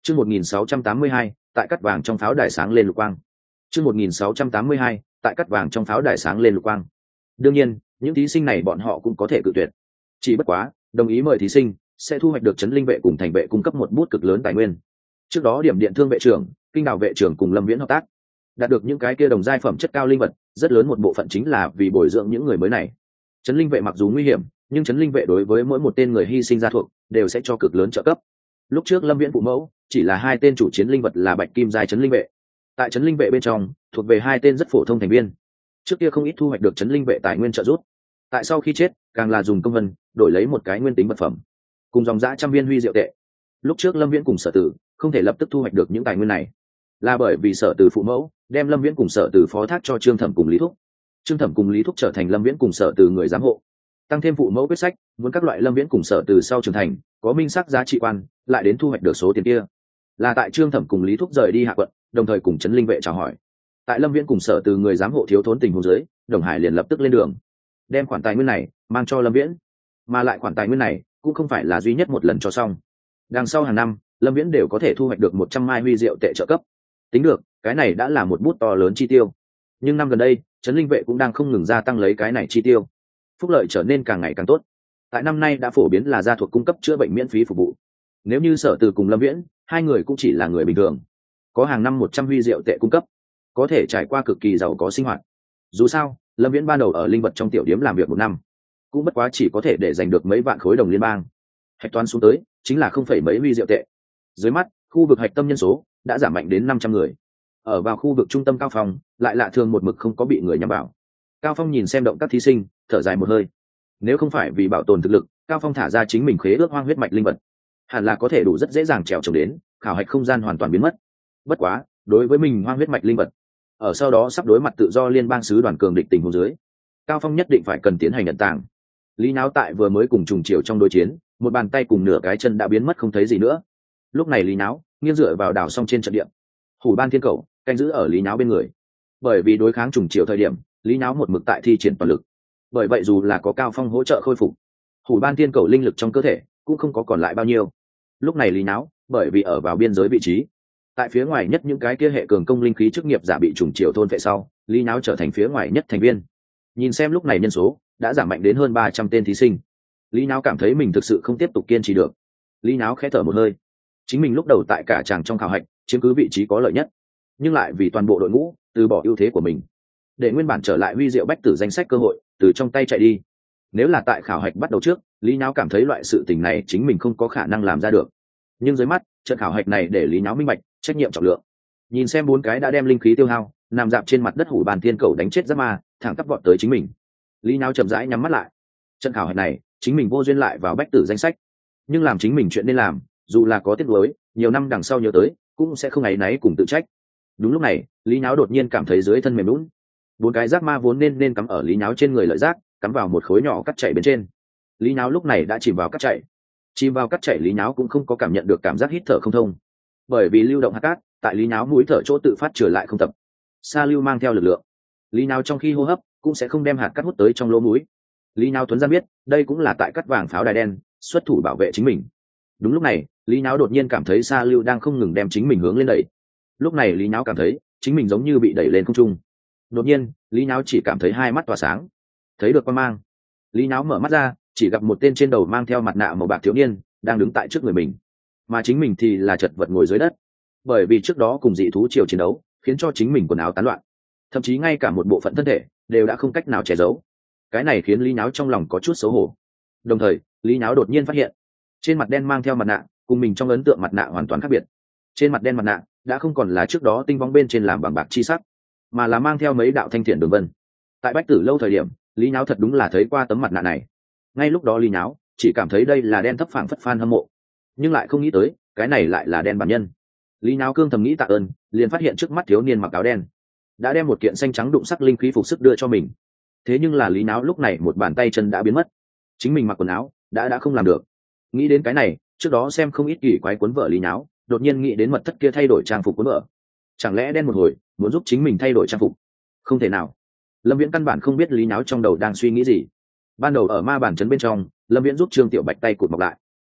Chương 1682, tại cắt vàng trong pháo đài sáng lên lục quang. Chương 1682, tại cắt vàng trong pháo đài sáng lên lục quang. Đương nhiên, những thí sinh này bọn họ cũng có thể cự tuyệt. Chỉ bất quá, đồng ý mời thí sinh sẽ thu hoạch được trấn linh vệ cùng thành vệ cung cấp một bút cực lớn tài nguyên. Trước đó điểm điện thương vệ trưởng, kinh đào vệ trưởng cùng Lâm Viễn hợp tác, đạt được những cái kia đồng giai phẩm chất cao linh vật, rất lớn một bộ phận chính là vì bồi dưỡng những người mới này. Trấn linh vệ mặc dù nguy hiểm, nhưng trấn linh vệ đối với mỗi một tên người hy sinh ra thuộc đều sẽ cho cực lớn trợ cấp. Lúc trước Lâm Viễn phụ mẫu chỉ là hai tên chủ chiến linh vật là bạch kim giai trấn linh vệ, tại trấn linh vệ bên trong thuộc về hai tên rất phổ thông thành viên. Trước kia không ít thu hoạch được trấn linh vệ tài nguyên trợ giúp, tại sau khi chết càng là dùng công vân đổi lấy một cái nguyên tính vật phẩm cùng dòng dã trăm viên huy diệu tệ. Lúc trước Lâm Viễn cùng Sở Tử không thể lập tức thu hoạch được những tài nguyên này, là bởi vì Sở Tử phụ mẫu đem Lâm Viễn cùng Sở Tử phó thác cho Trương Thẩm cùng Lý Thúc. Trương Thẩm cùng Lý Thúc trở thành Lâm Viễn cùng Sở Tử người giám hộ, tăng thêm phụ mẫu quyết sách muốn các loại Lâm Viễn cùng Sở Tử sau trưởng thành có minh sắc giá trị quan, lại đến thu hoạch được số tiền kia. Là tại Trương Thẩm cùng Lý Thúc rời đi hạ quận, đồng thời cùng trấn linh vệ chào hỏi. Tại Lâm Viễn cùng Sở Tử người giám hộ thiếu thốn tình huống dưới, Đồng Hải liền lập tức lên đường, đem khoản tài nguyên này mang cho Lâm Viễn. Mà lại khoản tài nguyên này cũng không phải là duy nhất một lần cho xong. Đằng sau hàng năm, Lâm Viễn đều có thể thu hoạch được 100 mai huy diệu tệ trợ cấp. Tính được, cái này đã là một bút to lớn chi tiêu. Nhưng năm gần đây, trấn linh vệ cũng đang không ngừng gia tăng lấy cái này chi tiêu, phúc lợi trở nên càng ngày càng tốt. Tại năm nay đã phổ biến là gia thuộc cung cấp chữa bệnh miễn phí phục vụ. Nếu như Sở Từ cùng Lâm Viễn, hai người cũng chỉ là người bình thường, có hàng năm 100 huy diệu tệ cung cấp, có thể trải qua cực kỳ giàu có sinh hoạt. Dù sao, Lâm Viễn ban đầu ở linh vật trong tiểu điếm làm việc một năm, cũng bất quá chỉ có thể để giành được mấy vạn khối đồng liên bang. Hạch toán xuống tới chính là không phẩy mấy huy diệu tệ. Dưới mắt, khu vực hạch tâm nhân số đã giảm mạnh đến 500 người. Ở vào khu vực trung tâm Cao Phong lại lạ thường một mực không có bị người nhắm vào. Cao Phong nhìn xem động các thí sinh, thở dài một hơi. Nếu không phải vì bảo tồn thực lực, Cao Phong thả ra chính mình khế ước hoang huyết mạch linh vật, hẳn là có thể đủ rất dễ dàng trèo trồng đến khảo hạch không gian hoàn toàn biến mất. Bất quá, đối với mình hoang huyết mạch linh vật, ở sau đó sắp đối mặt tự do liên bang sứ đoàn cường địch tình huống dưới, Cao Phong nhất định phải cần tiến hành nhận tàng. Lý Náo tại vừa mới cùng trùng chiều trong đối chiến, một bàn tay cùng nửa cái chân đã biến mất không thấy gì nữa. Lúc này Lý Náo nghiêng dựa vào đảo song trên trận địa, Hủ Ban Thiên Cầu canh giữ ở Lý Náo bên người. Bởi vì đối kháng trùng chiều thời điểm, Lý Náo một mực tại thi triển toàn lực, bởi vậy dù là có Cao Phong hỗ trợ khôi phục, Hủ Ban Thiên Cầu linh lực trong cơ thể cũng không có còn lại bao nhiêu. Lúc này Lý Náo bởi vì ở vào biên giới vị trí, tại phía ngoài nhất những cái kia hệ cường công linh khí chức nghiệp giả bị trùng chiều thôn phệ sau, Lý Náo trở thành phía ngoài nhất thành viên. Nhìn xem lúc này nhân số đã giảm mạnh đến hơn 300 tên thí sinh, Lý Náo cảm thấy mình thực sự không tiếp tục kiên trì được. Lý Náo khẽ thở một hơi. Chính mình lúc đầu tại cả tràng trong khảo hạch chiếm cứ vị trí có lợi nhất, nhưng lại vì toàn bộ đội ngũ từ bỏ ưu thế của mình, để nguyên bản trở lại huy diệu bách tử danh sách cơ hội từ trong tay chạy đi. Nếu là tại khảo hạch bắt đầu trước, Lý Náo cảm thấy loại sự tình này chính mình không có khả năng làm ra được. Nhưng dưới mắt, trận khảo hạch này để Lý Náo minh bạch trách nhiệm trọng lượng. Nhìn xem 4 cái đã đem linh khí tiêu hao, nằm dạp trên mặt đất Hủ Bàn Thiên Cầu đánh chết giáp ma, thẳng tắp vọt tới chính mình. Lý Náo chậm rãi nhắm mắt lại. Trận khảo hạch này, chính mình vô duyên lại vào bách tử danh sách, nhưng làm chính mình chuyện nên làm, dù là có tiếc nuối, nhiều năm đằng sau nhớ tới, cũng sẽ không áy náy cùng tự trách. Đúng lúc này, Lý Náo đột nhiên cảm thấy dưới thân mềm nhũn. 4 cái giác ma vốn nên cắm ở Lý Náo trên người lợi giác, cắm vào một khối nhỏ cắt chảy bên trên. Lý Náo lúc này đã chìm vào cắt chảy. Chìm vào cắt chảy Lý Náo cũng không có cảm nhận được cảm giác hít thở không thông, bởi vì lưu động hạt cát tại Lý Náo mũi thở chỗ tự phát trở lại không tập. Sa lưu mang theo lực lượng, Lý Náo trong khi hô hấp cũng sẽ không đem hạt cát hút tới trong lỗ mũi. Lý Náo tuấn ra biết, đây cũng là tại cắt vàng pháo đài đen xuất thủ bảo vệ chính mình. Đúng lúc này, Lý Náo đột nhiên cảm thấy Sa lưu đang không ngừng đem chính mình hướng lên đẩy. Lúc này Lý Náo cảm thấy chính mình giống như bị đẩy lên không trung. Đột nhiên, Lý Náo chỉ cảm thấy hai mắt tỏa sáng, thấy được quang mang. Lý Náo mở mắt ra, chỉ gặp một tên trên đầu mang theo mặt nạ màu bạc thiếu niên đang đứng tại trước người mình, mà chính mình thì là chật vật ngồi dưới đất. Bởi vì trước đó cùng dị thú triều chiến đấu khiến cho chính mình quần áo tán loạn, thậm chí ngay cả một bộ phận thân thể đều đã không cách nào che giấu. Cái này khiến Lý Náo trong lòng có chút xấu hổ. Đồng thời, Lý Náo đột nhiên phát hiện trên mặt đen mang theo mặt nạ cùng mình trong ấn tượng mặt nạ hoàn toàn khác biệt. Trên mặt đen mặt nạ đã không còn là trước đó tinh vong bên trên làm bằng bạc chi sắc, mà là mang theo mấy đạo thanh thiện đường vân. Tại Bách Tử lâu thời điểm, Lý Náo thật đúng là thấy qua tấm mặt nạ này. Ngay lúc đó Lý Náo chỉ cảm thấy đây là đen thấp phảng phất fan hâm mộ, nhưng lại không nghĩ tới cái này lại là đen bản nhân. Lý Náo cương thầm nghĩ tạ ơn, liền phát hiện trước mắt thiếu niên mặc áo đen đã đem một kiện xanh trắng đụng sắc linh khí phục sức đưa cho mình. Thế nhưng là Lý Náo lúc này một bàn tay chân đã biến mất, chính mình mặc quần áo đã không làm được. Nghĩ đến cái này, trước đó xem không ít kỳ quái cuốn vở Lý Náo đột nhiên nghĩ đến mật thất kia thay đổi trang phục cuốn vở. Chẳng lẽ đen một hồi muốn giúp chính mình thay đổi trang phục? Không thể nào. Lâm Viễn căn bản không biết Lý Náo trong đầu đang suy nghĩ gì. Ban đầu ở ma bản trấn bên trong, Lâm Viễn giúp Trương Tiểu Bạch tay cụt mọc lại,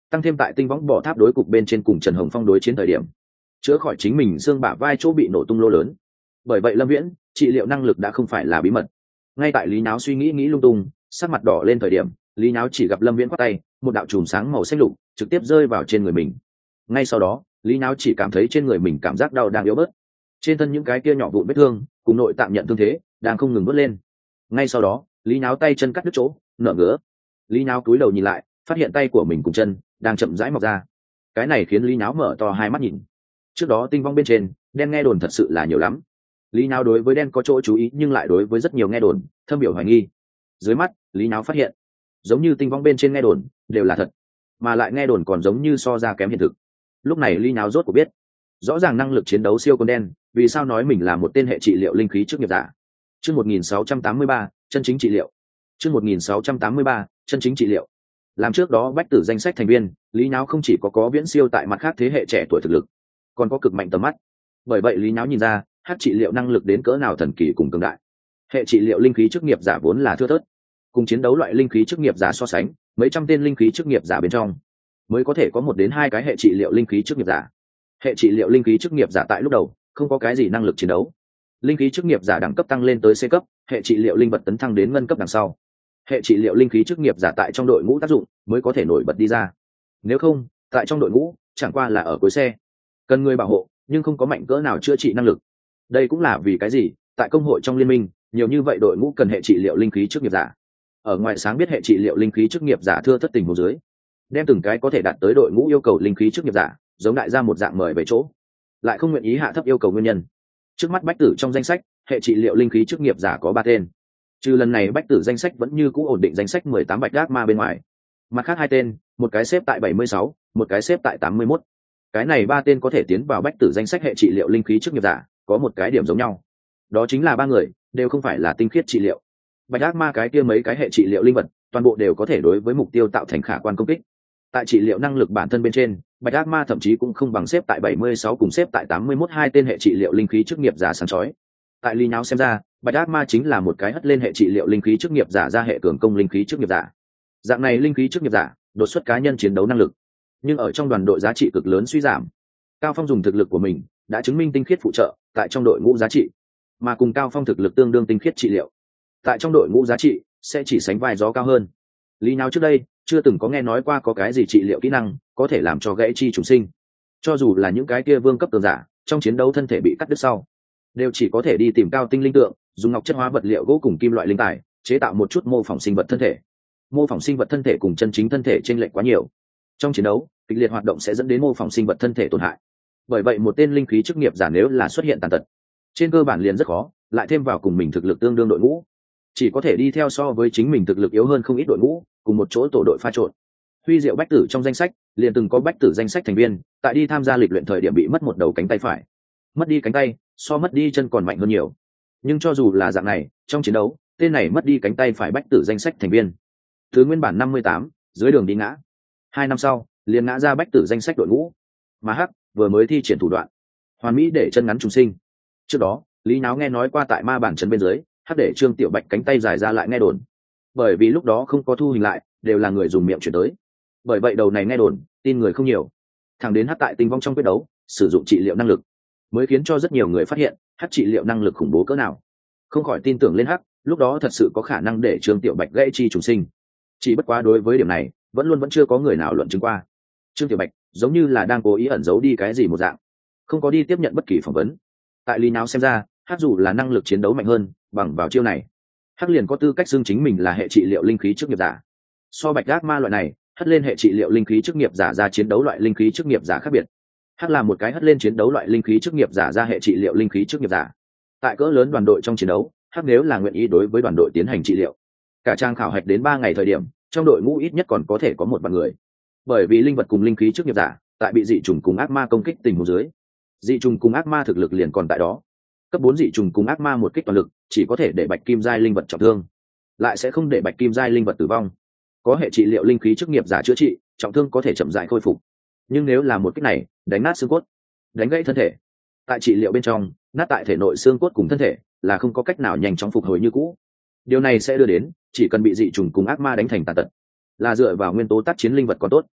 tăng thêm tại tinh võng bỏ tháp đối cục bên trên cùng Trần Hồng Phong đối chiến thời điểm chữa khỏi chính mình xương bả vai chỗ bị nổ tung lỗ lớn. Bởi vậy Lâm Viễn trị liệu năng lực đã không phải là bí mật. Ngay tại Lý Náo suy nghĩ lung tung, sắc mặt đỏ lên thời điểm, Lý Náo chỉ gặp Lâm Viễn quát tay, một đạo chùm sáng màu xanh lục trực tiếp rơi vào trên người mình. Ngay sau đó, Lý Náo chỉ cảm thấy trên người mình cảm giác đau đang yếu bớt, trên thân những cái kia nhỏ vụn vết thương cùng nội tạng nhận thương thế đang không ngừng bớt lên. Ngay sau đó, Lý Náo tay chân cắt đứt chỗ, nở ngứa. Lý Náo cúi đầu nhìn lại, phát hiện tay của mình cùng chân đang chậm rãi mọc ra. Cái này khiến Lý Náo mở to hai mắt nhìn. Trước đó tinh vong bên trên đen nghe đồn thật sự là nhiều lắm. Lý Náo đối với đen có chỗ chú ý, nhưng lại đối với rất nhiều nghe đồn thâm biểu hoài nghi. Dưới mắt Lý Náo phát hiện giống như tinh vong bên trên nghe đồn đều là thật, mà lại nghe đồn còn giống như so ra kém hiện thực. Lúc này Lý Náo rốt cuộc biết rõ ràng năng lực chiến đấu siêu con đen vì sao nói mình là một tên hệ trị liệu linh khí chức nghiệp giả. Chương 1683, chân chính trị liệu. Chương 1683, chân chính trị liệu. Làm trước đó bách tử danh sách thành viên, Lý Náo không chỉ có viễn siêu tại mặt khác thế hệ trẻ tuổi thực lực, còn có cực mạnh tầm mắt. Bởi vậy Lý Náo nhìn ra hát trị liệu năng lực đến cỡ nào thần kỳ cùng cường đại. Hệ trị liệu linh khí chức nghiệp giả vốn là thưa thớt, cùng chiến đấu loại linh khí chức nghiệp giả so sánh, mấy trăm tên linh khí chức nghiệp giả bên trong mới có thể có 1 đến 2 cái hệ trị liệu linh khí chức nghiệp giả. Hệ trị liệu linh khí chức nghiệp giả tại lúc đầu không có cái gì năng lực chiến đấu. Linh khí chức nghiệp giả đẳng cấp tăng lên tới C cấp, hệ trị liệu linh vật tấn thăng đến ngân cấp đằng sau, hệ trị liệu linh khí chức nghiệp giả tại trong đội ngũ tác dụng mới có thể nổi bật đi ra. Nếu không, tại trong đội ngũ chẳng qua là ở cuối xe, cần người bảo hộ nhưng không có mạnh cỡ nào chữa trị năng lực. Đây cũng là vì cái gì tại công hội trong liên minh nhiều như vậy đội ngũ cần hệ trị liệu linh khí chức nghiệp giả. Ở ngoài sáng biết hệ trị liệu linh khí chức nghiệp giả thưa thất tình huống dưới, đem từng cái có thể đạt tới đội ngũ yêu cầu linh khí chức nghiệp giả giống đại gia một dạng mời về chỗ, lại không nguyện ý hạ thấp yêu cầu nguyên nhân. Trước mắt bách tử trong danh sách hệ trị liệu linh khí chức nghiệp giả có 3 tên. Trừ lần này bách tử danh sách vẫn như cũ ổn định danh sách 18 bạch ác ma bên ngoài, mặt khác 2 tên, một cái xếp tại 76, một cái xếp tại 81. Cái này 3 tên có thể tiến vào bách tử danh sách hệ trị liệu linh khí chức nghiệp giả có một cái điểm giống nhau, đó chính là 3 người đều không phải là tinh khiết trị liệu. Bạch ác ma cái kia mấy cái hệ trị liệu linh vật toàn bộ đều có thể đối với mục tiêu tạo thành khả quan công kích. Tại trị liệu năng lực bản thân bên trên, bạch ác ma thậm chí cũng không bằng xếp tại 76 cùng xếp tại 81 2 tên hệ trị liệu linh khí chức nghiệp giả sáng chói. Tại Lý Náo xem ra, bạch ác ma chính là một cái hất lên hệ trị liệu linh khí chức nghiệp giả ra hệ cường công linh khí chức nghiệp giả. Dạng này linh khí chức nghiệp giả đột xuất cá nhân chiến đấu năng lực, nhưng ở trong đoàn đội giá trị cực lớn suy giảm. Cao Phong dùng thực lực của mình đã chứng minh tinh khiết phụ trợ tại trong đội ngũ giá trị, mà cùng Cao Phong thực lực tương đương tinh khiết trị liệu tại trong đội ngũ giá trị sẽ chỉ sánh vai gió cao hơn. Lý Náo trước đây chưa từng có nghe nói qua có cái gì trị liệu kỹ năng có thể làm cho gãy chi trùng sinh. Cho dù là những cái kia vương cấp cường giả trong chiến đấu thân thể bị cắt đứt sau, đều chỉ có thể đi tìm cao tinh linh tượng, dùng ngọc chất hóa vật liệu gỗ cùng kim loại linh tài chế tạo một chút mô phỏng sinh vật thân thể. Mô phỏng sinh vật thân thể cùng chân chính thân thể chênh lệch quá nhiều, trong chiến đấu kịch liệt hoạt động sẽ dẫn đến mô phỏng sinh vật thân thể tổn hại. Bởi vậy một tên linh khí chức nghiệp giả nếu là xuất hiện tàn tật, trên cơ bản liền rất khó lại thêm vào cùng mình thực lực tương đương đội ngũ, chỉ có thể đi theo so với chính mình thực lực yếu hơn không ít đội ngũ cùng một chỗ tổ đội pha trộn. Huy diệu bách tử trong danh sách liền từng có bách tử danh sách thành viên tại đi tham gia lịch luyện thời điểm bị mất một đầu cánh tay phải. Mất đi cánh tay so mất đi chân còn mạnh hơn nhiều, nhưng cho dù là dạng này, trong chiến đấu tên này mất đi cánh tay phải bách tử danh sách thành viên từ nguyên bản 58 dưới đường đi ngã, 2 năm sau liền ngã ra bách tử danh sách đội ngũ. Mà hắc vừa mới thi triển thủ đoạn hoàn mỹ để chân ngắn trùng sinh. Trước đó Lý Náo nghe nói qua tại ma bản trấn bên dưới hắc để Trương Tiểu Bạch cánh tay dài ra lại nghe đồn, bởi vì lúc đó không có thu hình lại, đều là người dùng miệng chuyển tới. Bởi vậy đầu này nghe đồn tin người không nhiều, thẳng đến hắc tại tinh vong trong quyết đấu sử dụng trị liệu năng lực mới khiến cho rất nhiều người phát hiện hắc trị liệu năng lực khủng bố cỡ nào, không khỏi tin tưởng lên hắc lúc đó thật sự có khả năng để Trương Tiểu Bạch gãy chi trùng sinh. Chỉ bất quá đối với điểm này vẫn chưa có người nào luận chứng qua. Trương Tiểu Bạch giống như là đang cố ý ẩn giấu đi cái gì một dạng, không có đi tiếp nhận bất kỳ phỏng vấn. Tại Lý Náo xem ra, hắc dù là năng lực chiến đấu mạnh hơn, bằng vào chiêu này hắc liền có tư cách xưng chính mình là hệ trị liệu linh khí chức nghiệp giả. So bạch ác ma loại này hất lên hệ trị liệu linh khí chức nghiệp giả ra chiến đấu loại linh khí chức nghiệp giả khác biệt, hắc là một cái hất lên chiến đấu loại linh khí chức nghiệp giả ra hệ trị liệu linh khí chức nghiệp giả. Tại cỡ lớn đoàn đội trong chiến đấu, hắc nếu là nguyện ý đối với đoàn đội tiến hành trị liệu, cả trang khảo hạch đến 3 ngày thời điểm, trong đội ngũ ít nhất còn có thể có 1 vạn người. Bởi vì linh vật cùng linh khí chức nghiệp giả tại bị dị trùng cùng ác ma công kích tình huống dưới, dị trùng cùng ác ma thực lực liền còn tại đó. Cấp 4 dị trùng cùng ác ma một kích toàn lực chỉ có thể để bạch kim giai linh vật trọng thương, lại sẽ không để bạch kim giai linh vật tử vong. Có hệ trị liệu linh khí chức nghiệp giả chữa trị, trọng thương có thể chậm rãi khôi phục. Nhưng nếu là một kích này đánh nát xương cốt, đánh gãy thân thể, tại trị liệu bên trong nát tại thể nội xương cốt cùng thân thể là không có cách nào nhanh chóng phục hồi như cũ. Điều này sẽ đưa đến chỉ cần bị dị trùng cùng ác ma đánh thành tàn tật, là dựa vào nguyên tố tác chiến linh vật còn tốt,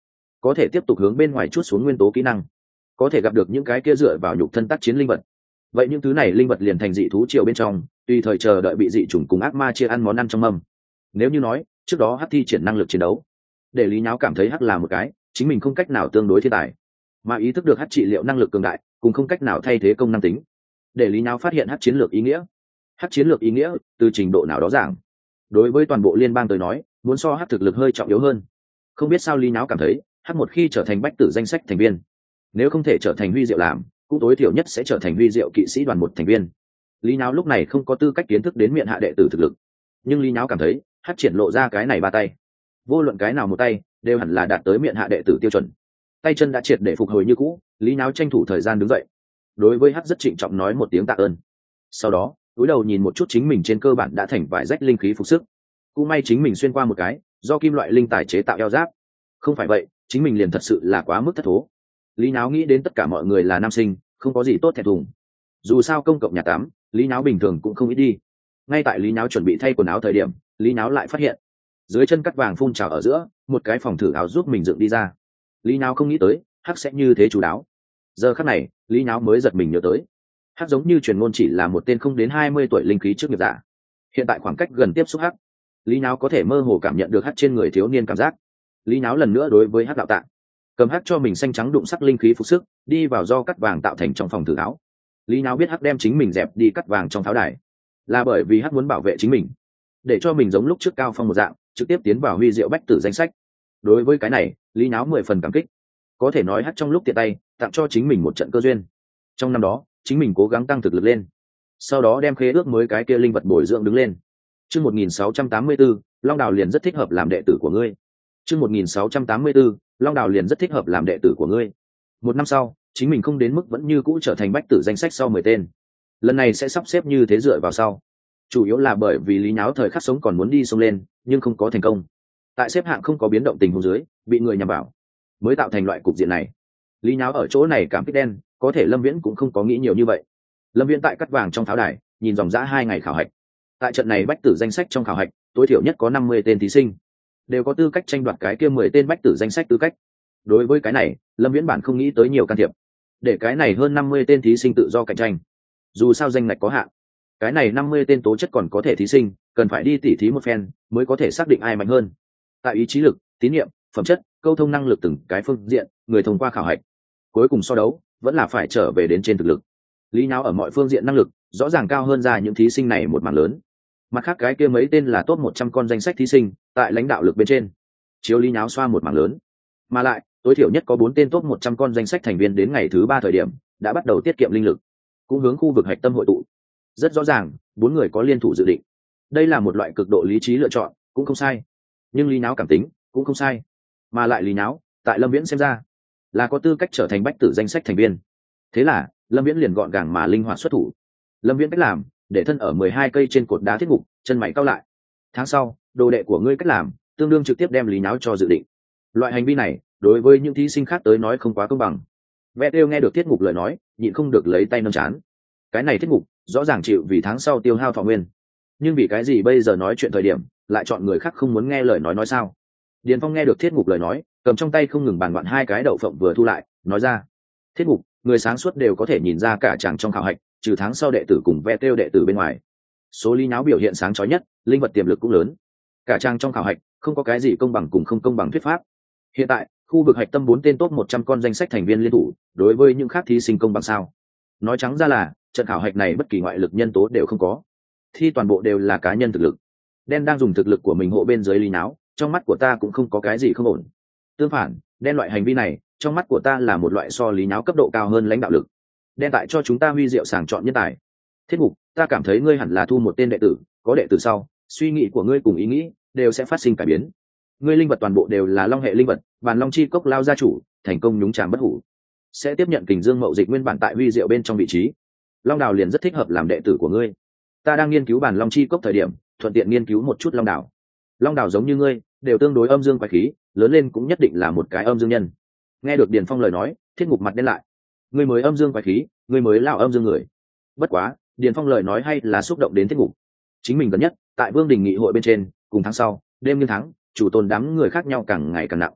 có thể tiếp tục hướng bên ngoài chút xuống nguyên tố kỹ năng, có thể gặp được những cái kia dựa vào nhục thân tác chiến linh vật. Vậy những thứ này linh vật liền thành dị thú triều bên trong, tùy thời chờ đợi bị dị chủng cùng ác ma chia ăn món ăn trong mâm. Nếu như nói trước đó hắc thi triển năng lực chiến đấu, để Lý Nháo cảm thấy hắc là một cái chính mình không cách nào tương đối thiên tài, mà ý thức được hắc trị liệu năng lực cường đại cùng không cách nào thay thế công năng tính, để Lý Nháo phát hiện hắc chiến lược ý nghĩa. Hắc chiến lược ý nghĩa từ trình độ nào đó giảng, đối với toàn bộ liên bang tới nói, muốn so hắc thực lực hơi trọng yếu hơn. Không biết sao Lý Nháo cảm thấy hắc một khi trở thành bách tử danh sách thành viên, nếu không thể trở thành huy diệu làm, cũng tối thiểu nhất sẽ trở thành huy diệu kỵ sĩ đoàn một thành viên. Lý Nháo lúc này không có tư cách kiến thức đến miệng hạ đệ tử thực lực, nhưng Lý Nháo cảm thấy hắc triển lộ ra cái này ba tay, vô luận cái nào một tay đều hẳn là đạt tới miệng hạ đệ tử tiêu chuẩn. Tay chân đã triệt để phục hồi như cũ, Lý Nháo tranh thủ thời gian đứng dậy, đối với hắc rất trịnh trọng nói một tiếng tạ ơn. Sau đó cúi đầu nhìn một chút chính mình trên cơ bản đã thành vải rách linh khí phục sức, cũng may chính mình xuyên qua một cái do kim loại linh tài chế tạo eo giáp, không phải vậy chính mình liền thật sự là quá mức thất thố. Lý Náo nghĩ đến tất cả mọi người là nam sinh, không có gì tốt thẹn thùng. Dù sao công cộng nhà tắm, Lý Náo bình thường cũng không ít đi. Ngay tại Lý Náo chuẩn bị thay quần áo thời điểm, Lý Náo lại phát hiện dưới chân cắt vàng phun trào ở giữa, một cái phòng thử áo giúp mình dựng đi ra. Lý Náo không nghĩ tới hắc sẽ như thế chú đáo. Giờ khắc này Lý Náo mới giật mình nhớ tới, hắc giống như truyền ngôn chỉ là một tên không đến 20 tuổi linh khí trước nghiệp giả. Hiện tại khoảng cách gần tiếp xúc hắc, Lý Náo có thể mơ hồ cảm nhận được hắc trên người thiếu niên cảm giác. Lý Náo lần nữa đối với hắc đạo tạ, cầm hắc cho mình xanh trắng đụng sắc linh khí phục sức, đi vào do cắt vàng tạo thành trong phòng thử áo. Lý Náo biết hắc đem chính mình dẹp đi cắt vàng trong tháo đài, là bởi vì hắc muốn bảo vệ chính mình, để cho mình giống lúc trước cao phong một dạng trực tiếp tiến vào huy diệu bách tử danh sách. Đối với cái này Lý Náo 10 phần cảm kích, có thể nói hắc trong lúc tiện tay tặng cho chính mình một trận cơ duyên. Trong năm đó chính mình cố gắng tăng thực lực lên, sau đó đem khế ước mới cái kia linh vật bồi dưỡng đứng lên. Chương 1684, Long Đào liền rất thích hợp làm đệ tử của ngươi. Chương 1684, Long Đào liền rất thích hợp làm đệ tử của ngươi. Một năm sau, chính mình không đến mức vẫn như cũ trở thành bách tử danh sách sau 10 tên. Lần này sẽ sắp xếp như thế dựa vào sau. Chủ yếu là bởi vì Lý Náo thời khắc sống còn muốn đi xông lên, nhưng không có thành công. Tại xếp hạng không có biến động tình huống dưới, bị người nhằm vào, mới tạo thành loại cục diện này. Lý Náo ở chỗ này cảm kích đen, có thể Lâm Viễn cũng không có nghĩ nhiều như vậy. Lâm Viễn tại cắt vàng trong tháo đài, nhìn dòng dã 2 ngày khảo hạch. Tại trận này bách tử danh sách trong khảo hạch, tối thiểu nhất có 50 tên thí sinh, đều có tư cách tranh đoạt cái kia 10 tên bách tử danh sách tư cách. Đối với cái này, Lâm Viễn bản không nghĩ tới nhiều can thiệp, để cái này hơn 50 tên thí sinh tự do cạnh tranh. Dù sao danh ngạch có hạn, cái này 50 tên tố chất còn có thể thí sinh, cần phải đi tỉ thí một phen mới có thể xác định ai mạnh hơn. Tại ý chí lực, tín nhiệm, phẩm chất, câu thông năng lực từng cái phương diện, người thông qua khảo hạch, cuối cùng so đấu vẫn là phải trở về đến trên thực lực. Lý Náo ở mọi phương diện năng lực rõ ràng cao hơn ra những thí sinh này một mảng lớn. Mặt khác cái kia mấy tên là top 100 con danh sách thí sinh, tại lãnh đạo lực bên trên chiếu Lý Náo xoa một mảng lớn. Mà lại tối thiểu nhất có 4 tên top 100 con danh sách thành viên đến ngày thứ 3 thời điểm đã bắt đầu tiết kiệm linh lực, cũng hướng khu vực hạch tâm hội tụ. Rất rõ ràng 4 người có liên thủ dự định. Đây là một loại cực độ lý trí lựa chọn, cũng không sai. Nhưng Lý Náo cảm tính cũng không sai. Mà lại Lý Náo tại Lâm Viễn xem ra là có tư cách trở thành bách tử danh sách thành viên. Thế là Lâm Viễn liền gọn gàng mà linh hoạt xuất thủ. Lâm Viễn cách làm, để thân ở 12 cây trên cột đá thiết ngục, chân mày cau lại. Tháng sau, đồ đệ của ngươi cách làm tương đương trực tiếp đem Lý Náo cho dự định. Loại hành vi này đối với những thí sinh khác tới nói không quá công bằng. Vẽ Tiêu nghe được thiết ngục lời nói, nhịn không được lấy tay nâng chán. Cái này thiết ngục rõ ràng chịu vì tháng sau tiêu hao thọ nguyên, nhưng vì cái gì bây giờ nói chuyện thời điểm lại chọn người khác không muốn nghe lời nói sao? Điền Phong nghe được thiết ngục lời nói, cầm trong tay không ngừng bàn loạn 2 cái đậu phộng vừa thu lại, nói ra: thiết ngục, người sáng suốt đều có thể nhìn ra cả chàng trong khảo hạch, trừ tháng sau đệ tử cùng Vẽ Tiêu đệ tử bên ngoài, số Lý Náo biểu hiện sáng chói nhất, linh vật tiềm lực cũng lớn. Cả chàng trong khảo hạch không có cái gì công bằng cùng không công bằng thuyết pháp. Hiện tại khu vực hạch tâm 4 tên top 100 con danh sách thành viên liên thủ, đối với những khác thí sinh công bằng sao? Nói trắng ra là trận khảo hạch này bất kỳ ngoại lực nhân tố đều không có, thi toàn bộ đều là cá nhân thực lực. Đen đang dùng thực lực của mình hộ bên dưới Lý Náo, trong mắt của ta cũng không có cái gì không ổn. Tương phản, Đen loại hành vi này trong mắt của ta là một loại so Lý Náo cấp độ cao hơn lãnh đạo lực. Đen tại cho chúng ta huy diệu sàng chọn nhân tài. Thiết ngục, ta cảm thấy ngươi hẳn là thu một tên đệ tử, có đệ tử sau, suy nghĩ của ngươi cùng ý nghĩ đều sẽ phát sinh cải biến. Ngươi linh vật toàn bộ đều là long hệ linh vật, bàn long chi cốc lao gia chủ, thành công nhúng chàm bất hủ, sẽ tiếp nhận Kình Dương Mậu Dịch nguyên bản tại huy diệu bên trong vị trí. Long Đào liền rất thích hợp làm đệ tử của ngươi. Ta đang nghiên cứu bàn long chi cốc thời điểm, thuận tiện nghiên cứu một chút Long Đào. Long Đào giống như ngươi, đều tương đối âm dương quái khí, lớn lên cũng nhất định là một cái âm dương nhân. Nghe được Điền Phong lời nói, thiết ngục mặt đen lại. Ngươi mới âm dương quái khí, ngươi mới lão âm dương người. Bất quá, Điền Phong lời nói hay là xúc động đến thiết ngục. Chính mình gần nhất tại Vương Đình nghị hội bên trên, cùng tháng sau, đêm như tháng, chủ tôn đám người khác nhau càng ngày càng nặng.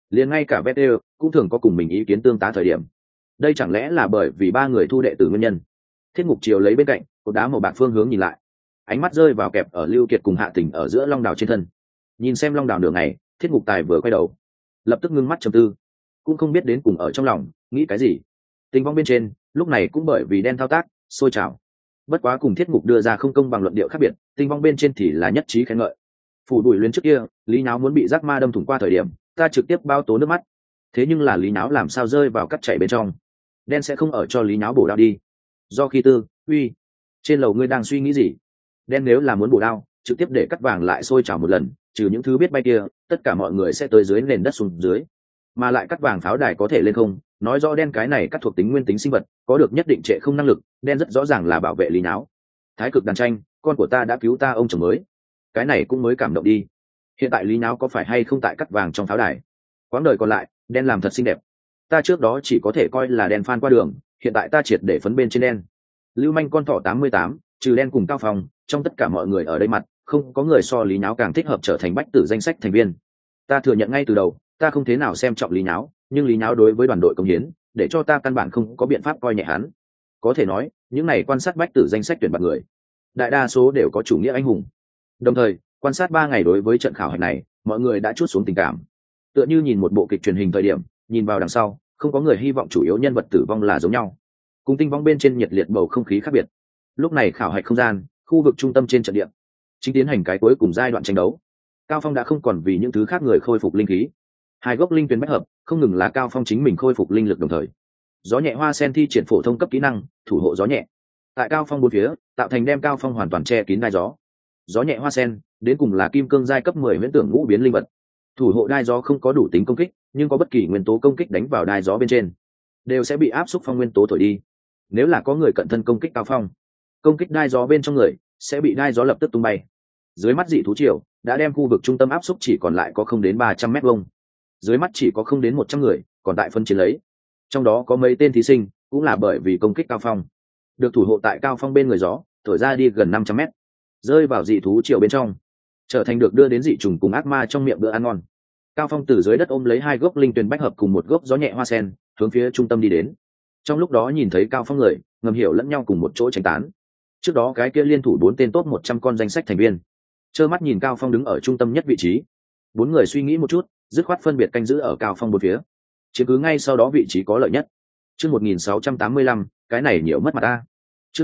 liền ngay cả Vettel cũng thường có cùng mình ý kiến tương tá thời điểm. Đây chẳng lẽ là bởi vì ba người thu đệ tử nguyên nhân? Thiết Ngục chiều lấy bên cạnh cột đá màu bạc phương hướng nhìn lại, ánh mắt rơi vào kẹp ở Lưu Kiệt cùng Hạ Tình ở giữa long đào trên thân. Nhìn xem long đào nửa ngày, Thiết Ngục Tài vừa quay đầu, lập tức ngưng mắt trầm tư, cũng không biết đến cùng ở trong lòng nghĩ cái gì. Tình vong bên trên lúc này cũng bởi vì đen thao tác sôi trào, bất quá cùng Thiết Ngục đưa ra không công bằng luận điệu khác biệt, tình vong bên trên thì là nhất trí khen ngợi. Phủ đuổi luyến trước kia Lý Náo muốn bị giác ma đâm thủng qua thời điểm, ta trực tiếp bao tố nước mắt, thế nhưng là Lý Náo làm sao rơi vào cắt chảy bên trong, đen sẽ không ở cho Lý Náo bổ đao đi. Do khi tư uy trên lầu ngươi đang suy nghĩ gì? Đen nếu là muốn bổ đao trực tiếp để cắt vàng lại sôi trào một lần, trừ những thứ biết bay kia tất cả mọi người sẽ tới dưới nền đất xuống dưới, mà lại cắt vàng pháo đài có thể lên không, nói rõ đen cái này cắt thuộc tính nguyên tính sinh vật có được nhất định trệ không năng lực. Đen rất rõ ràng là bảo vệ Lý Náo. Thái cực đàn tranh, con của ta đã cứu ta ông chồng mới, cái này cũng mới cảm động đi. Hiện tại Lý Náo có phải hay không tại cắt vàng trong pháo đài? Quãng đời còn lại đen làm thật xinh đẹp, ta trước đó chỉ có thể coi là đen fan qua đường, hiện tại ta triệt để phấn bên trên đen. Lưu manh con thỏ 88, trừ đen cùng Cao Phong, trong tất cả mọi người ở đây mặt không có người so Lý Náo càng thích hợp trở thành bách tử danh sách thành viên. Ta thừa nhận ngay từ đầu ta không thế nào xem trọng Lý Náo, nhưng Lý Náo đối với đoàn đội công hiến để cho ta căn bản không có biện pháp coi nhẹ hắn. Có thể nói những này quan sát bách tử danh sách tuyển bạt người đại đa số đều có chủ nghĩa anh hùng. Đồng thời quan sát 3 ngày đối với trận khảo hạch này, mọi người đã chút xuống tình cảm, tựa như nhìn một bộ kịch truyền hình thời điểm nhìn vào đằng sau không có người hy vọng chủ yếu nhân vật tử vong là giống nhau, cùng tinh vong bên trên nhiệt liệt bầu không khí khác biệt. Lúc này khảo hạch không gian khu vực trung tâm trên trận địa chính tiến hành cái cuối cùng giai đoạn tranh đấu. Cao Phong đã không còn vì những thứ khác người khôi phục linh khí, 2 gốc linh tuyến bách hợp không ngừng là Cao Phong chính mình khôi phục linh lực, đồng thời gió nhẹ hoa sen thi triển phổ thông cấp kỹ năng thủ hộ gió nhẹ tại Cao Phong bốn phía, tạo thành đem Cao Phong hoàn toàn che kín đai gió. Gió nhẹ hoa sen đến cùng là kim cương giai cấp 10 huyễn tưởng ngũ biến linh vật, thủ hộ đai gió không có đủ tính công kích, nhưng có bất kỳ nguyên tố công kích đánh vào đai gió bên trên đều sẽ bị áp xúc phong nguyên tố thổi đi. Nếu là có người cận thân công kích Cao Phong, công kích đai gió bên trong người sẽ bị đai gió lập tức tung bay. Dưới mắt dị thú triều đã đem khu vực trung tâm áp xúc chỉ còn lại có không đến 300 mét vuông, dưới mắt chỉ có không đến 100 người còn tại phân chiến lấy, trong đó có mấy tên thí sinh cũng là bởi vì công kích Cao Phong được thủ hộ tại Cao Phong bên người gió thổi ra đi gần 500 mét, rơi vào dị thú triều bên trong, trở thành được đưa đến dị trùng cùng ác ma trong miệng bữa ăn ngon. Cao Phong từ dưới đất ôm lấy 2 gốc linh tuyền bách hợp cùng một gốc gió nhẹ hoa sen hướng phía trung tâm đi đến. Trong lúc đó nhìn thấy Cao Phong người ngầm hiểu lẫn nhau cùng một chỗ tranh tán. Trước đó cái kia liên thủ 4 tên top 100 con danh sách thành viên trơ mắt nhìn Cao Phong đứng ở trung tâm nhất vị trí, 4 người suy nghĩ một chút dứt khoát phân biệt canh giữ ở Cao Phong một phía, chiếm cứ ngay sau đó vị trí có lợi nhất. Chương 1685, cái này nhiều mất mặt ta. Chương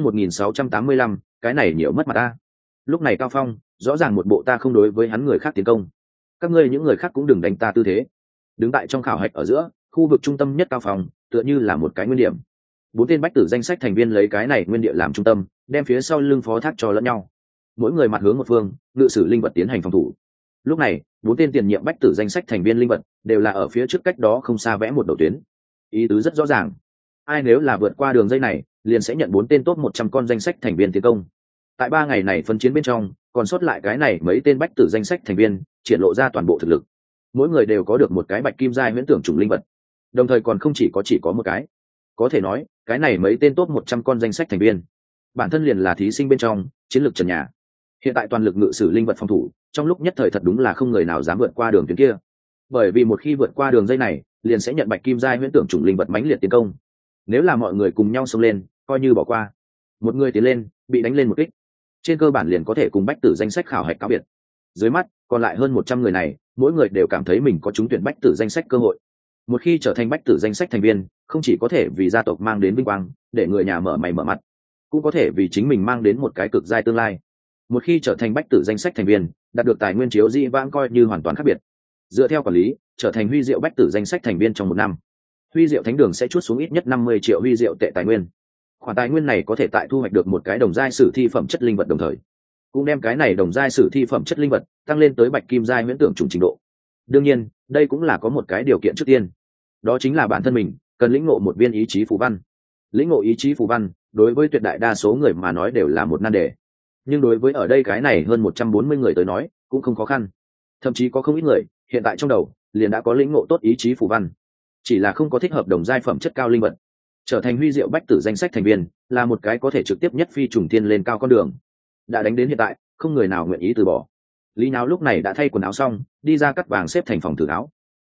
1685, cái này nhiều mất mặt ta. Lúc này Cao Phong rõ ràng một bộ ta không đối với hắn người khác tiến công, các ngươi những người khác cũng đừng đánh ta tư thế. Đứng tại trong khảo hạch ở giữa khu vực trung tâm nhất Cao Phong tựa như là một cái nguyên điểm, 4 tên bách tử danh sách thành viên lấy cái này nguyên địa làm trung tâm, đem phía sau lưng phó thác cho lẫn nhau, mỗi người mặt hướng một phương, ngự sử linh vật tiến hành phòng thủ. Lúc này 4 tên tiền nhiệm bách tử danh sách thành viên linh vật đều là ở phía trước cách đó không xa vẽ một đầu tuyến, ý tứ rất rõ ràng, ai nếu là vượt qua đường dây này liền sẽ nhận 4 tên top 100 con danh sách thành viên tiến công. Tại 3 ngày này phân chiến bên trong, còn sót lại cái này mấy tên bách tử danh sách thành viên triển lộ ra toàn bộ thực lực, mỗi người đều có được một cái bạch kim giai huyễn tưởng trùng linh vật, đồng thời còn không chỉ có một cái. Có thể nói cái này mấy tên top 100 con danh sách thành viên bản thân liền là thí sinh bên trong chiến lược trần nhà. Hiện tại toàn lực ngự sử linh vật phòng thủ, trong lúc nhất thời thật đúng là không người nào dám vượt qua đường tuyến kia, bởi vì một khi vượt qua đường dây này liền sẽ nhận bạch kim giai huyễn tưởng trùng linh vật mãnh liệt tiến công. Nếu là mọi người cùng nhau xông lên, coi như bỏ qua, một người tiến lên bị đánh lên một kích, trên cơ bản liền có thể cùng bách tử danh sách khảo hạch cáo biệt. Dưới mắt còn lại hơn 100 người này, mỗi người đều cảm thấy mình có trúng tuyển bách tử danh sách cơ hội. Một khi trở thành bách tử danh sách thành viên, không chỉ có thể vì gia tộc mang đến vinh quang để người nhà mở mày mở mặt, cũng có thể vì chính mình mang đến một cái cực giai tương lai. Một khi trở thành bách tử danh sách thành viên, đạt được tài nguyên chiếu dĩ vãng coi như hoàn toàn khác biệt. Dựa theo quản lý, trở thành huy diệu bách tử danh sách thành viên trong 1 năm, huy diệu thánh đường sẽ chuốt xuống ít nhất 50 triệu huy diệu tệ tài nguyên. Khoản tài nguyên này có thể tại thu hoạch được một cái đồng giai sử thi phẩm chất linh vật, đồng thời cũng đem cái này đồng giai sử thi phẩm chất linh vật tăng lên tới bạch kim giai huyễn tưởng trùng trình độ. Đương nhiên đây cũng là có một cái điều kiện trước tiên, đó chính là bản thân mình cần lĩnh ngộ một viên ý chí phù văn. Lĩnh ngộ ý chí phù văn đối với tuyệt đại đa số người mà nói đều là một nan đề, nhưng đối với ở đây cái này hơn 140 người tới nói cũng không khó khăn. Thậm chí có không ít người hiện tại trong đầu liền đã có lĩnh ngộ tốt ý chí phù văn, chỉ là không có thích hợp đồng giai phẩm chất cao linh vật. Trở thành huy diệu bách tử danh sách thành viên là một cái có thể trực tiếp nhất phi trùng thiên lên cao con đường. Đã đánh đến hiện tại không người nào nguyện ý từ bỏ. Lý Náo lúc này đã thay quần áo xong, đi ra cắt vàng xếp thành phòng thử áo.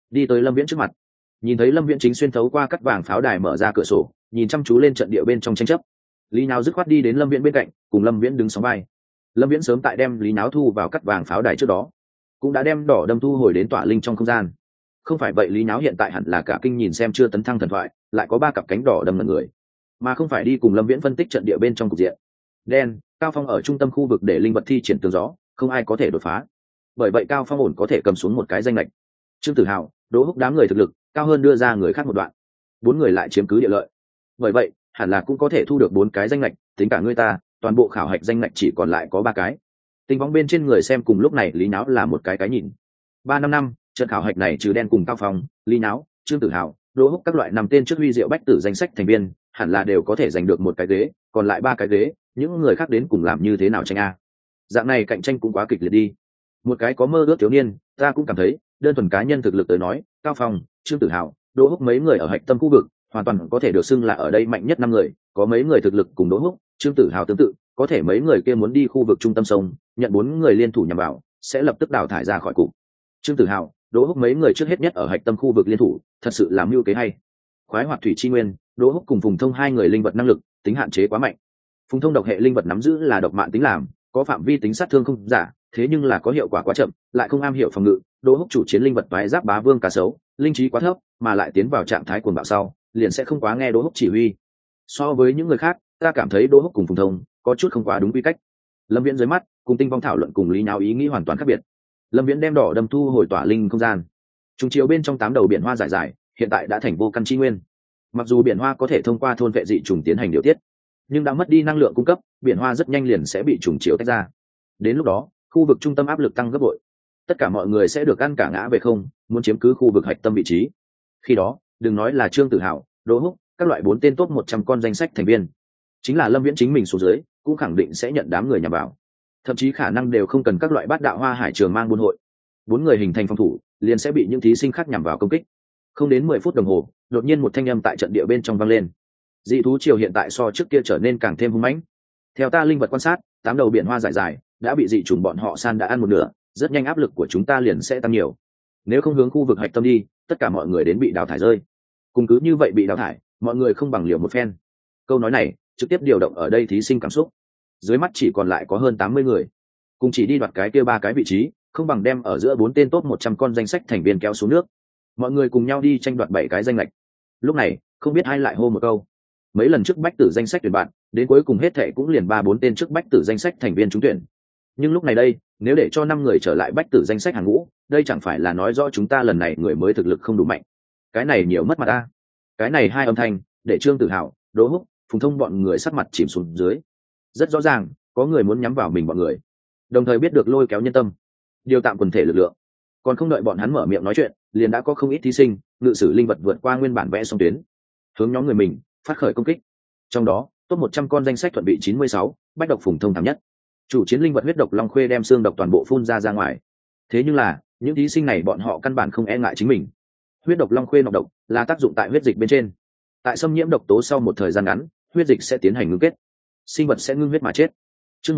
đi tới Lâm Viễn trước mặt. Nhìn thấy Lâm Viễn chính xuyên thấu qua cắt vàng pháo đài mở ra cửa sổ, nhìn chăm chú lên trận địa bên trong tranh chấp. Lý Náo dứt khoát đi đến Lâm Viễn bên cạnh, cùng Lâm Viễn đứng sóng vai. Lâm Viễn sớm tại đem Lý Náo thu vào cắt vàng pháo đài trước đó, cũng đã đem đỏ đâm thu hồi đến tỏa linh trong không gian. Không phải vậy Lý Náo hiện tại hẳn là cả kinh nhìn xem chưa tấn thăng thần thoại, lại có 3 cặp cánh đỏ đâm ngẩn người, mà không phải đi cùng Lâm Viễn phân tích trận địa bên trong cục diện. Đen, Cao Phong ở trung tâm khu vực để linh vật thi triển tường gió, không ai có thể đột phá. Bởi vậy Cao Phong ổn có thể cầm xuống một cái danh lệch. Trương Tử Hào, Đỗ Húc đám người thực lực cao hơn đưa ra người khác một đoạn, 4 người lại chiếm cứ địa lợi. Bởi vậy hẳn là cũng có thể thu được 4 cái danh lệch, tính cả người ta, toàn bộ khảo hạch danh lệch chỉ còn lại có 3 cái. Tình bóng bên trên người xem cùng lúc này Lý Náo là một cái nhìn. 3-5 trận khảo hạch này trừ Đen cùng Cao Phong, Lý Náo, Trương Tử Hào, Đỗ Húc các loại 5 tên trước huy diệu bách tử danh sách thành viên, hẳn là đều có thể giành được một cái ghế, còn lại 3 cái ghế, những người khác đến cùng làm như thế nào tranh a? Dạng này cạnh tranh cũng quá kịch liệt đi. Một cái có mơ ước thiếu niên, ta cũng cảm thấy, đơn thuần cá nhân thực lực tới nói, Cao Phong, Trương Tử Hào, Đỗ Húc mấy người ở hạch tâm khu vực, hoàn toàn có thể được xưng là ở đây mạnh nhất 5 người, có mấy người thực lực cùng Đỗ Húc, Trương Tử Hào tương tự, có thể mấy người kia muốn đi khu vực trung tâm sông, nhận 4 người liên thủ nhằm vào, sẽ lập tức đào thải ra khỏi cục. Trương Tử Hào, Đỗ Húc mấy người trước hết nhất ở hạch tâm khu vực liên thủ, thật sự là mưu kế hay. Khoái hoạt thủy chi nguyên, Đỗ Húc cùng Phùng Thông 2 người linh vật năng lực, tính hạn chế quá mạnh. Phùng Thông độc hệ linh vật nắm giữ là độc mạng tính làm, có phạm vi tính sát thương không giả, thế nhưng là có hiệu quả quá chậm, lại không am hiểu phòng ngự. Đỗ Húc chủ chiến linh vật toái giáp bá vương cá sấu, linh trí quá thấp, mà lại tiến vào trạng thái cuồng bạo sau, liền sẽ không quá nghe Đỗ Húc chỉ huy. So với những người khác, ta cảm thấy Đỗ Húc cùng Phùng Thông có chút không quá đúng quy cách. Lâm Viễn dưới mắt, cùng Tinh Vong thảo luận cùng Lý Náo ý nghĩ hoàn toàn khác biệt. Lâm Viễn đem đỏ đâm thu hồi tỏa linh không gian. Trùng chiều bên trong 8 đầu biển hoa dài dài, hiện tại đã thành vô căn chi nguyên. Mặc dù biển hoa có thể thông qua thôn vệ dị trùng tiến hành điều tiết, nhưng đã mất đi năng lượng cung cấp, biển hoa rất nhanh liền sẽ bị trùng chiều tách ra. Đến lúc đó, khu vực trung tâm áp lực tăng gấp bội, tất cả mọi người sẽ được ăn cả ngã về không, muốn chiếm cứ khu vực hạch tâm vị trí. Khi đó, đừng nói là Trương Tử Hào, Đỗ Húc, các loại 4 tên top 100 con danh sách thành viên, chính là Lâm Viễn chính mình xuống dưới, cũng khẳng định sẽ nhận đám người nhằm vào. Thậm chí khả năng đều không cần các loại bát đạo hoa hải trường mang buôn hội, 4 người hình thành phòng thủ, liền sẽ bị những thí sinh khác nhằm vào công kích. Không đến 10 phút đồng hồ, đột nhiên một thanh âm tại trận địa bên trong vang lên. Dị thú triều hiện tại so trước kia trở nên càng thêm hung mãnh. Theo ta linh vật quan sát, 8 đầu biển hoa dài dài đã bị dị trùng bọn họ san đã ăn một nửa, rất nhanh áp lực của chúng ta liền sẽ tăng nhiều. Nếu không hướng khu vực hạch tâm đi, tất cả mọi người đến bị đào thải rơi. Cùng cứ như vậy bị đào thải, mọi người không bằng liều một phen. Câu nói này trực tiếp điều động ở đây thí sinh cảm xúc. Dưới mắt chỉ còn lại có hơn 80 người, cùng chỉ đi đoạt cái kia 3 cái vị trí, không bằng đem ở giữa 4 tên top 100 con danh sách thành viên kéo xuống nước. Mọi người cùng nhau đi tranh đoạt 7 cái danh lệch. Lúc này, không biết ai lại hô một câu. Mấy lần trước bách tử danh sách tuyển bạn, đến cuối cùng hết thệ cũng liền 3-4 tên trước bách tử danh sách thành viên trúng tuyển. Nhưng lúc này đây, nếu để cho 5 người trở lại bách tử danh sách hàng ngũ, đây chẳng phải là nói rõ chúng ta lần này người mới thực lực không đủ mạnh. Cái này nhiều mất mặt ta. Cái này hai âm thanh, để Trương Tử Hào, Đỗ Húc, Phùng Thông bọn người sắc mặt chìm xuống dưới. Rất rõ ràng, có người muốn nhắm vào mình bọn người. Đồng thời biết được lôi kéo nhân tâm, điều tạm quần thể lực lượng. Còn không đợi bọn hắn mở miệng nói chuyện, liền đã có không ít thí sinh ngự sử linh vật vượt qua nguyên bản vẽ song tuyến, hướng nhóm người mình phát khởi công kích. Trong đó, top 100 con danh sách thuận vị 96, bách độc Phùng Thông thảm nhất. Chủ chiến linh vật huyết độc long khuê đem xương độc toàn bộ phun ra ngoài. Thế nhưng là, những thí sinh này bọn họ căn bản không e ngại chính mình. Huyết độc long khuê nọc độc là tác dụng tại huyết dịch bên trên. Tại xâm nhiễm độc tố sau một thời gian ngắn, huyết dịch sẽ tiến hành ngưng kết, sinh vật sẽ ngưng huyết mà chết. Chương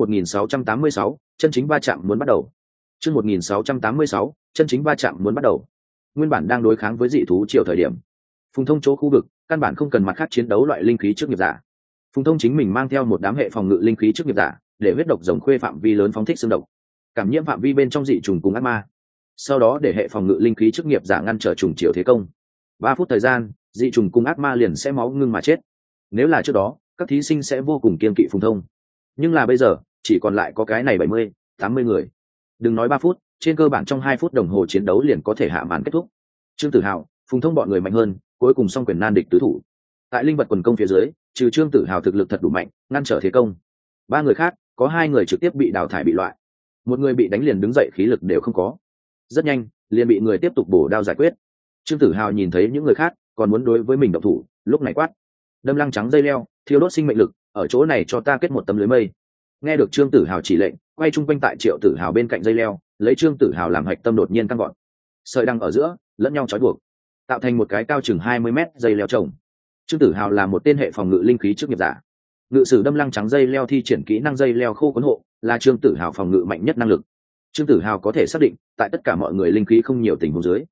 1686, chân chính va chạm muốn bắt đầu. Chương 1686, chân chính va chạm muốn bắt đầu. Nguyên bản đang đối kháng với dị thú triều thời điểm, Phùng Thông chỗ khu vực căn bản không cần mặt khác chiến đấu loại linh khí trước nghiệp giả. Phùng Thông chính mình mang theo một đám hệ phòng ngự linh khí trước nghiệp giả, để huyết độc rồng khuê phạm vi lớn phóng thích xương độc, cảm nhiễm phạm vi bên trong dị trùng cùng ác ma. Sau đó để hệ phòng ngự linh khí trước nghiệp giả ngăn trở trùng triều thế công. 3 phút thời gian, dị trùng cùng ác ma liền sẽ máu ngưng mà chết. Nếu là trước đó, các thí sinh sẽ vô cùng kiêng kỵ Phùng Thông. Nhưng là bây giờ, chỉ còn lại có cái này 70, 80 người. Đừng nói 3 phút, trên cơ bản trong 2 phút đồng hồ chiến đấu liền có thể hạ màn kết thúc. Trương Tử Hào, Phùng Thông bọn người mạnh hơn, cuối cùng song quyền nan địch tứ thủ. Tại linh vật quần công phía dưới, trừ Trương Tử Hào thực lực thật đủ mạnh, ngăn trở thế công. 3 người khác, có 2 người trực tiếp bị đào thải bị loại. Một người bị đánh liền đứng dậy khí lực đều không có. Rất nhanh, liền bị người tiếp tục bổ đao giải quyết. Trương Tử Hào nhìn thấy những người khác còn muốn đối với mình động thủ, lúc này quát: đâm lăng trắng dây leo, thiêu đốt sinh mệnh lực, ở chỗ này cho ta kết một tấm lưới mây. Nghe được Trương Tử Hào chỉ lệnh, quay chung quanh tại Triệu Tử Hào bên cạnh dây leo, lấy Trương Tử Hào làm hạch tâm đột nhiên tăng gọn, sợi đăng ở giữa lẫn nhau trói buộc, tạo thành một cái cao chừng 20 mét dây leo trồng. Trương Tử Hào là một tên hệ phòng ngự linh khí trước nghiệp giả, ngự sử đâm lăng trắng dây leo thi triển kỹ năng dây leo khô cuốn hộ, là Trương Tử Hào phòng ngự mạnh nhất năng lực. Trương Tử Hào có thể xác định, tại tất cả mọi người linh khí không nhiều tình huống dưới,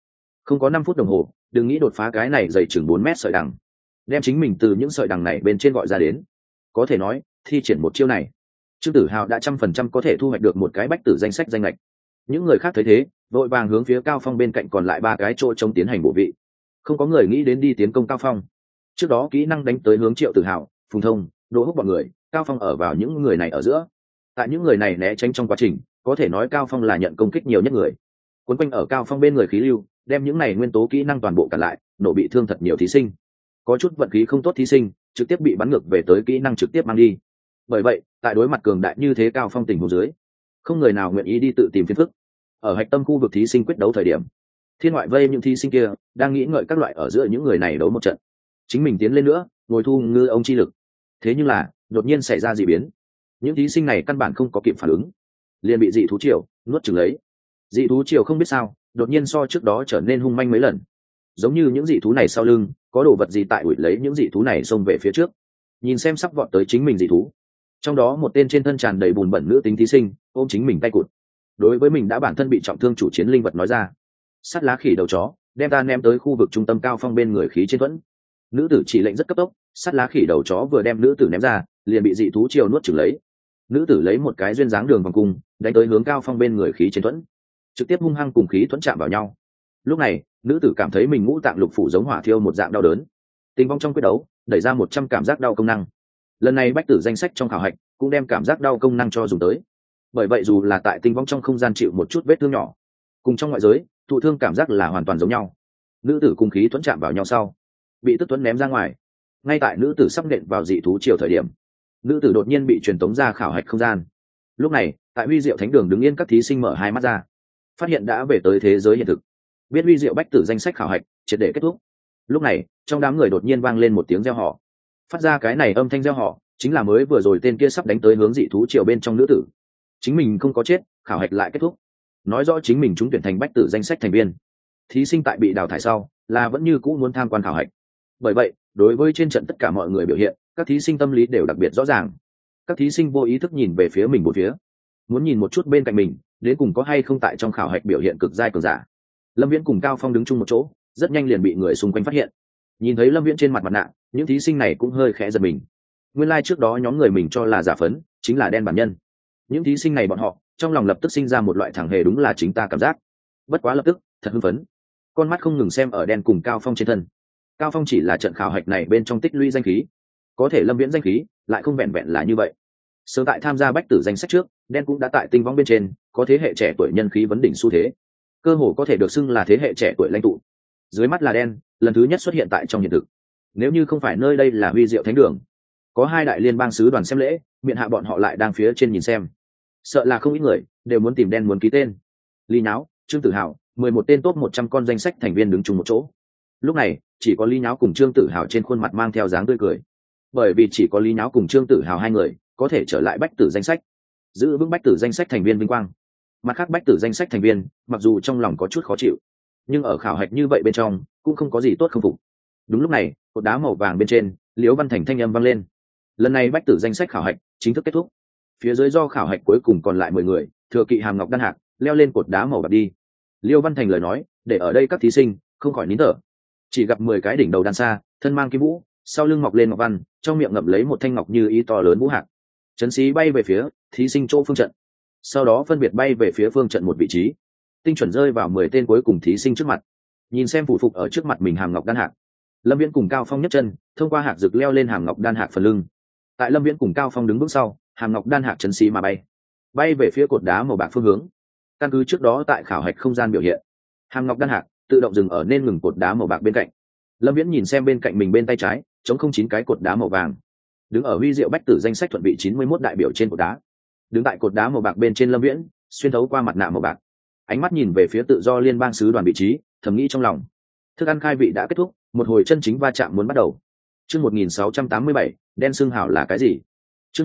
Không có 5 phút đồng hồ, đừng nghĩ đột phá cái này dày chừng 4 mét sợi đằng, đem chính mình từ những sợi đằng này bên trên gọi ra đến. Có thể nói, thi triển một chiêu này, Trương Tử Hào đã 100% có thể thu hoạch được một cái bách tử danh sách danh lệch. Những người khác thấy thế, vội vàng hướng phía Cao Phong bên cạnh còn lại 3 cái chỗ trống tiến hành bổ vị. Không có người nghĩ đến đi tiến công Cao Phong. Trước đó kỹ năng đánh tới hướng Triệu Tử Hào, Phùng Thông, Đỗ Húc bọn người, Cao Phong ở vào những người này ở giữa. Tại những người này né tránh trong quá trình, có thể nói Cao Phong là nhận công kích nhiều nhất người. Quấn quanh ở Cao Phong bên người khí lưu, đem những này nguyên tố kỹ năng toàn bộ cản lại, nổ bị thương thật nhiều thí sinh. Có chút vận khí không tốt thí sinh, trực tiếp bị bắn ngược về tới kỹ năng trực tiếp mang đi. Bởi vậy, tại đối mặt cường đại như thế Cao Phong tình huống dưới, không người nào nguyện ý đi tự tìm phiền phức. Ở hạch tâm khu vực thí sinh quyết đấu thời điểm, thiên ngoại vây những thí sinh kia đang nghĩ ngợi các loại ở giữa những người này đấu một trận, chính mình tiến lên nữa, ngồi thu ngư ông chi lực. Thế nhưng là đột nhiên xảy ra dị biến, những thí sinh này căn bản không có kịp phản ứng, liền bị dị thú triều nuốt chửng lấy. Dị thú triều không biết sao đột nhiên so trước đó trở nên hung manh mấy lần, giống như những dị thú này sau lưng có đồ vật gì tại ủi lấy những dị thú này xông về phía trước. Nhìn xem sắp vọt tới chính mình dị thú, trong đó một tên trên thân tràn đầy bùn bẩn nữ tính thí sinh ôm chính mình tay cụt, đối với mình đã bản thân bị trọng thương chủ chiến linh vật nói ra: sắt lá khỉ đầu chó, đem ta ném tới khu vực trung tâm Cao Phong bên người khí trên thuẫn. Nữ tử chỉ lệnh rất cấp tốc, sắt lá khỉ đầu chó vừa đem nữ tử ném ra, liền bị dị thú triều nuốt chửng lấy. Nữ tử lấy một cái duyên dáng đường vòng cung đánh tới hướng Cao Phong bên người khí trên thuẫn, trực tiếp hung hăng cùng khí thuẫn chạm vào nhau. Lúc này nữ tử cảm thấy mình ngũ tạng lục phủ giống hỏa thiêu một dạng đau đớn. Tình vong trong quyết đấu đẩy ra 100 cảm giác đau công năng. Lần này bách tử danh sách trong khảo hạch cũng đem cảm giác đau công năng cho dùng tới. Bởi vậy dù là tại tinh vong trong không gian chịu một chút vết thương nhỏ, cùng trong ngoại giới thụ thương cảm giác là hoàn toàn giống nhau. Nữ tử cùng khí thuẫn chạm vào nhau sau, bị tức thuẫn ném ra ngoài. Ngay tại nữ tử sắp nện vào dị thú triều thời điểm, nữ tử đột nhiên bị truyền tống ra khảo hạch không gian. Lúc này tại Huy Diệu Thánh Đường đứng yên các thí sinh mở hai mắt ra, phát hiện đã về tới thế giới hiện thực, biết Huy Diệu bách tử danh sách khảo hạch triệt để kết thúc. Lúc này trong đám người đột nhiên vang lên một tiếng reo hò. Phát ra cái này âm thanh reo hò chính là mới vừa rồi tên kia sắp đánh tới hướng dị thú triều bên trong nữ tử. Chính mình không có chết, khảo hạch lại kết thúc, nói rõ chính mình trúng tuyển thành bách tử danh sách thành viên. Thí sinh tại bị đào thải sau là vẫn như cũ muốn tham quan khảo hạch. Bởi vậy đối với trên trận tất cả mọi người biểu hiện, các thí sinh tâm lý đều đặc biệt rõ ràng. Các thí sinh vô ý thức nhìn về phía mình một phía, muốn nhìn một chút bên cạnh mình đến cùng có hay không tại trong khảo hạch biểu hiện cực giai cường giả. Lâm Viễn cùng Cao Phong đứng chung một chỗ, rất nhanh liền bị người xung quanh phát hiện. Nhìn thấy Lâm Viễn trên mặt nạ, những thí sinh này cũng hơi khẽ giật mình. Nguyên lai trước đó nhóm người mình cho là giả phấn chính là đen bản nhân. Những thí sinh này bọn họ trong lòng lập tức sinh ra một loại thẳng hề đúng là chính ta cảm giác. Bất quá lập tức thật hưng phấn, con mắt không ngừng xem ở đen cùng Cao Phong trên thân. Cao Phong chỉ là trận khảo hạch này bên trong tích lũy danh khí, có thể Lâm Viễn danh khí lại không vẹn vẹn là như vậy. Sớm tại tham gia bách tử danh sách trước, đen cũng đã tại tinh võng bên trên có thế hệ trẻ tuổi nhân khí vấn đỉnh xu thế, cơ hồ có thể được xưng là thế hệ trẻ tuổi lãnh tụ. Dưới mắt là đen lần thứ nhất xuất hiện tại trong hiện thực. Nếu như không phải nơi đây là Huy Diệu Thánh Đường, có 2 đại liên bang sứ đoàn xem lễ, miệng hạ bọn họ lại đang phía trên nhìn xem, sợ là không ít người đều muốn tìm đen muốn ký tên. Lý Nháo, Trương Tử Hào, 11 tên top 100 con danh sách thành viên đứng chung một chỗ. Lúc này chỉ có Lý Nháo cùng Trương Tử Hào trên khuôn mặt mang theo dáng tươi cười, bởi vì chỉ có Lý Nháo cùng Trương Tử Hào 2 người có thể trở lại bách tử danh sách, giữ vững bách tử danh sách thành viên vinh quang. Mặt khác bách tử danh sách thành viên mặc dù trong lòng có chút khó chịu, nhưng ở khảo hạch như vậy bên trong cũng không có gì tốt không phục. Đúng lúc này cột đá màu vàng bên trên Liễu Văn Thành thanh âm vang lên: lần này bách tử danh sách khảo hạch chính thức kết thúc. Phía dưới do khảo hạch cuối cùng còn lại 10 người thừa kỵ hàm ngọc đan hạc leo lên cột đá màu bạc đi. Liễu Văn Thành lời nói để ở đây các thí sinh không khỏi nín thở. Chỉ gặp 10 cái đỉnh đầu đan xa, thân mang kim vũ, sau lưng mọc lên ngọc văn, trong miệng ngậm lấy một thanh ngọc như ý to lớn vũ hạc, chấn xí bay về phía thí sinh chỗ phương trận, sau đó phân biệt bay về phía phương trận một vị trí, tinh chuẩn rơi vào 10 tên cuối cùng thí sinh trước mặt. Nhìn xem phủ phục ở trước mặt mình hàm ngọc đan hạc, Lâm Viễn cùng Cao Phong nhấc chân thông qua hạc rực leo lên hàm ngọc đan hạc phần lưng. Tại Lâm Viễn cùng Cao Phong đứng bước sau, hàm ngọc đan hạc chấn xí mà bay về phía cột đá màu bạc phương hướng. Căn cứ trước đó tại khảo hạch không gian biểu hiện, hàm ngọc đan hạc tự động dừng ở nên ngừng cột đá màu bạc bên cạnh. Lâm Viễn nhìn xem bên cạnh mình bên tay trái chống không 9 cái cột đá màu vàng, đứng ở Huy Diệu bách tử danh sách thuận vị 91 đại biểu trên cột đá. Đứng tại cột đá màu bạc bên trên Lâm Viễn xuyên thấu qua mặt nạ màu bạc, ánh mắt nhìn về phía tự do liên bang sứ đoàn vị trí, thầm nghĩ trong lòng: thức ăn khai vị đã kết thúc, một hồi chân chính va chạm muốn bắt đầu. Chương 1687, đen xương hảo là cái gì? Chương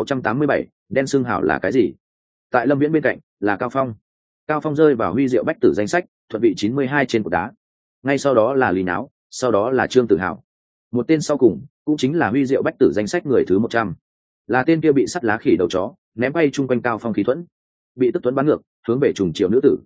1687, đen xương hảo là cái gì? Tại Lâm Viễn bên cạnh là Cao Phong. Cao Phong rơi vào Huy Diệu bách tử danh sách thuận vị 92 trên cột đá. Ngay sau đó là Lý Náo, sau đó là Trương Tử Hào. Một tên sau cùng cũng chính là Huy Diệu bách tử danh sách người thứ 100, là tên kia bị sắt lá khỉ đầu chó ném bay chung quanh Cao Phong khí thuẫn, bị tức thuẫn bắn ngược hướng về trùng chiều nữ tử.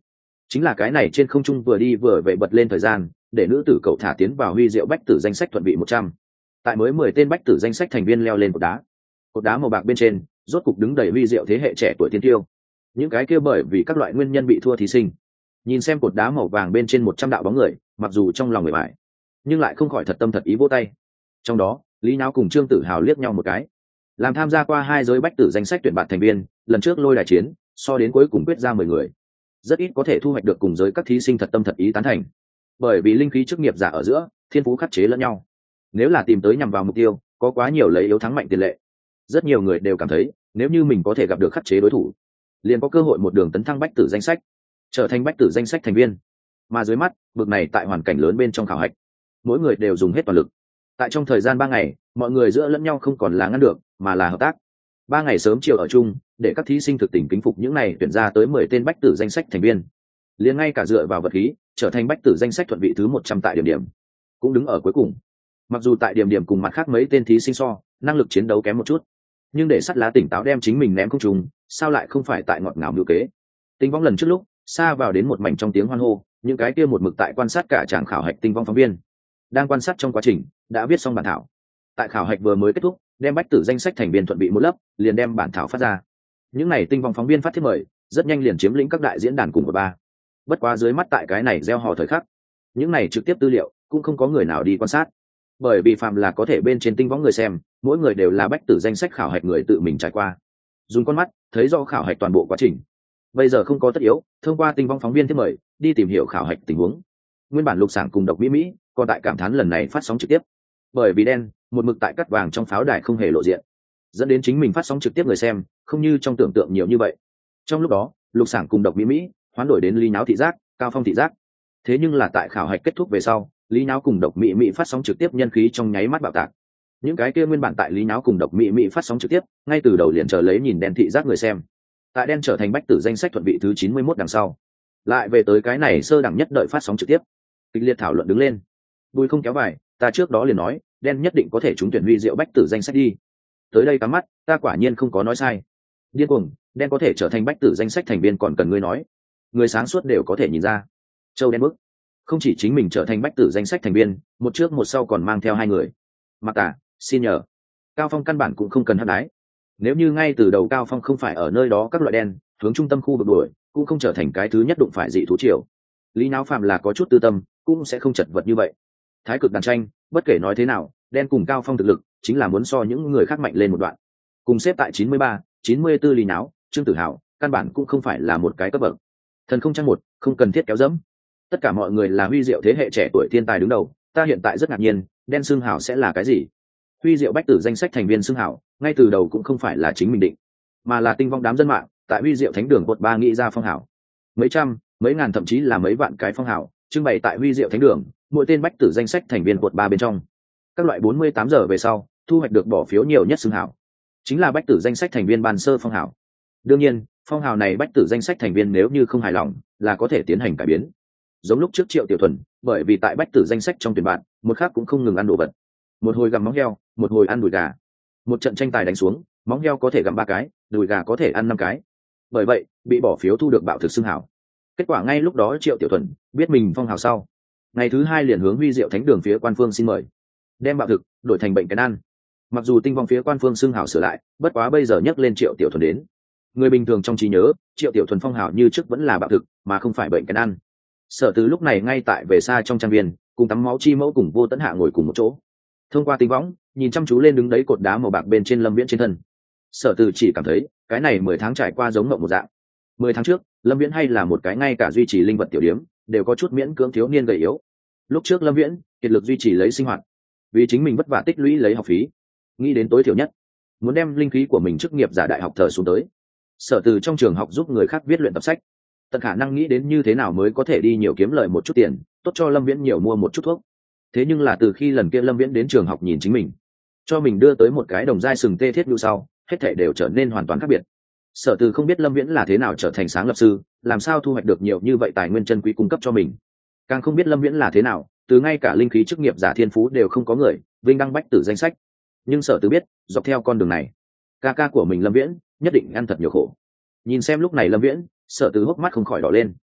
Chính là cái này trên không trung vừa đi vừa về bật lên thời gian, để nữ tử cậu thả tiến vào huy diệu bách tử danh sách thuận vị 100. Tại mới 10 tên bách tử danh sách thành viên leo lên cột đá màu bạc bên trên rốt cục đứng đầy huy diệu thế hệ trẻ tuổi tiên tiêu. Những cái kia bởi vì các loại nguyên nhân bị thua thí sinh nhìn xem cột đá màu vàng bên trên 100 đạo bóng người, mặc dù trong lòng người bại nhưng lại không khỏi thật tâm thật ý vỗ tay. Trong đó Lý Náo cùng Trương Tử Hào liếc nhau một cái. Làm tham gia qua 2 giới bách tử danh sách tuyển bạn thành viên, lần trước lôi đài chiến so đến cuối cùng quyết ra 10 người, rất ít có thể thu hoạch được cùng giới các thí sinh thật tâm thật ý tán thành, bởi vì linh khí chức nghiệp giả ở giữa thiên phú khắc chế lẫn nhau. Nếu là tìm tới nhằm vào mục tiêu, có quá nhiều lấy yếu thắng mạnh tiền lệ. Rất nhiều người đều cảm thấy nếu như mình có thể gặp được khắc chế đối thủ, liền có cơ hội một đường tấn thăng bách tử danh sách, trở thành bách tử danh sách thành viên. Mà dưới mắt bực này tại hoàn cảnh lớn bên trong khảo hạch, mỗi người đều dùng hết toàn lực. Tại trong thời gian 3 ngày, mọi người giữa lẫn nhau không còn là ngăn được, mà là hợp tác. 3 ngày sớm chiều ở chung, để các thí sinh thực tình kính phục những này tuyển ra tới 10 tên bách tử danh sách thành viên. Liền ngay cả dựa vào vật khí, trở thành bách tử danh sách thuận vị thứ 100 tại điểm điểm, cũng đứng ở cuối cùng. Mặc dù tại điểm điểm cùng mặt khác mấy tên thí sinh so, năng lực chiến đấu kém một chút, nhưng để sắt lá tỉnh táo đem chính mình ném không trùng, sao lại không phải tại ngọt ngào mưu kế. Tinh vong lần trước lúc, xa vào đến một mảnh trong tiếng hoan hô, những cái kia một mực tại quan sát cả tràng khảo hạch tinh vong phóng viên, đang quan sát trong quá trình, đã viết xong bản thảo. Tại khảo hạch vừa mới kết thúc, đem bách tử danh sách thành viên thuận bị một lớp, liền đem bản thảo phát ra. Những này tinh vong phóng viên phát thiết mời, rất nhanh liền chiếm lĩnh các đại diễn đàn cùng của ba. Bất quá dưới mắt tại cái này gieo hò thời khắc, những này trực tiếp tư liệu cũng không có người nào đi quan sát, bởi vì phàm là có thể bên trên tinh võng người xem, mỗi người đều là bách tử danh sách khảo hạch người tự mình trải qua, dùng con mắt thấy do khảo hạch toàn bộ quá trình. Bây giờ không có tất yếu thông qua tinh võng phóng viên thiết mời đi tìm hiểu khảo hạch tình huống. Nguyên bản Lục Sảng cùng Độc Mỹ còn tại cảm thán lần này phát sóng trực tiếp, bởi vì đen một mực tại cắt vàng trong pháo đài không hề lộ diện, dẫn đến chính mình phát sóng trực tiếp người xem không như trong tưởng tượng nhiều như vậy. Trong lúc đó Lục Sảng cùng Độc Mỹ hoán đổi đến Lý Náo thị giác, Cao Phong thị giác. Thế nhưng là tại khảo hạch kết thúc về sau, Lý Náo cùng Độc Mỹ phát sóng trực tiếp nhân khí trong nháy mắt bạo tạc. Những cái kia nguyên bản tại Lý Náo cùng Độc Mỹ phát sóng trực tiếp, ngay từ đầu liền chờ lấy nhìn đen thị giác người xem. Tại đen trở thành bách tử danh sách thuận vị thứ 91 đằng sau, lại về tới cái này sơ đẳng nhất đợi phát sóng trực tiếp. Kịch liệt thảo luận đứng lên. Bùi không kéo vải, ta trước đó liền nói, đen nhất định có thể trúng tuyển huy diệu bách tử danh sách đi. Tới đây cắm mắt, ta quả nhiên không có nói sai. Điên cuồng, đen có thể trở thành bách tử danh sách thành viên còn cần ngươi nói. Người sáng suốt đều có thể nhìn ra. Châu đen bức. Không chỉ chính mình trở thành bách tử danh sách thành viên, một trước một sau còn mang theo 2 người. Mặc Tả, xin nhờ. Cao Phong căn bản cũng không cần hất đái. Nếu như ngay từ đầu Cao Phong không phải ở nơi đó các loại đen hướng trung tâm khu vực đuổi, cũng không trở thành cái thứ nhất đụng phải dị thú triều. Lý Náo Phạm là có chút tư tâm, cũng sẽ không chật vật như vậy. Thái cực đàn tranh, bất kể nói thế nào, đen cùng Cao Phong thực lực chính là muốn so những người khác mạnh lên một đoạn. Cùng xếp tại 93, 94 Lý Náo, Trương Tử Hào, căn bản cũng không phải là một cái cấp bậc. Thần không trang một, không cần thiết kéo dẫm. Tất cả mọi người là huy diệu thế hệ trẻ tuổi thiên tài đứng đầu, ta hiện tại rất ngạc nhiên, đen xương hào sẽ là cái gì? Huy diệu bách tử danh sách thành viên xương hào, ngay từ đầu cũng không phải là chính mình định, mà là tinh vong đám dân mạng tại huy diệu thánh đường cột 3 nghĩ ra phong hào. Mấy trăm, mấy ngàn thậm chí là mấy vạn cái phong hào trưng bày tại huy diệu thánh đường, mỗi tên bách tử danh sách thành viên cột 3 bên trong. Các loại 48 giờ về sau, thu hoạch được bỏ phiếu nhiều nhất xương hào, chính là bách tử danh sách thành viên ban sơ phong hào. Đương nhiên, phong hào này bách tử danh sách thành viên nếu như không hài lòng, là có thể tiến hành cải biến. Giống lúc trước Triệu Tiểu Thuần, bởi vì tại bách tử danh sách trong tuyển bạn, một khác cũng không ngừng ăn đồ vật. Một hồi gặm móng heo, một hồi ăn đùi gà. Một trận tranh tài đánh xuống, móng heo có thể gặm 3 cái, đùi gà có thể ăn 5 cái. Bởi vậy, bị bỏ phiếu thu được bạo thực xưng hào. Kết quả ngay lúc đó Triệu Tiểu Thuần biết mình phong hào sau, ngày thứ 2 liền hướng huy diệu thánh đường phía quan phương xin mời, đem bạo thực đổi thành bệnh cái ăn. Mặc dù tinh vong phía quan phương xưng hào sửa lại, bất quá bây giờ nhắc lên Triệu Tiểu Thuần đến, người bình thường trong trí nhớ, Triệu Tiểu Thuần phong hào như trước vẫn là bạo thực, mà không phải bệnh cái ăn. Sở Từ lúc này ngay tại về xa trong trang viên, cùng Tắm Máu Chi Mẫu cùng Vô Tấn Hạ ngồi cùng một chỗ. Thông qua tinh võng, nhìn chăm chú lên đứng đấy cột đá màu bạc bên trên Lâm Viễn trên thân. Sở Từ chỉ cảm thấy, cái này 10 tháng trải qua giống mộng một dạng. 10 tháng trước, Lâm Viễn hay là một cái ngay cả duy trì linh vật tiểu điếm, đều có chút miễn cưỡng thiếu niên gầy yếu. Lúc trước Lâm Viễn kiệt lực duy trì lấy sinh hoạt, vì chính mình vất vả tích lũy lấy học phí, nghĩ đến tối thiểu nhất, muốn đem linh khí của mình chức nghiệp giả đại học thờ xuống tới. Sở Từ trong trường học giúp người khác viết luyện tập sách, tận khả năng nghĩ đến như thế nào mới có thể đi nhiều kiếm lời một chút tiền, tốt cho Lâm Viễn nhiều mua một chút thuốc. Thế nhưng là từ khi lần kia Lâm Viễn đến trường học nhìn chính mình, cho mình đưa tới một cái đồng giai sừng tê thiết nhu sau, hết thảy đều trở nên hoàn toàn khác biệt. Sở Từ không biết Lâm Viễn là thế nào trở thành sáng lập sư, làm sao thu hoạch được nhiều như vậy tài nguyên chân quý cung cấp cho mình. Càng không biết Lâm Viễn là thế nào, từ ngay cả linh khí chức nghiệp giả thiên phú đều không có người, vinh đăng bách tử danh sách. Nhưng Sở Từ biết, dọc theo con đường này, ca ca của mình Lâm Viễn nhất định ăn thật nhiều khổ. Nhìn xem lúc này Lâm Viễn, Sở Từ hốc mắt không khỏi đỏ lên.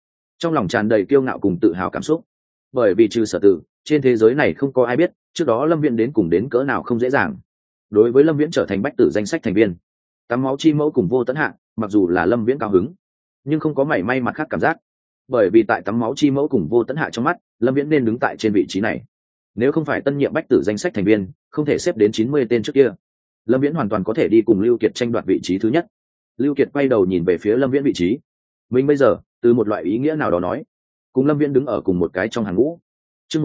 trong lòng tràn đầy kiêu ngạo cùng tự hào cảm xúc. Bởi vì trừ Sở Tử, trên thế giới này không có ai biết trước đó Lâm Viễn đến cùng đến cỡ nào không dễ dàng. Đối với Lâm Viễn trở thành bách tử danh sách thành viên, Tắm Máu Chi Mẫu cùng Vô Tấn Hạ, mặc dù là Lâm Viễn cao hứng, nhưng không có mảy may mặt khác cảm giác. Bởi vì tại Tắm Máu Chi Mẫu cùng Vô Tấn Hạ trong mắt, Lâm Viễn nên đứng tại trên vị trí này. Nếu không phải tân nhiệm bách tử danh sách thành viên, không thể xếp đến 90 tên trước kia, Lâm Viễn hoàn toàn có thể đi cùng Lưu Kiệt tranh đoạt vị trí thứ nhất. Lưu Kiệt quay đầu nhìn về phía Lâm Viễn vị trí. Mình bây giờ, từ một loại ý nghĩa nào đó nói, cùng Lâm Viễn đứng ở cùng một cái trong hàng ngũ. Chương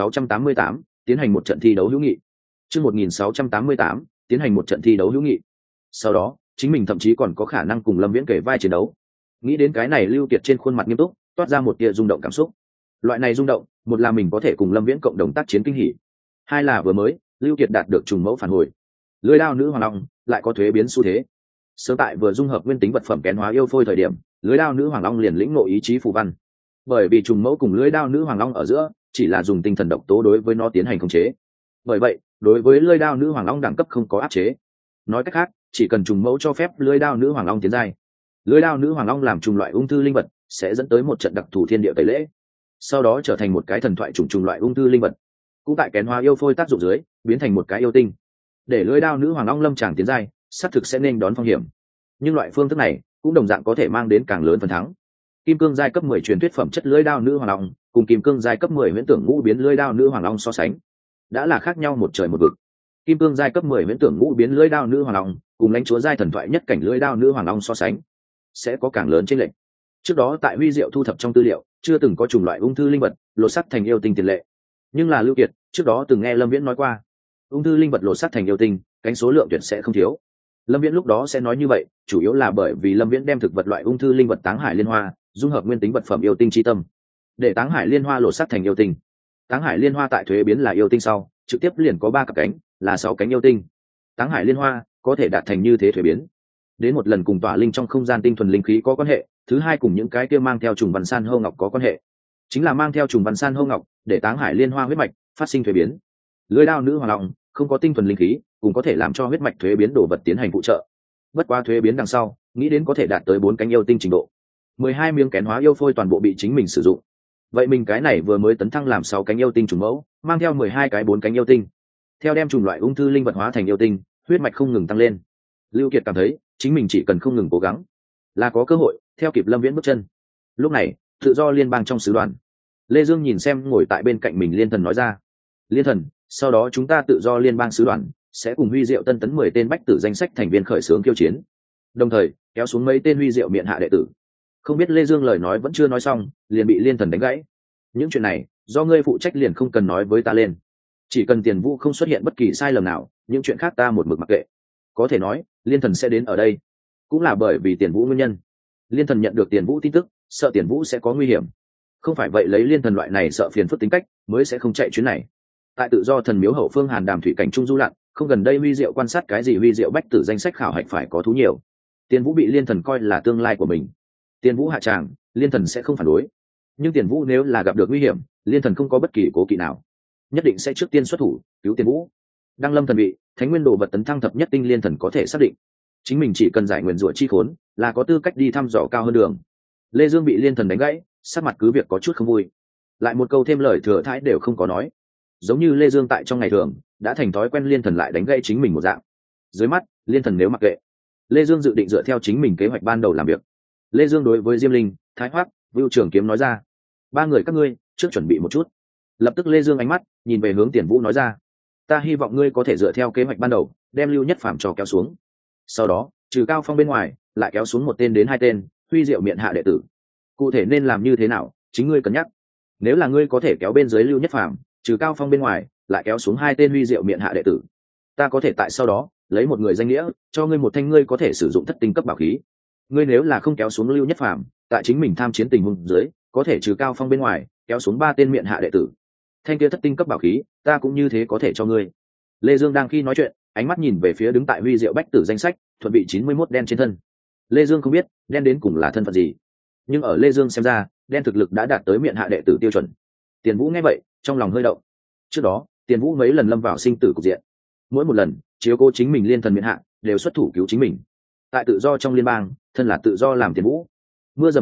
1688, tiến hành một trận thi đấu hữu nghị. Chương 1688, tiến hành một trận thi đấu hữu nghị. Sau đó, chính mình thậm chí còn có khả năng cùng Lâm Viễn kể vai chiến đấu. Nghĩ đến cái này, Lưu Kiệt trên khuôn mặt nghiêm túc, toát ra một tia rung động cảm xúc. Loại này rung động, một là mình có thể cùng Lâm Viễn cộng đồng tác chiến kinh hỉ, hai là vừa mới Lưu Kiệt đạt được trùng mẫu phản hồi, lưỡi đao nữ hoàng long lại có thuế biến xu thế. Sớm tại vừa dung hợp nguyên tính vật phẩm kén hóa yêu phôi thời điểm, lưỡi đao nữ hoàng long liền lĩnh ngộ ý chí phù văn. Bởi vì trùng mẫu cùng lưỡi đao nữ hoàng long ở giữa chỉ là dùng tinh thần độc tố đối với nó tiến hành khống chế, bởi vậy đối với lưỡi đao nữ hoàng long đẳng cấp không có áp chế. Nói cách khác, chỉ cần trùng mẫu cho phép lưỡi đao nữ hoàng long tiến giai, lưỡi đao nữ hoàng long làm trùng loại ung thư linh vật sẽ dẫn tới một trận đặc thù thiên địa tẩy lễ, sau đó trở thành một cái thần thoại trùng loại ung thư linh vật, cũng tại kén hóa yêu phôi tác dụng dưới biến thành một cái yêu tinh. Để lưỡi đao nữ hoàng long lâm tràng tiến giai, xác thực sẽ nên đón phong hiểm, nhưng loại phương thức này cũng đồng dạng có thể mang đến càng lớn phần thắng. Kim cương giai cấp 10 truyền thuyết phẩm chất lưỡi đao nữ hoàng long cùng kim cương giai cấp 10 huyễn tưởng ngũ biến lưỡi đao nữ hoàng long so sánh, đã là khác nhau một trời một vực. Kim cương giai cấp 10 huyễn tưởng ngũ biến lưỡi đao nữ hoàng long cùng lãnh chúa giai thần thoại nhất cảnh lưỡi đao nữ hoàng long so sánh, sẽ có càng lớn chênh lệch. Trước đó tại Huy Diệu thu thập trong tư liệu, chưa từng có chủng loại ung thư linh vật lột xác thành yêu tinh tiền lệ, nhưng là Lưu Kiệt trước đó từng nghe Lâm Viễn nói qua, ung thư linh vật lột xác thành yêu tinh, cánh số lượng tuyệt sẽ không thiếu. Lâm Viễn lúc đó sẽ nói như vậy, chủ yếu là bởi vì Lâm Viễn đem thực vật loại ung thư linh vật Táng Hải Liên Hoa dung hợp nguyên tính vật phẩm yêu tinh chi tâm, để Táng Hải Liên Hoa lột xác thành yêu tinh. Táng Hải Liên Hoa tại thuế biến là yêu tinh sau, trực tiếp liền có 3 cặp cánh, là 6 cánh yêu tinh. Táng Hải Liên Hoa có thể đạt thành như thế thuế biến, đến một lần cùng tỏa linh trong không gian tinh thuần linh khí có quan hệ, thứ hai cùng những cái kia mang theo trùng văn san hô ngọc có quan hệ, chính là mang theo trùng văn san hô ngọc để Táng Hải Liên Hoa huyết mạch phát sinh thuế biến. Lưỡi đao nữ hoàng long không có tinh thuần linh khí, cũng có thể làm cho huyết mạch thuế biến đồ vật tiến hành phụ trợ. Bất quá thuế biến đằng sau, nghĩ đến có thể đạt tới 4 cánh yêu tinh trình độ. 12 miếng kén hóa yêu phôi toàn bộ bị chính mình sử dụng. Vậy mình cái này vừa mới tấn thăng làm 6 cánh yêu tinh trùng mẫu, mang theo 12 cái 4 cánh yêu tinh. Theo đem trùng loại ung thư linh vật hóa thành yêu tinh, huyết mạch không ngừng tăng lên. Lưu Kiệt cảm thấy, chính mình chỉ cần không ngừng cố gắng, là có cơ hội theo kịp Lâm Viễn bước chân. Lúc này, tự do liên bang trong sứ đoàn, Lê Dương nhìn xem ngồi tại bên cạnh mình Liên Thần nói ra: "Liên Thần, sau đó chúng ta tự do liên bang sứ đoàn sẽ cùng Huy Diệu tân tấn 10 tên bách tử danh sách thành viên khởi xướng khiêu chiến, đồng thời kéo xuống mấy tên Huy Diệu miện hạ đệ tử." Không biết Lê Dương lời nói vẫn chưa nói xong, liền bị Liên Thần đánh gãy: "Những chuyện này do ngươi phụ trách, liền không cần nói với ta lên. Chỉ cần Tiền Vũ không xuất hiện bất kỳ sai lầm nào, những chuyện khác ta một mực mặc kệ." Có thể nói, Liên Thần sẽ đến ở đây cũng là bởi vì Tiền Vũ nguyên nhân. Liên Thần nhận được Tiền Vũ tin tức, sợ Tiền Vũ sẽ có nguy hiểm, không phải vậy lấy Liên Thần loại này sợ phiền phức tính cách, mới sẽ không chạy chuyến này. Tại tự do thần miếu hậu phương Hàn Đàm thủy cảnh trung du lặn, không gần đây Huy Diệu quan sát cái gì Huy Diệu bách tử danh sách khảo hạch phải có thú nhiều. Tiền Vũ bị Liên Thần coi là tương lai của mình, Tiền Vũ hạ tràng, Liên Thần sẽ không phản đối. Nhưng Tiền Vũ nếu là gặp được nguy hiểm, Liên Thần không có bất kỳ cố kỵ nào, nhất định sẽ trước tiên xuất thủ cứu Tiền Vũ. Đăng lâm thần vị, thánh nguyên đồ vật tấn thăng thập nhất tinh, Liên Thần có thể xác định chính mình chỉ cần giải nguyền rủa chi khốn là có tư cách đi thăm dò cao hơn đường. Lê Dương bị Liên Thần đánh gãy, sắc mặt cứ việc có chút không vui, lại một câu thêm lời thừa thãi đều không có nói, giống như Lê Dương tại trong ngày thường đã thành thói quen Liên Thần lại đánh gãy chính mình một dạng. Dưới mắt Liên Thần nếu mặc kệ, Lê Dương dự định dựa theo chính mình kế hoạch ban đầu làm việc. Lê Dương đối với Diêm Linh, Thái Hoắc, Vưu Trường Kiếm nói ra: "3 người các ngươi trước chuẩn bị một chút." Lập tức Lê Dương ánh mắt nhìn về hướng Tiền Vũ nói ra: "Ta hy vọng ngươi có thể dựa theo kế hoạch ban đầu, đem Lưu Nhất Phàm cho kéo xuống. Sau đó, trừ Cao Phong bên ngoài, lại kéo xuống 1 tên đến 2 tên Huy Diệu miện hạ đệ tử. Cụ thể nên làm như thế nào, chính ngươi cân nhắc. Nếu là ngươi có thể kéo bên dưới Lưu Nhất Phàm, trừ Cao Phong bên ngoài, lại kéo xuống 2 tên Huy Diệu miện hạ đệ tử, ta có thể tại sau đó lấy một người danh nghĩa, cho ngươi một thanh ngươi có thể sử dụng thất tinh cấp bảo khí. Ngươi nếu là không kéo xuống Lưu Nhất Phàm, tại chính mình tham chiến tình huống dưới, có thể trừ Cao Phong bên ngoài, kéo xuống 3 tên miện hạ đệ tử. Thanh kia thất tinh cấp bảo khí, ta cũng như thế có thể cho ngươi." Lê Dương đang khi nói chuyện, ánh mắt nhìn về phía đứng tại Huy Diệu bách tử danh sách thuận vị 91 đen trên thân. Lê Dương không biết đen đến cùng là thân phận gì, nhưng ở Lê Dương xem ra, đen thực lực đã đạt tới miện hạ đệ tử tiêu chuẩn. Tiền Vũ nghe vậy, trong lòng hơi động. Trước đó, Tiền Vũ mấy lần lâm vào sinh tử cục diện, mỗi một lần chiếu cố chính mình Liên Thần miện hạ đều xuất thủ cứu chính mình. Tại tự do trong liên bang, thân là tự do làm Tiền Vũ, mưa dầm thấm đất,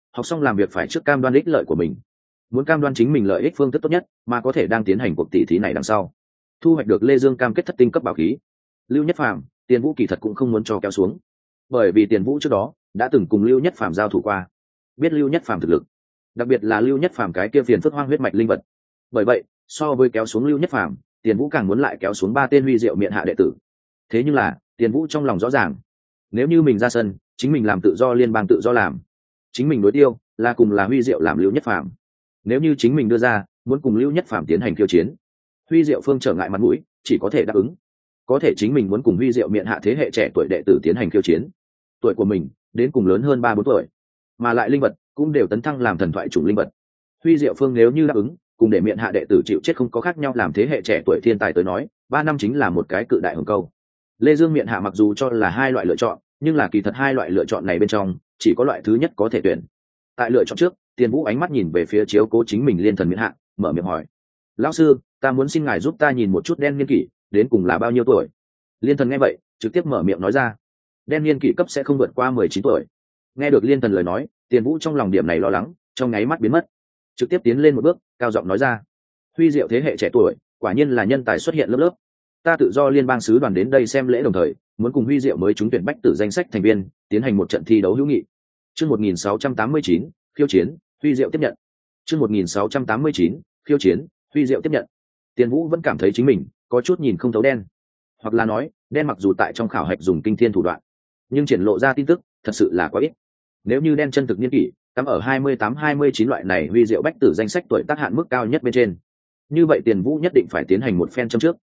học xong làm việc phải trước cam đoan ích lợi của mình, muốn cam đoan chính mình lợi ích phương thức tốt nhất mà có thể đang tiến hành cuộc tỷ thí này đằng sau thu hoạch được Lê Dương cam kết thất tinh cấp bảo khí. Lưu Nhất Phàm, Tiền Vũ kỳ thật cũng không muốn cho kéo xuống, bởi vì Tiền Vũ trước đó đã từng cùng Lưu Nhất Phàm giao thủ qua, biết Lưu Nhất Phàm thực lực, đặc biệt là Lưu Nhất Phàm cái kia phiền phức hoang huyết mạch linh vật. Bởi vậy, so với kéo xuống Lưu Nhất Phàm, Tiền Vũ càng muốn lại kéo xuống 3 tên huy diệu miện hạ đệ tử. Thế nhưng là, Tiền Vũ trong lòng rõ ràng, nếu như mình ra sân, chính mình làm tự do liên bang tự do làm, chính mình đối tiêu là cùng là huy diệu làm Lưu Nhất Phàm. Nếu như chính mình đưa ra muốn cùng Lưu Nhất Phàm tiến hành khiêu chiến, huy diệu phương trở ngại mặt mũi, chỉ có thể đáp ứng. Có thể chính mình muốn cùng huy diệu miện hạ thế hệ trẻ tuổi đệ tử tiến hành khiêu chiến, tuổi của mình đến cùng lớn hơn 3-4 tuổi, mà lại linh vật cũng đều tấn thăng làm thần thoại chủng linh vật. Huy diệu phương nếu như đáp ứng cùng để miện hạ đệ tử chịu chết không có khác nhau, làm thế hệ trẻ tuổi thiên tài tới nói 3 năm chính là một cái cự đại hồng câu. Lê Dương miện hạ mặc dù cho là 2 loại lựa chọn, nhưng là kỳ thật 2 loại lựa chọn này bên trong chỉ có loại thứ nhất có thể tuyển. Tại lựa chọn trước, Tiền Vũ ánh mắt nhìn về phía chiếu cố chính mình liên thần miện hạ, mở miệng hỏi: lão sư, ta muốn xin ngài giúp ta nhìn một chút đen niên kỷ đến cùng là bao nhiêu tuổi? Liên thần nghe vậy trực tiếp mở miệng nói ra: đen niên kỷ cấp sẽ không vượt qua 19 tuổi. Nghe được liên thần lời nói, Tiền Vũ trong lòng điểm này lo lắng trong nháy mắt biến mất, trực tiếp tiến lên một bước, cao giọng nói ra: huy diệu thế hệ trẻ tuổi quả nhiên là nhân tài xuất hiện lớp lớp. Ta tự do liên bang sứ đoàn đến đây xem lễ, đồng thời muốn cùng huy diệu mới trúng tuyển bách tử danh sách thành viên tiến hành một trận thi đấu hữu nghị. Chương 1689, khiêu chiến, huy diệu tiếp nhận. Chương 1689, khiêu chiến, huy diệu tiếp nhận. Tiền Vũ vẫn cảm thấy chính mình có chút nhìn không thấu đen, hoặc là nói đen mặc dù tại trong khảo hạch dùng kinh thiên thủ đoạn, nhưng triển lộ ra tin tức thật sự là quá ít. Nếu như đen chân thực niên kỷ cắm ở 28-29 loại này huy diệu bách tử danh sách tuổi tác hạn mức cao nhất bên trên, như vậy Tiền Vũ nhất định phải tiến hành một phen châm trước.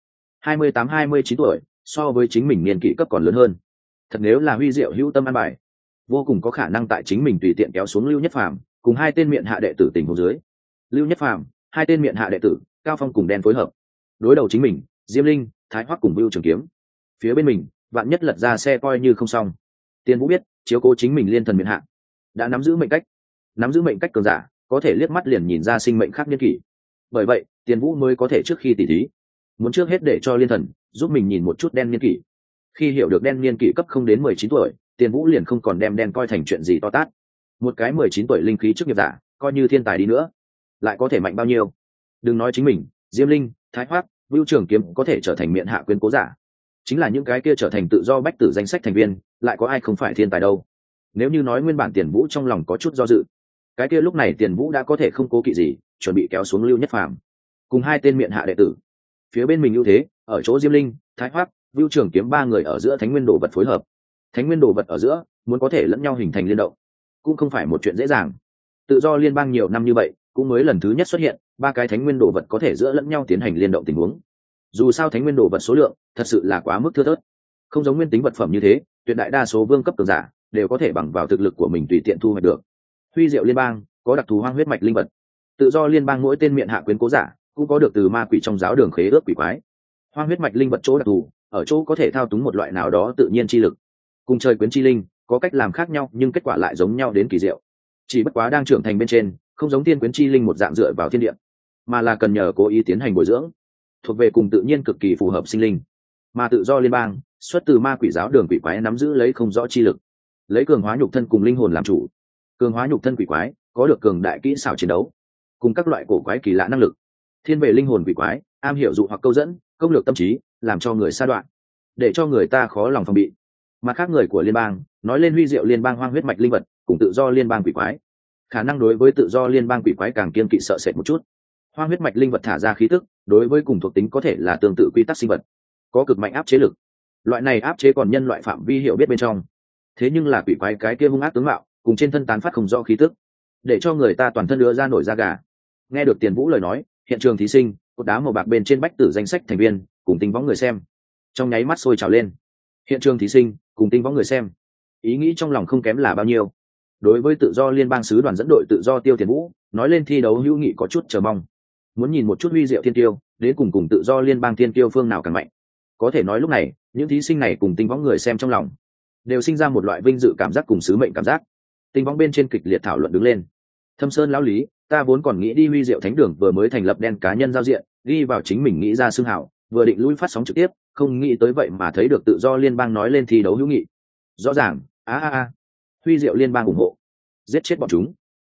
28-29 tuổi so với chính mình niên kỷ cấp còn lớn hơn, thật nếu là huy diệu hữu tâm an bài, vô cùng có khả năng tại chính mình tùy tiện kéo xuống Lưu Nhất Phàm cùng 2 tên miện hạ đệ tử tình huống dưới. Lưu Nhất Phàm, 2 tên miện hạ đệ tử Cao Phong cùng đen phối hợp đối đầu chính mình, Diêm Linh, Thái Hoắc cùng Vưu Trường Kiếm. Phía bên mình vạn nhất lật ra xe coi như không xong. Tiền Vũ biết chiếu cố chính mình liên thần miện hạ đã nắm giữ mệnh cách cường giả có thể liếc mắt liền nhìn ra sinh mệnh khác niên kỷ, bởi vậy Tiền Vũ mới có thể trước khi tỉ thí muốn trước hết để cho liên thần giúp mình nhìn một chút đen niên kỷ. Khi hiểu được đen niên kỷ cấp không đến 19 tuổi, Tiền Vũ liền không còn đem đen coi thành chuyện gì to tát. Một cái 19 tuổi linh khí chức nghiệp giả coi như thiên tài đi nữa lại có thể mạnh bao nhiêu? Đừng nói chính mình, Diêm Linh, Thái Hoắc, Vưu Trường Kiếm có thể trở thành miện hạ quyến cố giả, chính là những cái kia trở thành tự do bách tử danh sách thành viên lại có ai không phải thiên tài đâu. Nếu như nói nguyên bản Tiền Vũ trong lòng có chút do dự, cái kia lúc này Tiền Vũ đã có thể không cố kỵ gì chuẩn bị kéo xuống Lưu Nhất Phàm cùng 2 tên miện hạ đệ tử. Phía bên mình ưu thế ở chỗ Diêm Linh, Thái Hoắc, Vưu Trường Kiếm 3 người ở giữa thánh nguyên đồ vật phối hợp. Thánh nguyên đồ vật ở giữa muốn có thể lẫn nhau hình thành liên động cũng không phải một chuyện dễ dàng. Tự do liên bang nhiều năm như vậy cũng mới lần thứ nhất xuất hiện 3 cái thánh nguyên đồ vật có thể giữa lẫn nhau tiến hành liên động tình huống. Dù sao thánh nguyên đồ vật số lượng thật sự là quá mức thưa thớt, không giống nguyên tính vật phẩm như thế, tuyệt đại đa số vương cấp cường giả đều có thể bằng vào thực lực của mình tùy tiện thu hoạch được. Huy diệu liên bang có đặc thù hoang huyết mạch linh vật, tự do liên bang mỗi tên miện hạ quyến cố giả cũng có được từ ma quỷ trong giáo đường khế ước quỷ quái. Hoang huyết mạch linh vật chỗ đặc thù ở chỗ có thể thao túng một loại nào đó tự nhiên chi lực, cùng trời quyến chi linh có cách làm khác nhau nhưng kết quả lại giống nhau đến kỳ diệu. Chỉ bất quá đang trưởng thành bên trên không giống tiên quyến chi linh một dạng dựa vào thiên địa, mà là cần nhờ cố ý tiến hành bồi dưỡng, thuộc về cùng tự nhiên cực kỳ phù hợp sinh linh. Mà tự do liên bang xuất từ ma quỷ giáo đường quỷ quái nắm giữ lấy không rõ chi lực, lấy cường hóa nhục thân cùng linh hồn làm chủ. Cường hóa nhục thân quỷ quái có được cường đại kỹ xảo chiến đấu cùng các loại cổ quái kỳ lạ năng lực. Thiên về linh hồn quỷ quái am hiểu dụ hoặc câu dẫn, công lược tâm trí, làm cho người sa đoạn, để cho người ta khó lòng phòng bị. Mà khác người của liên bang nói lên huy diệu liên bang hoang huyết mạch linh vật cùng tự do liên bang quỷ quái, khả năng đối với tự do liên bang quỷ quái càng kiên kỵ sợ sệt một chút. Hoang huyết mạch linh vật thả ra khí tức đối với cùng thuộc tính có thể là tương tự quy tắc sinh vật, có cực mạnh áp chế lực. Loại này áp chế còn nhân loại phạm vi hiểu biết bên trong, thế nhưng là quỷ quái cái kia hung ác tướng mạo cùng trên thân tán phát không rõ khí tức, để cho người ta toàn thân đưa ra nổi da gà. Nghe được Tiền Vũ lời nói, hiện trường thí sinh cột đá màu bạc bên trên bách tử danh sách thành viên cùng tinh võng người xem trong nháy mắt sôi trào lên. Hiện trường thí sinh cùng tinh võng người xem ý nghĩ trong lòng không kém là bao nhiêu. Đối với tự do liên bang sứ đoàn dẫn đội tự do Tiêu Tiền Vũ nói lên thi đấu hữu nghị có chút chờ mong, muốn nhìn một chút huy diệu thiên tiêu đến cùng tự do liên bang thiên tiêu phương nào càng mạnh. Có thể nói lúc này những thí sinh này cùng tinh võng người xem trong lòng đều sinh ra một loại vinh dự cảm giác cùng sứ mệnh cảm giác. Tinh võng bên trên kịch liệt thảo luận đứng lên. Thâm Sơn lão lý, ta vốn còn nghĩ đi huy diệu thánh đường vừa mới thành lập đen cá nhân giao diện ghi vào chính mình nghĩ ra xương hảo, vừa định lui phát sóng trực tiếp, không nghĩ tới vậy mà thấy được tự do liên bang nói lên thi đấu hữu nghị. Rõ ràng huy diệu liên bang ủng hộ, giết chết bọn chúng.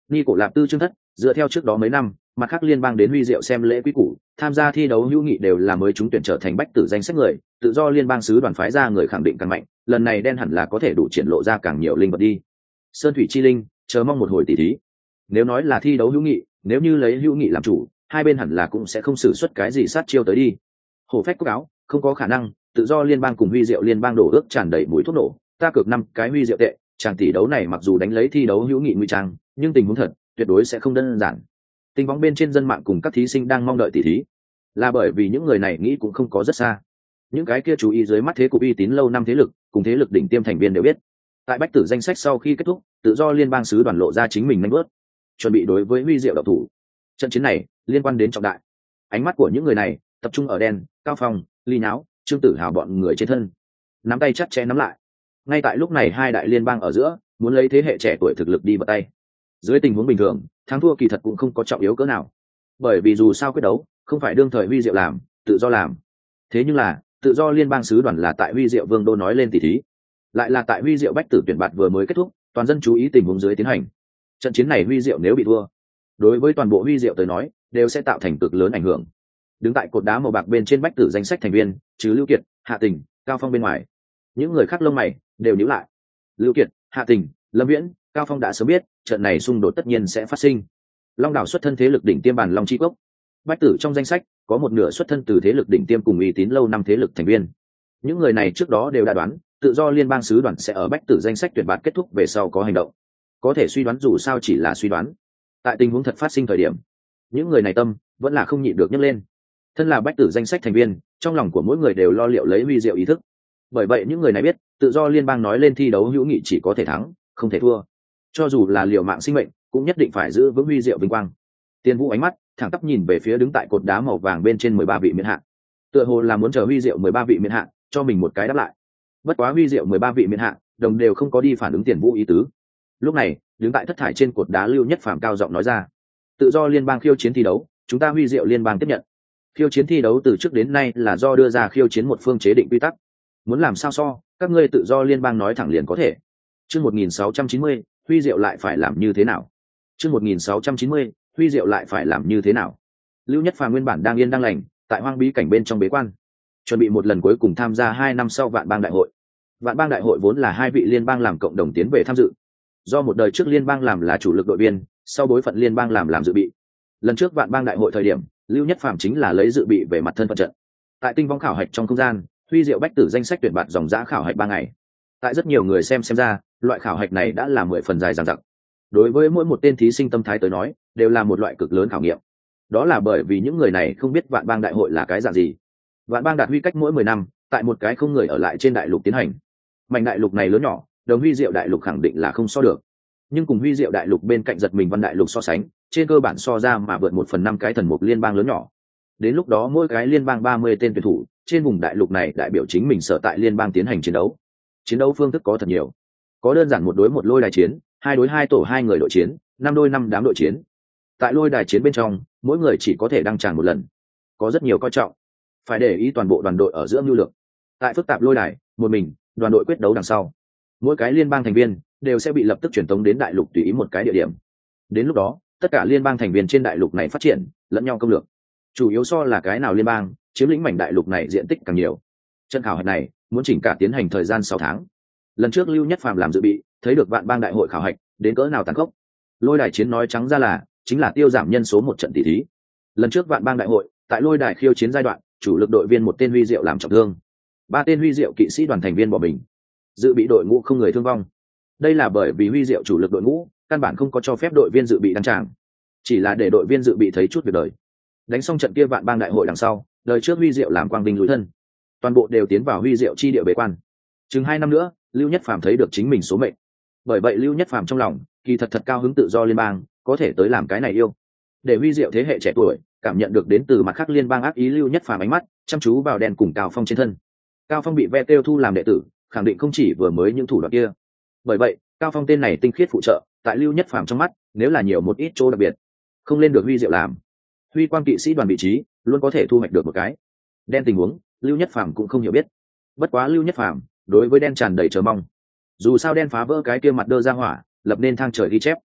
Ni cổ lạp tư chương thất dựa theo trước đó mấy năm, mặt khác liên bang đến huy diệu xem lễ quý củ, tham gia thi đấu hữu nghị đều là mới trúng tuyển trở thành bách tử danh sách người, tự do liên bang sứ đoàn phái ra người khẳng định càng mạnh, lần này đen hẳn là có thể đủ triển lộ ra càng nhiều linh vật đi. Sơn thủy chi linh, chờ mong một hồi tỷ thí. Nếu nói là thi đấu hữu nghị, nếu như lấy hữu nghị làm chủ, hai bên hẳn là cũng sẽ không xử suất cái gì sát chiêu tới đi. Hổ phách cúc áo, không có khả năng, tự do liên bang cùng huy diệu liên bang đổ ước tràn đầy mùi thuốc nổ, ta cược 5 cái huy diệu tệ, chàng tỷ đấu này mặc dù đánh lấy thi đấu hữu nghị nguy trang, nhưng tình huống thật tuyệt đối sẽ không đơn giản. Tình bóng bên trên dân mạng cùng các thí sinh đang mong đợi tỷ thí, là bởi vì những người này nghĩ cũng không có rất xa. Những cái kia chú ý dưới mắt thế cục uy tín lâu năm thế lực, cùng thế lực đỉnh tiêm thành viên đều biết. Tại bách tử danh sách sau khi kết thúc, tự do liên bang sứ đoàn lộ ra chính mình nhanh bước, chuẩn bị đối với huy diệu độc thủ. Trận chiến này liên quan đến trọng đại. Ánh mắt của những người này tập trung ở đen, Cao Phong, Ly Nháo, Trương Tử Hào bọn người trên thân. Nắm tay chặt chẽ nắm lại. Ngay tại lúc này hai đại liên bang ở giữa, muốn lấy thế hệ trẻ tuổi thực lực đi vào tay. Dưới tình huống bình thường, thắng thua kỳ thật cũng không có trọng yếu cỡ nào. Bởi vì dù sao quyết đấu, không phải đương thời huy diệu làm, tự do làm. Thế nhưng là, tự do liên bang sứ đoàn là tại huy diệu vương đô nói lên tỷ thí, lại là tại huy diệu bách tử tuyển bạt vừa mới kết thúc, toàn dân chú ý tình huống dưới tiến hành. Trận chiến này huy diệu nếu bị thua, đối với toàn bộ huy diệu tới nói đều sẽ tạo thành cực lớn ảnh hưởng. Đứng tại cột đá màu bạc bên trên bách tử danh sách thành viên, trừ Lưu Kiệt, Hạ Tình, Cao Phong bên ngoài, những người khác lông mày đều nhíu lại. Lưu Kiệt, Hạ Tình, Lâm Viễn, Cao Phong đã sớm biết trận này xung đột tất nhiên sẽ phát sinh. Long đảo xuất thân thế lực đỉnh tiêm bản Long Chi Cốc, bách tử trong danh sách có một nửa xuất thân từ thế lực đỉnh tiêm cùng uy tín lâu năm thế lực thành viên. Những người này trước đó đều đã đoán tự do liên bang sứ đoàn sẽ ở bách tử danh sách tuyển bạt kết thúc về sau có hành động. Có thể suy đoán dù sao chỉ là suy đoán. Tại tình huống thật phát sinh thời điểm, những người này tâm vẫn là không nhịn được nhấc lên. Thân là bách tử danh sách thành viên, trong lòng của mỗi người đều lo liệu lấy huy diệu ý thức. Bởi vậy những người này biết, tự do liên bang nói lên thi đấu hữu nghị chỉ có thể thắng, không thể thua. Cho dù là liều mạng sinh mệnh, cũng nhất định phải giữ vững huy diệu vinh quang. Tiên Vũ ánh mắt thẳng tắp nhìn về phía đứng tại cột đá màu vàng bên trên 13 vị miễn hạn. Tựa hồ là muốn chờ huy diệu 13 vị miễn hạn, cho mình một cái đáp lại. Bất quá huy diệu 13 vị miễn hạn, đồng đều không có đi phản ứng Tiền Vũ ý tứ. Lúc này, đứng tại thất thải trên cột đá Lưu Nhất Phàm cao giọng nói ra: "Tự do liên bang khiêu chiến thi đấu, chúng ta huy diệu liên bang tiếp nhận. Khiêu chiến thi đấu từ trước đến nay là do đưa ra khiêu chiến một phương chế định quy tắc. Muốn làm sao so, các ngươi tự do liên bang nói thẳng liền có thể." Chương 1690, huy diệu lại phải làm như thế nào? Chương 1690, huy diệu lại phải làm như thế nào? Lưu Nhất Phàm nguyên bản đang yên đang lành, tại hoang bí cảnh bên trong bế quan, chuẩn bị một lần cuối cùng tham gia 2 năm sau Vạn Bang đại hội. Vạn Bang đại hội vốn là 2 vị liên bang làm cộng đồng tiến về tham dự. Do một đời trước liên bang làm là chủ lực đội viên, sau bối phận liên bang làm dự bị. Lần trước Vạn Bang đại hội thời điểm, Lưu Nhất Phàm chính là lấy dự bị về mặt thân phận trận. Tại tinh vong khảo hạch trong không gian, huy diệu bách tử danh sách tuyển bạt dòng dã khảo hạch 3 ngày. Tại rất nhiều người xem ra, loại khảo hạch này đã là 10 phần dài dằng dặc. Đối với mỗi một tên thí sinh tâm thái tới nói, đều là một loại cực lớn khảo nghiệm. Đó là bởi vì những người này không biết Vạn Bang đại hội là cái dạng gì. Vạn Bang đạt huy cách mỗi 10 năm, tại một cái không người ở lại trên đại lục tiến hành. Mảnh đại lục này lớn nhỏ, đồng huy diệu đại lục khẳng định là không so được. Nhưng cùng huy diệu đại lục bên cạnh giật mình văn đại lục so sánh, trên cơ bản so ra mà vượt 1/5 cái thần mục liên bang lớn nhỏ. Đến lúc đó mỗi cái liên bang 30 tên tuyển thủ, trên vùng đại lục này đại biểu chính mình sở tại liên bang tiến hành chiến đấu. Chiến đấu phương thức có thật nhiều. Có đơn giản 1 đối 1 lôi đài chiến, 2 đối 2 tổ 2 người đội chiến, 5 đối 5 đám đội chiến. Tại lôi đài chiến bên trong, mỗi người chỉ có thể đăng tràng 1 lần. Có rất nhiều coi trọng, phải để ý toàn bộ đoàn đội ở giữa nhu lược. Tại phức tạp lôi đài, một mình, đoàn đội quyết đấu đằng sau. Mỗi cái liên bang thành viên đều sẽ bị lập tức chuyển tống đến đại lục tùy ý một cái địa điểm. Đến lúc đó, tất cả liên bang thành viên trên đại lục này phát triển, lẫn nhau công lược. Chủ yếu so là cái nào liên bang chiếm lĩnh mảnh đại lục này diện tích càng nhiều. Trận khảo hạch này muốn chỉnh cả tiến hành thời gian 6 tháng. Lần trước Lưu Nhất Phàm làm dự bị, thấy được Vạn Bang đại hội khảo hạch đến cỡ nào tàn khốc. Lôi đài chiến nói trắng ra là chính là tiêu giảm nhân số một trận tỷ thí. Lần trước Vạn Bang đại hội, tại lôi đài khiêu chiến giai đoạn, chủ lực đội viên 1 tên huy diệu làm trọng thương, 3 tên huy diệu kỵ sĩ đoàn thành viên bỏ mình, dự bị đội ngũ không người thương vong. Đây là bởi vì huy diệu chủ lực đội ngũ căn bản không có cho phép đội viên dự bị đăng tràng, chỉ là để đội viên dự bị thấy chút việc đời. Đánh xong trận kia Vạn Bang đại hội đằng sau, đời trước huy diệu làm quang vinh lùi thân, toàn bộ đều tiến vào huy diệu chi địa bế quan. Chừng 2 năm nữa, Lưu Nhất Phàm thấy được chính mình số mệnh. Bởi vậy Lưu Nhất Phàm trong lòng kỳ thật cao hứng tự do liên bang có thể tới làm cái này yêu. Để huy diệu thế hệ trẻ tuổi cảm nhận được đến từ mặt khác liên bang ác ý, Lưu Nhất Phàm ánh mắt chăm chú vào đèn cùng Cao Phong trên thân. Cao Phong bị ve tiêu thu làm đệ tử, khẳng định không chỉ vừa mới những thủ đoạn kia. Bởi vậy, Cao Phong tên này tinh khiết phụ trợ, tại Lưu Nhất Phàm trong mắt, nếu là nhiều một ít chỗ đặc biệt, không lên được huy diệu làm. Huy quang kỵ sĩ đoàn vị trí, luôn có thể thu hoạch được một cái. Đen tình huống, Lưu Nhất Phàm cũng không hiểu biết. Bất quá Lưu Nhất Phàm đối với đen tràn đầy chờ mong. Dù sao đen phá vỡ cái kia mặt đơ ra hỏa, lập nên thang trời ghi chép.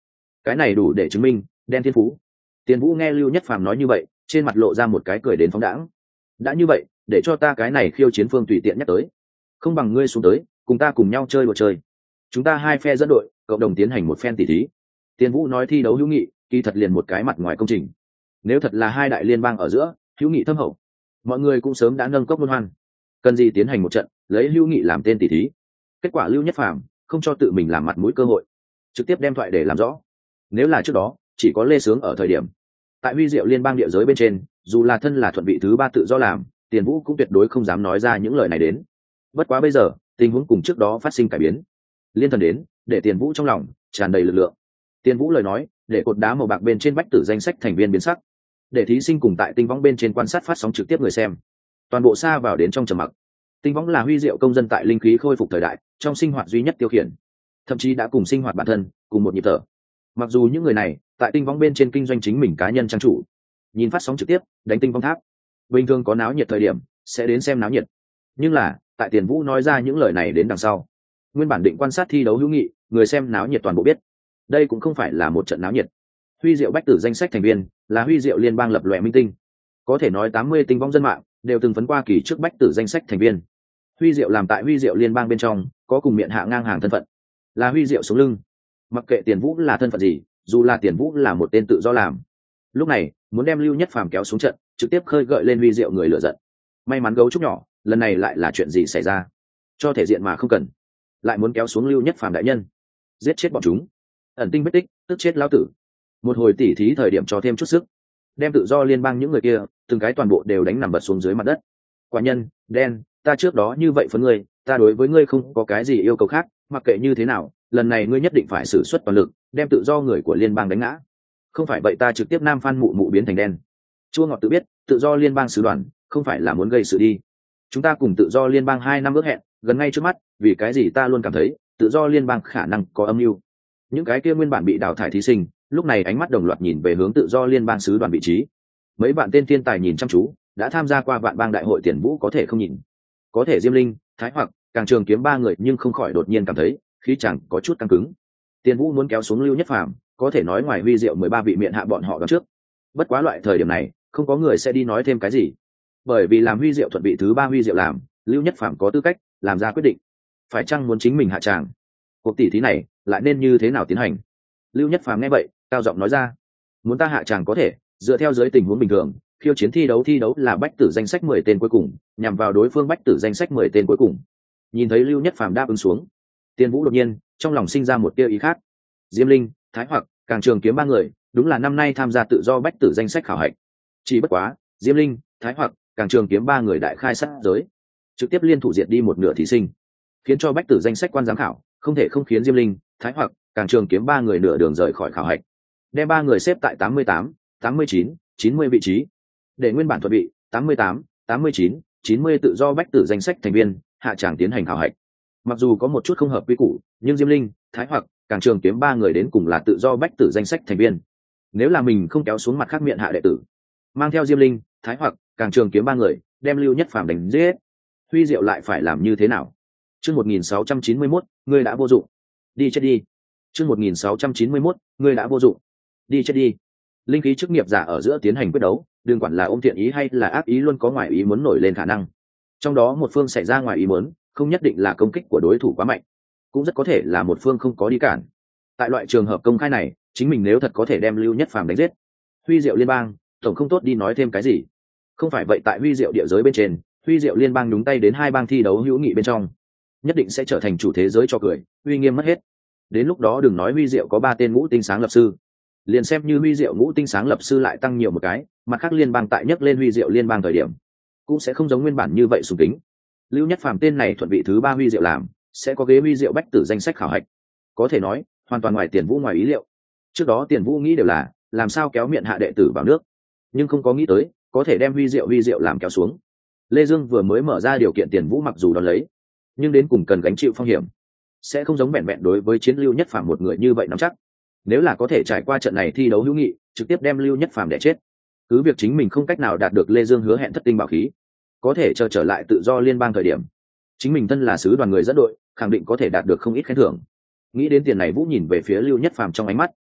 cái này đủ để chứng minh đen thiên phú. Tiền Vũ nghe Lưu Nhất Phàm nói như vậy, trên mặt lộ ra một cái cười đến phóng đãng. Đã như vậy, để cho ta cái này khiêu chiến phương tùy tiện nhắc tới, không bằng ngươi xuống tới cùng ta cùng nhau chơi đùa chơi, chúng ta hai phe dẫn đội cộng đồng tiến hành một phen tỉ thí. Tiền Vũ nói thi đấu hữu nghị kỳ thật liền một cái mặt ngoài công trình, nếu thật là hai đại liên bang ở giữa hữu nghị thâm hậu, mọi người cũng sớm đã nâng cốc luân hoan, cần gì tiến hành một trận lấy hữu nghị làm tên tỉ thí. Kết quả Lưu Nhất Phàm không cho tự mình làm mặt mũi cơ hội, trực tiếp đem thoại để làm rõ. Nếu là trước đó chỉ có Lê Sướng ở thời điểm tại Huy Diệu liên bang địa giới bên trên, dù là thân là thuận vị thứ ba tự do làm, Tiền Vũ cũng tuyệt đối không dám nói ra những lời này đến. Bất quá bây giờ tình huống cùng trước đó phát sinh cải biến, liên thần đến để Tiền Vũ trong lòng tràn đầy lực lượng. Tiền Vũ lời nói để cột đá màu bạc bên trên bách tử danh sách thành viên biến sắc, để thí sinh cùng tại tinh võng bên trên quan sát phát sóng trực tiếp người xem toàn bộ xa vào đến trong trầm mặc. Tinh võng là Huy Diệu công dân tại linh khí khôi phục thời đại trong sinh hoạt duy nhất tiêu khiển, thậm chí đã cùng sinh hoạt bản thân cùng một nhịp thở. Mặc dù những người này tại tinh võng bên trên kinh doanh chính mình cá nhân trang chủ, nhìn phát sóng trực tiếp đánh tinh võng tháp, bình thường có náo nhiệt thời điểm sẽ đến xem náo nhiệt, nhưng là tại Tiền Vũ nói ra những lời này đến đằng sau, nguyên bản định quan sát thi đấu hữu nghị người xem náo nhiệt toàn bộ biết đây cũng không phải là một trận náo nhiệt. Huy Diệu bách tử danh sách thành viên là Huy Diệu liên bang lập lòe minh tinh, có thể nói 80 tinh võng dân mạng đều từng phấn qua kỳ trước bách tử danh sách thành viên. Huy Diệu làm tại Huy Diệu liên bang bên trong có cùng miệng hạ ngang hàng thân phận, là Huy Diệu sống lưng. Mặc kệ Tiền Vũ là thân phận gì, dù là Tiền Vũ là một tên tự do làm, lúc này muốn đem Lưu Nhất Phàm kéo xuống trận, trực tiếp khơi gợi lên Huy Diệu người lựa giận. May mắn gấu trúc nhỏ, lần này lại là chuyện gì xảy ra? Cho thể diện mà không cần, lại muốn kéo xuống Lưu Nhất Phàm đại nhân, giết chết bọn chúng, ẩn tinh bất tích, tức chết lão tử. Một hồi tỉ thí thời điểm cho thêm chút sức, đem tự do liên bang những người kia từng cái toàn bộ đều đánh nằm bật xuống dưới mặt đất. Quả nhân đen, ta trước đó như vậy phấn ngươi, ta đối với ngươi không có cái gì yêu cầu khác, mặc kệ như thế nào lần này ngươi nhất định phải sử xuất toàn lực đem tự do người của liên bang đánh ngã, không phải vậy ta trực tiếp nam phan mụ mụ biến thành đen. Chua ngọt tự biết tự do liên bang sứ đoàn không phải là muốn gây sự đi, chúng ta cùng tự do liên bang 2 năm ước hẹn gần ngay trước mắt, vì cái gì ta luôn cảm thấy tự do liên bang khả năng có âm mưu. Những cái kia nguyên bản bị đào thải thí sinh lúc này ánh mắt đồng loạt nhìn về hướng tự do liên bang sứ đoàn vị trí. Mấy bạn tên thiên tài nhìn chăm chú, đã tham gia qua vạn bang đại hội Tiền Vũ có thể không nhìn, có thể Diêm Linh, Thái Hoặc, Càng Trường Kiếm ba người nhưng không khỏi đột nhiên cảm thấy khí chẳng có chút căng cứng. Tiền Vũ muốn kéo xuống Lưu Nhất Phàm, có thể nói ngoài Huy Diệu 13 vị miệng hạ bọn họ đón trước. Bất quá loại thời điểm này không có người sẽ đi nói thêm cái gì, bởi vì làm Huy Diệu thuận vị thứ ba Huy Diệu làm, Lưu Nhất Phàm có tư cách làm ra quyết định phải chăng muốn chính mình hạ tràng. Cuộc tỷ thí này lại nên như thế nào tiến hành? Lưu Nhất Phàm nghe vậy cao giọng nói ra, muốn ta hạ tràng có thể dựa theo dưới tình huống bình thường, khiêu chiến thi đấu là bách tử danh sách 10 tên cuối cùng, nhằm vào đối phương bách tử danh sách 10 tên cuối cùng. Nhìn thấy Lưu Nhất Phàm đáp ứng xuống, Tiền Vũ đột nhiên trong lòng sinh ra một tia ý khác. Diêm Linh, Thái Hoặc, Càng Trường Kiếm ba người đúng là năm nay tham gia tự do bách tử danh sách khảo hạch, chỉ bất quá Diêm Linh, Thái Hoặc, Càng Trường Kiếm ba người đại khai sát giới, trực tiếp liên thủ diệt đi một nửa thí sinh, khiến cho bách tử danh sách quan giám khảo không thể không khiến Diêm Linh, Thái Hoặc, Càng Trường Kiếm ba người nửa đường rời khỏi khảo hạch, đem ba người xếp tại 88, 89, 90 vị trí, để nguyên bản thuận vị 88, 89, 90 tự do bách tử danh sách thành viên hạ tràng tiến hành khảo hạch. Mặc dù có một chút không hợp quy củ, nhưng Diêm Linh, Thái Hoặc, Càng Trường Kiếm ba người đến cùng là tự do bách tử danh sách thành viên, nếu là mình không kéo xuống mặt khác miệng hạ đệ tử, mang theo Diêm Linh, Thái Hoặc, Càng Trường Kiếm ba người đem Lưu Nhất Phàm đánh giết, Huy Diệu lại phải làm như thế nào? Chương 1691, ngươi đã vô dụng, đi chết đi. Chương 1691, ngươi đã vô dụng, đi chết đi. Linh khí chức nghiệp giả ở giữa tiến hành quyết đấu, đừng quản là ôm thiện ý hay là ác ý luôn có ngoài ý muốn nổi lên khả năng. Trong đó một phương xảy ra ngoài ý muốn, không nhất định là công kích của đối thủ quá mạnh, cũng rất có thể là một phương không có đi cản. Tại loại trường hợp công khai này, chính mình nếu thật có thể đem Lưu Nhất Phàm đánh giết, Huy Diệu liên bang tổng không tốt đi nói thêm cái gì. Không phải vậy tại Huy Diệu địa giới bên trên, Huy Diệu liên bang nhúng tay đến hai bang thi đấu hữu nghị bên trong, nhất định sẽ trở thành chủ thế giới cho cười, uy nghiêm mất hết. Đến lúc đó đừng nói Huy Diệu có 3 tên ngũ tinh sáng lập sư, liền xem như Huy Diệu ngũ tinh sáng lập sư lại tăng nhiều một cái, mặt khác liên bang tại nhấc lên Huy Diệu liên bang thời điểm cũng sẽ không giống nguyên bản như vậy sùng kính. Lưu Nhất Phàm tên này thuận vị thứ 3 Huy Diệu làm, sẽ có ghế Huy Diệu bách tử danh sách khảo hạch, có thể nói hoàn toàn ngoài Tiền Vũ ngoài ý liệu. Trước đó Tiền Vũ nghĩ đều là làm sao kéo miệng hạ đệ tử vào nước, nhưng không có nghĩ tới có thể đem Huy Diệu làm kéo xuống. Lê Dương vừa mới mở ra điều kiện, Tiền Vũ mặc dù đón lấy, nhưng đến cùng cần gánh chịu phong hiểm, sẽ không giống vẹn vẹn đối với chiến Lưu Nhất Phàm một người như vậy nắm chắc. Nếu là có thể trải qua trận này thi đấu hữu nghị, trực tiếp đem Lưu Nhất Phàm đè chết, cứ việc chính mình không cách nào đạt được Lê Dương hứa hẹn thất tinh bảo khí, có thể trở lại tự do liên bang thời điểm, chính mình thân là sứ đoàn người dẫn đội, khẳng định có thể đạt được không ít khen thưởng. Nghĩ đến tiền này, Vũ nhìn về phía Lưu Nhất Phàm trong ánh mắt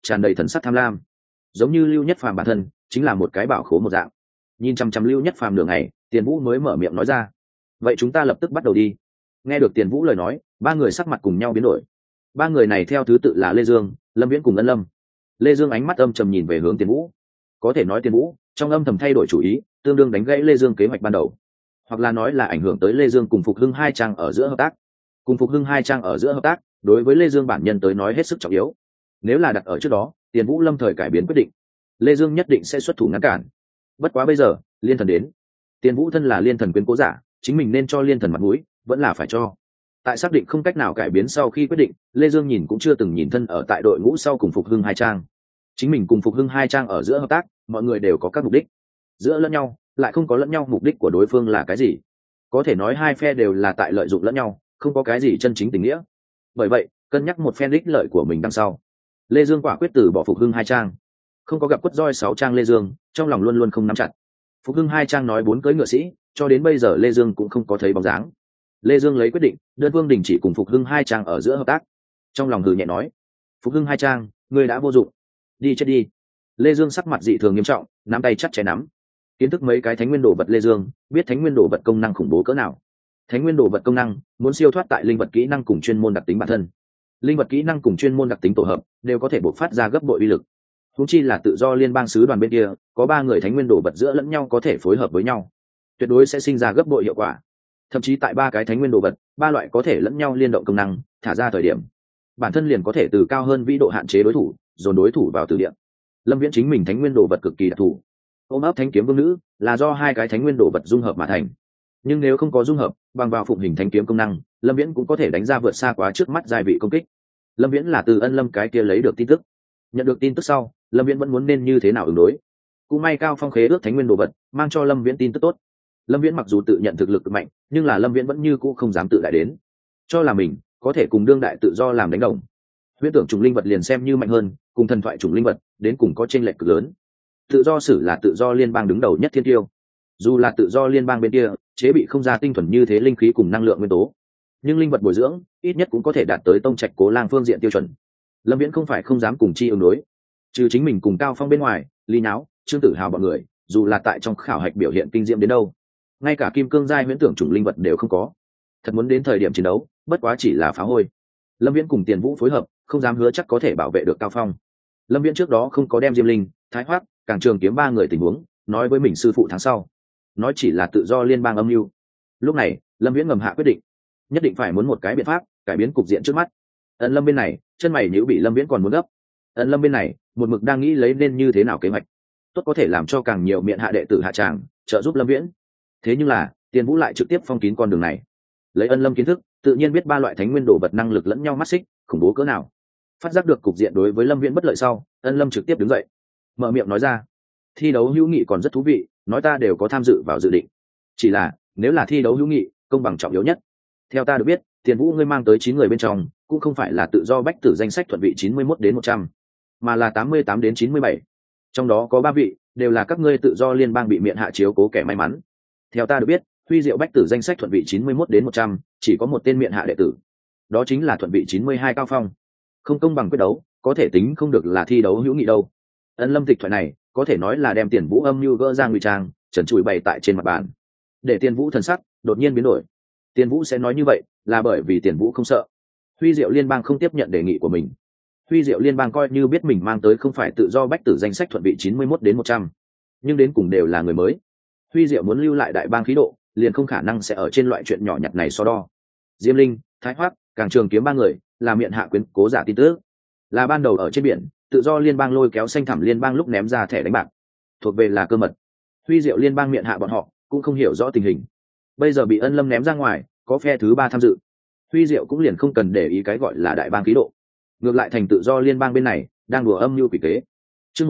tràn đầy thần sắc tham lam, giống như Lưu Nhất Phàm bản thân chính là một cái bảo khố một dạng. Nhìn chăm chăm Lưu Nhất Phàm nửa ngày, Tiền Vũ mới mở miệng nói ra: vậy chúng ta lập tức bắt đầu đi. Nghe được Tiền Vũ lời nói, ba người sắc mặt cùng nhau biến đổi. Ba người này theo thứ tự là Lê Dương, Lâm Viễn cùng Ân Lâm. Lê Dương ánh mắt âm trầm nhìn về hướng Tiền Vũ, có thể nói Tiền Vũ trong âm thầm thay đổi chủ ý, tương đương đánh gãy Lê Dương kế hoạch ban đầu, hoặc là nói là ảnh hưởng tới Lê Dương cùng Phục Hưng hai trang ở giữa hợp tác. Cùng Phục Hưng hai trang ở giữa hợp tác, đối với Lê Dương bản nhân tới nói hết sức trọng yếu. Nếu là đặt ở trước đó, Tiền Vũ lâm thời cải biến quyết định, Lê Dương nhất định sẽ xuất thủ ngăn cản. Bất quá bây giờ, Liên Thần đến, Tiền Vũ thân là Liên Thần quyến cố giả, chính mình nên cho Liên Thần mặt mũi, vẫn là phải cho. Tại xác định không cách nào cải biến sau khi quyết định, Lê Dương nhìn cũng chưa từng nhìn thân ở tại đội ngũ sau cùng Phục Hưng hai trang. Chính mình cùng Phục Hưng hai trang ở giữa hợp tác, mọi người đều có các mục đích giữa lẫn nhau, lại không có lẫn nhau mục đích của đối phương là cái gì. Có thể nói hai phe đều là tại lợi dụng lẫn nhau, không có cái gì chân chính tình nghĩa. Bởi vậy, cân nhắc một phen ích lợi của mình đằng sau, Lê Dương quả quyết từ bỏ Phục Hưng hai trang. Không có gặp quất roi 6 trang Lê Dương, trong lòng luôn luôn không nắm chặt. Phục Hưng hai trang nói 4 cưỡi ngựa sĩ, cho đến bây giờ Lê Dương cũng không có thấy bóng dáng. Lê Dương lấy quyết định, đơn phương đình chỉ cùng Phục Hưng hai trang ở giữa hợp tác. Trong lòng hừ nhẹ nói: Phục Hưng hai trang, ngươi đã vô dụng, đi chết đi. Lê Dương sắc mặt dị thường nghiêm trọng, nắm tay chặt chẽ nắm. Kiến thức mấy cái thánh nguyên đồ vật Lê Dương biết thánh nguyên đồ vật công năng khủng bố cỡ nào. Thánh nguyên đồ vật công năng muốn siêu thoát tại linh vật kỹ năng cùng chuyên môn đặc tính bản thân. Linh vật kỹ năng cùng chuyên môn đặc tính tổ hợp đều có thể bộc phát ra gấp bội uy lực. Huống chi là tự do liên bang sứ đoàn bên kia, có 3 người thánh nguyên đồ vật giữa lẫn nhau có thể phối hợp với nhau, tuyệt đối sẽ sinh ra gấp bội hiệu quả. Thậm chí tại 3 cái thánh nguyên đồ vật, 3 loại có thể lẫn nhau liên động công năng, thả ra thời điểm, bản thân liền có thể từ cao hơn vĩ độ hạn chế đối thủ, dồn đối thủ vào từ địa. Lâm Viễn chính mình thánh nguyên đồ vật cực kỳ đặc thù, ôm ấp thánh kiếm vương nữ là do 2 cái thánh nguyên đồ vật dung hợp mà thành. Nhưng nếu không có dung hợp, bằng vào phụng hình thánh kiếm công năng, Lâm Viễn cũng có thể đánh ra vượt xa quá trước mắt giai vị công kích. Lâm Viễn là từ Ân Lâm cái kia lấy được tin tức. Nhận được tin tức sau, Lâm Viễn vẫn muốn nên như thế nào ứng đối. Cũng may Cao Phong khế ước thánh nguyên đồ vật, mang cho Lâm Viễn tin tức tốt. Lâm Viễn mặc dù tự nhận thực lực mạnh, nhưng là Lâm Viễn vẫn như cũ không dám tự đại đến, cho là mình có thể cùng đương đại tự do làm đánh đồng. Huyễn tưởng trùng linh vật liền xem như mạnh hơn, cùng thần thoại trùng linh vật đến cùng có chênh lệch cực lớn. Tự do sử là tự do liên bang đứng đầu nhất thiên tiêu, dù là tự do liên bang bên kia chế bị không ra tinh thuần như thế linh khí cùng năng lượng nguyên tố, nhưng linh vật bồi dưỡng ít nhất cũng có thể đạt tới tông trạch Cố Lang phương diện tiêu chuẩn. Lâm Viễn không phải không dám cùng chi ứng đối, trừ chính mình cùng Cao Phong bên ngoài, Lý Náo, Trương Tử Hào bọn người dù là tại trong khảo hạch biểu hiện kinh diệm đến đâu, ngay cả kim cương giai huyễn tưởng chủng linh vật đều không có. Thật muốn đến thời điểm chiến đấu, bất quá chỉ là phá hôi. Lâm Viễn cùng Tiền Vũ phối hợp, không dám hứa chắc có thể bảo vệ được Cao Phong. Lâm Viễn trước đó không có đem Diêm Linh, Thái Hoác, Càng Trường Kiếm 3 người tình huống nói với mình sư phụ tháng sau, nói chỉ là tự do liên bang âm mưu. Lúc này Lâm Viễn ngầm hạ quyết định, nhất định phải muốn một cái biện pháp cải biến cục diện trước mắt. Ân Lâm bên này chân mày nhíu bị Lâm Viễn còn muốn gấp. Ân Lâm bên này một mực đang nghĩ lấy nên như thế nào kế hoạch tốt có thể làm cho càng nhiều miệng hạ đệ tử hạ tràng trợ giúp Lâm Viễn. Thế nhưng là Tiền Vũ lại trực tiếp phong kín con đường này, lấy Ân Lâm kiến thức tự nhiên biết 3 loại thánh nguyên đồ vật năng lực lẫn nhau mắt xích khủng bố cỡ nào. Phát giác được cục diện đối với Lâm Viễn bất lợi sau, Ân Lâm trực tiếp đứng dậy, mở miệng nói ra: thi đấu hữu nghị còn rất thú vị, nói ta đều có tham dự vào dự định. Chỉ là nếu là thi đấu hữu nghị, công bằng trọng yếu nhất. Theo ta được biết, Tiền Vũ ngươi mang tới 9 người bên trong, cũng không phải là tự do bách tử danh sách thuận vị 91 đến 100, mà là 88 đến 97. Trong đó có 3 vị đều là các ngươi tự do liên bang bị miệng hạ chiếu cố kẻ may mắn. Theo ta được biết, huy diệu bách tử danh sách thuận vị 91 đến 100, chỉ có một tên miệng hạ đệ tử, đó chính là thuận vị 92 Cao Phong. Không công bằng quyết đấu, có thể tính không được là thi đấu hữu nghị đâu. Ân Lâm tịch thoại này có thể nói là đem Tiền Vũ âm mưu gỡ ra ngụy trang, trần trụi bày tại trên mặt bàn, để Tiền Vũ thần sắc đột nhiên biến đổi. Tiền Vũ sẽ nói như vậy là bởi vì Tiền Vũ không sợ huy diệu liên bang không tiếp nhận đề nghị của mình. Huy diệu liên bang coi như biết mình mang tới không phải tự do bách tử danh sách thuận vị 91 đến 100, nhưng đến cùng đều là người mới. Huy diệu muốn lưu lại đại bang khí độ, liền không khả năng sẽ ở trên loại chuyện nhỏ nhặt này so đo. Diêm Linh, Thái Hoác, Càng Trường Kiếm 3 người là miệng hạ quyến cố giả tin tức, là ban đầu ở trên biển tự do liên bang lôi kéo xanh thẳm liên bang lúc ném ra thẻ đánh bạc, thuộc về là cơ mật. Huy diệu liên bang miệng hạ bọn họ cũng không hiểu rõ tình hình, bây giờ bị Ân Lâm ném ra ngoài, có phe thứ 3 tham dự, Huy diệu cũng liền không cần để ý cái gọi là đại bang khí độ, ngược lại thành tự do liên bang bên này đang đùa âm mưu quỷ kế. Chương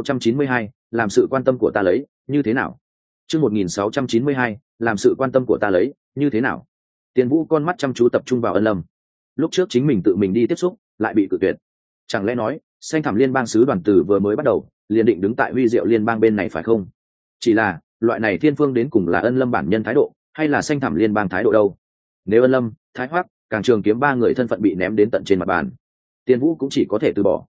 1692, làm sự quan tâm của ta lấy, như thế nào? Chương 1692, làm sự quan tâm của ta lấy, như thế nào? Tiền Vũ con mắt chăm chú tập trung vào Ân Lâm. Lúc trước chính mình tự mình đi tiếp xúc, lại bị cự tuyệt. Chẳng lẽ nói, xanh thẳm liên bang sứ đoàn tử vừa mới bắt đầu, liền định đứng tại huy diệu liên bang bên này phải không? Chỉ là, loại này thiên phương đến cùng là Ân Lâm bản nhân thái độ, hay là xanh thẳm liên bang thái độ đâu? Nếu Ân Lâm, Thái Hoác, Càng Trường Kiếm 3 người thân phận bị ném đến tận trên mặt bàn, Tiền Vũ cũng chỉ có thể từ bỏ,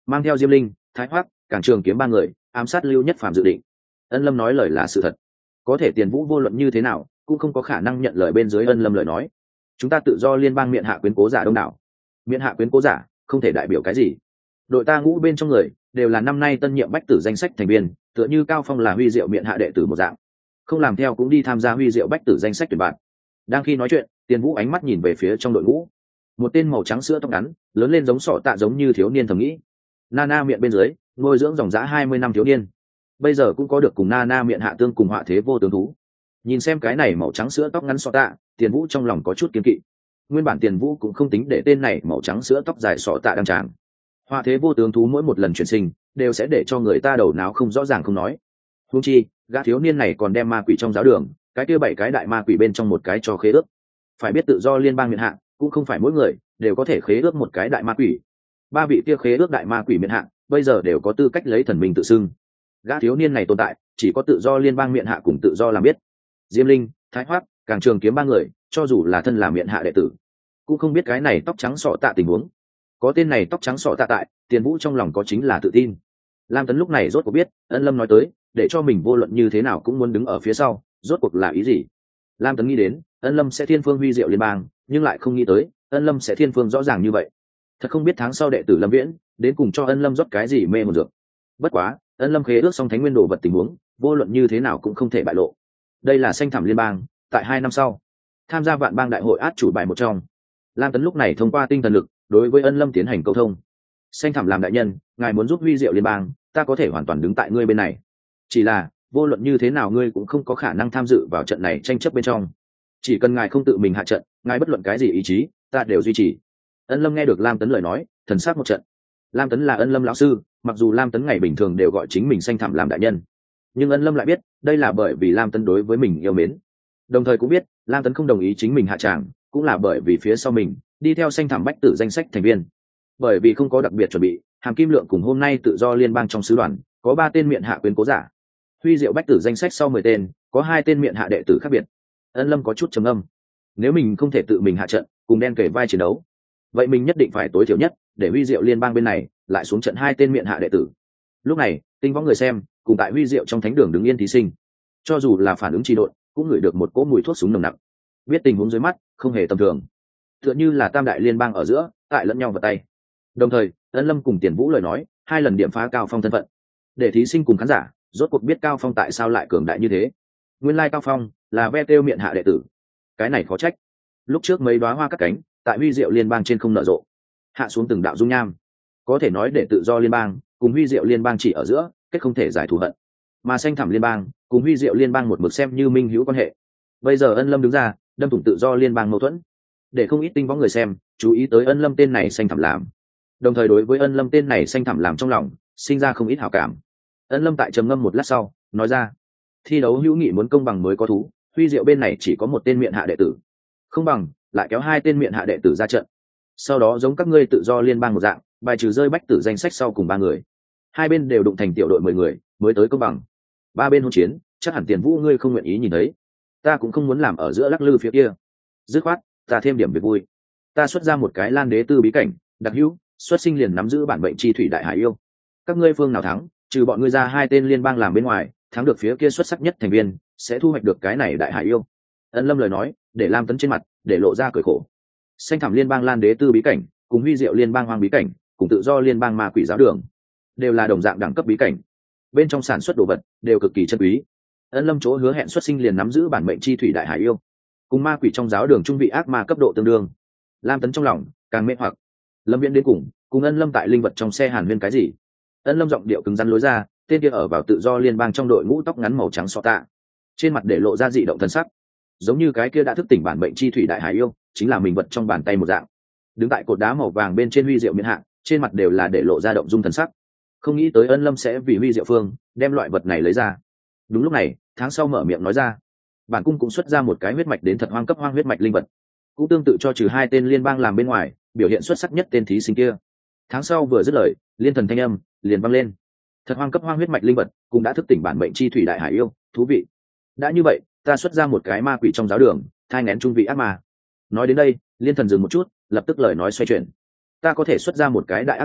mang theo Diêm Linh, Thái Hoắc, Càng Trường Kiếm ba người ám sát Lưu Nhất Phàm dự định. Ân Lâm nói lời là sự thật, có thể Tiền Vũ vô luận như thế nào cũng không có khả năng nhận lời bên dưới Ân Lâm lời nói. Chúng ta tự do liên bang miện hạ quyến cố giả đông đảo, miện hạ quyến cố giả không thể đại biểu cái gì. Đội ta ngũ bên trong người đều là năm nay tân nhiệm bách tử danh sách thành viên, tựa như Cao Phong là huy diệu miện hạ đệ tử một dạng, không làm theo cũng đi tham gia huy diệu bách tử danh sách tuyển bạn. Đang khi nói chuyện, Tiền Vũ ánh mắt nhìn về phía trong đội ngũ, một tên màu trắng sữa tóc ngắn lớn lên giống sọ tạ giống như thiếu niên thầm nghĩ. Nana miệng bên dưới nuôi dưỡng dòng dã 20 năm thiếu niên, bây giờ cũng có được cùng Nana miệng hạ tương cùng họa thế vô tướng thú. Nhìn xem cái này màu trắng sữa tóc ngắn sọ tạ, Tiền Vũ trong lòng có chút kiên kỵ. Nguyên bản Tiền Vũ cũng không tính để tên này màu trắng sữa tóc dài sọ tạ đăng tràng. Họa thế vô tướng thú mỗi một lần chuyển sinh đều sẽ để cho người ta đầu não không rõ ràng không nói. Huống chi gã thiếu niên này còn đem ma quỷ trong giáo đường cái kia 7 cái đại ma quỷ bên trong một cái cho khế ước. Phải biết tự do liên bang miện hạ cũng không phải mỗi người đều có thể khế ước một cái đại ma quỷ. 3 vị kia khế ước đại ma quỷ miện hạ bây giờ đều có tư cách lấy thần minh tự xưng. Gã thiếu niên này tồn tại chỉ có tự do liên bang miện hạ cùng tự do làm biết. Diêm Linh, Thái Hoắc, Càng Trường Kiếm ba người cho dù là thân là miện hạ đệ tử cũng không biết cái này tóc trắng sọ tạ tình huống. Có tên này tóc trắng sọ tạ tại, Tiền Vũ trong lòng có chính là tự tin. Lam Tấn lúc này rốt cuộc biết Ân Lâm nói tới để cho mình vô luận như thế nào cũng muốn đứng ở phía sau rốt cuộc là ý gì. Lam Tấn nghĩ đến Ân Lâm sẽ thiên phương huy diệu liên bang, nhưng lại không nghĩ tới Ân Lâm sẽ thiên phương rõ ràng như vậy. Thật không biết tháng sau đệ tử Lâm Viễn đến cùng cho Ân Lâm rót cái gì mê một dược. Bất quá Ân Lâm khế ước xong thánh nguyên đồ vật tình huống vô luận như thế nào cũng không thể bại lộ. Đây là xanh thẳm liên bang tại 2 năm sau tham gia vạn bang đại hội át chủ bài một trong. Lam Tấn lúc này thông qua tinh thần lực đối với Ân Lâm tiến hành câu thông. Xanh thẳm làm đại nhân, ngài muốn giúp huy diệu liên bang, ta có thể hoàn toàn đứng tại ngươi bên này. Chỉ là vô luận như thế nào ngươi cũng không có khả năng tham dự vào trận này tranh chấp bên trong. Chỉ cần ngài không tự mình hạ trận, ngài bất luận cái gì ý chí ta đều duy trì. Ân Lâm nghe được Lam Tấn lời nói thần sắc một trận. Lam Tấn là Ân Lâm lão sư, mặc dù Lam Tấn ngày bình thường đều gọi chính mình xanh thẳm làm đại nhân, nhưng Ân Lâm lại biết đây là bởi vì Lam Tấn đối với mình yêu mến, đồng thời cũng biết Lam Tấn không đồng ý chính mình hạ tràng cũng là bởi vì phía sau mình đi theo xanh thẳm bách tử danh sách thành viên. Bởi vì không có đặc biệt chuẩn bị, Hàm Kim Lượng cùng hôm nay tự do liên bang trong sứ đoàn có 3 tên miện hạ quyến cố giả. Huy diệu bách tử danh sách sau 10 tên có 2 tên miện hạ đệ tử khác biệt. Ân Lâm có chút trầm âm, nếu mình không thể tự mình hạ trận cùng đen kể vai chiến đấu, vậy mình nhất định phải tối thiểu nhất để huy diệu liên bang bên này lại xuống trận 2 tên miện hạ đệ tử. Lúc này tinh võng người xem cùng tại huy diệu trong thánh đường đứng yên thí sinh, cho dù là phản ứng trì độn cũng ngửi được một cỗ mùi thuốc súng nồng nặc, biết tình huống dưới mắt không hề tầm thường, tựa như là tam đại liên bang ở giữa tại lẫn nhau vào tay. Đồng thời Ân Lâm cùng Tiền Vũ lời nói 2 lần điểm phá Cao Phong thân phận, để thí sinh cùng khán giả rốt cuộc biết Cao Phong tại sao lại cường đại như thế. Nguyên lai Cao Phong là ve tiêu miện hạ đệ tử, cái này khó trách. Lúc trước mấy đóa hoa cắt cánh tại huy diệu liên bang trên không nở rộ, hạ xuống từng đạo dung nham, có thể nói để tự do liên bang cùng huy diệu liên bang chỉ ở giữa kết không thể giải thù hận, mà xanh thẳm liên bang cùng huy diệu liên bang một mực xem như minh hữu quan hệ. Bây giờ Ân Lâm đứng ra đâm thủng tự do liên bang mâu thuẫn, để không ít tinh võng người xem chú ý tới Ân Lâm tên này xanh thẳm làm, đồng thời đối với Ân Lâm tên này xanh thẳm làm trong lòng sinh ra không ít hảo cảm. Ân Lâm tại trầm ngâm một lát sau nói ra, thi đấu hữu nghị muốn công bằng mới có thú, huy diệu bên này chỉ có 1 tên miện hạ đệ tử, không bằng lại kéo 2 tên miện hạ đệ tử ra trận, sau đó giống các ngươi tự do liên bang một dạng bài trừ rơi bách tử danh sách sau cùng 3 người, 2 bên đều đụng thành tiểu đội 10 người mới tới công bằng. 3 bên hỗn chiến chắc hẳn Tiền Vũ ngươi không nguyện ý nhìn thấy, ta cũng không muốn làm ở giữa lắc lư phía kia, dứt khoát ta thêm điểm việc vui, ta xuất ra một cái Lan Đế Tư bí cảnh đặc hữu, xuất sinh liền nắm giữ bản mệnh chi thủy đại hải yêu. Các ngươi phương nào thắng, trừ bọn ngươi ra 2 tên liên bang làm bên ngoài, thắng được phía kia xuất sắc nhất thành viên sẽ thu hoạch được cái này đại hải yêu. Ân Lâm lời nói để Lam Tấn trên mặt để lộ ra cười khổ. Xanh thẳm liên bang Lan Đế Tư bí cảnh cùng huy diệu liên bang hoang bí cảnh cùng tự do liên bang ma quỷ giáo đường đều là đồng dạng đẳng cấp bí cảnh, bên trong sản xuất đồ vật đều cực kỳ chân quý. Ân Lâm chỗ hứa hẹn xuất sinh liền nắm giữ bản mệnh chi thủy đại hải yêu, cùng ma quỷ trong giáo đường trung vị ác ma cấp độ tương đương. Lam Tấn trong lòng càng mê hoặc. Lâm Viễn đến cùng Ân Lâm tại linh vật trong xe hàn huyên cái gì? Ân Lâm giọng điệu cứng rắn lối ra, tên kia ở vào tự do liên bang trong đội ngũ tóc ngắn màu trắng sọ tạ, trên mặt để lộ ra dị động thần sắc, giống như cái kia đã thức tỉnh bản mệnh chi thủy đại hải yêu chính là mình vật trong bàn tay một dạng. Đứng tại cột đá màu vàng bên trên huy diệu miện hạ, trên mặt đều là để lộ ra động dung thần sắc. Không nghĩ tới Ân Lâm sẽ vì huy diệu phương đem loại vật này lấy ra. Đúng lúc này tháng sau mở miệng nói ra, bản cung cũng xuất ra một cái huyết mạch đến thật hoang cấp hoang huyết mạch linh vật, cũng tương tự cho trừ 2 tên liên bang làm bên ngoài biểu hiện xuất sắc nhất tên thí sinh kia. Tháng sau vừa dứt lời, liên thần thanh âm liền vang lên, thật hoang cấp hoang huyết mạch linh vật cũng đã thức tỉnh bản mệnh chi thủy đại hải yêu, thú vị. Đã như vậy ta xuất ra một cái ma quỷ trong giáo đường thai ngén trung vị ác ma. Nói đến đây liên thần dừng một chút, lập tức lời nói xoay chuyển, ta có thể xuất ra một cái đại ác ma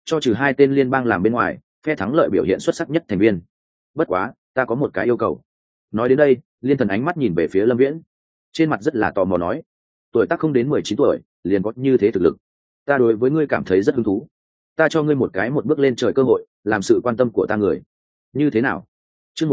cho trừ 2 tên liên bang làm bên ngoài phe thắng lợi biểu hiện xuất sắc nhất thành viên. Bất quá ta có một cái yêu cầu. Nói đến đây, Liên Thần ánh mắt nhìn về phía Lâm Viễn, trên mặt rất là tò mò nói, tuổi tác không đến 19 tuổi liền có như thế thực lực, ta đối với ngươi cảm thấy rất hứng thú. Ta cho ngươi một bước lên trời cơ hội, làm sự quan tâm của ta người, như thế nào? Chương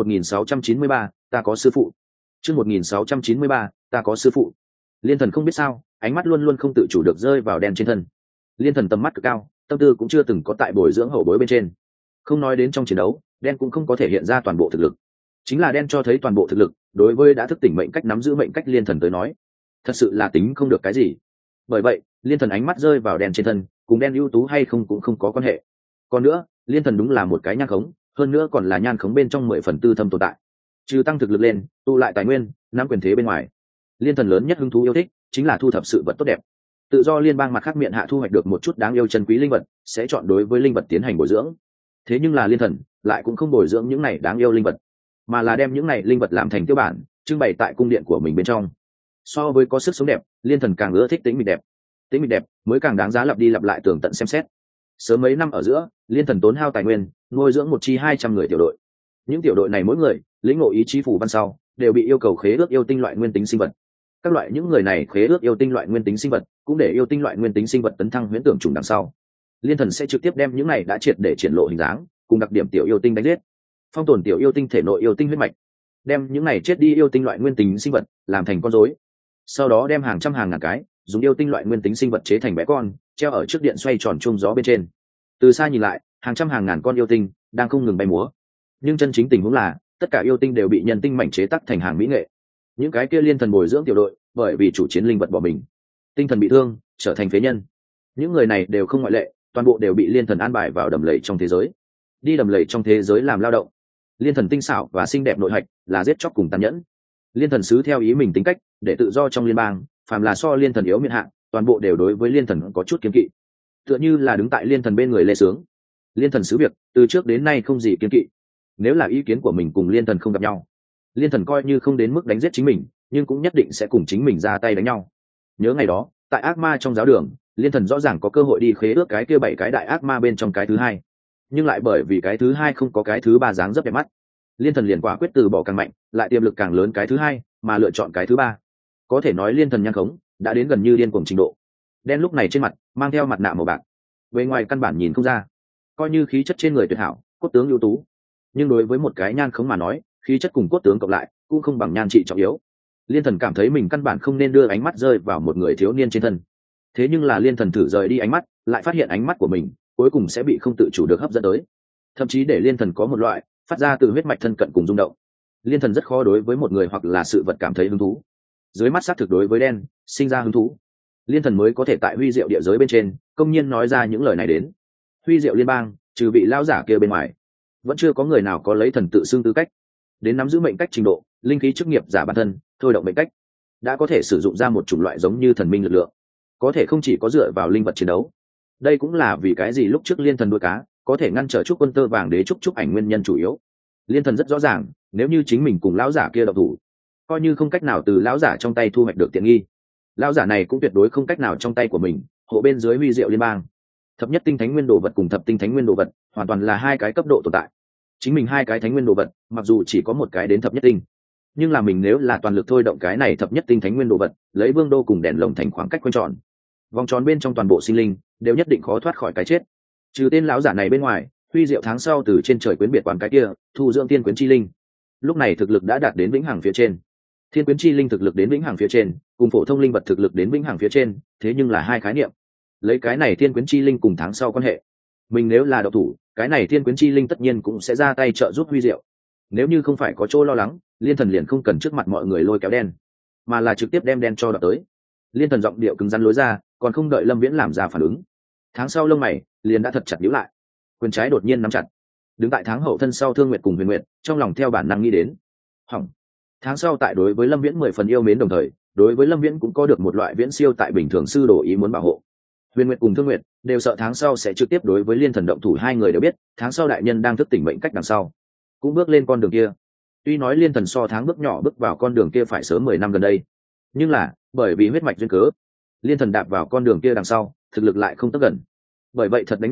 1693, ta có sư phụ. Chương 1693, ta có sư phụ. Liên Thần không biết sao, ánh mắt luôn luôn không tự chủ được rơi vào đen trên thân. Liên Thần tầm mắt cực cao, tâm tư cũng chưa từng có tại bồi dưỡng hậu bối bên trên. Không nói đến trong chiến đấu, đen cũng không có thể hiện ra toàn bộ thực lực. Chính là đen cho thấy toàn bộ thực lực, đối với đã thức tỉnh mệnh cách nắm giữ mệnh cách Liên Thần tới nói, thật sự là tính không được cái gì. Bởi vậy, Liên Thần ánh mắt rơi vào đen trên thân, cùng đen ưu tú hay không cũng không có quan hệ. Còn nữa, Liên Thần đúng là một cái nhan khống, hơn nữa còn là nhan khống bên trong 10 phần tư thâm tồn tại. Trừ tăng thực lực lên, tu lại tài nguyên, nắm quyền thế bên ngoài, Liên Thần lớn nhất hứng thú yêu thích chính là thu thập sự vật tốt đẹp. Tự do liên bang mặt khác miệng hạ thu hoạch được một chút đáng yêu chân quý linh vật, sẽ chọn đối với linh vật tiến hành bồi dưỡng. Thế nhưng là Liên Thần lại cũng không bồi dưỡng những này đáng yêu linh vật, mà là đem những này linh vật làm thành tiêu bản, trưng bày tại cung điện của mình bên trong. So với có sức sống đẹp, Liên Thần càng ưa thích tĩnh mịch đẹp. Tĩnh mịch đẹp mới càng đáng giá lặp đi lặp lại tường tận xem xét. Sớm mấy năm ở giữa, Liên Thần tốn hao tài nguyên, nuôi dưỡng một chi 200 người tiểu đội. Những tiểu đội này mỗi người lĩnh ngộ ý chí phù văn sau, đều bị yêu cầu khế ước yêu tinh loại nguyên tính sinh vật. Các loại những người này khế ước yêu tinh loại nguyên tính sinh vật, cũng để yêu tinh loại nguyên tính sinh vật tấn thăng huyễn tưởng trùng đằng sau. Liên Thần sẽ trực tiếp đem những này đã triệt để triển lộ hình dáng, cùng đặc điểm tiểu yêu tinh đánh giết. Phong tồn tiểu yêu tinh thể nội yêu tinh huyết mạch, đem những này chết đi yêu tinh loại nguyên tính sinh vật làm thành con rối. Sau đó đem hàng trăm hàng ngàn cái dùng yêu tinh loại nguyên tính sinh vật chế thành bé con, treo ở trước điện xoay tròn chuông gió bên trên. Từ xa nhìn lại, hàng trăm hàng ngàn con yêu tinh đang không ngừng bay múa. Nhưng chân chính tình huống là, tất cả yêu tinh đều bị nhân tinh mảnh chế tác thành hàng mỹ nghệ. Những cái kia Liên Thần bồi dưỡng tiểu đội, bởi vì chủ chiến linh vật bỏ mình, tinh thần bị thương, trở thành phế nhân. Những người này đều không ngoại lệ, toàn bộ đều bị Liên Thần an bài vào đầm lầy trong thế giới, đi đầm lầy trong thế giới làm lao động. Liên Thần tinh xảo và xinh đẹp nội hạch là giết chóc cùng tàn nhẫn. Liên Thần sứ theo ý mình tính cách, để tự do trong liên bang, phàm là so Liên Thần yếu miễn hạng, toàn bộ đều đối với Liên Thần có chút kiêng kỵ. Tựa như là đứng tại Liên Thần bên người Lê Sướng. Liên Thần sứ việc, từ trước đến nay không gì kiêng kỵ. Nếu là ý kiến của mình cùng Liên Thần không gặp nhau, Liên Thần coi như không đến mức đánh giết chính mình, nhưng cũng nhất định sẽ cùng chính mình ra tay đánh nhau. Nhớ ngày đó, tại ác ma trong giáo đường, Liên Thần rõ ràng có cơ hội đi khế ước cái kia 7 cái đại ác ma bên trong cái thứ hai, nhưng lại bởi vì cái thứ hai không có cái thứ ba dáng dấp đẹp mắt, Liên Thần liền quả quyết từ bỏ càng mạnh lại tiềm lực càng lớn cái thứ hai, mà lựa chọn cái thứ ba. Có thể nói Liên Thần nhan khống đã đến gần như điên cuồng trình độ. Đen lúc này trên mặt mang theo mặt nạ màu bạc, bề ngoài căn bản nhìn không ra, coi như khí chất trên người tuyệt hảo, cốt tướng ưu tú, nhưng đối với một cái nhan khống mà nói, khí chất cùng cốt tướng cộng lại cũng không bằng nhan trị trọng yếu. Liên Thần cảm thấy mình căn bản không nên đưa ánh mắt rơi vào một người thiếu niên trên thân. Thế nhưng là Liên Thần thử rời đi ánh mắt, lại phát hiện ánh mắt của mình cuối cùng sẽ bị không tự chủ được hấp dẫn tới, thậm chí để Liên Thần có một loại phát ra từ huyết mạch thân cận cùng rung động. Liên Thần rất khó đối với một người hoặc là sự vật cảm thấy hứng thú. Dưới mắt xác thực đối với đen sinh ra hứng thú, Liên Thần mới có thể tại Huy Diệu địa giới bên trên công nhiên nói ra những lời này đến. Huy Diệu liên bang, trừ vị lão giả kia bên ngoài, vẫn chưa có người nào có lấy thần tự xưng tư cách, đến nắm giữ mệnh cách trình độ, linh khí chức nghiệp giả bản thân, thôi động mệnh cách, đã có thể sử dụng ra một chủng loại giống như thần minh lực lượng, có thể không chỉ có dựa vào linh vật chiến đấu. Đây cũng là vì cái gì lúc trước Liên Thần đuôi cá có thể ngăn trở trúc quân tơ vàng đế trúc ảnh nguyên nhân chủ yếu. Liên Thần rất rõ ràng, nếu như chính mình cùng lão giả kia động thủ, coi như không cách nào từ lão giả trong tay thu hoạch được tiện nghi, lão giả này cũng tuyệt đối không cách nào trong tay của mình hộ bên dưới Huy Diệu liên bang. Thập nhất tinh thánh nguyên đồ vật cùng thập tinh thánh nguyên đồ vật hoàn toàn là hai cái cấp độ tồn tại. Chính mình hai cái thánh nguyên đồ vật mặc dù chỉ có một cái đến thập nhất tinh, nhưng là mình nếu là toàn lực thôi động cái này thập nhất tinh thánh nguyên đồ vật, lấy vương đô cùng đèn lồng thành khoảng cách quanh tròn, vòng tròn bên trong toàn bộ sinh linh đều nhất định khó thoát khỏi cái chết. Trừ tên lão giả này bên ngoài, Huy Diệu tháng sau từ trên trời quyến biệt quán cái kia thu dưỡng tiên quyến chi linh, lúc này thực lực đã đạt đến vĩnh hằng phía trên. Thiên quyến chi linh thực lực đến vĩnh hằng phía trên, cùng phổ thông linh vật thực lực đến vĩnh hằng phía trên, thế nhưng là hai khái niệm. Lấy cái này thiên quyến chi linh cùng tháng sau quan hệ, mình nếu là độc thủ, cái này thiên quyến chi linh tất nhiên cũng sẽ ra tay trợ giúp Huy Diệu. Nếu như không phải có chỗ lo lắng, Liên Thần liền không cần trước mặt mọi người lôi kéo đen, mà là trực tiếp đem đen cho đập tới. Liên Thần giọng điệu cứng rắn lối ra, còn không đợi Lâm Viễn làm ra phản ứng, tháng sau lông mày liền đã thật chặt nhíu lại, quyền trái đột nhiên nắm chặt. Đứng tại tháng hậu thân sau Thương Nguyệt cùng Huyền Nguyệt trong lòng theo bản năng nghĩ đến, hỏng. Tháng sau tại đối với Lâm Viễn 10 phần yêu mến, đồng thời đối với Lâm Viễn cũng có được một loại viễn siêu tại bình thường sư đồ ý muốn bảo hộ. Huyền Nguyệt cùng Thương Nguyệt đều sợ tháng sau sẽ trực tiếp đối với Liên Thần động thủ. Hai người đều biết tháng sau đại nhân đang thức tỉnh mệnh cách đằng sau, cũng bước lên con đường kia. Tuy nói Liên Thần so tháng bước nhỏ bước vào con đường kia phải sớm 10 năm gần đây, nhưng là bởi vì huyết mạch duyên cớ, Liên Thần đạp vào con đường kia đằng sau thực lực lại không tất gần. Bởi vậy thật đánh nhau,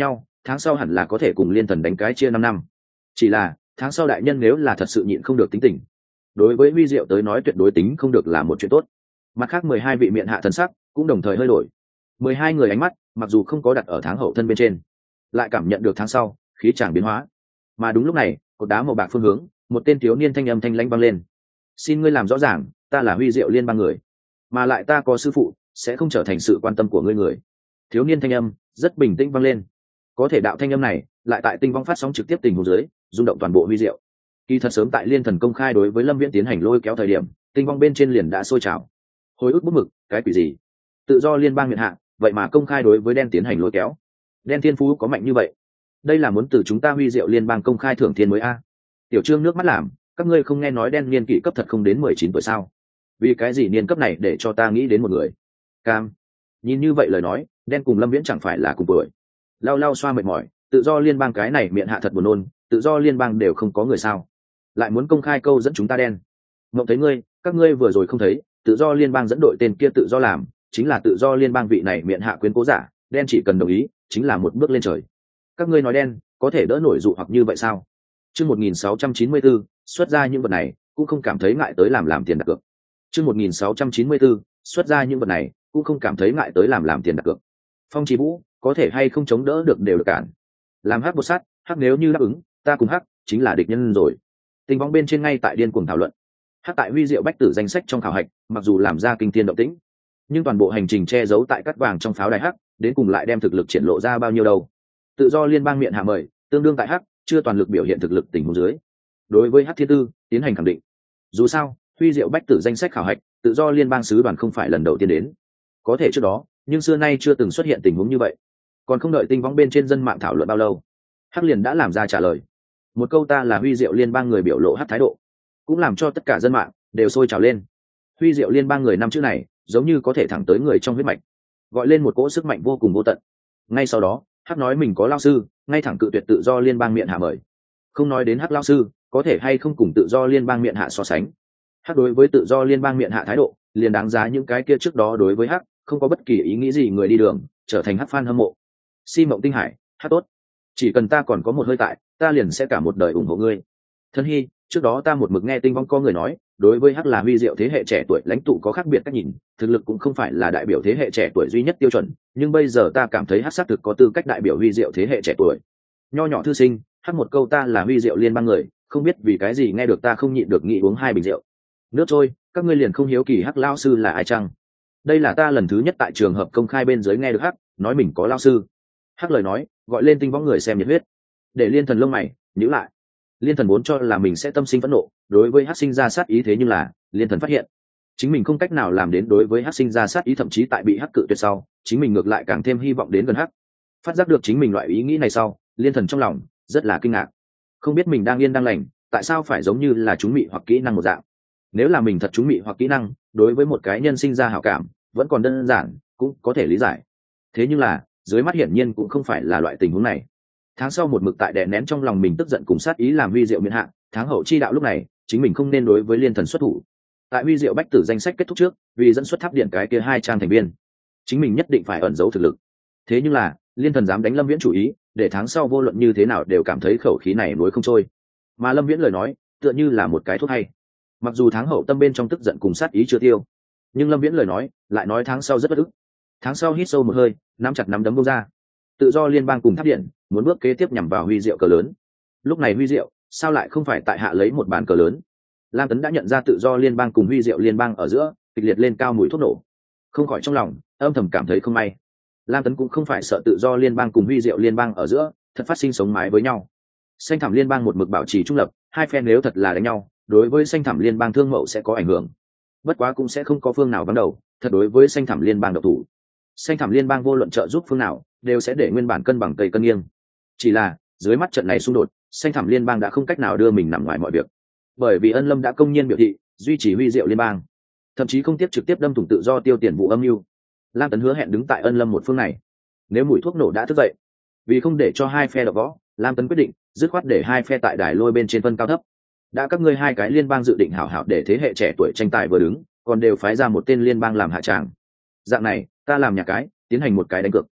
tháng sau hẳn là có thể cùng liên thần đánh cái chia 5 năm. Chỉ là tháng sau đại nhân nếu là thật sự nhịn không được tính tình, đối với Huy Diệu tới nói tuyệt đối tính không được là một chuyện tốt. Mặt khác 12 vị miện hạ thần sắc cũng đồng thời hơi đổi. 12 người ánh mắt mặc dù không có đặt ở tháng hậu thân bên trên, lại cảm nhận được tháng sau khí tràng biến hóa. Mà đúng lúc này, cột đá màu bạc phương hướng, một tên thiếu niên thanh âm thanh lãnh vang lên: xin ngươi làm rõ ràng, ta là Huy Diệu liên bang người, mà lại ta có sư phụ, sẽ không trở thành sự quan tâm của ngươi người. Thiếu niên thanh âm rất bình tĩnh vang lên, có thể đạo thanh âm này lại tại tinh vong phát sóng trực tiếp tình huống dưới rung động toàn bộ Huy Diệu. Kỳ thật sớm tại liên thần công khai đối với Lâm Viễn tiến hành lôi kéo thời điểm, tinh vong bên trên liền đã sôi trào. Hồi ức bút mực, cái quỷ gì? Tự do liên bang miện hạ, vậy mà công khai đối với đen tiến hành lôi kéo. Đen thiên phú có mạnh như vậy? Đây là muốn từ chúng ta Huy Diệu liên bang công khai thưởng thiên mới a? Tiểu Trương nước mắt làm, các ngươi không nghe nói đen niên kỷ cấp thật không đến 19 tuổi sao? Vì cái gì niên cấp này để cho ta nghĩ đến một người? Cam. Nhìn như vậy lời nói, đen cùng Lâm Viễn chẳng phải là cùng tuổi. Lau lau xoa mệt mỏi, tự do liên bang cái này miệng hạ thật buồn nôn, tự do liên bang đều không có người sao? Lại muốn công khai câu dẫn chúng ta đen. Mộng thấy ngươi, các ngươi vừa rồi không thấy, tự do liên bang dẫn đội tên kia tự do làm, chính là tự do liên bang vị này miệng hạ quyến cố giả, đen chỉ cần đồng ý, chính là một bước lên trời. Các ngươi nói đen, có thể đỡ nổi dụ hoặc như vậy sao? Chương 1694, xuất ra những vật này, cũng không cảm thấy ngại tới làm tiền đặt cược. Chương 1694, xuất ra những vật này, cũng không cảm thấy ngại tới làm tiền đặt cược. Phong Chí Vũ, có thể hay không chống đỡ được đều được cản. Làm hắc bột sát, hắc nếu như đáp ứng, ta cùng hắc chính là địch nhân rồi. Tình vong bên trên ngay tại điên cuồng thảo luận. Hắc tại Huy Diệu bách tử danh sách trong khảo hạch, mặc dù làm ra kinh thiên động tĩnh, nhưng toàn bộ hành trình che giấu tại cắt vàng trong pháo đài hắc, đến cùng lại đem thực lực triển lộ ra bao nhiêu đâu. Tự do liên bang miệng hạ mời, tương đương tại hắc chưa toàn lực biểu hiện thực lực tình huống dưới, đối với hắc thiên tư tiến hành khẳng định. Dù sao Huy Diệu bách tử danh sách khảo hạch, tự do liên bang sứ đoàn không phải lần đầu tiên đến, có thể trước đó nhưng xưa nay chưa từng xuất hiện tình huống như vậy. Còn không đợi tinh võng bên trên dân mạng thảo luận bao lâu, hắc liền đã làm ra trả lời. Một câu ta là Huy Diệu liên bang người biểu lộ hắc thái độ, cũng làm cho tất cả dân mạng đều sôi trào lên. Huy Diệu liên bang người năm chữ này giống như có thể thẳng tới người trong huyết mạch, gọi lên một cỗ sức mạnh vô cùng vô tận. Ngay sau đó hắc nói mình có lao sư, ngay thẳng cự tuyệt tự do liên bang miệng hạ mời. Không nói đến hắc lao sư có thể hay không cùng tự do liên bang miệng hạ so sánh, hắc đối với tự do liên bang miệng hạ thái độ liền đáng giá những cái kia trước đó đối với hắc không có bất kỳ ý nghĩ gì người đi đường trở thành hắc fan hâm mộ. Si Mộng Tinh Hải, hắc tốt, chỉ cần ta còn có một hơi tại, ta liền sẽ cả một đời ủng hộ ngươi. Thân Hy, trước đó ta một mực nghe tinh vong có người nói, đối với hắc là Huy Diệu thế hệ trẻ tuổi lãnh tụ có khác biệt cách nhìn, thực lực cũng không phải là đại biểu thế hệ trẻ tuổi duy nhất tiêu chuẩn, nhưng bây giờ ta cảm thấy hắc xác thực có tư cách đại biểu Huy Diệu thế hệ trẻ tuổi. Nho nhỏ thư sinh, hắc một câu ta là Huy Diệu liên bang người, không biết vì cái gì nghe được ta không nhịn được nghĩ uống 2 bình rượu. Nước trôi, các ngươi liền không hiếu kỳ hắc lao sư là ai chăng? Đây là ta lần thứ nhất tại trường hợp công khai bên dưới nghe được hắc nói mình có lao sư. Hắc lời nói gọi lên tinh võng người xem nhiệt huyết, để liên thần lông mày nhíu lại. Liên thần vốn cho là mình sẽ tâm sinh phẫn nộ, đối với hắc sinh ra sát ý, thế nhưng là liên thần phát hiện chính mình không cách nào làm đến đối với hắc sinh ra sát ý, thậm chí tại bị hắc cự tuyệt sau, chính mình ngược lại càng thêm hy vọng đến gần hắc. Phát giác được chính mình loại ý nghĩ này sau, liên thần trong lòng rất là kinh ngạc, không biết mình đang yên đang lành, tại sao phải giống như là chúng mị hoặc kỹ năng một dạng. Nếu là mình thật chúng mị hoặc kỹ năng, đối với một cái nhân sinh ra hảo cảm vẫn còn đơn giản, cũng có thể lý giải. Thế nhưng là dưới mắt hiển nhiên cũng không phải là loại tình huống này. Tháng sau một mực tại đè nén trong lòng mình tức giận cùng sát ý làm Huy Diệu miễn hạn, tháng hậu chi đạo lúc này chính mình không nên đối với liên thần xuất thủ. Tại Huy Diệu bách tử danh sách kết thúc trước, vì dẫn xuất tháp điện cái kia 2 trang thành viên, chính mình nhất định phải ẩn giấu thực lực. Thế nhưng là liên thần dám đánh Lâm Viễn chủ ý, để tháng sau vô luận như thế nào đều cảm thấy khẩu khí này nuối không trôi. Mà Lâm Viễn lời nói tựa như là một cái thuốc hay. Mặc dù tháng hậu tâm bên trong tức giận cùng sát ý chưa tiêu, nhưng Lâm Viễn lời nói lại nói tháng sau rất bất ức. Tháng sau hít sâu một hơi, nắm chặt nắm đấm buông ra. Tự do liên bang cùng tháp điện muốn bước kế tiếp nhằm vào Huy Diệu cờ lớn. Lúc này Huy Diệu sao lại không phải tại hạ lấy một bàn cờ lớn? Lam Tấn đã nhận ra tự do liên bang cùng Huy Diệu liên bang ở giữa kịch liệt lên cao mùi thuốc nổ, không khỏi trong lòng âm thầm cảm thấy không may. Lam Tấn cũng không phải sợ tự do liên bang cùng Huy Diệu liên bang ở giữa thật phát sinh sống mái với nhau. Xanh thảm liên bang một mực bảo trì trung lập, hai phe nếu thật là đánh nhau, đối với xanh thảm liên bang thương mậu sẽ có ảnh hưởng. Bất quá cũng sẽ không có phương nào vắng đầu, thật đối với xanh thảm liên bang độc thủ. Xanh thảm liên bang vô luận trợ giúp phương nào, đều sẽ để nguyên bản cân bằng cây cân nghiêng. Chỉ là dưới mắt trận này xung đột, xanh thảm liên bang đã không cách nào đưa mình nằm ngoài mọi việc, bởi vì Ân Lâm đã công nhiên biểu thị duy trì Huy Diệu liên bang, thậm chí không tiếp trực tiếp đâm thủng tự do tiêu tiền vụ âm mưu. Lam Tấn hứa hẹn đứng tại Ân Lâm một phương này. Nếu mùi thuốc nổ đã thức dậy, vì không để cho hai phe đọ võ, Lam Tấn quyết định dứt khoát để hai phe tại đài lôi bên trên phân cao thấp. Đã các ngươi hai cái liên bang dự định hảo hảo để thế hệ trẻ tuổi tranh tài vừa đứng, còn đều phái ra một tên liên bang làm hạ tràng. Dạng này, ta làm nhà cái, tiến hành một cái đánh cược.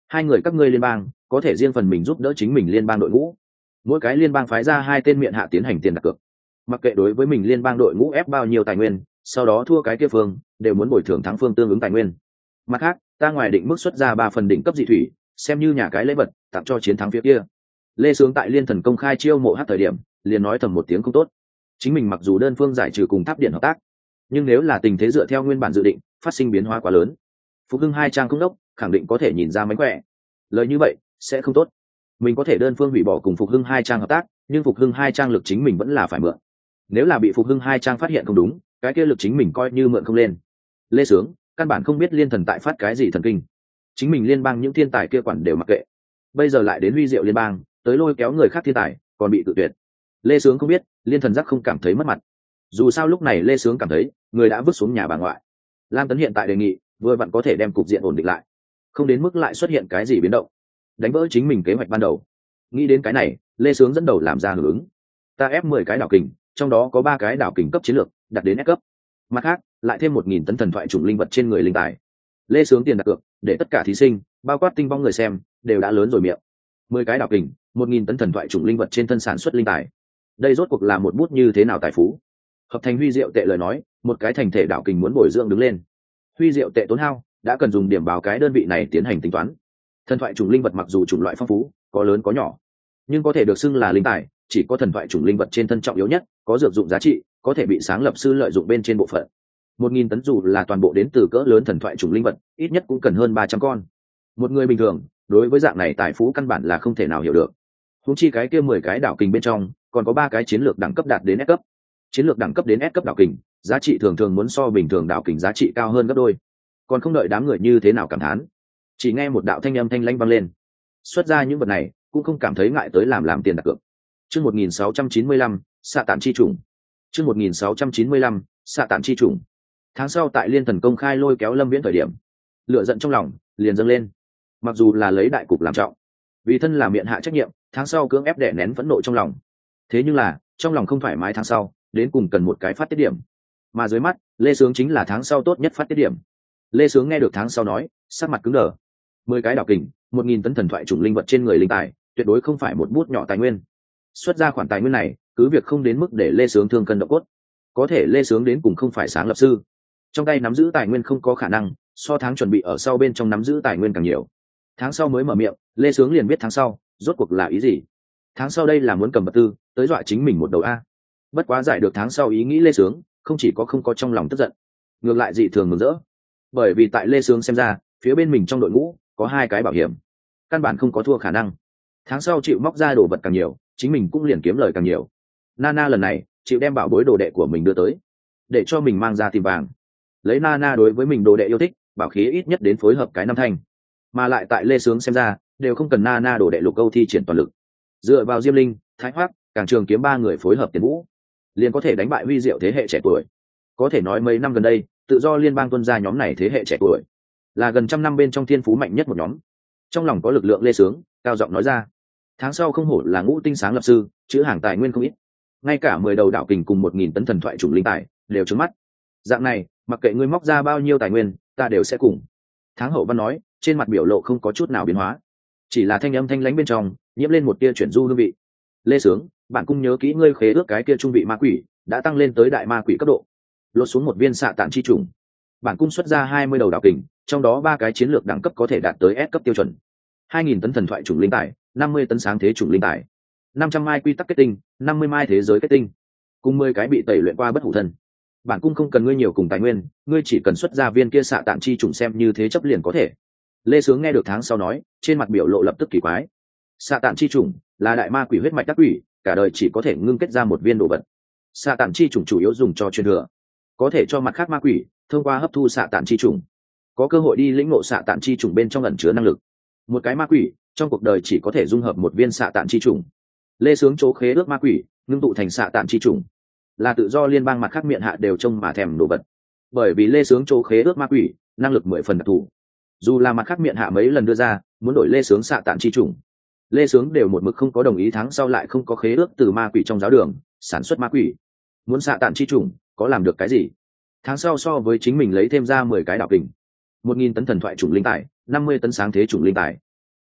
Hai người các ngươi liên bang có thể riêng phần mình giúp đỡ chính mình liên bang đội ngũ, mỗi cái liên bang phái ra 2 tên miện hạ tiến hành tiền đặt cược, mặc kệ đối với mình liên bang đội ngũ ép bao nhiêu tài nguyên, sau đó thua cái kia phương đều muốn bồi thường thắng phương tương ứng tài nguyên. Mặt khác, ta ngoài định mức xuất ra 3 phần đỉnh cấp dị thủy, xem như nhà cái lễ vật tặng cho chiến thắng phía kia. Lê Sướng tại Liên Thần công khai chiêu mộ hát thời điểm, liền nói thầm một tiếng không tốt. Chính mình mặc dù đơn phương giải trừ cùng Tháp Điện hợp tác, nhưng nếu là tình thế dựa theo nguyên bản dự định, phát sinh biến hóa quá lớn, Phục Hưng hai trang không đốc khẳng định có thể nhìn ra mánh khỏe. Lời như vậy sẽ không tốt. Mình có thể đơn phương hủy bỏ cùng Phục Hưng hai trang hợp tác, nhưng Phục Hưng hai trang lực chính mình vẫn là phải mượn. Nếu là bị Phục Hưng hai trang phát hiện không đúng, cái kia lực chính mình coi như mượn không lên. Lê Sướng căn bản không biết Liên Thần tại phát cái gì thần kinh, chính mình liên bang những thiên tài kia quản đều mặc kệ, bây giờ lại đến huy diệu liên bang tới lôi kéo người khác thiên tài còn bị tự tuyệt. Lê Sướng không biết Liên Thần giác không cảm thấy mất mặt, dù sao lúc này Lê Sướng cảm thấy người đã vứt xuống nhà bà ngoại. Lam Tấn hiện tại đề nghị vừa vặn có thể đem cục diện ổn định lại, không đến mức lại xuất hiện cái gì biến động, đánh vỡ chính mình kế hoạch ban đầu. Nghĩ đến cái này, Lê Sướng dẫn đầu làm ra hưởng ứng. Ta ép 10 cái đảo kình, trong đó có 3 cái đảo kình cấp chiến lược đặt đến S cấp, mặt khác lại thêm 1000 tấn thần thoại chủng linh vật trên người linh tài. Lê Sướng tiền đặt cược để tất cả thí sinh bao quát tinh vong người xem đều đã lớn rồi miệng. 10 cái đảo kình, 1000 tấn thần thoại chủng linh vật trên thân sản xuất linh tài, đây rốt cuộc là một bút như thế nào tài phú. Hợp thành huy diệu tệ lời nói, một cái thành thể đảo kình muốn bồi dưỡng đứng lên, huy diệu tệ tốn hao đã cần dùng điểm báo cái đơn vị này tiến hành tính toán. Thần thoại chủng linh vật mặc dù chủng loại phong phú, có lớn có nhỏ, nhưng có thể được xưng là linh tài chỉ có thần thoại chủng linh vật trên thân trọng yếu nhất, có dược dụng giá trị, có thể bị sáng lập sư lợi dụng bên trên bộ phận. 1000 tấn dù là toàn bộ đến từ cỡ lớn thần thoại chủng linh vật, ít nhất cũng cần hơn 300 con. Một người bình thường đối với dạng này tài phú căn bản là không thể nào hiểu được. Huống chi cái kia 10 cái đảo kình bên trong còn có 3 cái chiến lược đẳng cấp đạt đến S cấp. Chiến lược đẳng cấp đến S cấp đảo kình, giá trị thường thường muốn so bình thường đảo kình giá trị cao hơn gấp đôi. Còn không đợi đám người như thế nào cảm thán, chỉ nghe một đạo thanh âm thanh lãnh vang lên. Xuất ra những vật này cũng không cảm thấy ngại tới làm tiền đặt cược. Chương 1695, xạ tản chi trùng. Chương 1695, xạ tản chi trùng. Tháng sau tại Liên Thần công khai lôi kéo Lâm Viễn thời điểm, lửa giận trong lòng liền dâng lên. Mặc dù là lấy đại cục làm trọng, vì thân là miệng hạ trách nhiệm, tháng sau cưỡng ép đè nén phẫn nộ trong lòng. Thế nhưng là trong lòng không thoải mái, tháng sau đến cùng cần một cái phát tiết điểm, mà dưới mắt Lê Sướng chính là tháng sau tốt nhất phát tiết điểm. Lê Sướng nghe được tháng sau nói, sắc mặt cứng đờ. 10 cái đảo kình, 1000 tấn thần thoại chủng linh vật trên người linh tài, tuyệt đối không phải một bút nhỏ tài nguyên. Xuất ra khoản tài nguyên này, cứ việc không đến mức để Lê Sướng thương cân động cốt, có thể Lê Sướng đến cùng không phải sáng lập sư, trong tay nắm giữ tài nguyên không có khả năng so tháng chuẩn bị ở sau bên trong nắm giữ tài nguyên càng nhiều. Tháng sau mới mở miệng, Lê Sướng liền biết tháng sau rốt cuộc là ý gì. Tháng sau đây là muốn cầm vật tư tới dọa chính mình một đầu a. Bất quá giải được tháng sau ý nghĩ Lê Sướng không chỉ có không có trong lòng tức giận, ngược lại dị thường mừng rỡ, bởi vì tại Lê Sướng xem ra phía bên mình trong đội ngũ có 2 cái bảo hiểm, căn bản không có thua khả năng. Tháng sau chịu móc ra đồ vật càng nhiều, chính mình cũng liền kiếm lời càng nhiều. Nana lần này chịu đem bảo bối đồ đệ của mình đưa tới, để cho mình mang ra tìm vàng. Lấy Nana đối với mình đồ đệ yêu thích, bảo khí ít nhất đến phối hợp cái 5 thanh, mà lại tại Lê Sướng xem ra đều không cần Nana đồ đệ Lục Câu thi triển toàn lực, dựa vào Diêm Linh, Thái Hoác, Càng Trường kiếm 3 người phối hợp tiền vũ, liền có thể đánh bại huy diệu thế hệ trẻ tuổi. Có thể nói mấy năm gần đây tự do liên bang tuân ra nhóm này thế hệ trẻ tuổi là gần 100 năm bên trong thiên phú mạnh nhất một nhóm. Trong lòng có lực lượng Lê Sướng cao giọng nói ra, tháng sau không hổ là ngũ tinh sáng lập sư, chữ hàng tài nguyên không ít, ngay cả 10 đầu đảo kình cùng 1000 tấn thần thoại chủng linh tài đều trứng mắt. Dạng này mặc kệ ngươi móc ra bao nhiêu tài nguyên, ta đều sẽ cùng. Tháng Hậu Văn nói, trên mặt biểu lộ không có chút nào biến hóa, chỉ là thanh âm thanh lãnh bên trong nhiễm lên một tia chuyển du hương vị. Lê Sướng, bạn cũng nhớ kỹ ngươi khế ước cái kia trung vị ma quỷ đã tăng lên tới đại ma quỷ cấp độ, lột xuống một viên xạ tản chi trùng. Bản cung xuất ra 20 đầu đảo kình, trong đó 3 cái chiến lược đẳng cấp có thể đạt tới S cấp tiêu chuẩn, 2000 tấn thần thoại chủng linh tài, 50 tấn sáng thế chủng linh tài, 500 mai quy tắc kết tinh, 50 mai thế giới kết tinh, cùng 10 cái bị tẩy luyện qua bất hủ thân. Bản cung không cần ngươi nhiều cùng tài nguyên, ngươi chỉ cần xuất ra viên kia xạ tản chi trùng xem như thế chấp liền có thể. Lê Sướng nghe được tháng sau nói, trên mặt biểu lộ lập tức kỳ quái. Xạ tản chi trùng là đại ma quỷ huyết mạch đắc quỷ, cả đời chỉ có thể ngưng kết ra một viên đồ vật. Xạ tản chi trùng chủ yếu dùng cho truyền thừa, có thể cho mặt khác ma quỷ thông qua hấp thu xạ tản chi trùng có cơ hội đi lĩnh ngộ xạ tản chi trùng bên trong ẩn chứa năng lực. Một cái ma quỷ trong cuộc đời chỉ có thể dung hợp một viên xạ tản chi trùng. Lê Sướng chỗ khế ước ma quỷ ngưng tụ thành xạ tản chi trùng, là tự do liên bang mặt khác miệng hạ đều trông mà thèm đồ vật. Bởi vì Lê Sướng chỗ khế ước ma quỷ năng lực 10 phần đặc thù, dù là mặt khác miệng hạ mấy lần đưa ra muốn đổi Lê Sướng xạ tản chi trùng, Lê Sướng đều một mực không có đồng ý. Tháng sau lại không có khế ước từ ma quỷ trong giáo đường sản xuất ma quỷ, muốn xạ tản chi trùng có làm được cái gì? Tháng sau so với chính mình lấy thêm ra 10 cái đảo kình, 1000 tấn thần thoại chủng linh tài, 50 tấn sáng thế chủng linh tài,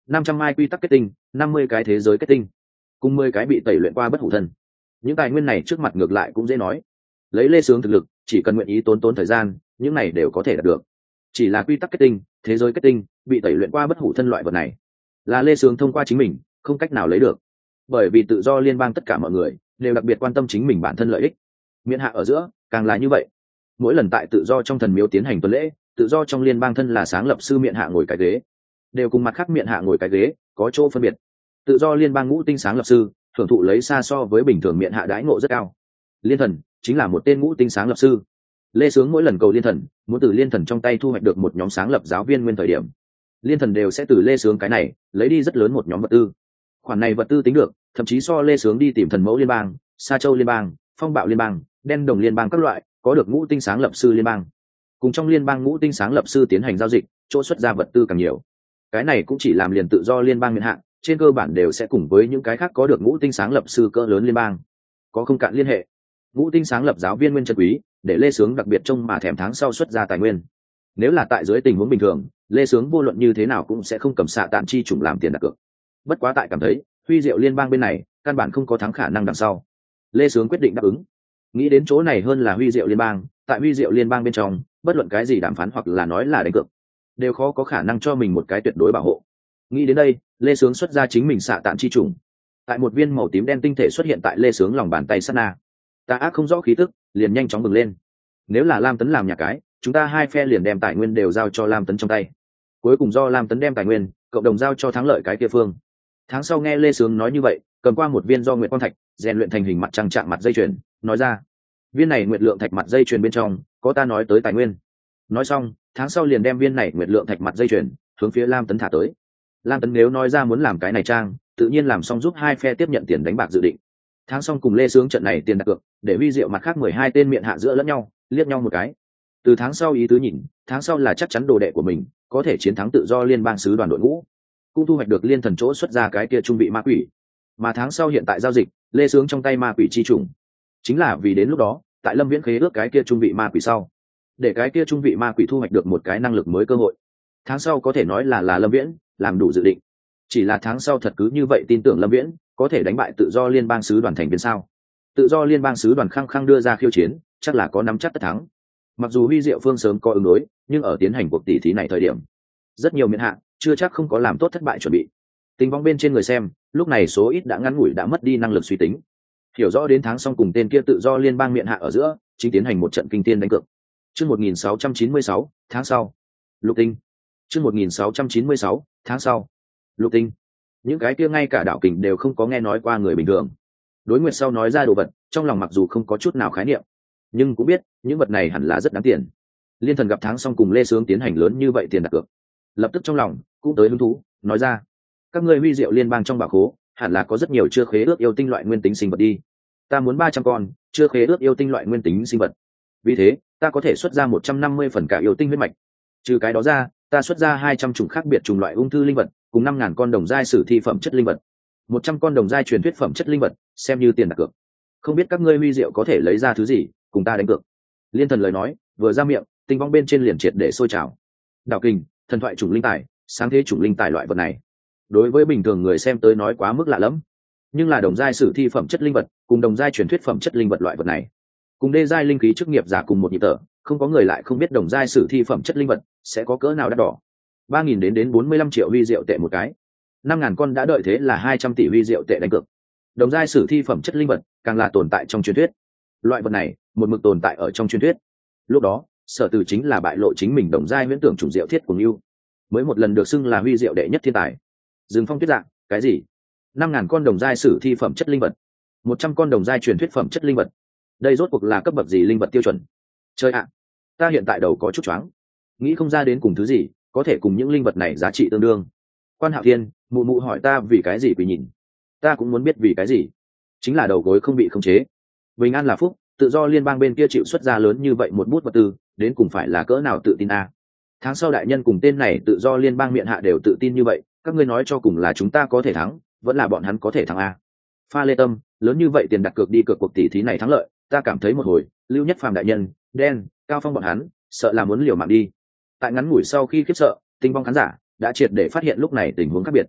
500 mai quy tắc kết tinh, 50 cái thế giới kết tinh, cùng 10 cái bị tẩy luyện qua bất hủ thân. Những tài nguyên này trước mặt ngược lại cũng dễ nói, lấy Lê Sướng thực lực chỉ cần nguyện ý tốn thời gian, những này đều có thể đạt được. Chỉ là quy tắc kết tinh, thế giới kết tinh, bị tẩy luyện qua bất hủ thân loại vật này là Lê Sướng thông qua chính mình không cách nào lấy được, bởi vì tự do liên bang tất cả mọi người đều đặc biệt quan tâm chính mình bản thân lợi ích. Miện hạ ở giữa càng là như vậy, mỗi lần tại tự do trong thần miếu tiến hành tuần lễ, tự do trong liên bang thân là sáng lập sư miện hạ ngồi cái ghế đều cùng mặt khác miện hạ ngồi cái ghế có chỗ phân biệt. Tự do liên bang ngũ tinh sáng lập sư thưởng thụ lấy xa so với bình thường miện hạ đãi ngộ rất cao. Liên thần chính là một tên ngũ tinh sáng lập sư. Lê Sướng mỗi lần cầu liên thần, muốn từ liên thần trong tay thu hoạch được một nhóm sáng lập giáo viên nguyên thời điểm, liên thần đều sẽ từ Lê Sướng cái này lấy đi rất lớn một nhóm vật tư. Khoản này vật tư tính được thậm chí so Lê Sướng đi tìm thần mẫu liên bang, Sa Châu liên bang, Phong Bạo liên bang, Đen Đồng liên bang các loại có được ngũ tinh sáng lập sư liên bang cùng trong liên bang ngũ tinh sáng lập sư tiến hành giao dịch, chỗ xuất ra vật tư càng nhiều. Cái này cũng chỉ làm liền tự do liên bang miền hạ trên cơ bản đều sẽ cùng với những cái khác có được ngũ tinh sáng lập sư cỡ lớn liên bang có không cạn liên hệ. Ngũ tinh sáng lập giáo viên nguyên chân quý, để Lê Sướng đặc biệt trông mà thèm tháng sau xuất ra tài nguyên. Nếu là tại dưới tình huống bình thường, Lê Sướng vô luận như thế nào cũng sẽ không cầm xạ tạm chi chủng làm tiền đặt cược. Bất quá tại cảm thấy Huy Diệu liên bang bên này căn bản không có thắng khả năng đằng sau, Lê Sướng quyết định đáp ứng. Nghĩ đến chỗ này hơn là Huy Diệu liên bang, tại Huy Diệu liên bang bên trong, bất luận cái gì đàm phán hoặc là nói là đánh cược, đều khó có khả năng cho mình một cái tuyệt đối bảo hộ. Nghĩ đến đây, Lê Sướng xuất ra chính mình xạ tạm chi chủng. Tại một viên màu tím đen tinh thể xuất hiện tại Lê Sướng lòng bàn tay sát na, tà ác không rõ khí tức liền nhanh chóng bừng lên. Nếu là Lam Tấn làm nhà cái, chúng ta hai phe liền đem tài nguyên đều giao cho Lam Tấn trong tay, cuối cùng do Lam Tấn đem tài nguyên cộng đồng giao cho thắng lợi cái kia phương. Tháng sau nghe Lê Sướng nói như vậy, cầm qua một viên do nguyệt quang thạch rèn luyện thành hình mặt trăng trạng mặt dây chuyền, nói ra, viên này nguyệt lượng thạch mặt dây chuyền bên trong có ta nói tới tài nguyên. Nói xong, tháng sau liền đem viên này nguyệt lượng thạch mặt dây chuyền hướng phía Lam Tấn thả tới. Lam Tấn nếu nói ra muốn làm cái này trang, tự nhiên làm xong giúp hai phe tiếp nhận tiền đánh bạc dự định. Tháng xong cùng Lê Sướng trận này tiền đặt cược, để Huy Diệu mặt khác 12 tên miệng hạ giữa lẫn nhau, liếc nhau một cái. Từ tháng sau ý tứ nhìn, tháng sau là chắc chắn đồ đệ của mình có thể chiến thắng tự do liên bang sứ đoàn đội ngũ, cũng thu hoạch được liên thần chỗ xuất ra cái kia trung vị ma quỷ. Mà tháng sau hiện tại giao dịch, Lê Sướng trong tay ma quỷ chi trùng, chính là vì đến lúc đó, tại Lâm Viễn khế ước cái kia trung vị ma quỷ sau, để cái kia trung vị ma quỷ thu hoạch được một cái năng lực mới cơ hội. Tháng sau có thể nói là Lâm Viễn làm đủ dự định. Chỉ là tháng sau thật cứ như vậy tin tưởng Lâm Viễn có thể đánh bại tự do liên bang sứ đoàn thành viên sao? Tự do liên bang sứ đoàn khăng khăng đưa ra khiêu chiến, chắc là có nắm chắc tất thắng. Mặc dù Huy Diệu phương sớm có ứng đối, nhưng ở tiến hành cuộc tỷ thí này thời điểm, rất nhiều miền hạ chưa chắc không có làm tốt thất bại chuẩn bị. Tình vong bên trên người xem, lúc này số ít đã ngắn ngủi đã mất đi năng lực suy tính. Hiểu rõ đến tháng xong cùng tên kia tự do liên bang miền hạ ở giữa, chính tiến hành một trận kinh thiên đánh cược. Chương 1696, tháng sau. Lục tinh. Chương 1696, tháng sau. Lục tinh. Những cái kia ngay cả đạo kình đều không có nghe nói qua người bình thường, đối nguyệt sau nói ra đồ vật, trong lòng mặc dù không có chút nào khái niệm, nhưng cũng biết những vật này hẳn là rất đáng tiền. Liên thần gặp tháng xong cùng Lê Sướng tiến hành lớn như vậy tiền đặt cược, lập tức trong lòng cũng tới hứng thú, nói ra, các ngươi Huy Diệu liên bang trong bảo khố hẳn là có rất nhiều chưa khế ước yêu tinh loại nguyên tính sinh vật đi. Ta muốn 300 con chưa khế ước yêu tinh loại nguyên tính sinh vật, vì thế ta có thể xuất ra 150 phần cả yêu tinh huyết mạch. Trừ cái đó ra, ta xuất ra 200 chủng khác biệt chủng loại ung thư linh vật, cùng 5.000 con đồng giai sử thi phẩm chất linh vật, 100 con đồng giai truyền thuyết phẩm chất linh vật, xem như tiền đặt cược. Không biết các ngươi Huy Diệu có thể lấy ra thứ gì cùng ta đánh cược. Liên thần lời nói vừa ra miệng, tinh vong bên trên liền triệt để sôi trào. Đạo kình, thần thoại chủng linh tài, sáng thế chủng linh tài loại vật này, đối với bình thường người xem tới nói quá mức lạ lẫm, nhưng là đồng giai sử thi phẩm chất linh vật cùng đồng giai truyền thuyết phẩm chất linh vật loại vật này, cùng đê giai linh khí chức nghiệp giả cùng một nhịp thở, không có người lại không biết đồng giai sử thi phẩm chất linh vật sẽ có cỡ nào đắt đỏ. 3.000 đến 45 triệu Huy Diệu tệ một cái, 5.000 con đã đợi thế là 200 tỷ Huy Diệu tệ đánh cược. Đồng giai sử thi phẩm chất linh vật càng là tồn tại trong truyền thuyết, loại vật này một mực tồn tại ở trong truyền thuyết. Lúc đó Sở Từ chính là bại lộ chính mình đồng giai huyễn tưởng chủng diệu thiết của Ngưu, mới một lần được xưng là Huy Diệu đệ nhất thiên tài. Dương Phong tuyết dạng cái gì? 5.000 con đồng giai sử thi phẩm chất linh vật, 100 con đồng giai truyền thuyết phẩm chất linh vật, đây rốt cuộc là cấp bậc gì linh vật tiêu chuẩn? Chơi ạ, ta hiện tại đầu có chút choáng, nghĩ không ra đến cùng thứ gì có thể cùng những linh vật này giá trị tương đương. Quan Hạo Thiên, mụ mụ hỏi ta vì cái gì quỳ nhìn, ta cũng muốn biết vì cái gì, chính là đầu gối không bị khống chế. Bình an là phúc, tự do liên bang bên kia chịu xuất ra lớn như vậy một bút vật tư, đến cùng phải là cỡ nào tự tin a. Tháng sau đại nhân cùng tên này tự do liên bang miệng hạ đều tự tin như vậy, các ngươi nói cho cùng là chúng ta có thể thắng, vẫn là bọn hắn có thể thắng a? Pha Lê Tâm, lớn như vậy tiền đặt cược đi cược cuộc tỷ thí này thắng lợi, ta cảm thấy một hồi, Lưu Nhất Phàm đại nhân, Đen, Cao Phong bọn hắn, sợ là muốn liều mạng đi. Tại ngắn ngủi sau khi khiếp sợ, tinh vong khán giả đã triệt để phát hiện lúc này tình huống khác biệt.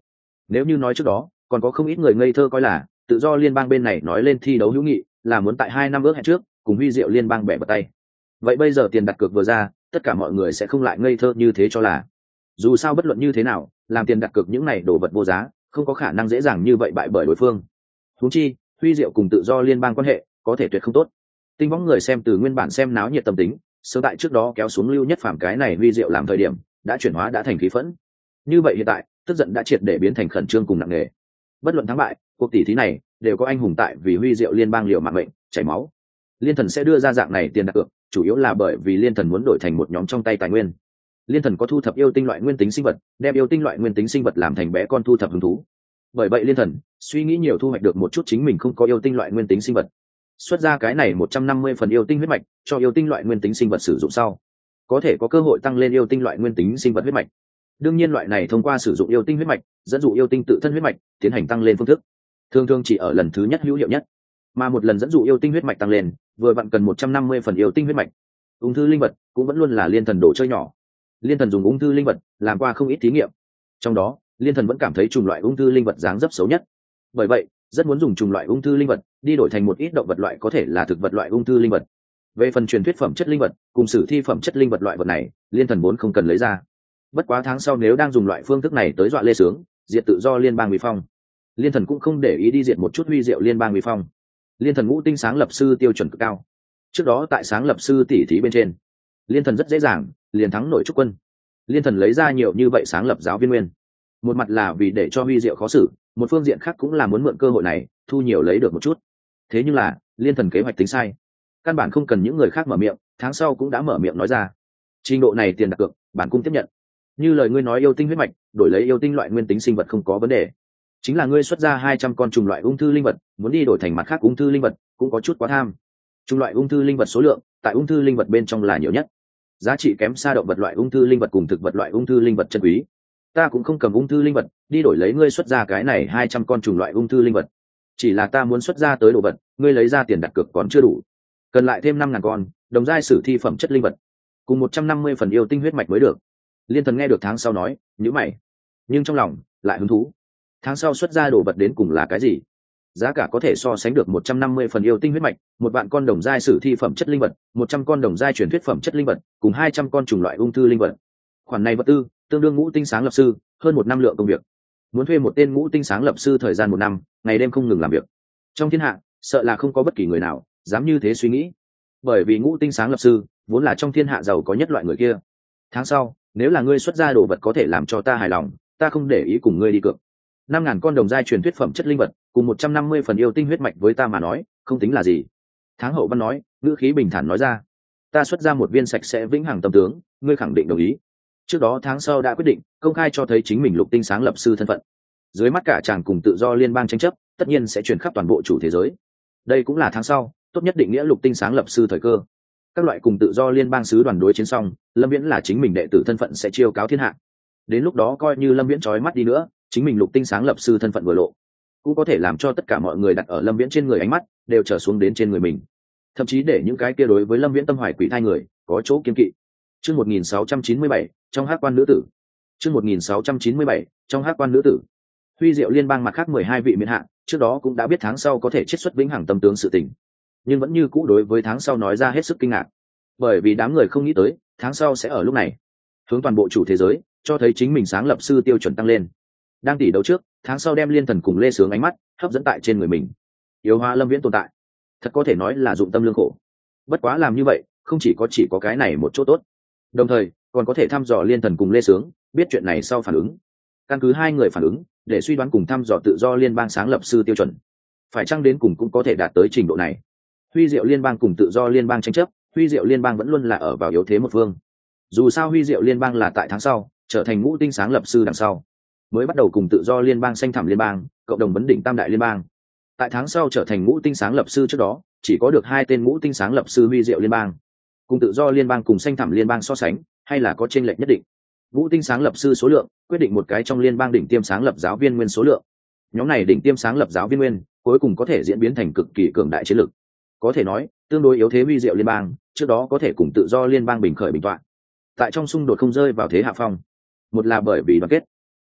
Nếu như nói trước đó còn có không ít người ngây thơ coi là tự do liên bang bên này nói lên thi đấu hữu nghị là muốn tại 2 năm ước hẹn trước cùng Huy Diệu liên bang bẻ bật tay, vậy bây giờ tiền đặt cược vừa ra, tất cả mọi người sẽ không lại ngây thơ như thế cho là. Dù sao bất luận như thế nào, làm tiền đặt cược những này đồ vật vô giá, không có khả năng dễ dàng như vậy bại bởi đối phương. Huống chi Huy Diệu cùng tự do liên bang quan hệ có thể tuyệt không tốt. Tinh võng người xem từ nguyên bản xem náo nhiệt tâm tính, sớm tại trước đó kéo xuống Lưu Nhất Phàm cái này Huy Diệu làm thời điểm đã chuyển hóa đã thành khí phẫn. Như vậy hiện tại tức giận đã triệt để biến thành khẩn trương cùng nặng nề. Bất luận thắng bại, cuộc tỷ thí này đều có anh hùng tại vì Huy Diệu liên bang liều mạng mệnh chảy máu. Liên Thần sẽ đưa ra dạng này tiền đặt cược chủ yếu là bởi vì Liên Thần muốn đổi thành một nhóm trong tay tài nguyên. Liên Thần có thu thập yêu tinh loại nguyên tính sinh vật, đem yêu tinh loại nguyên tính sinh vật làm thành bé con thu thập hứng thú. Bởi vậy Liên Thần suy nghĩ nhiều thu hoạch được một chút chính mình không có yêu tinh loại nguyên tính sinh vật, xuất ra cái này 150 phần yêu tinh huyết mạch cho yêu tinh loại nguyên tính sinh vật sử dụng sau, có thể có cơ hội tăng lên yêu tinh loại nguyên tính sinh vật huyết mạch. Đương nhiên loại này thông qua sử dụng yêu tinh huyết mạch dẫn dụ yêu tinh tự thân huyết mạch tiến hành tăng lên phương thức, thường thường chỉ ở lần thứ nhất hữu hiệu nhất, mà một lần dẫn dụ yêu tinh huyết mạch tăng lên vừa vặn cần 150 phần yêu tinh huyết mạch. Ung thư linh vật cũng vẫn luôn là Liên Thần đồ chơi nhỏ. Liên Thần dùng ung thư linh vật làm qua không ít thí nghiệm, trong đó Liên Thần vẫn cảm thấy chủng loại ung thư linh vật dáng dấp xấu nhất, bởi vậy rất muốn dùng chủng loại ung thư linh vật đi đổi thành một ít động vật loại có thể là thực vật loại ung thư linh vật. Về phần truyền thuyết phẩm chất linh vật cùng sử thi phẩm chất linh vật loại vật này, Liên Thần vốn không cần lấy ra. Bất quá tháng sau nếu đang dùng loại phương thức này tới dọa Lê Sướng, diệt tự do liên bang Uy Phong, Liên Thần cũng không để ý đi diệt một chút Huy Diệu liên bang Uy Phong. Liên Thần ngũ tinh sáng lập sư tiêu chuẩn cực cao. Trước đó tại sáng lập sư tỷ thí bên trên, Liên Thần rất dễ dàng liền thắng nổi Trúc Quân. Liên Thần lấy ra nhiều như vậy sáng lập giáo viên nguyên, một mặt là vì để cho Huy Diệu khó xử, một phương diện khác cũng là muốn mượn cơ hội này thu nhiều lấy được một chút. Thế nhưng là Liên Thần kế hoạch tính sai, căn bản không cần những người khác mở miệng, tháng sau cũng đã mở miệng nói ra. Trình độ này tiền đặt cược, bản cung tiếp nhận. Như lời ngươi nói yêu tinh huyết mạch, đổi lấy yêu tinh loại nguyên tính sinh vật không có vấn đề. Chính là ngươi xuất ra 200 con trùng loại ung thư linh vật, muốn đi đổi thành mặt khác ung thư linh vật, cũng có chút quá tham. Trùng loại ung thư linh vật số lượng, tại ung thư linh vật bên trong là nhiều nhất. Giá trị kém xa động vật loại ung thư linh vật cùng thực vật loại ung thư linh vật chân quý. Ta cũng không cầm ung thư linh vật, đi đổi lấy ngươi xuất ra cái này 200 con trùng loại ung thư linh vật. Chỉ là ta muốn xuất ra tới đồ vật, ngươi lấy ra tiền đặt cược còn chưa đủ. Cần lại thêm 5.000 con, đồng giai sử thi phẩm chất linh vật, cùng 150 phần yêu tinh huyết mạch mới được. Liên Thần nghe được tháng sau nói, nhíu mày, nhưng trong lòng lại hứng thú. Tháng sau xuất ra đồ vật đến cùng là cái gì? Giá cả có thể so sánh được 150 phần yêu tinh huyết mạch, 1 vạn con đồng giai sử thi phẩm chất linh vật, 100 con đồng giai truyền thuyết phẩm chất linh vật, cùng 200 con chủng loại ung thư linh vật. Khoản này vật tư tương đương ngũ tinh sáng lập sư hơn 1 năm lượng công việc. Muốn thuê một tên ngũ tinh sáng lập sư thời gian 1 năm, ngày đêm không ngừng làm việc. Trong thiên hạ, sợ là không có bất kỳ người nào dám như thế suy nghĩ. Bởi vì ngũ tinh sáng lập sư vốn là trong thiên hạ giàu có nhất loại người kia. Tháng sau, nếu là ngươi xuất ra đồ vật có thể làm cho ta hài lòng, ta không để ý cùng ngươi đi cược. 5.000 con đồng giai truyền thuyết phẩm chất linh vật cùng 150 phần yêu tinh huyết mạch với ta mà nói không tính là gì. Tháng Hậu Văn nói, ngữ khí bình thản nói ra. Ta xuất ra một viên sạch sẽ vĩnh hằng tâm tướng, ngươi khẳng định đồng ý. Trước đó tháng sau đã quyết định công khai cho thấy chính mình lục tinh sáng lập sư thân phận. Dưới mắt cả chàng cùng tự do liên bang tranh chấp tất nhiên sẽ truyền khắp toàn bộ chủ thế giới. Đây cũng là tháng sau tốt nhất định nghĩa lục tinh sáng lập sư thời cơ. Các loại cùng tự do liên bang sứ đoàn đối chiến xong, Lâm Viễn là chính mình đệ tử thân phận sẽ chiêu cáo thiên hạ. Đến lúc đó coi như Lâm Viễn trói mắt đi nữa, chính mình lục tinh sáng lập sư thân phận vừa lộ, cũng có thể làm cho tất cả mọi người đặt ở Lâm Viễn trên người ánh mắt đều trở xuống đến trên người mình, thậm chí để những cái kia đối với Lâm Viễn tâm hoài quỷ thai người có chỗ kiên kỵ. Chương 1697, trong hắc quan nữ tử. Chương 1697, trong hắc quan nữ tử. Huy Diệu liên bang mặt khác 12 vị miễn hạ, trước đó cũng đã biết tháng sau có thể chiết xuất vĩnh hằng tâm tướng sự tình, nhưng vẫn như cũ đối với tháng sau nói ra hết sức kinh ngạc, bởi vì đám người không nghĩ tới tháng sau sẽ ở lúc này hướng toàn bộ chủ thế giới cho thấy chính mình sáng lập sư tiêu chuẩn tăng lên. Đang tỷ đấu trước, tháng sau đem Liên Thần cùng Lê Sướng ánh mắt hấp dẫn tại trên người mình. Yếu hóa Lâm Viễn tồn tại, thật có thể nói là dụng tâm lương khổ. Bất quá làm như vậy không chỉ có cái này một chỗ tốt, đồng thời còn có thể thăm dò Liên Thần cùng Lê Sướng biết chuyện này sau phản ứng, căn cứ hai người phản ứng để suy đoán cùng thăm dò tự do liên bang sáng lập sư tiêu chuẩn phải chăng đến cùng cũng có thể đạt tới trình độ này. Huy Diệu liên bang cùng tự do liên bang tranh chấp, Huy Diệu liên bang vẫn luôn là ở vào yếu thế một phương. Dù sao Huy Diệu liên bang là tại tháng sau trở thành ngũ tinh sáng lập sư đằng sau mới bắt đầu cùng tự do liên bang xanh thẳm liên bang cộng đồng vấn đỉnh tam đại liên bang. Tại tháng sau trở thành ngũ tinh sáng lập sư trước đó chỉ có được 2 tên ngũ tinh sáng lập sư Huy Diệu liên bang, cùng tự do liên bang cùng xanh thẳm liên bang so sánh hay là có chênh lệch nhất định. Ngũ tinh sáng lập sư số lượng quyết định một cái trong liên bang đỉnh tiêm sáng lập giáo viên nguyên số lượng. Nhóm này đỉnh tiêm sáng lập giáo viên nguyên cuối cùng có thể diễn biến thành cực kỳ cường đại chiến lực. Có thể nói tương đối yếu thế Huy Diệu liên bang trước đó có thể cùng tự do liên bang bình khởi bình toạn, tại trong xung đột không rơi vào thế hạ phong. Một là bởi vì đoàn kết,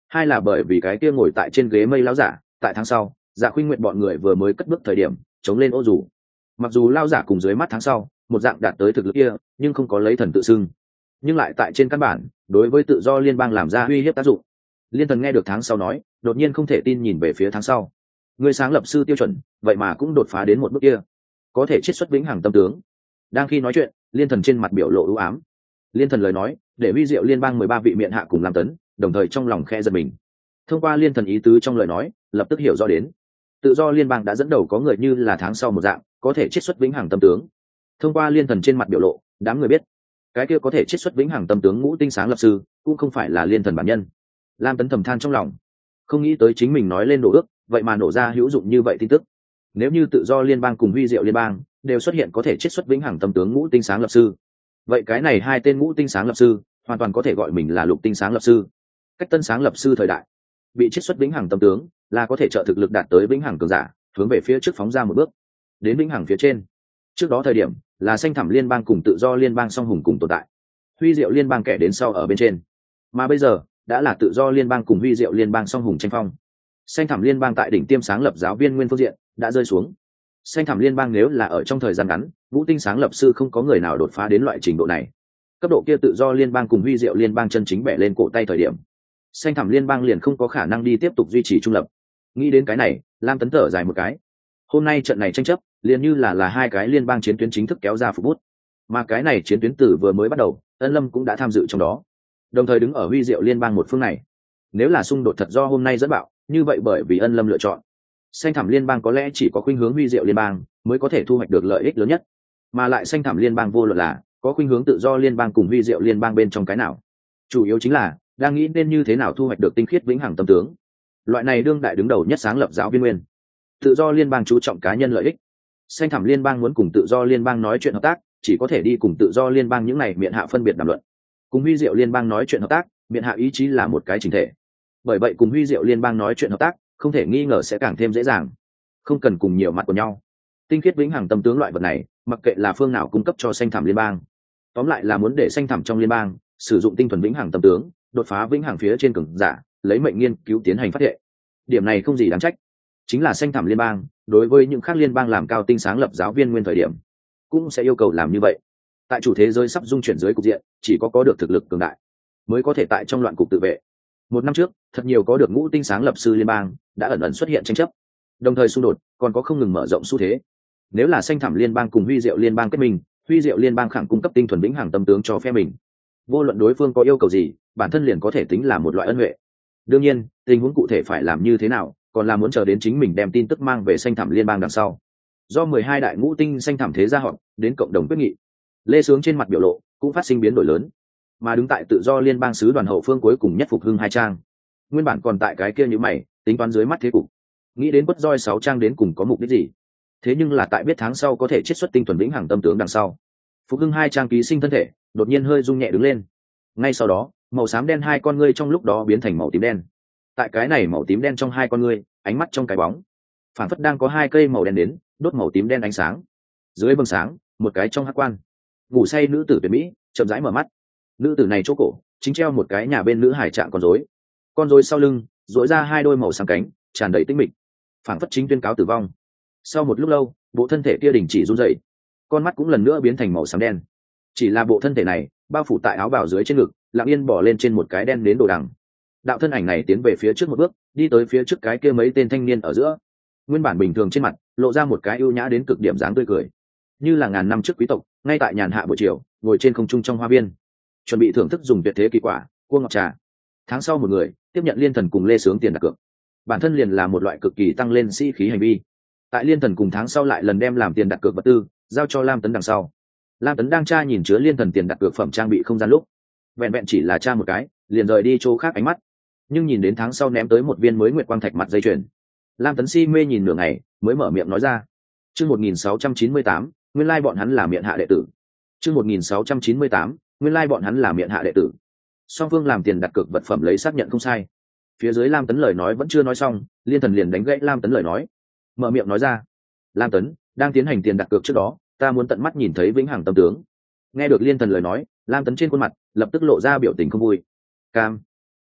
hai là bởi vì cái kia ngồi tại trên ghế mây lão giả tại tháng sau Dạ Khuynh Nguyệt bọn người vừa mới cất bước thời điểm chống lên ô dù. Mặc dù lão giả cùng dưới mắt tháng sau một dạng đạt tới thực lực kia, nhưng không có lấy thần tự xưng, nhưng lại tại trên căn bản đối với tự do liên bang làm ra uy hiếp tác dụng. Liên Thần nghe được tháng sau nói, đột nhiên không thể tin nhìn về phía tháng sau. Người sáng lập sư tiêu chuẩn, vậy mà cũng đột phá đến một bước kia, có thể chiết xuất vĩnh hằng tâm tướng. Đang khi nói chuyện, Liên Thần trên mặt biểu lộ ưu ám. Liên Thần lời nói để huy diệu liên bang 13 vị miện hạ cùng làm tấn, đồng thời trong lòng khe giật mình. Thông qua Liên Thần ý tứ trong lời nói, lập tức hiểu rõ đến, tự do liên bang đã dẫn đầu có người như là tháng sau một dạng, có thể chiết xuất vĩnh hằng tâm tướng. Thông qua Liên Thần trên mặt biểu lộ, đám người biết, cái kia có thể chiết xuất vĩnh hằng tâm tướng ngũ tinh sáng lập sư, cũng không phải là Liên Thần bản nhân. Lam Tấn thầm than trong lòng, không nghĩ tới chính mình nói lên đổ ước, vậy mà nổ ra hữu dụng như vậy tin tức. Nếu như tự do liên bang cùng huy diệu liên bang đều xuất hiện có thể chiết xuất vĩnh hằng tâm tướng ngũ tinh sáng lập sư, vậy cái này hai tên ngũ tinh sáng lập sư hoàn toàn có thể gọi mình là lục tinh sáng lập sư. Cách tân sáng lập sư thời đại, bị chiết xuất vĩnh hằng tâm tướng là có thể trợ thực lực đạt tới vĩnh hằng cường giả, hướng về phía trước phóng ra một bước, đến vĩnh hằng phía trên. Trước đó thời điểm là xanh thẳm liên bang cùng tự do liên bang song hùng cùng tồn tại, huy diệu liên bang kẻ đến sau ở bên trên, mà bây giờ đã là tự do liên bang cùng huy diệu liên bang song hùng tranh phong. Xanh thẳm liên bang tại đỉnh tiêm sáng lập giáo viên nguyên phương diện đã rơi xuống. Xanh thẳm liên bang nếu là ở trong thời gian ngắn, ngũ tinh sáng lập sư không có người nào đột phá đến loại trình độ này. Cấp độ kia tự do liên bang cùng huy diệu liên bang chân chính bẻ lên cổ tay thời điểm, xanh thẳm liên bang liền không có khả năng đi tiếp tục duy trì trung lập. Nghĩ đến cái này, Lam Tấn thở dài một cái. Hôm nay trận này tranh chấp liền như là hai cái liên bang chiến tuyến chính thức kéo ra phục bút, mà cái này chiến tuyến từ vừa mới bắt đầu, Ân Lâm cũng đã tham dự trong đó, đồng thời đứng ở huy diệu liên bang một phương này. Nếu là xung đột thật do hôm nay dẫn bạo, như vậy bởi vì Ân Lâm lựa chọn, xanh thẳm liên bang có lẽ chỉ có khuynh hướng huy diệu liên bang mới có thể thu hoạch được lợi ích lớn nhất, mà lại xanh thẳm liên bang vô luận là có khuynh hướng tự do liên bang cùng huy diệu liên bang bên trong cái nào, chủ yếu chính là đang nghĩ nên như thế nào thu hoạch được tinh khiết vĩnh hằng tâm tướng. Loại này đương đại đứng đầu nhất sáng lập giáo viên nguyên. Tự do liên bang chú trọng cá nhân lợi ích, xanh thẳm liên bang muốn cùng tự do liên bang nói chuyện hợp tác, chỉ có thể đi cùng tự do liên bang những này miệng hạ phân biệt đàm luận. Cùng huy diệu liên bang nói chuyện hợp tác, miệng hạ ý chí là một cái chỉnh thể, bởi vậy cùng huy diệu liên bang nói chuyện hợp tác không thể nghi ngờ sẽ càng thêm dễ dàng, không cần cùng nhiều mặt của nhau. Tinh khiết vĩnh hằng tâm tướng loại vật này, mặc kệ là phương nào cung cấp cho xanh thẳm liên bang, tóm lại là muốn để xanh thẳm trong liên bang sử dụng tinh thuần vĩnh hằng tâm tướng, đột phá vĩnh hằng phía trên cường giả, lấy mệnh nghiên cứu tiến hành phát hiện. Điểm này không gì đáng trách, chính là xanh thẳm liên bang đối với những khác liên bang làm cao tinh sáng lập giáo viên nguyên thời điểm cũng sẽ yêu cầu làm như vậy. Tại chủ thế giới sắp dung chuyển dưới cục diện, chỉ có được thực lực cường đại mới có thể tại trong loạn cục tự vệ. Một năm trước, thật nhiều có được ngũ tinh sáng lập sư liên bang đã ẩn ẩn xuất hiện tranh chấp, đồng thời xung đột còn có không ngừng mở rộng xu thế. Nếu là xanh thẳm liên bang cùng huy diệu liên bang kết minh, huy diệu liên bang khẳng cung cấp tinh thuần vĩnh hằng tâm tướng cho phe mình, vô luận đối phương có yêu cầu gì, bản thân liền có thể tính là một loại ân huệ. Đương nhiên, tình huống cụ thể phải làm như thế nào, còn là muốn chờ đến chính mình đem tin tức mang về xanh thẳm liên bang đằng sau, do 12 đại ngũ tinh xanh thẳm thế gia họp đến cộng đồng quyết nghị. Lê Sướng trên mặt biểu lộ cũng phát sinh biến đổi lớn, mà đứng tại tự do liên bang sứ đoàn hậu phương cuối cùng nhất Phục Hưng 2 trang, nguyên bản còn tại cái kia như mày tính toán dưới mắt thế cục, nghĩ đến quất roi 6 trang đến cùng có mục đích gì. Thế nhưng là tại biết tháng sau có thể chiết xuất tinh thuần vĩnh hằng tâm tướng đằng sau, Phục Hưng 2 trang ký sinh thân thể đột nhiên hơi rung nhẹ đứng lên. Ngay sau đó, màu xám đen hai con ngươi trong lúc đó biến thành màu tím đen. Tại cái này màu tím đen trong hai con ngươi, ánh mắt trong cái bóng, phản phất đang có hai cây màu đen đến đốt màu tím đen ánh sáng. Dưới bừng sáng, một cái trong hắc quan, ngủ say nữ tử tuyệt mỹ chậm rãi mở mắt. Nữ tử này chỗ cổ chính treo một cái nhà bên nữ hải trạng con rối sau lưng dỗi ra hai đôi màu sáng cánh tràn đầy tinh mịch, phảng phất chính tuyên cáo tử vong. Sau một lúc lâu, bộ thân thể kia đình chỉ run rẩy, con mắt cũng lần nữa biến thành màu xám đen. Chỉ là bộ thân thể này bao phủ tại áo bào dưới trên ngực, lặng yên bỏ lên trên một cái đen đến đồ đằng. Đạo thân ảnh này tiến về phía trước một bước, đi tới phía trước cái kia mấy tên thanh niên ở giữa. Nguyên bản bình thường trên mặt lộ ra một cái ưu nhã đến cực điểm dáng tươi cười, như là ngàn năm trước quý tộc ngay tại nhàn hạ buổi chiều ngồi trên không trung trong hoa viên, chuẩn bị thưởng thức dùng tuyệt thế kỳ quả cua ngọc trà. Tháng sau một người tiếp nhận Liên Thần cùng Lê Sướng tiền đặt cược, bản thân liền là một loại cực kỳ tăng lên sĩ khí hành vi. Tại Liên Thần cùng Tháng sau lại lần đem làm tiền đặt cược vật tư giao cho Lam Tấn đằng sau, Lam Tấn đang tra nhìn chứa Liên Thần tiền đặt cược phẩm trang bị không gian lúc, vẹn vẹn chỉ là tra một cái liền rời đi chỗ khác ánh mắt. Nhưng nhìn đến Tháng sau ném tới một viên mới nguyệt quang thạch mặt dây chuyền, Lam Tấn si mê nhìn nửa ngày mới mở miệng nói ra. Chương 1698, nguyên lai bọn hắn là miện hạ đệ tử. Chương 1698, nguyên lai bọn hắn là miện hạ đệ tử. Song phương làm tiền đặt cược vật phẩm lấy xác nhận không sai. Phía dưới Lam Tấn lời nói vẫn chưa nói xong, Liên Thần liền đánh gãy Lam Tấn lời nói, mở miệng nói ra. Lam Tấn, đang tiến hành tiền đặt cược trước đó, ta muốn tận mắt nhìn thấy vĩnh hằng tâm tướng. Nghe được Liên Thần lời nói, Lam Tấn trên khuôn mặt lập tức lộ ra biểu tình không vui. Cam,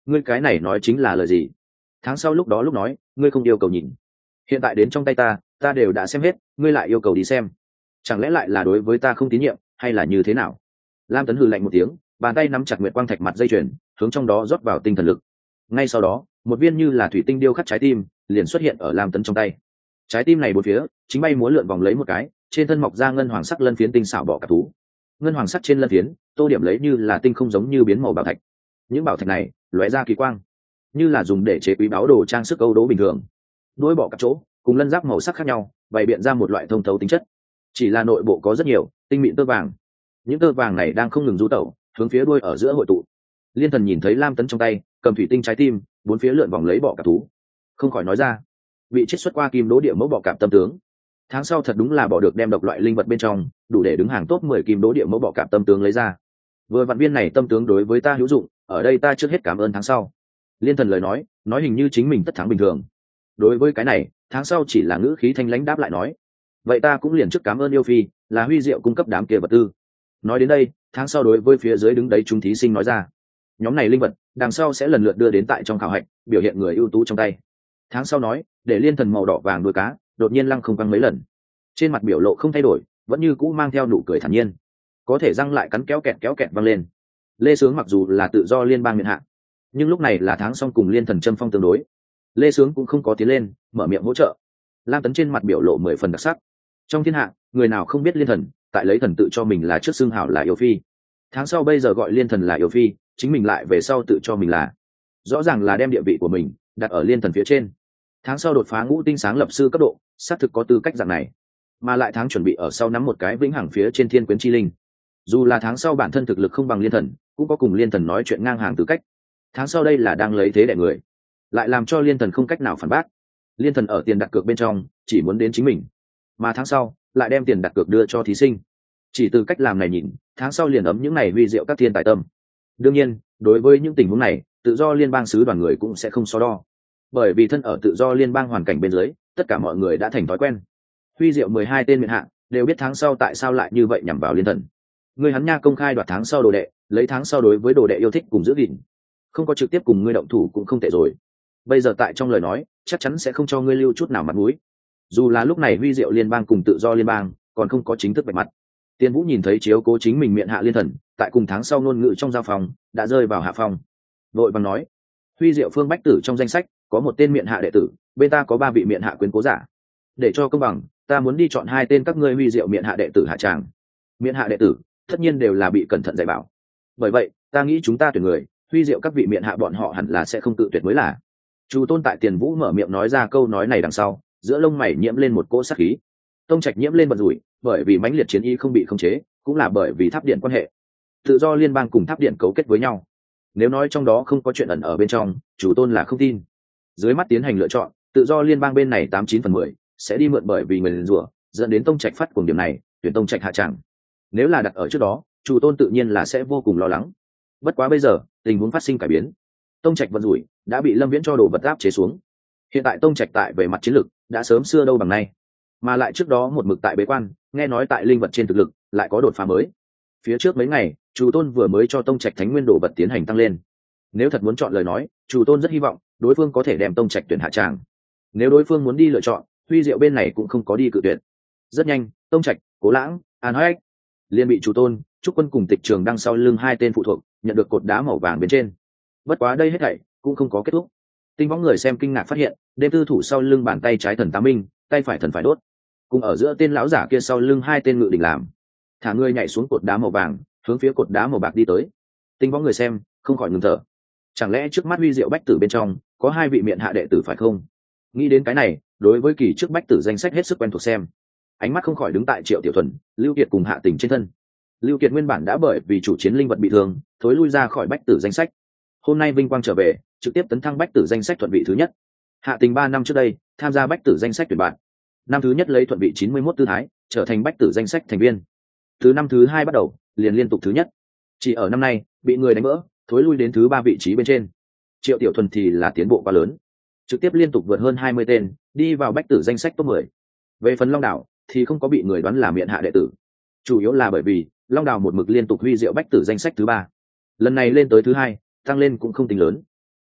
ngươi cái này nói chính là lời gì? Tháng sau lúc đó lúc nói ngươi không yêu cầu nhìn, hiện tại đến trong tay ta đều đã xem hết, ngươi lại yêu cầu đi xem, chẳng lẽ lại là đối với ta không tín nhiệm hay là như thế nào? Lam Tấn hừ lạnh một tiếng, bàn tay nắm chặt nguyệt quang thạch mặt dây chuyền, hướng trong đó rót vào tinh thần lực. Ngay sau đó một viên như là thủy tinh điêu khắc trái tim liền xuất hiện ở Lam Tấn trong tay. Trái tim này bốn phía chính bay múa lượn vòng lấy một cái, trên thân mọc ra ngân hoàng sắc lân phiến tinh xảo bọ cạp thú. Ngân hoàng sắc trên lân phiến tô điểm lấy như là tinh không giống như biến màu bảo thạch. Những bảo thạch này lóe ra kỳ quang, như là dùng để chế quý báu đồ trang sức âu đố bình thường. Đuôi bọ cạp chỗ cùng lân giáp màu sắc khác nhau, bày biện ra một loại thông thấu tính chất. Chỉ là nội bộ có rất nhiều tinh mịn tơ vàng, những tơ vàng này đang không ngừng du tẩu hướng phía đuôi ở giữa hội tụ. Liên Thần nhìn thấy Lam Tấn trong tay cầm thủy tinh trái tim bốn phía lượn vòng lấy bọ cạp thú, không khỏi nói ra: bị chiết xuất qua kim đố địa mẫu bọ cạp tâm tướng, tháng sau thật đúng là bỏ được đem độc loại linh vật bên trong đủ để đứng hàng top 10 kim đố địa mẫu bọ cạp tâm tướng lấy ra. Vừa vạn viên này tâm tướng đối với ta hữu dụng, ở đây ta trước hết cảm ơn tháng sau. Liên Thần lời nói hình như chính mình tất thắng bình thường. Đối với cái này, tháng sau chỉ là ngữ khí thanh lãnh đáp lại nói: vậy ta cũng liền trước cảm ơn yêu phi, là huy diệu cung cấp đám kia vật tư. Nói đến đây, tháng sau đối với phía dưới đứng đấy chúng thí sinh nói ra: nhóm này linh vật đằng sau sẽ lần lượt đưa đến tại trong khảo hạch, biểu hiện người ưu tú trong tay. Tháng sau nói, để Liên Thần màu đỏ vàng đuôi cá đột nhiên lăng không căng mấy lần, trên mặt biểu lộ không thay đổi, vẫn như cũ mang theo nụ cười thản nhiên, có thể răng lại cắn kéo kẹt văng lên. Lê Sướng mặc dù là tự do liên bang miện hạ, nhưng lúc này là tháng xong cùng Liên Thần châm phong tương đối, Lê Sướng cũng không có tiến lên mở miệng hỗ trợ. Lam Tấn trên mặt biểu lộ 10 phần đặc sắc. Trong thiên hạ người nào không biết Liên Thần tại lấy thần tự cho mình là trước xưng hảo là yêu phi, tháng sau bây giờ gọi Liên Thần là yêu phi, chính mình lại về sau tự cho mình là, rõ ràng là đem địa vị của mình đặt ở Liên Thần phía trên. Tháng sau đột phá ngũ tinh sáng lập sư cấp độ, xác thực có tư cách dạng này, mà lại tháng chuẩn bị ở sau nắm một cái vĩnh hằng phía trên thiên quyến chi linh. Dù là tháng sau bản thân thực lực không bằng Liên Thần, cũng có cùng Liên Thần nói chuyện ngang hàng tư cách. Tháng sau đây là đang lấy thế đẻ người, lại làm cho Liên Thần không cách nào phản bác. Liên Thần ở tiền đặt cược bên trong chỉ muốn đến chính mình, mà tháng sau lại đem tiền đặt cược đưa cho thí sinh. Chỉ từ cách làm này nhìn, tháng sau liền ấm những này huy diệu các thiên tài tâm. Đương nhiên, đối với những tình huống này, tự do liên bang sứ đoàn người cũng sẽ không so đo, bởi vì thân ở tự do liên bang hoàn cảnh bên dưới, tất cả mọi người đã thành thói quen. Huy diệu 12 tên miện hạ đều biết tháng sau tại sao lại như vậy nhằm vào Liên Thần. Người hắn nha công khai đoạt tháng sau đồ đệ, lấy tháng sau đối với đồ đệ yêu thích cùng giữ gìn, không có trực tiếp cùng ngươi động thủ cũng không tệ rồi. Bây giờ tại trong lời nói chắc chắn sẽ không cho ngươi lưu chút nào mặt mũi. Dù là lúc này huy diệu liên bang cùng tự do liên bang còn không có chính thức vạch mặt, Tiên Vũ nhìn thấy chiếu cố chính mình miện hạ Liên Thần tại cùng tháng sau ngôn ngữ trong giao phòng đã rơi vào hạ phòng, vội vàng nói: huy diệu phương bách tử trong danh sách có một tên miện hạ đệ tử, bên ta có 3 vị miện hạ quyến cố giả, để cho công bằng, ta muốn đi chọn 2 tên các ngươi huy diệu miện hạ đệ tử hạ tràng. Miện hạ đệ tử tất nhiên đều là bị cẩn thận dạy bảo, bởi vậy ta nghĩ chúng ta tuyển người, huy diệu các vị miện hạ bọn họ hẳn là sẽ không tự tuyệt mới là. Chu Tôn tại Tiền Vũ mở miệng nói ra câu nói này đằng sau, giữa lông mày nhiễm lên một cỗ sát khí. Tông Trạch nhiễm lên bận rủi, bởi vì mãnh liệt chiến y không bị khống chế, cũng là bởi vì tháp điện quan hệ. Tự do liên bang cùng tháp điện cấu kết với nhau, nếu nói trong đó không có chuyện ẩn ở bên trong, Chủ Tôn là không tin. Dưới mắt tiến hành lựa chọn, tự do liên bang bên này 89/10 sẽ đi mượn, bởi vì người liền rủa dẫn đến Tông Trạch phát cuồng điểm này, tuyển Tông Trạch hạ tràng. Nếu là đặt ở trước đó, Chủ Tôn tự nhiên là sẽ vô cùng lo lắng. Bất quá bây giờ, tình huống phát sinh cải biến. Tông Trạch vận rủi đã bị Lâm Viễn cho đồ vật áp chế xuống. Hiện tại Tông Trạch tại về mặt chiến lược đã sớm xưa đâu bằng nay, mà lại trước đó một mực tại bế quan, nghe nói tại linh vật trên thực lực lại có đột phá mới. Phía trước mấy ngày, Chủ Tôn vừa mới cho Tông Trạch thánh nguyên đồ vật tiến hành tăng lên. Nếu thật muốn chọn lời nói, Chủ Tôn rất hy vọng đối phương có thể đem Tông Trạch tuyển hạ tràng. Nếu đối phương muốn đi lựa chọn, huy diệu bên này cũng không có đi cự tuyển. Rất nhanh, Tông Trạch, Cố Lãng, An Hách liền bị Chủ Tôn, Trúc Quân cùng Tịch Trường đăng sau lưng 2 tên phụ thuộc nhận được cột đá màu vàng bên trên. Bất quá đây hết thảy cũng không có kết thúc. Tinh võng người xem kinh ngạc phát hiện, đêm tư thủ sau lưng bàn tay trái thần tám minh, tay phải thần phải đốt, cùng ở giữa tên lão giả kia sau lưng 2 tên ngự đỉnh làm, thả người nhảy xuống cột đá màu vàng, hướng phía cột đá màu bạc đi tới. Tinh võng người xem không khỏi ngừng thở. Chẳng lẽ trước mắt huy diệu bách tử bên trong có 2 vị miện hạ đệ tử phải không? Nghĩ đến cái này, đối với kỳ trước bách tử danh sách hết sức quen thuộc xem, ánh mắt không khỏi đứng tại Triệu Tiểu Thuần, Lưu Kiệt cùng Hạ Tình trên thân. Lưu Kiệt nguyên bản đã bởi vì chủ chiến linh vật bị thương, thối lui ra khỏi bách tử danh sách. Hôm nay vinh quang trở về, trực tiếp tấn thăng bách tử danh sách thuận vị thứ nhất. Hạ Tình 3 năm trước đây tham gia bách tử danh sách tuyển bạn, năm thứ nhất lấy thuận vị 91 tư thái trở thành bách tử danh sách thành viên. Từ năm thứ 2 bắt đầu liền liên tục thứ nhất, chỉ ở năm nay bị người đánh vỡ, thối lui đến thứ 3 vị trí bên trên. Triệu Tiểu Thuần thì là tiến bộ quá lớn, trực tiếp liên tục vượt hơn 20 tên, đi vào bách tử danh sách top 10. Về phần Long Đảo thì không có bị người đoán là miện hạ đệ tử, chủ yếu là bởi vì Long Đảo một mực liên tục huy diệu bách tử danh sách thứ 3, lần này lên tới thứ 2, tăng lên cũng không tính lớn.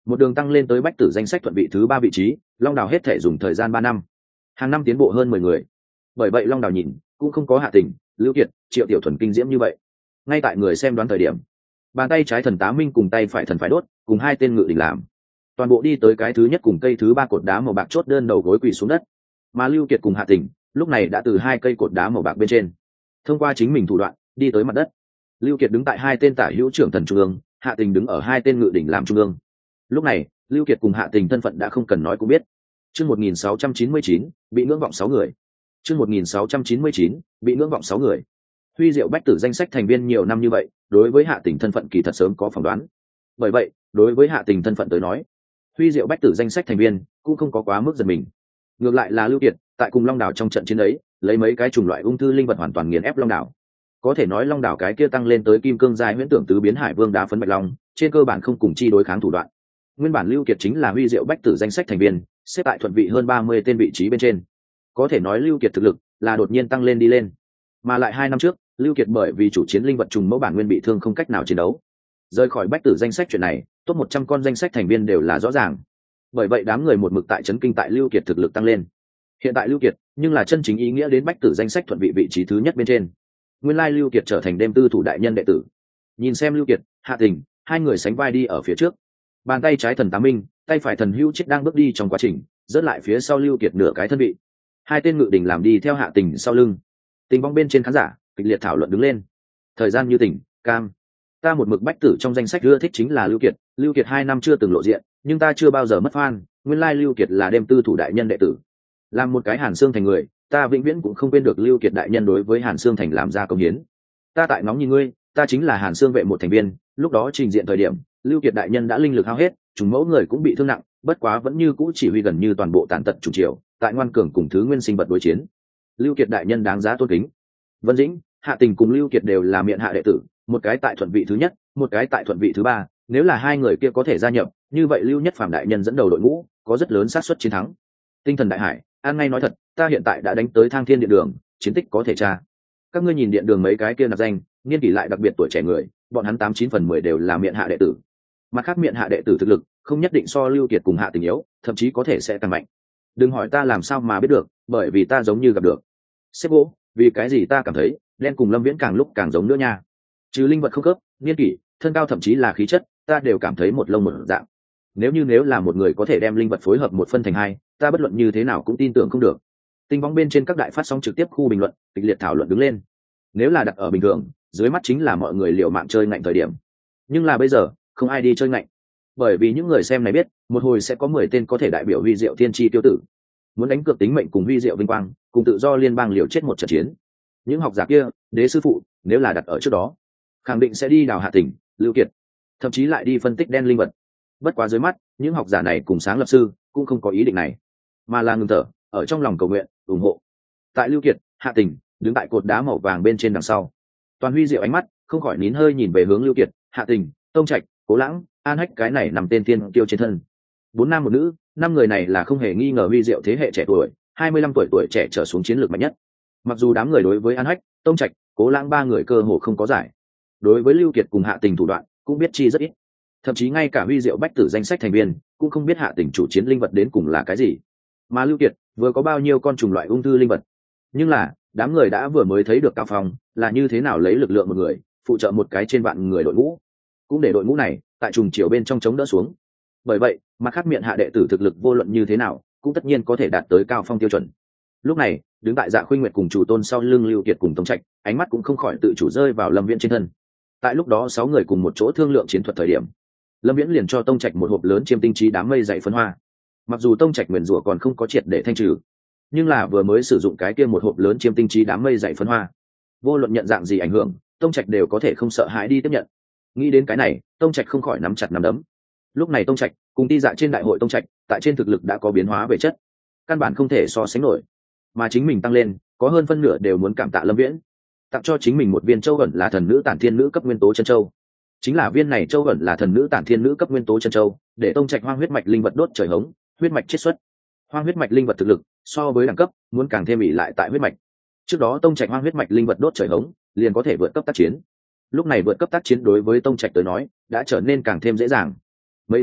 một đường tăng lên tới bách tử danh sách thuận vị thứ 3 vị trí. Long Đào hết thể dùng thời gian 3 năm, hàng năm tiến bộ hơn 10 người. Bởi vậy Long Đào nhìn cũng không có Hạ Tình, Lưu Kiệt, Triệu Tiểu Thuần kinh diễm như vậy. Ngay tại người xem đoán thời điểm, bàn tay trái thần Tá Minh cùng tay phải thần phải đốt cùng hai tên ngự đỉnh làm toàn bộ đi tới cái thứ nhất cùng cây thứ 3 cột đá màu bạc chốt đơn đầu gối quỳ xuống đất. Mà Lưu Kiệt cùng Hạ Tình lúc này đã từ hai cây cột đá màu bạc bên trên thông qua chính mình thủ đoạn đi tới mặt đất. Lưu Kiệt đứng tại hai tên tả hữu trưởng thần trung ương, Hạ Tình đứng ở hai tên ngự đỉnh làm trung ương. Lúc này Lưu Kiệt cùng Hạ Tình thân phận đã không cần nói cũng biết. Chương 1699, bị ngưỡng vọng 6 người. Chương 1699, bị ngưỡng vọng 6 người. Huy Diệu bách tử danh sách thành viên nhiều năm như vậy, đối với Hạ Tình thân phận kỳ thật sớm có phỏng đoán. Bởi vậy, đối với Hạ Tình thân phận tới nói, Huy Diệu bách tử danh sách thành viên cũng không có quá mức giật mình. Ngược lại là Lưu Kiệt, tại cùng Long Đảo trong trận chiến ấy, lấy mấy cái chủng loại ung thư linh vật hoàn toàn nghiền ép Long Đảo. Có thể nói Long Đảo cái kia tăng lên tới kim cương giai huyễn tưởng tứ biến hải vương đá phấn bạch long, trên cơ bản không cùng chi đối kháng thủ đoạn. Nguyên bản Lưu Kiệt chính là Huy Diệu bách tử danh sách thành viên, xếp tại thuận vị hơn 30 tên vị trí bên trên. Có thể nói Lưu Kiệt thực lực là đột nhiên tăng lên đi lên. Mà lại 2 năm trước, Lưu Kiệt bởi vì chủ chiến linh vật trùng mẫu bản nguyên bị thương không cách nào chiến đấu, rời khỏi bách tử danh sách chuyện này, top 100 con danh sách thành viên đều là rõ ràng. Bởi vậy đám người một mực tại chấn kinh tại Lưu Kiệt thực lực tăng lên. Hiện tại Lưu Kiệt, nhưng là chân chính ý nghĩa đến bách tử danh sách thuận vị trí thứ nhất bên trên. Nguyên lai Lưu Kiệt trở thành đêm tư thủ đại nhân đệ tử. Nhìn xem Lưu Kiệt, Hạ Tình, hai người sánh vai đi ở phía trước. Bàn tay trái thần Tá Minh, tay phải thần Hữu Chiết đang bước đi trong quá trình, rớt lại phía sau Lưu Kiệt nửa cái thân vị. Hai tên ngự đỉnh làm đi theo Hạ Tình sau lưng. Tình vong bên trên khán giả kịch liệt thảo luận đứng lên. Thời gian như tỉnh, cam. Ta một mực bách tử trong danh sách ưa thích chính là Lưu Kiệt 2 năm chưa từng lộ diện, nhưng ta chưa bao giờ mất fan. Nguyên lai Lưu Kiệt là đêm tư thủ đại nhân đệ tử. Làm một cái Hàn Xương Thành người, ta vĩnh viễn cũng không quên được Lưu Kiệt đại nhân đối với Hàn Xương Thành làm ra công hiến. Ta tại ngóng nhìn ngươi, ta chính là Hàn Xương vệ một thành viên, lúc đó trình diện thời điểm, Lưu Kiệt đại nhân đã linh lực hao hết, chúng mẫu người cũng bị thương nặng, bất quá vẫn như cũ chỉ huy gần như toàn bộ tàn tật chủ triều, tại ngoan cường cùng thứ nguyên sinh vật đối chiến. Lưu Kiệt đại nhân đáng giá tôn kính. Vân Dĩnh, Hạ Tình cùng Lưu Kiệt đều là miện hạ đệ tử, một cái tại thuận vị thứ nhất, một cái tại thuận vị thứ 3, nếu là hai người kia có thể gia nhập, như vậy Lưu Nhất Phàm đại nhân dẫn đầu đội ngũ, có rất lớn xác suất chiến thắng. Tinh thần đại hải, an ngay nói thật, ta hiện tại đã đánh tới Thang Thiên Điện Đường, chiến tích có thể tra. Các ngươi nhìn điện đường mấy cái kia nạp danh, niên kỷ lại đặc biệt tuổi trẻ người, bọn hắn 89 phần 10 đều là miện hạ đệ tử. Mặt khác miện hạ đệ tử thực lực không nhất định so Lưu Kiệt cùng Hạ Tình yếu, thậm chí có thể sẽ càng mạnh. Đừng hỏi ta làm sao mà biết được, bởi vì ta giống như gặp được. Sếp gỗ, vì cái gì ta cảm thấy đen cùng Lâm Viễn càng lúc càng giống nữa nha. Trừ linh vật không khớp, niên kỷ, thân cao thậm chí là khí chất, ta đều cảm thấy một lông một dạng. Nếu là một người có thể đem linh vật phối hợp một phân thành hai, ta bất luận như thế nào cũng tin tưởng không được. Tinh vong bên trên các đại phát sóng trực tiếp khu bình luận, kịch liệt thảo luận đứng lên. Nếu là đặt ở bình thường, dưới mắt chính là mọi người liều mạng chơi ngạnh thời điểm. Nhưng là bây giờ, không ai đi chơi ngạnh. Bởi vì những người xem này biết, một hồi sẽ có 10 tên có thể đại biểu Huy Diệu Thiên Chi tiêu tử, muốn đánh cược tính mệnh cùng Huy Diệu vinh quang, cùng tự do liên bang liều chết một trận chiến. Những học giả kia, đế sư phụ, nếu là đặt ở trước đó, khẳng định sẽ đi đào Hạ Tình, Lưu Kiệt, thậm chí lại đi phân tích đen linh vật. Bất quá dưới mắt, những học giả này cùng sáng lập sư cũng không có ý định này, mà là ngừng thở, ở trong lòng cầu nguyện, ủng hộ. Tại Lưu Kiệt, Hạ Tình đứng tại cột đá màu vàng bên trên đằng sau, toàn Huy Diệu ánh mắt không khỏi nín hơi nhìn về hướng Lưu Kiệt, Hạ Tình, Tông Trạch, Cố Lãng, An Hách cái này nằm tên tiên kiêu trên thân. 4 nam một nữ, 5 người này là không hề nghi ngờ Huy Diệu thế hệ trẻ tuổi, 25 tuổi trẻ trở xuống chiến lược mạnh nhất. Mặc dù đám người đối với An Hách, Tông Trạch, Cố Lãng 3 người cơ hồ không có giải, đối với Lưu Kiệt cùng Hạ Tình thủ đoạn cũng biết chi rất ít. Thậm chí ngay cả Huy Diệu bách tử danh sách thành viên cũng không biết Hạ Tình chủ chiến linh vật đến cùng là cái gì, mà Lưu Kiệt vừa có bao nhiêu con trùng loại ung thư linh vật. Nhưng là đám người đã vừa mới thấy được Cao Phong là như thế nào lấy lực lượng một người phụ trợ một cái trên vạn người đội ngũ, cũng để đội ngũ này tại trùng chiều bên trong chống đỡ xuống. Bởi vậy mặt khác miệng hạ đệ tử thực lực vô luận như thế nào cũng tất nhiên có thể đạt tới Cao Phong tiêu chuẩn. Lúc này đứng tại Dạ Khuynh Nguyệt cùng chủ tôn sau lưng Lưu Kiệt cùng Tông Trạch, ánh mắt cũng không khỏi tự chủ rơi vào Lâm Viễn trên thân. Tại lúc đó 6 người cùng một chỗ thương lượng chiến thuật thời điểm, Lâm Viễn liền cho Tông Trạch một hộp lớn chiêm tinh trí đám mây dày phấn hoa. Mặc dù Tông Trạch nguyền rủa còn không có triệt để thanh trừ, nhưng là vừa mới sử dụng cái kia một hộp lớn chiêm tinh trí đám mây dày phấn hoa, vô luận nhận dạng gì ảnh hưởng, Tông Trạch đều có thể không sợ hãi đi tiếp nhận. Nghĩ đến cái này, Tông Trạch không khỏi nắm chặt nắm đấm. Lúc này Tông Trạch cùng Ti Dạ trên đại hội Tông Trạch, tại trên thực lực đã có biến hóa về chất, căn bản không thể so sánh nổi, mà chính mình tăng lên, có hơn phân nửa đều muốn cảm tạ Lâm Viễn, tặng cho chính mình một viên châu ẩn là thần nữ tản thiên nữ cấp nguyên tố chân châu. Chính là viên này châu ẩn là thần nữ tản thiên nữ cấp nguyên tố chân châu, để Tông Trạch hoang huyết mạch linh vật đốt trời hống, huyết mạch chiết xuất. Hoang huyết mạch linh vật thực lực so với đẳng cấp muốn càng thêm ỷ lại tại huyết mạch. Trước đó Tông Trạch hoang huyết mạch linh vật đốt trời hống liền có thể vượt cấp tác chiến. Lúc này vượt cấp tác chiến đối với Tông Trạch tới nói đã trở nên càng thêm dễ dàng. Mấy tháng trước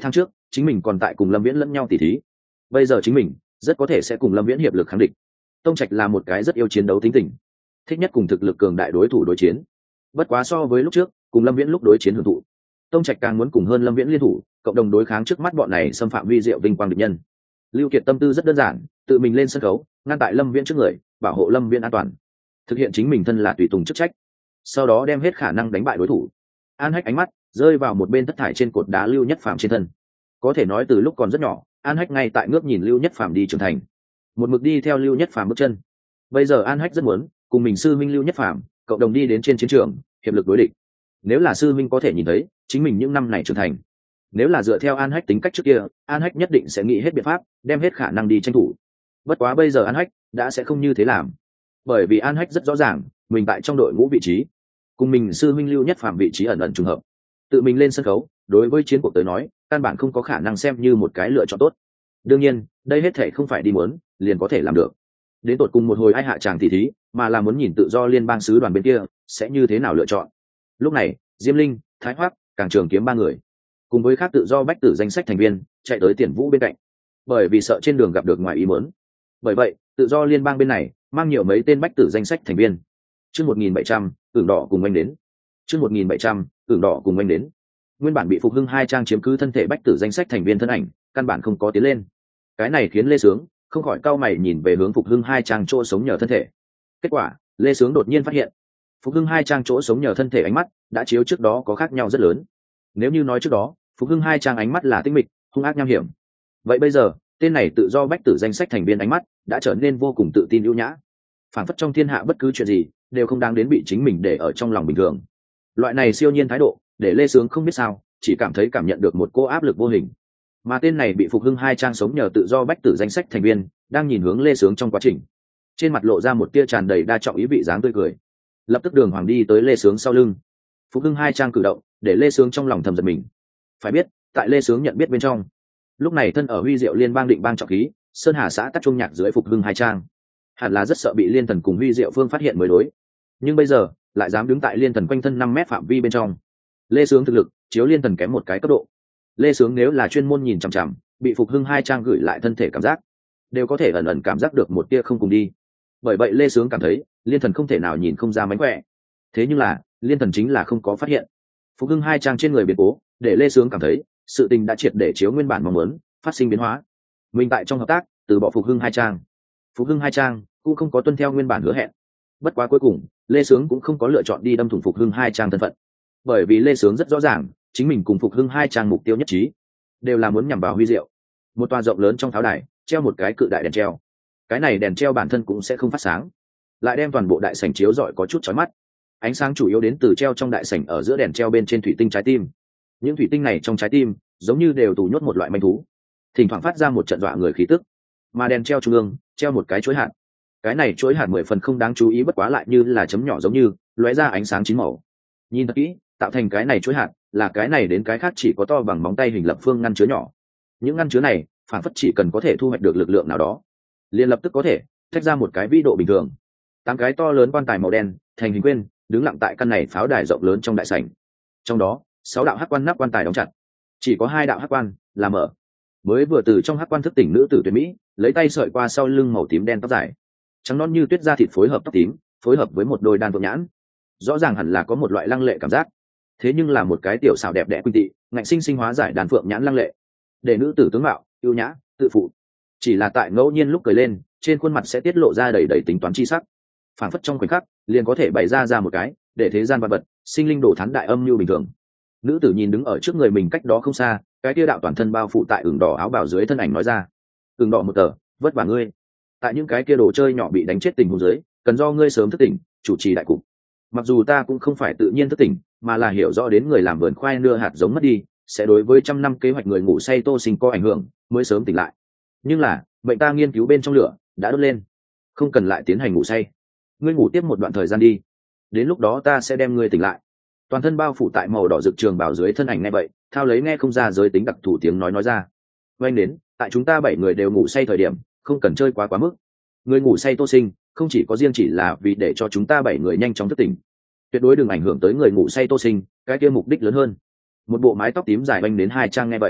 chính mình còn tại cùng Lâm Viễn lẫn nhau tỉ thí, bây giờ chính mình rất có thể sẽ cùng Lâm Viễn hiệp lực kháng địch. Tông Trạch là một cái rất yêu chiến đấu tính tình, thích nhất cùng thực lực cường đại đối thủ đối chiến. Bất quá so với lúc trước cùng Lâm Viễn lúc đối chiến hưởng thụ, Tông Trạch càng muốn cùng hơn Lâm Viễn liên thủ, cộng đồng đối kháng trước mắt bọn này xâm phạm vi diệu vinh quang địch nhân. Lưu Kiệt tâm tư rất đơn giản, tự mình lên sân khấu, ngăn tại Lâm Viễn trước người, bảo hộ Lâm Viễn an toàn, thực hiện chính mình thân là tùy tùng chức trách, sau đó đem hết khả năng đánh bại đối thủ. An Hách ánh mắt rơi vào một bên thất thải trên cột đá Lưu Nhất Phàm trên thân. Có thể nói từ lúc còn rất nhỏ, An Hách ngay tại ngước nhìn Lưu Nhất Phàm đi trưởng thành, một mực đi theo Lưu Nhất Phàm bước chân. Bây giờ An Hách rất muốn cùng mình sư minh Lưu Nhất Phàm cộng đồng đi đến trên chiến trường, hiệp lực đối địch. Nếu là sư minh có thể nhìn thấy chính mình những năm này trưởng thành, nếu là dựa theo An Hách tính cách trước kia, An Hách nhất định sẽ nghĩ hết biện pháp, đem hết khả năng đi tranh thủ. Bất quá bây giờ An Hách đã sẽ không như thế làm, bởi vì An Hách rất rõ ràng mình tại trong đội ngũ vị trí cùng mình sư minh Lưu Nhất Phàm vị trí ẩn ẩn trùng hợp. Tự mình lên sân khấu, đối với chiến cuộc tới nói, căn bản không có khả năng xem như một cái lựa chọn tốt. Đương nhiên, đây hết thể không phải đi muốn liền có thể làm được. Đến tột cùng một hồi ai hạ tràng tỷ thí, mà là muốn nhìn tự do liên bang sứ đoàn bên kia sẽ như thế nào lựa chọn. Lúc này, Diêm Linh, Thái Hoắc, Càng Trường Kiếm ba người, cùng với khác tự do bách tử danh sách thành viên, chạy tới Tiền Vũ bên cạnh. Bởi vì sợ trên đường gặp được ngoài ý muốn. Bởi vậy, tự do liên bang bên này mang nhiều mấy tên bách tử danh sách thành viên. Chương 1700, Ửng Đỏ cùng anh đến. Chương 1700, Ửng Đỏ cùng anh đến. Nguyên bản bị Phục Hưng hai trang chiếm cứ thân thể bách tử danh sách thành viên thân ảnh, căn bản không có tiến lên. Cái này khiến Lê Sướng không khỏi cau mày nhìn về hướng Phục Hưng hai trang chỗ sống nhờ thân thể. Kết quả, Lê Sướng đột nhiên phát hiện, Phục Hưng hai trang chỗ sống nhờ thân thể ánh mắt đã chiếu trước đó có khác nhau rất lớn. Nếu như nói trước đó, Phục Hưng hai trang ánh mắt là tinh mịch, hung ác nham hiểm, vậy bây giờ, tên này tự do bách tử danh sách thành viên ánh mắt đã trở nên vô cùng tự tin ưu nhã, phản phất trong thiên hạ bất cứ chuyện gì đều không đáng đến bị chính mình để ở trong lòng bình thường. Loại này siêu nhiên thái độ để Lê Sướng không biết sao, chỉ cảm thấy cảm nhận được một cô áp lực vô hình. Mà tên này bị Phục Hưng hai trang sống nhờ tự do bách tử danh sách thành viên đang nhìn hướng Lê Sướng trong quá trình, trên mặt lộ ra một tia tràn đầy đa trọng ý vị dáng tươi cười, lập tức đường hoàng đi tới Lê Sướng sau lưng. Phục Hưng hai trang cử động để Lê Sướng trong lòng thầm giật mình. Phải biết, tại Lê Sướng nhận biết bên trong, lúc này thân ở Huy Diệu liên bang định bang trọng khí Sơn Hà xã tắc trung nhạc dưới Phục Hưng hai trang, hẳn là rất sợ bị Liên Thần cùng Huy Diệu Phương phát hiện mới đối. Nhưng bây giờ lại dám đứng tại Liên Thần quanh thân 5 mét phạm vi bên trong. Lê Sướng thực lực chiếu Liên Thần kém một cái cấp độ. Lê Sướng nếu là chuyên môn nhìn chằm chằm, bị Phục Hưng hai trang gửi lại thân thể cảm giác, đều có thể ẩn ẩn cảm giác được một tia không cùng đi. Bởi vậy Lê Sướng cảm thấy Liên Thần không thể nào nhìn không ra mánh khỏe. Thế nhưng là Liên Thần chính là không có phát hiện. Phục Hưng hai trang trên người biến cố để Lê Sướng cảm thấy sự tình đã triệt để chiếu nguyên bản mong muốn, phát sinh biến hóa. Mình tại trong hợp tác từ bỏ Phục Hưng hai trang, Phục Hưng hai trang cũng không có tuân theo nguyên bản hứa hẹn. Bất quá cuối cùng Lê Sướng cũng không có lựa chọn đi đâm thủng Phục Hưng hai trang thân phận, bởi vì Lê Sướng rất rõ ràng chính mình cùng Phục Hưng hai trang mục tiêu nhất trí, đều là muốn nhằm vào Huy Diệu. Một tòa rộng lớn trong pháo đài treo một cái cự đại đèn treo, cái này đèn treo bản thân cũng sẽ không phát sáng, lại đem toàn bộ đại sảnh chiếu rọi có chút chói mắt. Ánh sáng chủ yếu đến từ treo trong đại sảnh ở giữa đèn treo bên trên thủy tinh trái tim. Những thủy tinh này trong trái tim giống như đều tù nhốt một loại manh thú, thỉnh thoảng phát ra một trận dọa người khí tức. Mà đèn treo trung ương treo một cái chuỗi hạt, cái này chuỗi hạt 10 phần không đáng chú ý, bất quá lại như là chấm nhỏ giống như lóe ra ánh sáng chín màu. Nhìn thật kỹ, tạo thành cái này chuỗi hạt là cái này đến cái khác chỉ có to bằng móng tay hình lập phương ngăn chứa nhỏ. Những ngăn chứa này phản phất chỉ cần có thể thu hoạch được lực lượng nào đó, liền lập tức có thể tách ra một cái vĩ độ bình thường. 8 cái to lớn quan tài màu đen thành hình quyên đứng lặng tại căn này pháo đài rộng lớn trong đại sảnh. Trong đó 6 đạo hắc quan nắp quan tài đóng chặt, chỉ có 2 đạo hắc quan là mở. Mới vừa từ trong hắc quan thức tỉnh nữ tử tuyệt mỹ, lấy tay sợi qua sau lưng màu tím đen tóc dài, trắng non như tuyết da thịt phối hợp tóc tím, phối hợp với một đôi đan phượng nhãn, rõ ràng hẳn là có một loại lăng lệ cảm giác. Thế nhưng là một cái tiểu xảo đẹp đẽ quỳnh tị, ngạnh sinh sinh hóa giải đan phượng nhãn lăng lệ, để nữ tử tướng mạo yêu nhã tự phụ. Chỉ là tại ngẫu nhiên lúc cười lên, trên khuôn mặt sẽ tiết lộ ra đầy đầy tính toán chi sắc, phảng phất trong khoảnh khắc liền có thể bày ra một cái để thế gian vật vật sinh linh đổ thán đại âm như bình thường. Nữ tử nhìn đứng ở trước người mình cách đó không xa, cái kia đạo toàn thân bao phủ tại ửng đỏ áo bào dưới thân ảnh nói ra: ửng đỏ một tờ, vất vả ngươi. Tại những cái kia đồ chơi nhỏ bị đánh chết tình huống dưới, cần do ngươi sớm thức tỉnh, chủ trì đại cục. Mặc dù ta cũng không phải tự nhiên thức tỉnh, mà là hiểu rõ đến người làm vườn khoai nưa hạt giống mất đi sẽ đối với 100 năm kế hoạch người ngủ say Tô Sinh có ảnh hưởng, mới sớm tỉnh lại. Nhưng là mệnh ta nghiên cứu bên trong lửa đã đốt lên, không cần lại tiến hành ngủ say. Ngươi ngủ tiếp một đoạn thời gian đi, đến lúc đó ta sẽ đem ngươi tỉnh lại. Toàn thân bao phủ tại màu đỏ rực trường bảo dưới thân ảnh nghe vậy, thao lấy nghe không ra giới tính đặc thủ tiếng nói ra: oanh đến, tại chúng ta 7 người đều ngủ say thời điểm, không cần chơi quá mức. Người ngủ say Tô Sinh không chỉ có riêng chỉ là vì để cho chúng ta 7 người nhanh chóng thức tỉnh, tuyệt đối đừng ảnh hưởng tới người ngủ say Tô Sinh, cái kia mục đích lớn hơn. Một bộ mái tóc tím dài oanh đến hai trang nghe vậy,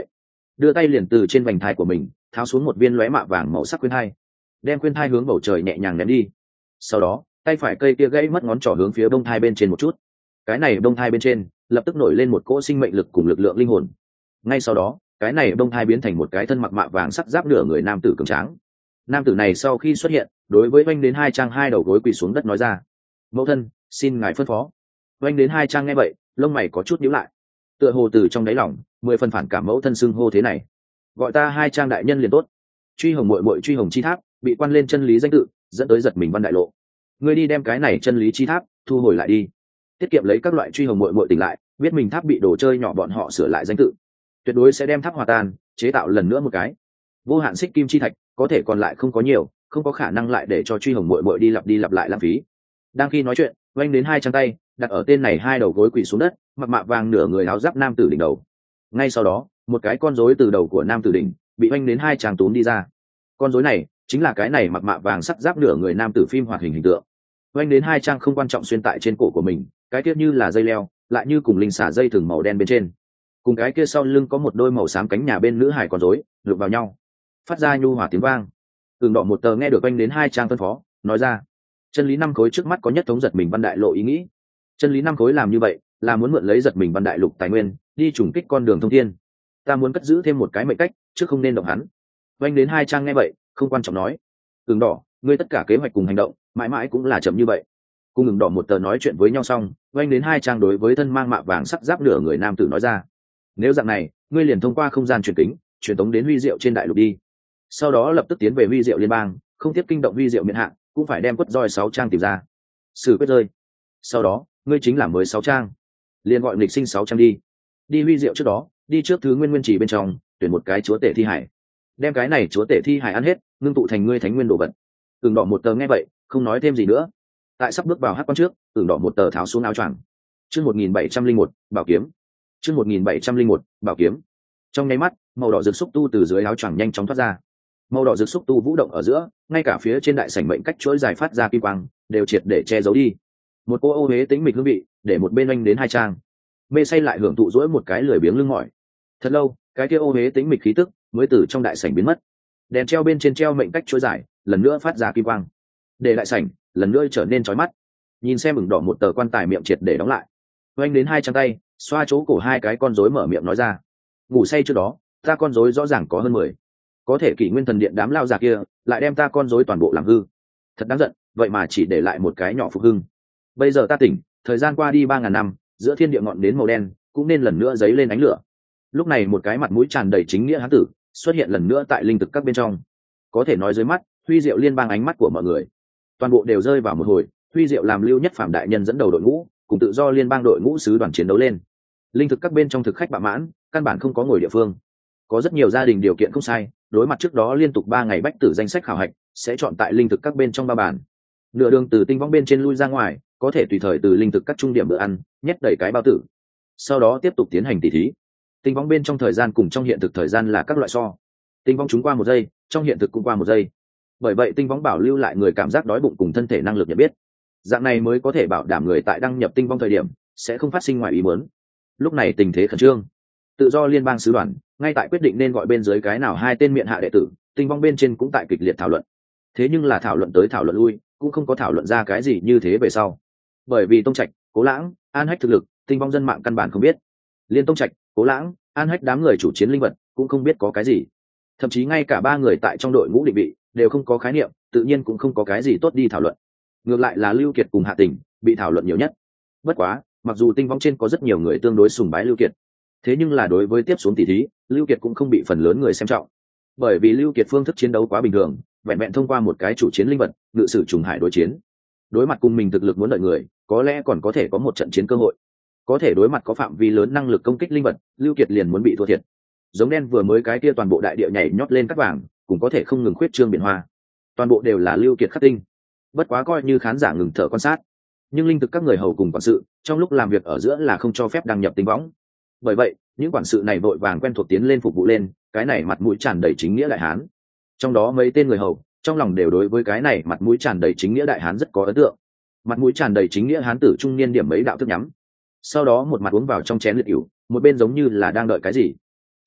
đưa tay liền từ trên vành thai của mình tháo xuống một viên lóe mạ vàng màu sắc khuyên thai, đem khuyên thai hướng bầu trời nhẹ nhàng ném đi. Sau đó tay phải cây kia gãy mất ngón trỏ hướng phía bông thai bên trên một chút, cái này bông thai bên trên lập tức nổi lên một cỗ sinh mệnh lực cùng lực lượng linh hồn. Ngay sau đó cái này bông thai biến thành một cái thân mặc mạ vàng sắc giáp nửa người nam tử cường tráng. Nam tử này sau khi xuất hiện, đối với oanh đến hai trang hai đầu gối quỳ xuống đất nói ra: mẫu thân, xin ngài phân phó. Oanh đến hai trang nghe vậy, lông mày có chút nhíu lại, tựa hồ từ trong đáy lòng 10 phần phản cảm mẫu thân xưng hô thế này. Gọi ta hai trang đại nhân liền tốt. Truy hồng muội muội truy hồng chi tháp bị quan lên chân lý danh tự, dẫn tới giật mình văn đại lộ. Ngươi đi đem cái này chân lý chi tháp thu hồi lại đi, tiết kiệm lấy các loại truy hồng muội muội tỉnh lại biết mình tháp bị đồ chơi nhỏ bọn họ sửa lại danh tự, tuyệt đối sẽ đem tháp hòa tan, chế tạo lần nữa một cái. Vô hạn xích kim chi thạch có thể còn lại không có nhiều, không có khả năng lại để cho truy hồng muội muội đi lặp lại lãng phí. Đang khi nói chuyện, oanh đến hai trang tay đặt ở tên này hai đầu gối quỳ xuống đất, mặc mạ vàng nửa người áo giáp nam tử đỉnh đầu. Ngay sau đó một cái con rối từ đầu của nam tử đỉnh bị oanh đến hai trang túm đi ra. Con rối này chính là cái này mặc mạ vàng sắc giáp nửa người nam tử phim hoạt hình hình tượng. Oanh đến hai trang không quan trọng xuyên tại trên cổ của mình, cái kia như là dây leo, lại như cùng linh xả dây thừng màu đen bên trên, cùng cái kia sau lưng có một đôi màu xám cánh nhà bên nữ hải con rối đụng vào nhau, phát ra nhu hòa tiếng vang. Tường Đỏ một tờ nghe được oanh đến hai trang phân phó, nói ra: chân lý năm khối trước mắt có nhất thống giật mình văn đại lộ ý nghĩ. Chân lý năm khối làm như vậy là muốn mượn lấy giật mình văn đại lục tài nguyên đi trùng kích con đường thông thiên. Ta muốn cất giữ thêm một cái mệnh cách, chứ không nên động hắn. Oanh đến hai trang nghe vậy, không quan trọng nói: Tường Đỏ, ngươi tất cả kế hoạch cùng hành động mãi mãi cũng là chậm như vậy. Cùng Ngừng Đỏ một tờ nói chuyện với nhau xong, oanh đến hai trang đối với thân mang mạ vàng sắc giáp nửa người nam tử nói ra: nếu dạng này, ngươi liền thông qua không gian truyền kính truyền tống đến huy diệu trên đại lục đi, sau đó lập tức tiến về huy diệu liên bang, không tiếp kinh động huy diệu miền hạ, cũng phải đem quất roi 6 trang tìm ra, xử quyết rơi. Sau đó ngươi chính là mới 6 trang, liền gọi nghịch sinh 6 trang đi huy diệu trước đó, đi trước thứ nguyên nguyên chỉ bên trong tuyển một cái chúa tể thi hải, đem cái này chúa tể thi hải ăn hết, ngưng tụ thành ngươi thánh nguyên đồ vật. Tường Đỏ một tờ nghe vậy, không nói thêm gì nữa. Tại sắp bước vào hắc quan trước, Tường Đỏ một tờ tháo xuống áo choàng. Chương 1701, bảo kiếm. Chương 1701, bảo kiếm. Trong nháy mắt, màu đỏ rực xúc tu từ dưới áo choàng nhanh chóng thoát ra. Màu đỏ rực xúc tu vũ động ở giữa, ngay cả phía trên đại sảnh mệnh cách chuỗi dài phát ra kim quang, đều triệt để che giấu đi. Một cô ô huế tĩnh mịch hương vị, để một bên anh đến hai trang. Mê say lại hưởng thụ dỗi một cái lười biếng lưng mỏi. Thật lâu, cái kia ô huế tĩnh mịch khí tức mới từ trong đại sảnh biến mất. Đèn treo bên trên treo mệnh cách chuỗi dài, lần nữa phát ra kim quang, để đại sảnh lần nữa trở nên chói mắt. Nhìn xem Ửng Đỏ một tờ quan tài miệng triệt để đóng lại, oanh đến hai trang tay xoa chỗ cổ hai cái con rối mở miệng nói ra: ngủ say trước đó ta con rối rõ ràng có hơn 10, có thể kỷ nguyên thần điện đám lao già kia lại đem ta con rối toàn bộ làm hư, thật đáng giận, vậy mà chỉ để lại một cái nhỏ phục hưng. Bây giờ ta tỉnh, thời gian qua đi 3.000 năm, giữa thiên địa ngọn đến màu đen cũng nên lần nữa dấy lên ánh lửa. Lúc này một cái mặt mũi tràn đầy chính nghĩa hán tử xuất hiện lần nữa tại linh thực các bên trong. Có thể nói dưới mắt huy diệu liên bang ánh mắt của mọi người toàn bộ đều rơi vào một hồi huy diệu làm Lưu Nhất Phàm đại nhân dẫn đầu đội ngũ cùng tự do liên bang đội ngũ sứ đoàn chiến đấu lên. Linh thực các bên trong thực khách bạ mãn, căn bản không có ngồi địa phương. Có rất nhiều gia đình điều kiện không sai, đối mặt trước đó liên tục 3 ngày bách tử danh sách khảo hạch sẽ chọn tại linh thực các bên trong ba bàn. Nửa đường từ tinh võng bên trên lui ra ngoài, có thể tùy thời từ linh thực các trung điểm bữa ăn nhét đầy cái bao tử, sau đó tiếp tục tiến hành tỉ thí. Tinh võng bên trong thời gian cùng trong hiện thực thời gian là các loại so. Tinh võng chúng qua 1 giây, trong hiện thực cũng qua 1 giây. Bởi vậy tinh võng bảo lưu lại người cảm giác đói bụng cùng thân thể năng lực nhận biết, dạng này mới có thể bảo đảm người tại đăng nhập tinh võng thời điểm sẽ không phát sinh ngoài ý muốn. Lúc này tình thế khẩn trương, tự do liên bang sứ đoàn ngay tại quyết định nên gọi bên dưới cái nào 2 tên miệng hạ đệ tử, tinh võng bên trên cũng tại kịch liệt thảo luận. Thế nhưng là thảo luận tới thảo luận lui, cũng không có thảo luận ra cái gì như thế về sau. Bởi vì Tông Trạch, Cố Lãng, An Hách thực lực, tinh võng dân mạng căn bản không biết. Liên Tông Trạch, Cố Lãng, An Hách đám người chủ chiến linh vật cũng không biết có cái gì. Thậm chí ngay cả 3 người tại trong đội ngũ định vị đều không có khái niệm, tự nhiên cũng không có cái gì tốt đi thảo luận. Ngược lại là Lưu Kiệt cùng Hạ Tình bị thảo luận nhiều nhất. Bất quá, mặc dù tinh võng trên có rất nhiều người tương đối sùng bái Lưu Kiệt, thế nhưng là đối với tiếp xuống tỷ thí, Lưu Kiệt cũng không bị phần lớn người xem trọng. Bởi vì Lưu Kiệt phương thức chiến đấu quá bình thường, vẹn vẹn thông qua một cái chủ chiến linh vật, ngự sử trùng hải đối chiến. Đối mặt cùng mình thực lực muốn đợi người, có lẽ còn có thể có một trận chiến cơ hội. Có thể đối mặt có phạm vi lớn năng lực công kích linh vật, Lưu Kiệt liền muốn bị thua thiệt. Giống đen vừa mới cái kia toàn bộ đại địa nhảy nhót lên cắt vàng, cũng có thể không ngừng khuyết trương biển hoa. Toàn bộ đều là Lưu Kiệt khắc tinh. Bất quá coi như khán giả ngừng thở quan sát, nhưng linh thực các người hầu cùng quản sự trong lúc làm việc ở giữa là không cho phép đăng nhập tinh võng. Bởi vậy những quản sự này vội vàng quen thuộc tiến lên phục vụ lên, cái này mặt mũi tràn đầy chính nghĩa đại hán. Trong đó mấy tên người hầu trong lòng đều đối với cái này mặt mũi tràn đầy chính nghĩa đại hán rất có ấn tượng. Mặt mũi tràn đầy chính nghĩa hán tử trung niên điểm mấy đạo thức nhắm, sau đó một mặt uống vào trong chén liệt ỉu, một bên giống như là đang đợi cái gì.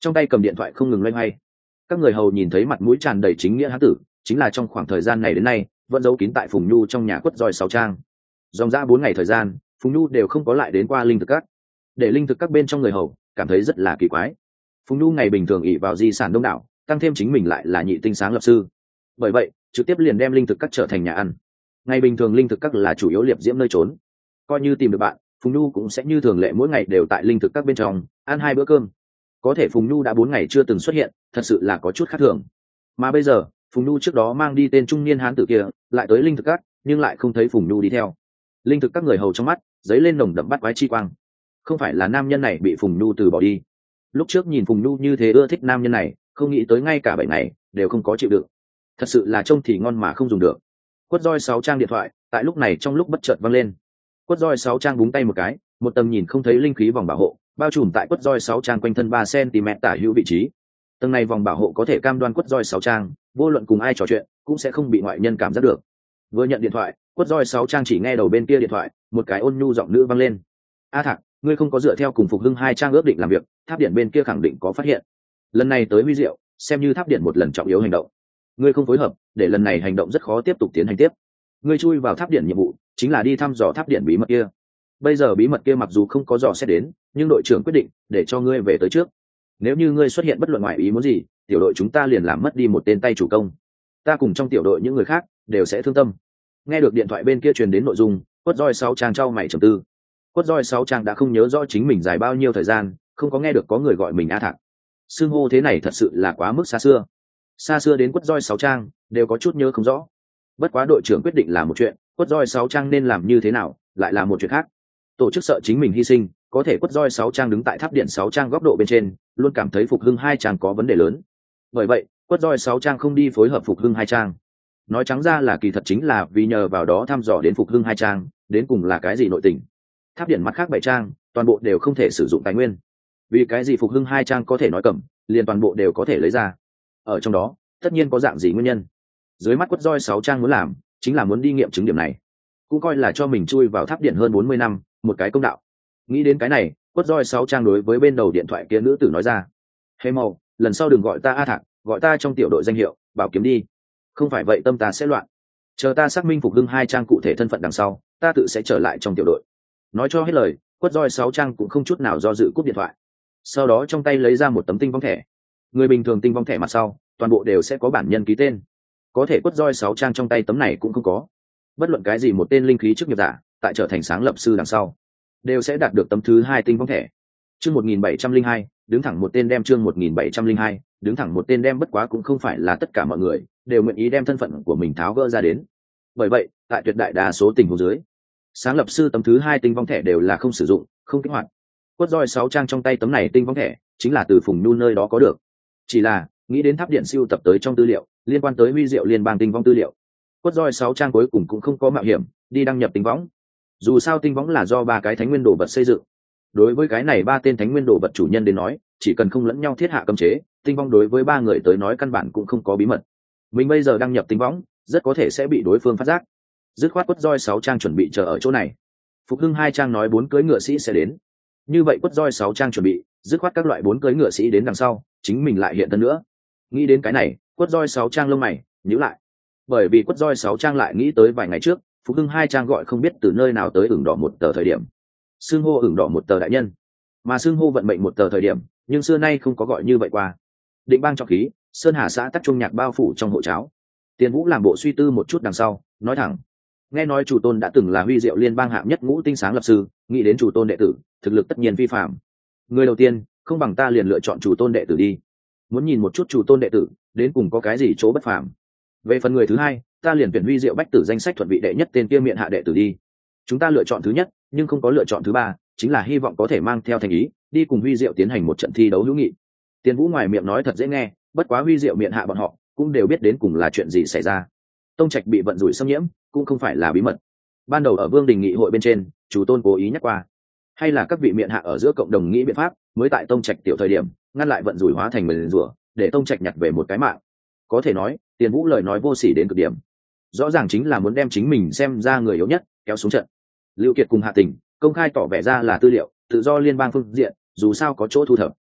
trong tay cầm điện thoại không ngừng loay hoay. Các người hầu nhìn thấy mặt mũi tràn đầy chính nghĩa hán tử, chính là trong khoảng thời gian này đến nay vẫn giấu kín tại Phùng Nhu trong nhà quất roi 6 trang. Dòng dã 4 ngày thời gian, Phùng Nhu đều không có lại đến qua linh thực các, để linh thực các bên trong người hầu cảm thấy rất là kỳ quái. Phùng Nhu ngày bình thường ỷ vào di sản đông đảo, tăng thêm chính mình lại là nhị tinh sáng lập sư, bởi vậy trực tiếp liền đem linh thực các trở thành nhà ăn. Ngày bình thường linh thực các là chủ yếu liệp diễm nơi trốn, coi như tìm được bạn, Phùng Nhu cũng sẽ như thường lệ mỗi ngày đều tại linh thực các bên trong ăn 2 bữa cơm. Có thể Phùng Nhu đã 4 ngày chưa từng xuất hiện, thật sự là có chút khác thường. Mà bây giờ Phùng Nhu trước đó mang đi tên trung niên hán tử kia lại tới linh thực các, nhưng lại không thấy Phùng Nhu đi theo. Linh thực các người hầu trong mắt dấy lên nồng đậm bắt quái chi quang. Không phải là nam nhân này bị Phùng Nhu từ bỏ đi. Lúc trước nhìn Phùng Nhu như thế ưa thích nam nhân này, không nghĩ tới ngay cả 7 ngày đều không có chịu đựng. Thật sự là trông thì ngon mà không dùng được. Quất roi 6 trang điện thoại tại lúc này trong lúc bất chợt vang lên. Quất roi 6 trang búng tay một cái, một tầm nhìn không thấy linh khí vòng bảo hộ bao trùm tại quất roi 6 trang quanh thân 3 cm tả hữu vị trí. Tầng này vòng bảo hộ có thể cam đoan quất roi 6 trang vô luận cùng ai trò chuyện cũng sẽ không bị ngoại nhân cảm giác được. Vừa nhận điện thoại, quất roi 6 trang chỉ nghe đầu bên kia điện thoại một cái ôn nhu giọng nữ vang lên. A Thạc, ngươi không có dựa theo cùng Phục Hưng 2 trang ước định làm việc, tháp điện bên kia khẳng định có phát hiện. Lần này tới Huy Diệu xem như tháp điện một lần trọng yếu hành động, ngươi không phối hợp để lần này hành động rất khó tiếp tục tiến hành tiếp. Ngươi chui vào tháp điện nhiệm vụ chính là đi thăm dò tháp điện bí mật kia. Bây giờ bí mật kia mặc dù không có dò xét đến, nhưng đội trưởng quyết định để cho ngươi về tới trước. Nếu như ngươi xuất hiện bất luận ngoại ý muốn gì, tiểu đội chúng ta liền làm mất đi một tên tay chủ công, ta cùng trong tiểu đội những người khác đều sẽ thương tâm. Nghe được điện thoại bên kia truyền đến nội dung, quất roi 6 trang trao mày trầm tư. Quất roi 6 trang đã không nhớ rõ chính mình dài bao nhiêu thời gian không có nghe được có người gọi mình A Thạc. Xưng hô thế này thật sự là quá mức xa xưa đến quất roi 6 trang đều có chút nhớ không rõ. Bất quá đội trưởng quyết định là một chuyện, quất roi 6 trang nên làm như thế nào lại là một chuyện khác. Tổ chức sợ chính mình hy sinh, có thể quất roi 6 trang đứng tại tháp điện 6 trang góc độ bên trên luôn cảm thấy Phục Hưng 2 trang có vấn đề lớn. Bởi vậy quất roi 6 trang không đi phối hợp Phục Hưng 2 trang. Nói trắng ra là kỳ thật chính là vì nhờ vào đó thăm dò đến Phục Hưng 2 trang đến cùng là cái gì nội tình. Tháp điện mặt khác 7 trang toàn bộ đều không thể sử dụng tài nguyên, vì cái gì Phục Hưng 2 trang có thể nói cầm liền toàn bộ đều có thể lấy ra. Ở trong đó tất nhiên có dạng gì nguyên nhân. Dưới mắt quất roi 6 trang muốn làm chính là muốn đi nghiệm chứng điểm này, cũng coi là cho mình chui vào tháp điện hơn 40 năm một cái công đạo. Nghĩ đến cái này, quất roi 6 trang đối với bên đầu điện thoại kia nữ tử nói ra: "Hey Màu, lần sau đừng gọi ta A Thạc, gọi ta trong tiểu đội danh hiệu Bảo Kiếm đi, không phải vậy tâm ta sẽ loạn. Chờ ta xác minh Phục Hưng 2 trang cụ thể thân phận đằng sau, ta tự sẽ trở lại trong tiểu đội." Nói cho hết lời, quất roi 6 trang cũng không chút nào do dự cúp điện thoại. Sau đó trong tay lấy ra một tấm tinh vong thẻ. Người bình thường tinh vong thẻ mặt sau toàn bộ đều sẽ có bản nhân ký tên, có thể quất roi 6 trang trong tay tấm này cũng không có. Bất luận cái gì một tên linh khí chức nghiệp giả tại trở thành sáng lập sư đằng sau đều sẽ đạt được tấm thứ 2 tinh vong thẻ. Chương 1702, đứng thẳng một tên đem. Chương 1702, đứng thẳng một tên đem. Bất quá cũng không phải là tất cả mọi người đều nguyện ý đem thân phận của mình tháo gỡ ra đến. Bởi vậy tại tuyệt đại đa số tình huống dưới, sáng lập sư tấm thứ 2 tinh vong thẻ đều là không sử dụng, không kích hoạt. Quất roi 6 trang trong tay tấm này tinh vong thẻ chính là từ Phùng Nhu nơi đó có được. Chỉ là nghĩ đến tháp điện siêu tập tới trong tư liệu liên quan tới Huy Diệu liên bang tinh vong tư liệu, quất roi 6 trang cuối cùng cũng không có mạo hiểm đi đăng nhập tinh võng. Dù sao tinh võng là do 3 cái thánh nguyên đồ vật xây dựng, đối với cái này 3 tên thánh nguyên đồ vật chủ nhân đến nói, chỉ cần không lẫn nhau thiết hạ cấm chế, tinh võng đối với 3 người tới nói căn bản cũng không có bí mật. Mình bây giờ đăng nhập tinh võng rất có thể sẽ bị đối phương phát giác. Dứt khoát quất roi 6 trang chuẩn bị chờ ở chỗ này. Phục Hưng 2 trang nói 4 cưỡi ngựa sĩ sẽ đến, như vậy quất roi 6 trang chuẩn bị dứt khoát các loại 4 cưỡi ngựa sĩ đến đằng sau chính mình lại hiện thân nữa. Nghĩ đến cái này, quất roi 6 trang lông mày nhíu lại, bởi vì quất roi 6 trang lại nghĩ tới vài ngày trước Phục Hưng 2 trang gọi không biết từ nơi nào tới ửng đỏ một tờ thời điểm, xưng hô ửng đỏ một tờ đại nhân, mà xưng hô vận mệnh một tờ thời điểm, nhưng xưa nay không có gọi như vậy qua. Định bang trọng khí, sơn hà xã tắc trung nhạc bao phủ trong hộ cháo. Tiền Vũ làm bộ suy tư một chút đằng sau nói thẳng: nghe nói chủ tôn đã từng là Huy Diệu liên bang hạng nhất ngũ tinh sáng lập sư, nghĩ đến chủ tôn đệ tử thực lực tất nhiên vi phạm. Người đầu tiên không bằng ta liền lựa chọn chủ tôn đệ tử đi, muốn nhìn một chút chủ tôn đệ tử đến cùng có cái gì chỗ bất phàm. Về phần người thứ hai, ta liền tuyển Huy Diệu bách tử danh sách thuận vị đệ nhất tên kia miệng hạ đệ tử đi. Chúng ta lựa chọn thứ nhất nhưng không có lựa chọn thứ ba, chính là hy vọng có thể mang theo thành ý đi cùng Huy Diệu tiến hành một trận thi đấu hữu nghị. Tiền Vũ ngoài miệng nói thật dễ nghe, bất quá Huy Diệu miệng hạ bọn họ cũng đều biết đến cùng là chuyện gì xảy ra. Tông Trạch bị vận rủi xâm nhiễm cũng không phải là bí mật. Ban đầu ở Vương Đình nghị hội bên trên, chủ tôn cố ý nhắc qua, hay là các vị miệng hạ ở giữa cộng đồng nghĩ biện pháp, mới tại Tông Trạch tiểu thời điểm ngăn lại vận rủi hóa thành mền rủa, để Tông Trạch nhặt về một cái mạng. Có thể nói, Tiền Vũ lời nói vô sỉ đến cực điểm, rõ ràng chính là muốn đem chính mình xem ra người yếu nhất kéo xuống trận. Lưu Kiệt cùng Hạ Tình công khai tỏ vẻ ra là tư liệu tự do liên bang phương diện, dù sao có chỗ thu thập.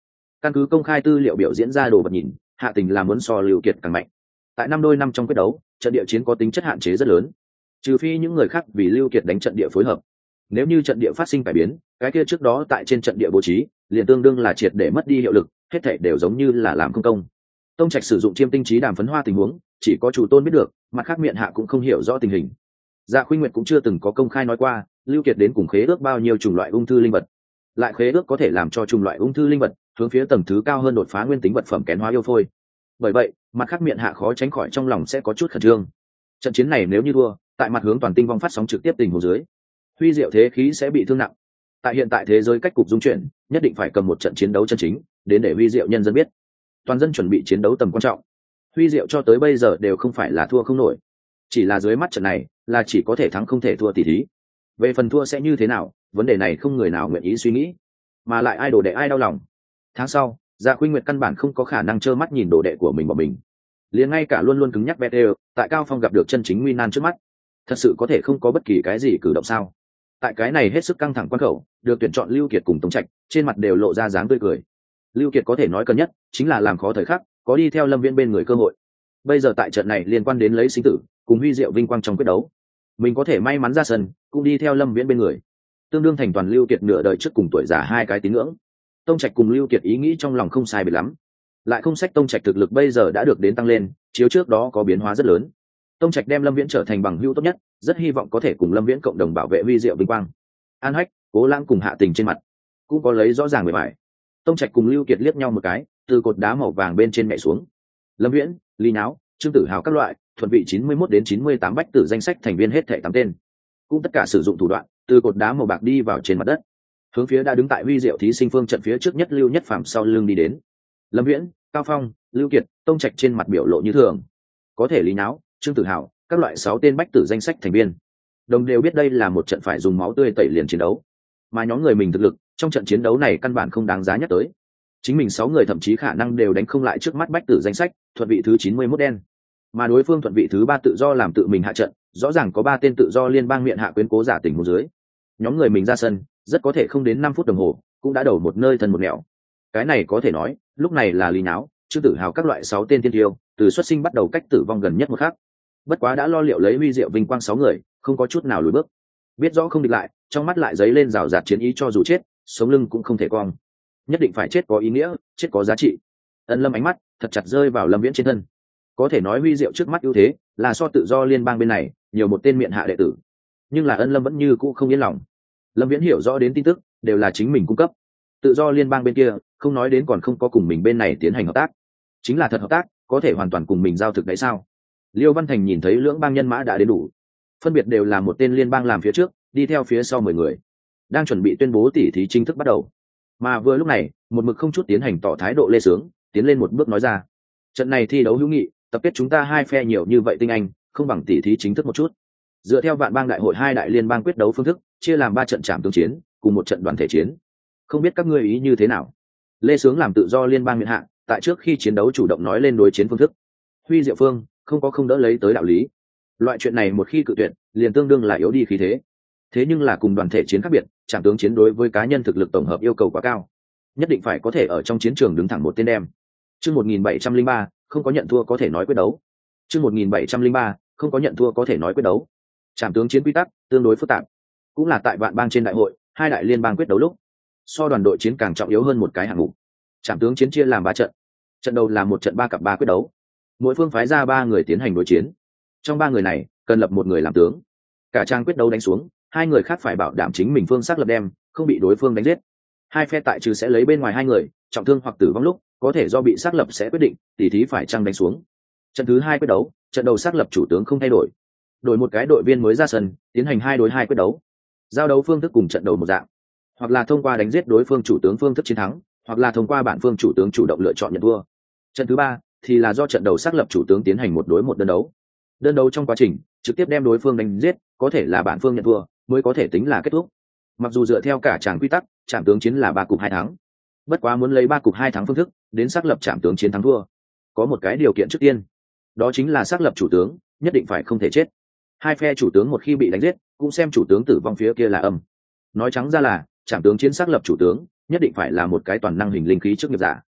Căn cứ công khai tư liệu biểu diễn ra đồ vật nhìn, Hạ Tình là muốn so Lưu Kiệt càng mạnh. Tại năm đôi năm trong quyết đấu, trận địa chiến có tính chất hạn chế rất lớn, trừ phi những người khác vì Lưu Kiệt đánh trận địa phối hợp. Nếu như trận địa phát sinh cải biến, cái kia trước đó tại trên trận địa bố trí liền tương đương là triệt để mất đi hiệu lực, hết thảy đều giống như là làm không công. Tông Trạch sử dụng chiêm tinh trí đàm phấn hoa tình huống, chỉ có chủ tôn biết được, mặt khác miệng hạ cũng không hiểu rõ tình hình. Dạ Khuynh Nguyệt cũng chưa từng có công khai nói qua Lưu Kiệt đến cùng khế ước bao nhiêu chủng loại ung thư linh vật, lại khế ước có thể làm cho chủng loại ung thư linh vật hướng phía tầng thứ cao hơn đột phá nguyên tính vật phẩm kén hóa yêu phôi. Bởi vậy, mặt khác miệng hạ khó tránh khỏi trong lòng sẽ có chút khẩn trương. Trận chiến này nếu như thua, tại mặt hướng toàn tinh vong phát sóng trực tiếp tình huống dưới, Huy Diệu thế khí sẽ bị thương nặng. Tại hiện tại thế giới cách cục dung chuyển, nhất định phải cầm một trận chiến đấu chân chính đến để Huy Diệu nhân dân biết, toàn dân chuẩn bị chiến đấu tầm quan trọng. Huy Diệu cho tới bây giờ đều không phải là thua không nổi, chỉ là dưới mắt trận này là chỉ có thể thắng không thể thua tỷ thí. Về phần thua sẽ như thế nào, vấn đề này không người nào nguyện ý suy nghĩ, mà lại ai đồ đệ ai đau lòng. Tháng sau, Dạ Khuynh Nguyệt căn bản không có khả năng trơ mắt nhìn đồ đệ của mình bỏ mình, liền ngay cả luôn luôn cứng nhắc Betel tại Cao Phong gặp được chân chính nguy nan trước mắt, thật sự có thể không có bất kỳ cái gì cử động sao? Tại cái này hết sức căng thẳng quan khẩu, được tuyển chọn Lưu Kiệt cùng Tống Trạch trên mặt đều lộ ra dáng tươi cười. Lưu Kiệt có thể nói cần nhất chính là làm khó thời khắc, có đi theo Lâm Viễn bên người cơ hội. Bây giờ tại trận này liên quan đến lấy sinh tử cùng huy diệu vinh quang trong quyết đấu, mình có thể may mắn ra sân cũng đi theo Lâm Viễn bên người, tương đương thành toàn Lưu Kiệt nửa đời trước cùng tuổi già hai cái tín ngưỡng. Tông Trạch cùng Lưu Kiệt ý nghĩ trong lòng không sai biệt lắm, lại không sách Tông Trạch thực lực bây giờ đã được đến tăng lên, chiếu trước đó có biến hóa rất lớn. Tông Trạch đem Lâm Viễn trở thành bằng hữu tốt nhất, rất hy vọng có thể cùng Lâm Viễn cộng đồng bảo vệ huy diệu vinh quang. An Hách, Cố Lãng cùng Hạ Tình trên mặt cũng có lấy rõ ràng bề bài. Tông Trạch cùng Lưu Kiệt liếc nhau một cái, từ cột đá màu vàng bên trên nhảy xuống. Lâm Viễn, Lý Náo, Trương Tử Hào các loại, thuận vị 91 đến 98 bách tử danh sách thành viên hết thảy 8 tên, cũng tất cả sử dụng thủ đoạn, từ cột đá màu bạc đi vào trên mặt đất, hướng phía đã đứng tại huy diệu thí sinh phương trận phía trước nhất Lưu Nhất Phàm sau lưng đi đến. Lâm Viễn, Cao Phong, Lưu Kiệt, Tông Trạch trên mặt biểu lộ như thường, có thể Lý Náo, Trương Tử Hào, các loại 6 tên bách tử danh sách thành viên đồng đều biết đây là một trận phải dùng máu tươi tẩy liền chiến đấu, mà nhóm người mình thực lực trong trận chiến đấu này căn bản không đáng giá nhắc tới. Chính mình 6 người thậm chí khả năng đều đánh không lại trước mắt bách tử danh sách thuận vị thứ 91 đen, mà đối phương thuận vị thứ 3 tự do làm tự mình hạ trận, rõ ràng có 3 tên tự do liên bang miệng hạ quyến cố giả tình huống dưới, nhóm người mình ra sân rất có thể không đến 5 phút đồng hồ cũng đã đầu một nơi thân một nẻo. Cái này có thể nói lúc này là Lý Náo, Trương Tử Hào các loại 6 tên tiên tiêu từ xuất sinh bắt đầu cách tử vong gần nhất một khắc. Bất quá đã lo liệu lấy huy diệu vinh quang 6 người không có chút nào lùi bước, biết rõ không địch lại, trong mắt lại giấy lên rào rạt chiến ý, cho dù chết sống lưng cũng không thể cong, nhất định phải chết có ý nghĩa, chết có giá trị. Ân Lâm ánh mắt thật chặt rơi vào Lâm Viễn trên thân, có thể nói huy diệu trước mắt ưu thế là so tự do liên bang bên này nhiều một tên miệng hạ đệ tử, nhưng là Ân Lâm vẫn như cũ không yên lòng. Lâm Viễn hiểu rõ đến tin tức đều là chính mình cung cấp, tự do liên bang bên kia không nói đến còn không có cùng mình bên này tiến hành hợp tác, chính là thật hợp tác có thể hoàn toàn cùng mình giao thực đấy sao? Liêu Văn Thành nhìn thấy lưỡng bang nhân mã đã đến đủ, phân biệt đều là một tên liên bang làm phía trước, đi theo phía sau 10 người, đang chuẩn bị tuyên bố tỉ thí chính thức bắt đầu. Mà vừa lúc này, một mực không chút tiến hành tỏ thái độ Lê Sướng tiến lên một bước nói ra: trận này thi đấu hữu nghị, tập kết chúng ta hai phe nhiều như vậy tinh anh, không bằng tỉ thí chính thức một chút. Dựa theo vạn bang đại hội hai đại liên bang quyết đấu phương thức, chia làm 3 trận trảm tương chiến, cùng một trận đoàn thể chiến. Không biết các ngươi ý như thế nào? Lê Sướng làm tự do liên bang miện hạ, tại trước khi chiến đấu chủ động nói lên đối chiến phương thức. Huy Diệu Phương không có không đỡ lấy tới đạo lý. Loại chuyện này một khi cự tuyệt, liền tương đương là yếu đi khí thế. Thế nhưng là cùng đoàn thể chiến khác biệt, trảm tướng chiến đối với cá nhân thực lực tổng hợp yêu cầu quá cao, nhất định phải có thể ở trong chiến trường đứng thẳng một tên đem. Chương 1703, không có nhận thua có thể nói quyết đấu. Chương 1703, không có nhận thua có thể nói quyết đấu. Trảm tướng chiến quy tắc tương đối phức tạp, cũng là tại vạn bang trên đại hội, hai đại liên bang quyết đấu lúc, so đoàn đội chiến càng trọng yếu hơn một cái hạng mục. Trảm tướng chiến chia làm 3 trận. Trận đầu là một trận 3 cặp 3 quyết đấu, mỗi phương phái ra 3 người tiến hành đối chiến. Trong 3 người này, cần lập một người làm tướng. Cả trang quyết đấu đánh xuống, 2 người khác phải bảo đảm chính mình phương xác lập đem, không bị đối phương đánh giết. Hai phe tại trừ sẽ lấy bên ngoài 2 người, trọng thương hoặc tử vong lúc, có thể do bị xác lập sẽ quyết định tỉ thí phải chăng đánh xuống. Trận thứ 2 quyết đấu, trận đầu xác lập chủ tướng không thay đổi, đổi một cái đội viên mới ra sân, tiến hành 2 đối 2 quyết đấu. Giao đấu phương thức cùng trận đầu một dạng, hoặc là thông qua đánh giết đối phương chủ tướng phương thức chiến thắng, hoặc là thông qua bản phương chủ tướng chủ động lựa chọn nhận thua. Trận thứ 3 thì là do trận đầu xác lập chủ tướng tiến hành 1 đối 1 đơn đấu. Đơn đấu trong quá trình trực tiếp đem đối phương đánh giết, có thể là bản phương nhận thua mới có thể tính là kết thúc. Mặc dù dựa theo cả tràng quy tắc, trảm tướng chiến là 3 cục 2 thắng, bất quá muốn lấy 3 cục 2 thắng phương thức đến xác lập trảm tướng chiến thắng thua, có một cái điều kiện trước tiên, đó chính là xác lập chủ tướng nhất định phải không thể chết. Hai phe chủ tướng một khi bị đánh giết, cũng xem chủ tướng tử vong phía kia là âm. Nói trắng ra là trảm tướng chiến xác lập chủ tướng nhất định phải là một cái toàn năng hình linh khí trước nghiệp giả,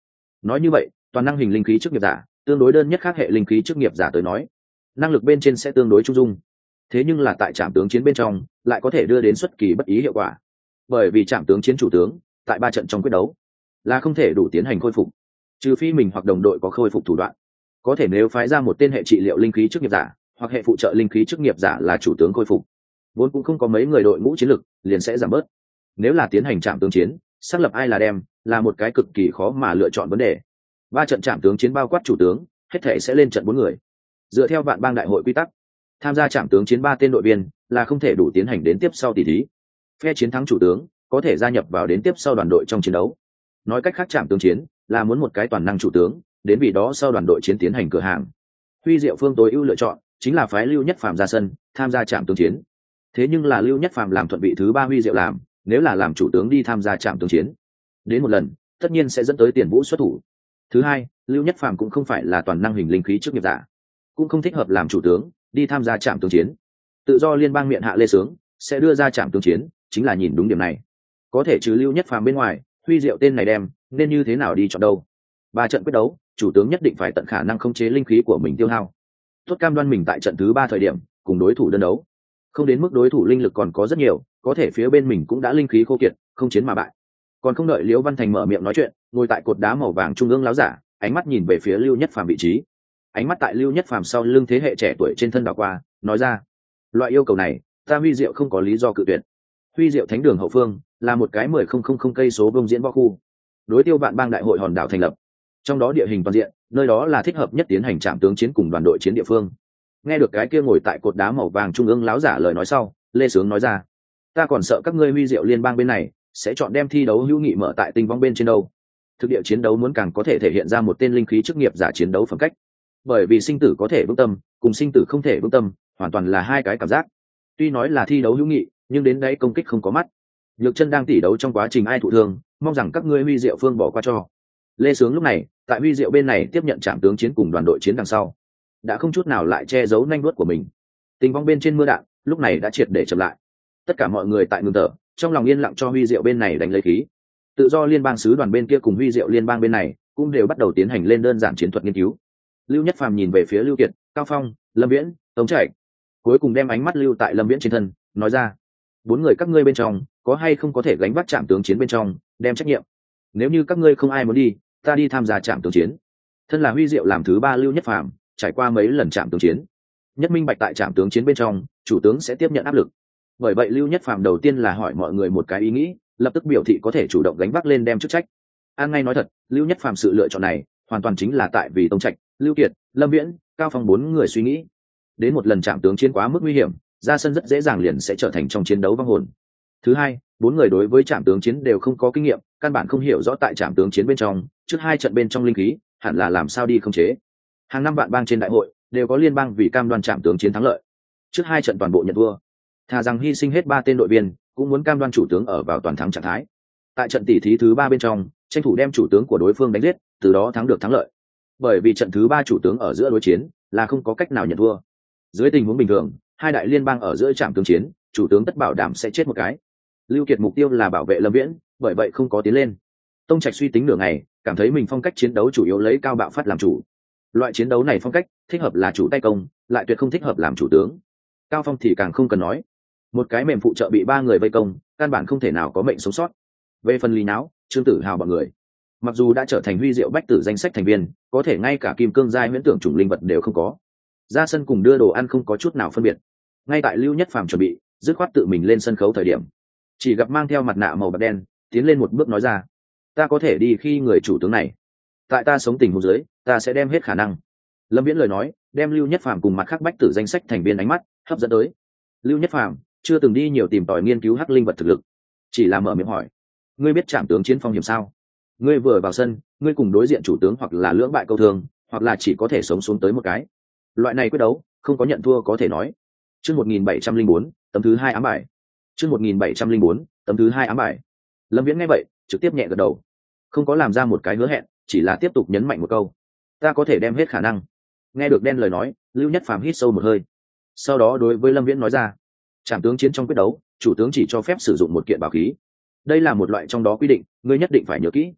Nói như vậy, toàn năng hình linh khí chức nghiệp giả tương đối đơn nhất khác hệ linh khí chức nghiệp giả tới nói, năng lực bên trên sẽ tương đối trung dung. Thế nhưng là tại trạm tướng chiến bên trong lại có thể đưa đến xuất kỳ bất ý hiệu quả, bởi vì trạm tướng chiến chủ tướng tại 3 trận trong quyết đấu là không thể đủ tiến hành khôi phục, trừ phi mình hoặc đồng đội có khôi phục thủ đoạn. Có thể nếu phái ra một tên hệ trị liệu linh khí chức nghiệp giả hoặc hệ phụ trợ linh khí chức nghiệp giả là chủ tướng khôi phục, vốn cũng không có mấy người đội ngũ chiến lực liền sẽ giảm bớt. Nếu là tiến hành trạm tướng chiến, xác lập ai là đem là một cái cực kỳ khó mà lựa chọn vấn đề. 3 trận trạm tướng chiến bao quát chủ tướng, hết thể sẽ lên trận 4 người. Dựa theo vạn bang đại hội quy tắc, tham gia trạm tướng chiến 3 tên đội viên là không thể đủ tiến hành đến tiếp sau tỷ thí. Phe chiến thắng chủ tướng có thể gia nhập vào đến tiếp sau đoàn đội trong chiến đấu. Nói cách khác, trạm tướng chiến là muốn một cái toàn năng chủ tướng, đến vì đó sau đoàn đội chiến tiến hành cửa hàng. Huy Diệu Phương tối ưu lựa chọn chính là phái Lưu Nhất Phàm ra sân tham gia trạm tướng chiến. Thế nhưng là Lưu Nhất Phàm làm thuận vị thứ 3 Huy Diệu làm, nếu là làm chủ tướng đi tham gia trạm tướng chiến, đến một lần tất nhiên sẽ dẫn tới Tiền Vũ xuất thủ. Thứ hai, Lưu Nhất Phàm cũng không phải là toàn năng hình linh khí chức nghiệp giả, cũng không thích hợp làm chủ tướng đi tham gia trạm tướng chiến. Tự do liên bang miệng hạ lê sướng sẽ đưa ra trạm tướng chiến, chính là nhìn đúng điểm này. Có thể trừ Lưu Nhất Phàm bên ngoài, Huy Diệu tên này đem nên như thế nào đi chọn đâu? 3 trận quyết đấu, chủ tướng nhất định phải tận khả năng khống chế linh khí của mình tiêu hao, tốt cam đoan mình tại trận thứ 3 thời điểm cùng đối thủ đơn đấu, không đến mức đối thủ linh lực còn có rất nhiều, có thể phía bên mình cũng đã linh khí khô kiệt, không chiến mà bại. Còn không đợi Liễu Văn Thành mở miệng nói chuyện, ngồi tại cột đá màu vàng trung ương láo giả ánh mắt nhìn về phía Lưu Nhất Phàm vị trí, ánh mắt tại Lưu Nhất Phàm sau lưng thế hệ trẻ tuổi trên thân đảo qua, nói ra: loại yêu cầu này ta Huy Diệu không có lý do cự tuyệt. Huy Diệu Thánh Đường hậu phương là một cái 10,000 cây số vuông diễn võ khu, đối tiêu vạn bang đại hội hòn đảo thành lập, trong đó địa hình toàn diện, nơi đó là thích hợp nhất tiến hành trạm tướng chiến cùng đoàn đội chiến địa phương. Nghe được cái kia ngồi tại cột đá màu vàng trung ương láo giả lời nói sau, Lê Sướng nói ra: ta còn sợ các ngươi Huy Diệu liên bang bên này sẽ chọn đem thi đấu hữu nghị mở tại tinh vong bên trên đâu. Thực địa chiến đấu muốn càng có thể thể hiện ra một tên linh khí chức nghiệp giả chiến đấu phẩm cách, bởi vì sinh tử có thể vững tâm cùng sinh tử không thể vững tâm hoàn toàn là hai cái cảm giác. Tuy nói là thi đấu hữu nghị, nhưng đến đấy công kích không có mắt. Nhược Chân đang tỉ đấu trong quá trình ai thụ thương, mong rằng các ngươi Huy Diệu phương bỏ qua cho. Lê Sướng lúc này tại Huy Diệu bên này tiếp nhận trạm tướng chiến cùng đoàn đội chiến đằng sau, đã không chút nào lại che giấu nanh vuốt của mình. Tình vong bên trên mưa đạn lúc này đã triệt để chậm lại, tất cả mọi người tại ngừng thở, trong lòng yên lặng cho Huy Diệu bên này đánh lấy khí. Tự do liên bang sứ đoàn bên kia cùng Huy Diệu liên bang bên này cũng đều bắt đầu tiến hành lên đơn giản chiến thuật nghiên cứu. Lưu Nhất Phàm nhìn về phía Lưu Kiệt, Cao Phong, Lâm Viễn, Tống Trạch, cuối cùng đem ánh mắt lưu tại Lâm Viễn trên thân, nói ra: 4 người các ngươi bên trong có hay không có thể gánh vác trạm tướng chiến bên trong đem trách nhiệm? Nếu như các ngươi không ai muốn đi, ta đi tham gia trạm tướng chiến. Thân là Huy Diệu làm thứ 3 Lưu Nhất Phàm trải qua mấy lần trạm tướng chiến, nhất minh bạch tại trạm tướng chiến bên trong chủ tướng sẽ tiếp nhận áp lực. Bởi vậy Lưu Nhất Phàm đầu tiên là hỏi mọi người một cái ý nghĩ, lập tức biểu thị có thể chủ động gánh vác lên đem chức trách. An ngay nói thật, Lưu Nhất Phàm sự lựa chọn này hoàn toàn chính là tại vì Tống Trạch, Lưu Kiệt, Lâm Viễn, Cao Phong 4 người suy nghĩ. Đến một lần trạm tướng chiến quá mức nguy hiểm, ra sân rất dễ dàng liền sẽ trở thành trong chiến đấu vong hồn. Thứ hai, 4 người đối với trạm tướng chiến đều không có kinh nghiệm, căn bản không hiểu rõ tại trạm tướng chiến bên trong trước 2 trận bên trong linh khí hẳn là làm sao đi khống chế. Hàng năm vạn bang trên đại hội đều có liên bang vì cam đoan trạm tướng chiến thắng lợi, trước 2 trận toàn bộ nhận thua, thà rằng hy sinh hết 3 tên đội viên cũng muốn cam đoan chủ tướng ở vào toàn thắng trạng thái. Tại trận tỷ thí thứ 3 bên trong, tranh thủ đem chủ tướng của đối phương đánh giết, từ đó thắng được thắng lợi. Bởi vì trận thứ 3 chủ tướng ở giữa đối chiến là không có cách nào nhận thua. Dưới tình huống bình thường, 2 đại liên bang ở giữa trạm tướng chiến, chủ tướng tất bảo đảm sẽ chết một cái. Lưu Kiệt mục tiêu là bảo vệ Lâm Viễn, bởi vậy không có tiến lên. Tông Trạch suy tính nửa ngày, cảm thấy mình phong cách chiến đấu chủ yếu lấy cao bạo phát làm chủ. Loại chiến đấu này phong cách thích hợp là chủ tay công, lại tuyệt không thích hợp làm chủ tướng. Cao Phong thì càng không cần nói, một cái mềm phụ trợ bị 3 người vây công, căn bản không thể nào có mệnh sống sót. Về phần Lý Náo, Trương Tử Hào bọn người, mặc dù đã trở thành Huy Diệu bách tử danh sách thành viên, có thể ngay cả kim cương giai huyễn tưởng chủng linh vật đều không có, ra sân cùng đưa đồ ăn không có chút nào phân biệt. Ngay tại Lưu Nhất Phàm chuẩn bị dứt khoát tự mình lên sân khấu thời điểm, chỉ gặp mang theo mặt nạ màu bạc đen tiến lên một bước nói ra: ta có thể đi khi người chủ tướng này, tại ta sống tình huống dưới ta sẽ đem hết khả năng. Lâm Viễn lời nói đem Lưu Nhất Phàm cùng mặt khác bách tử danh sách thành viên ánh mắt hấp dẫn tới. Lưu Nhất Phàm chưa từng đi nhiều tìm tòi nghiên cứu hắc linh vật thực lực, chỉ là mở miệng hỏi: ngươi biết trạm tướng chiến phong hiểm sao? Ngươi vừa vào sân, ngươi cùng đối diện chủ tướng hoặc là lưỡng bại câu thương, hoặc là chỉ có thể sống xuống tới một cái. Loại này quyết đấu không có nhận thua có thể nói. Chương 1704, tấm thứ 2 ám bài. Chương 1704, tấm thứ 2 ám bài. Lâm Viễn nghe vậy trực tiếp nhẹ gật đầu, không có làm ra một cái hứa hẹn, chỉ là tiếp tục nhấn mạnh một câu: ta có thể đem hết khả năng. Nghe được đen lời nói, Lưu Nhất Phàm hít sâu một hơi, sau đó đối với Lâm Viễn nói ra: trạm tướng chiến trong quyết đấu, chủ tướng chỉ cho phép sử dụng một kiện bảo khí, đây là một loại trong đó quy định, ngươi nhất định phải nhớ kỹ.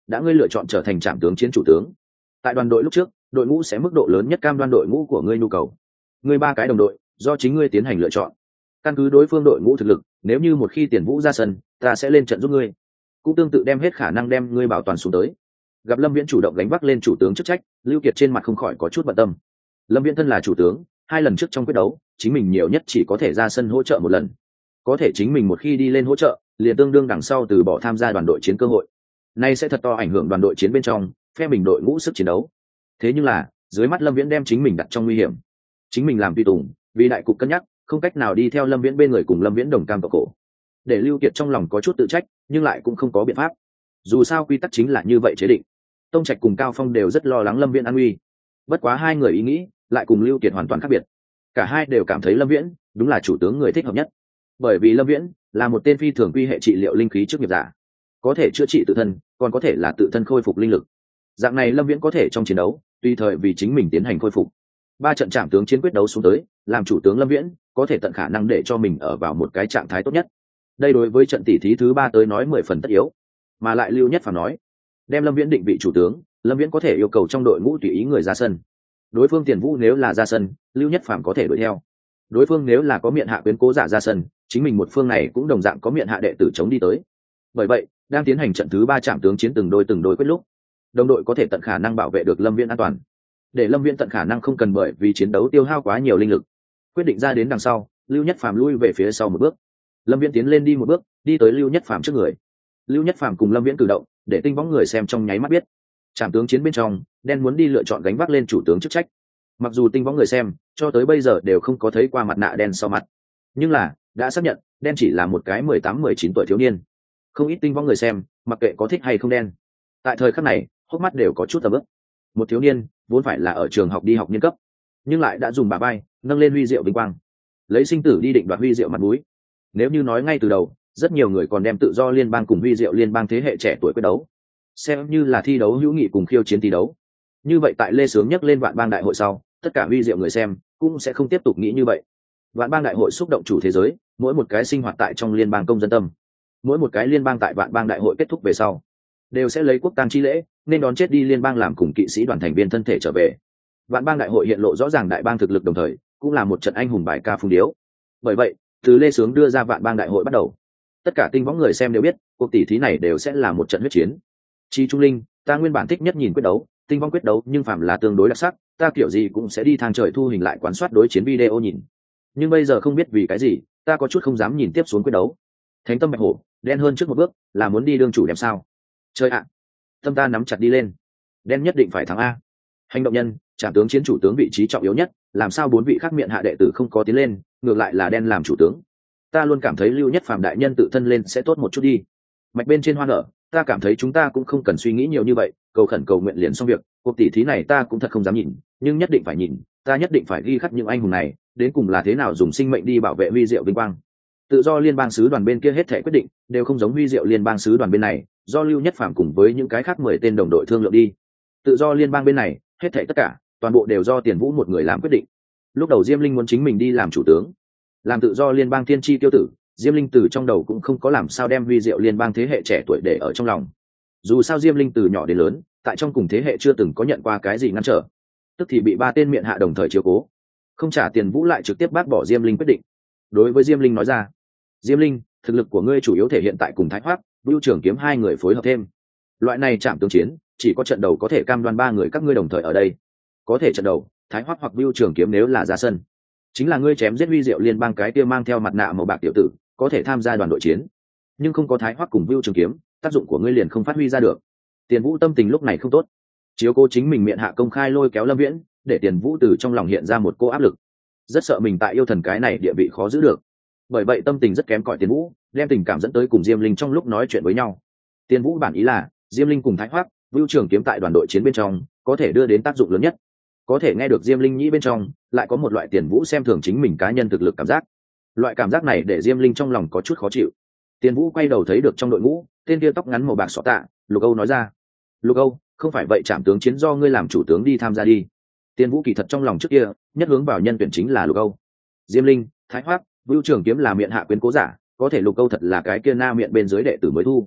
đã ngươi lựa chọn trở thành trạm tướng chiến chủ tướng, tại đoàn đội lúc trước đội ngũ sẽ mức độ lớn nhất cam đoan đội ngũ của ngươi nhu cầu. Ngươi 3 cái đồng đội do chính ngươi tiến hành lựa chọn, căn cứ đối phương đội ngũ thực lực, nếu như một khi Tiền Vũ ra sân, ta sẽ lên trận giúp ngươi, cũng tương tự đem hết khả năng đem ngươi bảo toàn xuống tới. Gặp Lâm Viễn chủ động gánh vác lên chủ tướng chức trách, Lưu Kiệt trên mặt không khỏi có chút bận tâm. Lâm Viễn thân là chủ tướng, 2 lần trước trong quyết đấu chính mình nhiều nhất chỉ có thể ra sân hỗ trợ 1 lần, có thể chính mình một khi đi lên hỗ trợ liền tương đương đằng sau từ bỏ tham gia đoàn đội chiến cơ hội, nay sẽ thật to ảnh hưởng đoàn đội chiến bên trong phe mình đội ngũ sức chiến đấu. Thế nhưng là dưới mắt Lâm Viễn đem chính mình đặt trong nguy hiểm, chính mình làm tùy tùng vì đại cục cân nhắc, không cách nào đi theo Lâm Viễn bên người cùng Lâm Viễn đồng cam cộng khổ. Để Lưu Kiệt trong lòng có chút tự trách, nhưng lại cũng không có biện pháp, dù sao quy tắc chính là như vậy chế định. Tông Trạch cùng Cao Phong đều rất lo lắng Lâm Viễn an nguy, bất quá 2 người ý nghĩ lại cùng Lưu Kiệt hoàn toàn khác biệt. Cả hai đều cảm thấy Lâm Viễn đúng là chủ tướng người thích hợp nhất, bởi vì Lâm Viễn là một tên phi thường quy hệ trị liệu linh khí chức nghiệp giả, có thể chữa trị tự thân, còn có thể là tự thân khôi phục linh lực. Dạng này Lâm Viễn có thể trong chiến đấu tùy thời vì chính mình tiến hành khôi phục. 3 trận trạm tướng chiến quyết đấu xuống tới, làm chủ tướng Lâm Viễn có thể tận khả năng để cho mình ở vào một cái trạng thái tốt nhất. Đây đối với trận tỷ thí thứ 3 tới nói 10 phần tất yếu. Mà lại Lưu Nhất Phàm nói, đem Lâm Viễn định vị chủ tướng, Lâm Viễn có thể yêu cầu trong đội ngũ tùy ý người ra sân. Đối phương Tiền Vũ nếu là ra sân, Lưu Nhất Phàm có thể đuổi theo. Đối phương nếu là có miệng hạ quyến cố giả ra sân, chính mình một phương này cũng đồng dạng có miệng hạ đệ tử chống đi tới. Bởi vậy, đang tiến hành trận thứ 3 trạm tướng chiến từng đôi quyết lúc, đồng đội có thể tận khả năng bảo vệ được Lâm Viễn an toàn, để Lâm Viễn tận khả năng không cần bởi vì chiến đấu tiêu hao quá nhiều linh lực. Quyết định ra đến đằng sau, Lưu Nhất Phàm lui về phía sau một bước, Lâm Viễn tiến lên đi một bước, đi tới Lưu Nhất Phàm trước người. Lưu Nhất Phàm cùng Lâm Viễn cử động, để tinh võng người xem trong nháy mắt biết, trạm tướng chiến bên trong, đen muốn đi lựa chọn gánh vác lên chủ tướng chức trách. Mặc dù tinh võng người xem cho tới bây giờ đều không có thấy qua mặt nạ đen sau mặt, nhưng là đã xác nhận đen chỉ là một cái 18-19 tuổi thiếu niên. Không ít tinh võng người xem mặc kệ có thích hay không đen, tại thời khắc này hốc mắt đều có chút tầm ức. Một thiếu niên vốn phải là ở trường học đi học niên cấp, nhưng lại đã dùng bả vai nâng lên huy diệu vinh quang, lấy sinh tử đi định đoạt huy diệu mặt mũi. Nếu như nói ngay từ đầu, rất nhiều người còn đem tự do liên bang cùng huy diệu liên bang thế hệ trẻ tuổi quyết đấu xem như là thi đấu hữu nghị cùng khiêu chiến thi đấu, như vậy tại Lê Sướng nhắc lên Vạn Bang đại hội sau, tất cả huy diệu người xem cũng sẽ không tiếp tục nghĩ như vậy. Vạn Bang đại hội xúc động chủ thế giới, mỗi một cái sinh hoạt tại trong liên bang công dân tâm, mỗi một cái liên bang tại Vạn Bang đại hội kết thúc về sau, đều sẽ lấy quốc tang chi lễ nên đón chết đi liên bang làm cùng kỵ sĩ đoàn thành viên thân thể trở về. Vạn Bang đại hội hiện lộ rõ ràng đại bang thực lực, đồng thời cũng là một trận anh hùng bài ca phung điếu. Bởi vậy, từ Lê Sướng đưa ra Vạn Bang đại hội bắt đầu, tất cả tinh võng người xem đều biết cuộc tỷ thí này đều sẽ là một trận huyết chiến. Chi Trung Linh, ta nguyên bản thích nhất nhìn quyết đấu, tinh vong quyết đấu, nhưng phạm là tương đối đặc sắc, ta kiểu gì cũng sẽ đi thang trời thu hình lại quán soát đối chiến video nhìn. Nhưng bây giờ không biết vì cái gì, ta có chút không dám nhìn tiếp xuống quyết đấu. Thánh tâm bạch hổ, đen hơn trước một bước, là muốn đi đương chủ đẹp sao? Chơi ạ! Tâm ta nắm chặt đi lên. Đen nhất định phải thắng a. Hành động nhân, trạm tướng chiến chủ tướng vị trí trọng yếu nhất, làm sao 4 vị khác miệng hạ đệ tử không có tiến lên, ngược lại là đen làm chủ tướng. Ta luôn cảm thấy Lưu Nhất Phàm đại nhân tự thân lên sẽ tốt một chút đi. Mạch bên trên hoa nở, ta cảm thấy chúng ta cũng không cần suy nghĩ nhiều như vậy, cầu khẩn cầu nguyện liền xong việc. Cuộc tỷ thí này ta cũng thật không dám nhìn, nhưng nhất định phải nhìn, ta nhất định phải ghi khắc những anh hùng này đến cùng là thế nào dùng sinh mệnh đi bảo vệ huy diệu vinh quang. Tự do liên bang sứ đoàn bên kia hết thể quyết định đều không giống huy diệu liên bang sứ đoàn bên này, do Lưu Nhất Phàm cùng với những cái khác 10 tên đồng đội thương lượng đi. Tự do liên bang bên này hết thể tất cả toàn bộ đều do Tiền Vũ một người làm quyết định. Lúc đầu Diêm Linh muốn chính mình đi làm chủ tướng, làm tự do liên bang thiên chi tiêu tử, Diêm Linh từ trong đầu cũng không có làm sao đem huy diệu liên bang thế hệ trẻ tuổi để ở trong lòng. Dù sao Diêm Linh từ nhỏ đến lớn tại trong cùng thế hệ chưa từng có nhận qua cái gì ngăn trở, tức thì bị 3 tên miệng hạ đồng thời chiếu cố, không trả Tiền Vũ lại trực tiếp bác bỏ Diêm Linh quyết định. Đối với Diêm Linh nói ra, Diêm Linh, thực lực của ngươi chủ yếu thể hiện tại cùng Thái Hoác, Vưu Trường Kiếm 2 người phối hợp thêm. Loại này chạm tướng chiến, chỉ có trận đầu có thể cam đoan 3 người các ngươi đồng thời ở đây. Có thể trận đầu, Thái Hoác hoặc Vưu Trường Kiếm nếu là ra sân, chính là ngươi chém giết huy diệu liên bang cái kia mang theo mặt nạ màu bạc tiểu tử, có thể tham gia đoàn đội chiến. Nhưng không có Thái Hoác cùng Vưu Trường Kiếm, tác dụng của ngươi liền không phát huy ra được. Tiền Vũ tâm tình lúc này không tốt, chiếu cố chính mình miệng hạ công khai lôi kéo Lâm Viễn, để Tiền Vũ từ trong lòng hiện ra một cô áp lực, rất sợ mình tại yêu thần cái này địa vị khó giữ được. Bởi vậy tâm tình rất kém cỏi Tiền Vũ, đem tình cảm dẫn tới cùng Diêm Linh trong lúc nói chuyện với nhau. Tiền Vũ bản ý là Diêm Linh cùng Thái Hoác, Vưu Trường Kiếm tại đoàn đội chiến bên trong có thể đưa đến tác dụng lớn nhất. Có thể nghe được Diêm Linh nhĩ bên trong lại có một loại Tiền Vũ xem thường chính mình cá nhân thực lực cảm giác. Loại cảm giác này để Diêm Linh trong lòng có chút khó chịu. Tiền Vũ quay đầu thấy được trong đội ngũ tên kia tóc ngắn màu bạc xõa tạ, Lục Âu nói ra, Lục Âu, không phải vậy trạm tướng chiến do ngươi làm chủ tướng đi tham gia đi. Tiền Vũ kỳ thật trong lòng trước kia nhất hướng vào nhân tuyển chính là Lục Âu. Diêm Linh, Thái Hoác, Vưu Trường Kiếm là miệng hạ quyến cố giả, có thể Lục Âu thật là cái kia na miệng bên dưới đệ tử mới thu.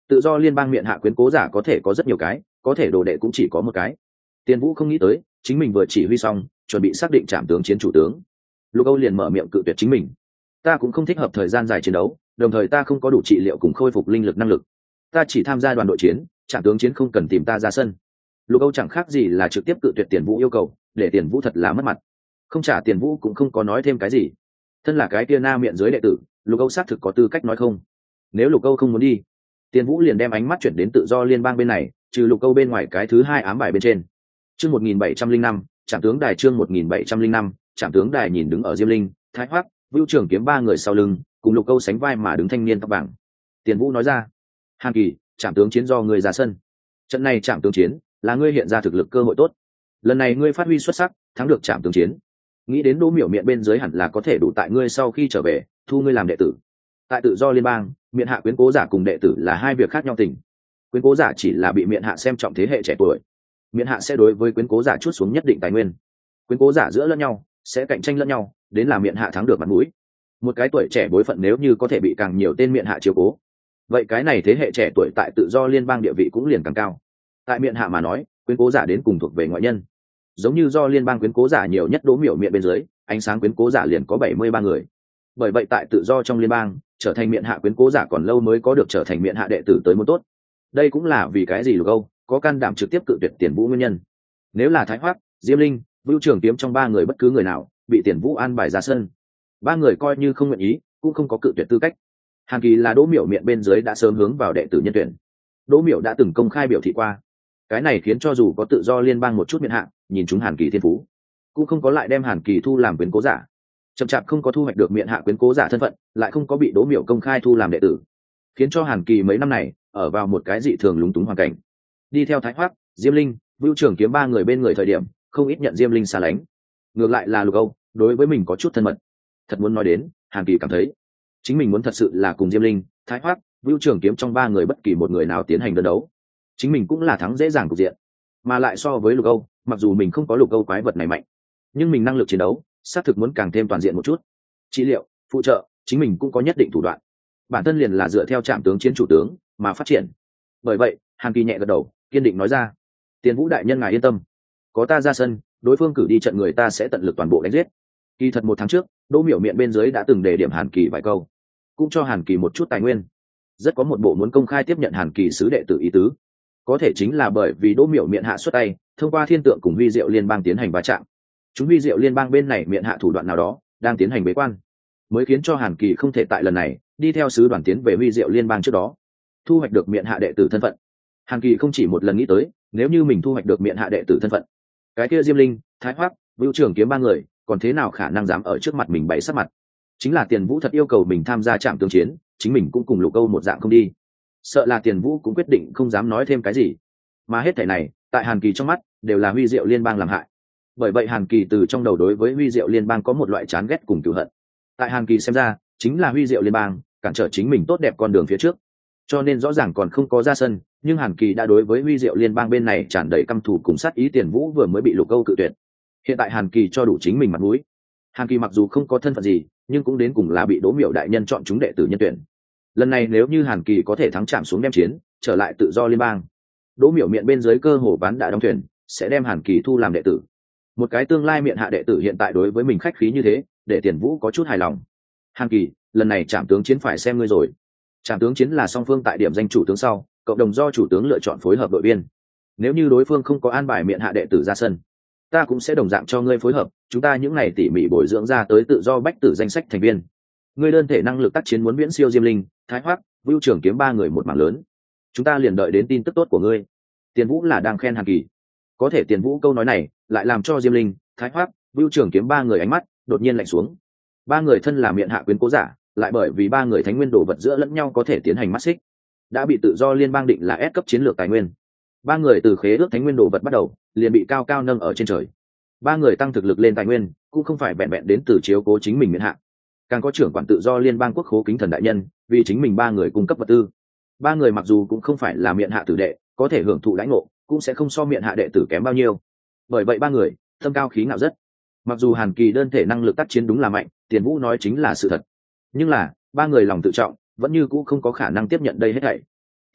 tự do liên bang miệng hạ quyến cố giả có thể có rất nhiều cái, có thể đồ đệ cũng chỉ có một cái. Tiền Vũ không nghĩ tới chính mình vừa chỉ huy xong chuẩn bị xác định trảm tướng chiến chủ tướng, Lục Âu liền mở miệng cự tuyệt chính mình. Ta cũng không thích hợp thời gian dài chiến đấu, đồng thời ta không có đủ trị liệu cùng khôi phục linh lực năng lực, ta chỉ tham gia đoàn đội chiến, trảm tướng chiến không cần tìm ta ra sân. Lục Âu chẳng khác gì là trực tiếp cự tuyệt Tiền Vũ yêu cầu, để Tiền Vũ thật là mất mặt. Không trả Tiền Vũ cũng không có nói thêm cái gì. Thân là cái kia na miệng dưới đệ tử, Lục Âu xác thực có tư cách nói không. Nếu Lục Âu không muốn đi, Tiền Vũ liền đem ánh mắt chuyển đến tự do liên bang bên này, trừ Lục Âu bên ngoài cái thứ hai ám bài bên trên. Chương 1705, trảm tướng đài. Chương 1705, trảm tướng đài. Nhìn đứng ở Diêm Linh, Thái Hoắc, Vưu Trường Kiếm ba người sau lưng, cùng Lục Âu sánh vai mà đứng thanh niên tóc vàng. Tiền Vũ nói ra: Hàn Kỳ, trảm tướng chiến do người ra sân. Trận này trảm tướng chiến là ngươi hiện ra thực lực cơ hội tốt, lần này ngươi phát huy xuất sắc, thắng được trảm tướng chiến, nghĩ đến Đỗ Miểu miệng bên dưới hẳn là có thể đủ tại ngươi sau khi trở về thu ngươi làm đệ tử. Tại tự do liên bang, miện hạ quyến cố giả cùng đệ tử là hai việc khác nhau tình. Quyến cố giả chỉ là bị miện hạ xem trọng thế hệ trẻ tuổi, miện hạ sẽ đối với quyến cố giả chút xuống nhất định tài nguyên, quyến cố giả giữa lẫn nhau sẽ cạnh tranh lẫn nhau, đến là miện hạ thắng được mặt mũi. Một cái tuổi trẻ bối phận nếu như có thể bị càng nhiều tên miện hạ chiếu cố, vậy cái này thế hệ trẻ tuổi tại tự do liên bang địa vị cũng liền càng cao. Tại miện hạ mà nói, quyến cố giả đến cùng thuộc về ngoại nhân, giống như do liên bang quyến cố giả nhiều nhất Đỗ Miểu miệng bên dưới, ánh sáng quyến cố giả liền có 73 người. Bởi vậy tại tự do trong liên bang, trở thành miện hạ quyến cố giả còn lâu mới có được trở thành miện hạ đệ tử tới muốn tốt. Đây cũng là vì cái gì Lục Âu có can đảm trực tiếp cự tuyệt Tiền Vũ nguyên nhân. Nếu là Thái Hoắc, Diêm Linh, Vưu Trường Kiếm trong ba người bất cứ người nào bị Tiền Vũ an bài ra sân, ba người coi như không nguyện ý cũng không có cự tuyệt tư cách. Hàn Kỳ là Đỗ Miểu miệng bên dưới đã sớm hướng vào đệ tử nhân tuyển, Đỗ Miểu đã từng công khai biểu thị qua, cái này khiến cho dù có tự do liên bang một chút miện hạ nhìn chúng Hàn Kỳ thiên phú, cũng không có lại đem Hàn Kỳ thu làm quyến cố giả. Chậm chạp không có thu hoạch được miện hạ quyến cố giả thân phận, lại không có bị Đỗ Miểu công khai thu làm đệ tử, khiến cho Hàn Kỳ mấy năm này ở vào một cái dị thường lúng túng hoàn cảnh. Đi theo Thái Hoắc, Diêm Linh, Vưu Trường Kiếm ba người bên người thời điểm, không ít nhận Diêm Linh xa lánh. Ngược lại là Lục Âu đối với mình có chút thân mật. Thật muốn nói đến, Hàn Kỳ cảm thấy chính mình muốn thật sự là cùng Diêm Linh, Thái Hoắc, Vưu Trường Kiếm trong ba người bất kỳ một người nào tiến hành đơn đấu, chính mình cũng là thắng dễ dàng cục diện. Mà lại so với Lục Âu, mặc dù mình không có Lục Âu quái vật này mạnh, nhưng mình năng lực chiến đấu xác thực muốn càng thêm toàn diện một chút. Trị liệu, phụ trợ, chính mình cũng có nhất định thủ đoạn. Bản thân liền là dựa theo trạm tướng chiến chủ tướng mà phát triển. Bởi vậy, Hàn Kỳ nhẹ gật đầu, kiên định nói ra: Tiền Vũ đại nhân ngài yên tâm, có ta ra sân, đối phương cử đi trận người ta sẽ tận lực toàn bộ đánh giết. Kỳ thật 1 tháng trước, Đỗ Miểu miệng bên dưới đã từng đề điểm Hàn Kỳ vài câu, cũng cho Hàn Kỳ một chút tài nguyên, rất có một bộ muốn công khai tiếp nhận Hàn Kỳ sứ đệ tử ý tứ. Có thể chính là bởi vì Đỗ Miểu miệng hạ xuất tay, thông qua thiên tượng cùng Huy Diệu liên bang tiến hành va chạm, chúng Huy Diệu liên bang bên này miệng hạ thủ đoạn nào đó đang tiến hành bế quan, mới khiến cho Hàn Kỳ không thể tại lần này đi theo sứ đoàn tiến về Huy Diệu liên bang trước đó thu hoạch được miệng hạ đệ tử thân phận. Hàn Kỳ không chỉ một lần nghĩ tới, nếu như mình thu hoạch được miệng hạ đệ tử thân phận, cái kia Diêm Linh, Thái Hoắc, Vưu Trường Kiếm ba người còn thế nào khả năng dám ở trước mặt mình bày sắc mặt. Chính là Tiền Vũ thật yêu cầu mình tham gia trạm tướng chiến, chính mình cũng cùng Lục Âu một dạng không đi, sợ là Tiền Vũ cũng quyết định không dám nói thêm cái gì. Mà hết thảy này tại Hàn Kỳ trong mắt đều là Huy Diệu liên bang làm hại. Bởi vậy Hàn Kỳ từ trong đầu đối với Huy Diệu liên bang có một loại chán ghét cùng cừu hận. Tại Hàn Kỳ xem ra, chính là Huy Diệu liên bang cản trở chính mình tốt đẹp con đường phía trước, cho nên rõ ràng còn không có ra sân, nhưng Hàn Kỳ đã đối với Huy Diệu liên bang bên này tràn đầy căm thù cùng sát ý. Tiền Vũ vừa mới bị Lục Âu cự tuyệt, hiện tại Hàn Kỳ cho đủ chính mình mặt mũi. Hàn Kỳ mặc dù không có thân phận gì, nhưng cũng đến cùng là bị Đỗ Miểu đại nhân chọn chúng đệ tử nhân tuyển. Lần này nếu như Hàn Kỳ có thể thắng chạm xuống đem chiến, trở lại tự do liên bang, Đỗ Miểu miệng bên dưới cơ hồ ván đã đóng thuyền, sẽ đem Hàn Kỳ thu làm đệ tử. Một cái tương lai miệng hạ đệ tử hiện tại đối với mình khách khí như thế, để Tiền Vũ có chút hài lòng. Hàn Kỳ, lần này trạm tướng chiến phải xem ngươi rồi. Trạm tướng chiến là song phương tại điểm danh chủ tướng sau, cộng đồng do chủ tướng lựa chọn phối hợp đội viên. Nếu như đối phương không có an bài miệng hạ đệ tử ra sân, ta cũng sẽ đồng dạng cho ngươi phối hợp, chúng ta những ngày tỉ mỉ bồi dưỡng ra tới tự do bách tử danh sách thành viên. Ngươi đơn thể năng lực tác chiến muốn viễn siêu Diêm Linh, Thái Hoắc, Vưu Trường Kiếm ba người một mảng lớn. Chúng ta liền đợi đến tin tức tốt của ngươi. Tiền Vũ là đang khen Hàn Kỳ. Có thể Tiền Vũ câu nói này lại làm cho Diêm Linh, Thái Hoắc, Vưu Trường Kiếm ba người ánh mắt đột nhiên lạnh xuống. Ba người thân là miệng hạ quyến cố giả, lại bởi vì ba người thánh nguyên đồ vật giữa lẫn nhau có thể tiến hành mắt xích, đã bị tự do liên bang định là S cấp chiến lược tài nguyên. Ba người từ khế ước thánh nguyên đồ vật bắt đầu, liền bị cao cao nâng ở trên trời. Ba người tăng thực lực lên tài nguyên, cũng không phải vẹn vẹn đến từ chiếu cố chính mình miễn hạ, càng có trưởng quản tự do liên bang quốc khố Kính Thần đại nhân vì chính mình ba người cung cấp vật tư. Ba người mặc dù cũng không phải là miễn hạ tử đệ, có thể hưởng thụ đãi ngộ, cũng sẽ không so miễn hạ đệ tử kém bao nhiêu. Bởi vậy ba người tâm cao khí ngạo rất. Mặc dù Hàn Kỳ đơn thể năng lực tác chiến đúng là mạnh, Tiền Vũ nói chính là sự thật, nhưng là ba người lòng tự trọng vẫn như cũ không có khả năng tiếp nhận đây hết thảy.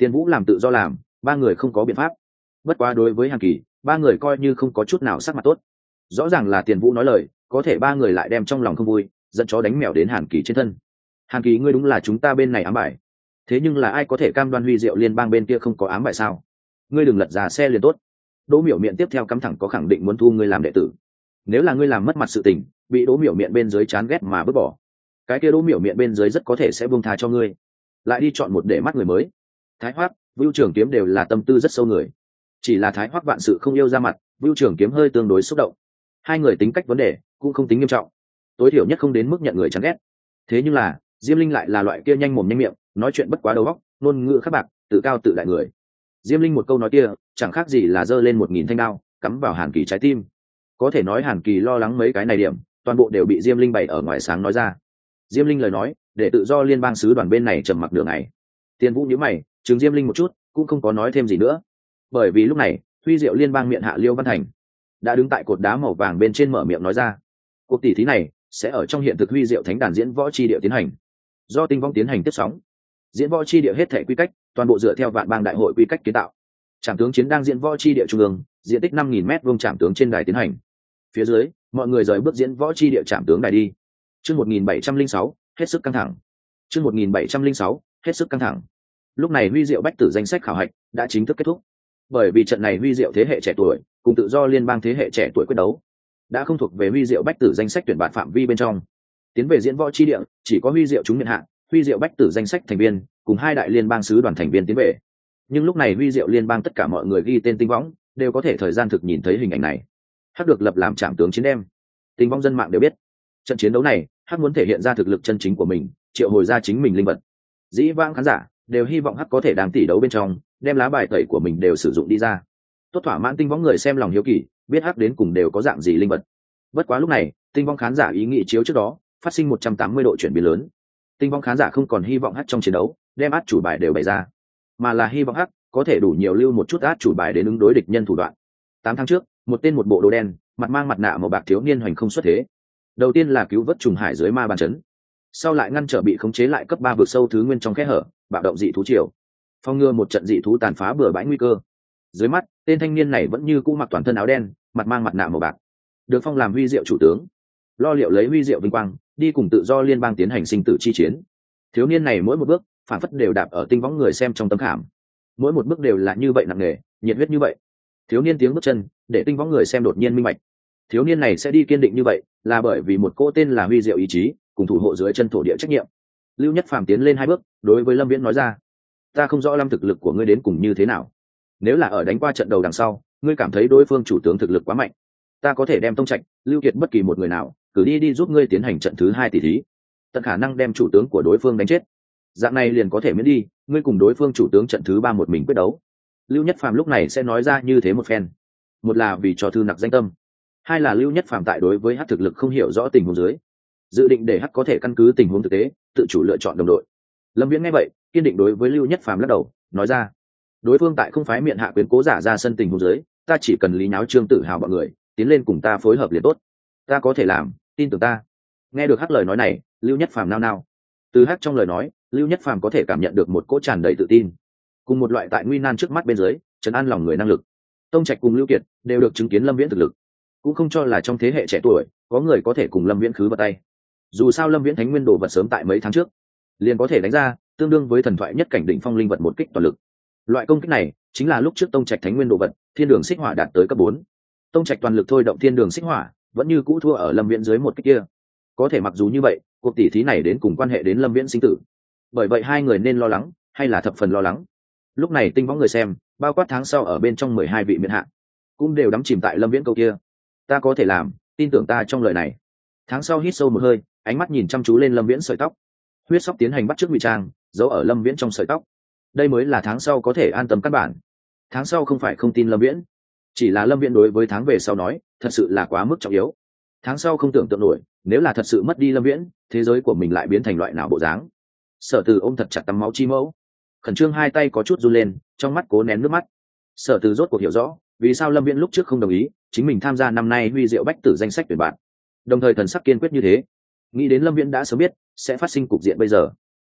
Tiền Vũ làm tự do làm, ba người không có biện pháp. Bất quá đối với Hàn Kỳ, ba người coi như không có chút nào sắc mặt tốt. Rõ ràng là Tiền Vũ nói lời, có thể ba người lại đem trong lòng không vui, dẫn chó đánh mèo đến Hàn Kỳ trên thân. Hàn Kỳ, ngươi đúng là chúng ta bên này ám bài. Thế nhưng là ai có thể cam đoan Huy Diệu Liên bang bên kia không có ám bài sao? Ngươi đừng lật ra xe liền tốt. Đỗ Miểu Miện tiếp theo cắm thẳng có khẳng định muốn thu ngươi làm đệ tử. Nếu là ngươi làm mất mặt sự tình, bị Đỗ Miểu Miện bên dưới chán ghét mà vứt bỏ, cái kia Đỗ Miểu Miện bên dưới rất có thể sẽ buông tha cho ngươi, lại đi chọn một để mắt người mới. Thái Hoắc, Vưu Trường Kiếm đều là tâm tư rất sâu người, chỉ là Thái Hoắc vạn sự không yêu ra mặt, Vưu Trường Kiếm hơi tương đối xúc động. Hai người tính cách vấn đề cũng không tính nghiêm trọng, tối thiểu nhất không đến mức nhận người chán ghét. Thế nhưng là Diêm Linh lại là loại kia nhanh mồm nhanh miệng, nói chuyện bất quá đầu óc, ngôn ngữ khắc bạc, tự cao tự đại người. Diêm Linh một câu nói kia chẳng khác gì là giơ lên 1000 thanh đao cắm vào Hàn Kỳ trái tim. Có thể nói Hàn Kỳ lo lắng mấy cái này điểm toàn bộ đều bị Diêm Linh bày ở ngoài sáng nói ra. Diêm Linh lời nói để tự do liên bang sứ đoàn bên này trầm mặc đường này. Tiền Vũ nhíu mày chừng Diêm Linh một chút cũng không có nói thêm gì nữa, bởi vì lúc này Huy Diệu liên bang miện hạ Liêu Văn Thành đã đứng tại cột đá màu vàng bên trên mở miệng nói ra, cuộc tỷ thí này sẽ ở trong hiện thực Huy Diệu Thánh đàn diễn võ chi địa tiến hành, do Tinh Vong tiến hành tiếp sóng. Diễn võ chi địa hết thể quy cách toàn bộ dựa theo Vạn Bang đại hội quy cách kiến tạo. Trảm tướng chiến đang diễn võ chi địa trung ương, diện tích 5000 m2 trảm tướng trên đài tiến hành. Phía dưới, mọi người rời bước diễn võ chi địa trảm tướng đài đi. Chương 1706, hết sức căng thẳng. Chương 1706, hết sức căng thẳng. Lúc này Huy Diệu Bách Tử danh sách khảo hạch đã chính thức kết thúc. Bởi vì trận này Huy Diệu thế hệ trẻ tuổi cùng tự do liên bang thế hệ trẻ tuổi quyết đấu, đã không thuộc về Huy Diệu Bách Tử danh sách tuyển bạn phạm vi bên trong. Tiến về diễn võ chi địa, chỉ có Huy Diệu chúng nhận hạng, Huy Diệu Bách Tử danh sách thành viên cùng hai đại liên bang sứ đoàn thành viên tiến về. Nhưng lúc này Huy Diệu liên bang tất cả mọi người ghi tên Tinh Võng đều có thể thời gian thực nhìn thấy hình ảnh này. Hắc được lập làm trạm tướng chiến đem. Tinh Võng dân mạng đều biết, trận chiến đấu này Hắc muốn thể hiện ra thực lực chân chính của mình, triệu hồi ra chính mình linh vật. Dĩ vãng khán giả đều hy vọng Hắc có thể đang tỷ đấu bên trong đem lá bài tẩy của mình đều sử dụng đi ra, tốt thỏa mãn Tinh Võng người xem lòng hiếu kỳ, biết Hắc đến cùng đều có dạng gì linh vật. Bất quá lúc này Tinh Võng khán giả ý nghĩ chiếu trước đó phát sinh 180 độ chuyển biến lớn. Tinh Võng khán giả không còn hy vọng Hắc trong chiến đấu đem át chủ bài đều bày ra, mà là hy vọng Hắc có thể đủ nhiều lưu một chút át chủ bài đến ứng đối địch nhân thủ đoạn. 8 tháng trước, một tên một bộ đồ đen, mặt mang mặt nạ màu bạc thiếu niên hoành không xuất thế. Đầu tiên là cứu vớt trùng hải dưới ma bàn chấn, sau lại ngăn trở bị khống chế lại cấp 3 vực sâu thứ nguyên trong kẽ hở, bạo động dị thú triều, phòng ngừa một trận dị thú tàn phá bừa bãi nguy cơ. Dưới mắt, tên thanh niên này vẫn như cũ mặc toàn thân áo đen, mặt mang mặt nạ màu bạc, được phong làm Huy Diệu chủ tướng, lo liệu lấy Huy Diệu vinh quang, đi cùng tự do liên bang tiến hành sinh tử chi chiến. Thiếu niên này mỗi một bước phản phất đều đạp ở Tinh Võng người xem trong tấm khảm, mỗi một bước đều là như vậy nặng nề, nhiệt huyết như vậy. Thiếu niên tiếng bước chân để Tinh Võng người xem đột nhiên minh bạch, thiếu niên này sẽ đi kiên định như vậy là bởi vì một cỗ tên là Huy Diệu ý chí cùng thủ hộ dưới chân thổ địa trách nhiệm. Lưu Nhất Phàm tiến lên 2 bước, đối với Lâm Viễn nói ra, ta không rõ Lâm thực lực của ngươi đến cùng như thế nào, nếu là ở đánh qua trận đầu đằng sau ngươi cảm thấy đối phương chủ tướng thực lực quá mạnh, ta có thể đem Tông Trạch, Lưu Kiệt bất kỳ một người nào cử đi giúp ngươi tiến hành trận thứ 2 tỷ thí, tận khả năng đem chủ tướng của đối phương đánh chết, dạng này liền có thể miễn đi ngươi cùng đối phương chủ tướng trận thứ 3 một mình quyết đấu. Lưu Nhất Phàm lúc này sẽ nói ra như thế một phen, một là vì cho thư nặc danh tâm, hai là Lưu Nhất Phàm tại đối với Hắc thực lực không hiểu rõ tình huống dưới, dự định để Hắc có thể căn cứ tình huống thực tế tự chủ lựa chọn đồng đội. Lâm Viễn nghe vậy kiên định đối với Lưu Nhất Phàm lắc đầu nói ra, đối phương tại không phái miệng hạ quyền cố giả ra sân tình huống dưới, ta chỉ cần lý nháo Trương Tử Hào bọn người tiến lên cùng ta phối hợp liền tốt, ta có thể làm, tin tưởng ta. Nghe được Hắc lời nói này, Lưu Nhất Phàm nao nao. Từ Hắc trong lời nói, Lưu Nhất Phàm có thể cảm nhận được một cỗ tràn đầy tự tin, cùng một loại tại nguy nan trước mắt bên dưới trấn an lòng người năng lực. Tông Trạch cùng Lưu Kiệt đều được chứng kiến Lâm Viễn thực lực, cũng không cho là trong thế hệ trẻ tuổi có người có thể cùng Lâm Viễn khứ vào tay. Dù sao Lâm Viễn thánh nguyên đồ vật sớm tại mấy tháng trước liền có thể đánh ra, tương đương với thần thoại nhất cảnh đỉnh phong linh vật một kích toàn lực. Loại công kích này chính là lúc trước Tông Trạch thánh nguyên đồ vật Thiên Đường Xích Hỏa đạt tới cấp 4. Tông Trạch toàn lực thôi động Thiên Đường Xích Hỏa, vẫn như cũ thua ở Lâm Viễn dưới một kích kia. Có thể mặc dù như vậy, cuộc tỷ thí này đến cùng quan hệ đến Lâm Viễn sinh tử. Bởi vậy hai người nên lo lắng hay là thập phần lo lắng. Lúc này Tinh Võng người xem, bao quát tháng sau ở bên trong 12 vị miện hạ, cũng đều đắm chìm tại Lâm Viễn câu kia, ta có thể làm, tin tưởng ta trong lời này. Tháng sau hít sâu một hơi, ánh mắt nhìn chăm chú lên Lâm Viễn sợi tóc, huyết sóc tiến hành bắt chước ngụy trang, giấu ở Lâm Viễn trong sợi tóc. Đây mới là tháng sau có thể an tâm căn bản. Tháng sau không phải không tin Lâm Viễn, chỉ là Lâm Viễn đối với tháng về sau nói thật sự là quá mức trọng yếu. Tháng sau không tưởng tượng nổi, nếu là thật sự mất đi Lâm Viễn, thế giới của mình lại biến thành loại nào bộ dáng. Sở Từ ôm thật chặt tấm máu chi mẫu, khẩn trương hai tay có chút run lên, trong mắt cố nén nước mắt. Sở Từ rốt cuộc hiểu rõ vì sao Lâm Viễn lúc trước không đồng ý chính mình tham gia năm nay Huy Diệu Bách Tử danh sách tuyển bạn, đồng thời thần sắc kiên quyết như thế. Nghĩ đến Lâm Viễn đã sớm biết sẽ phát sinh cục diện bây giờ,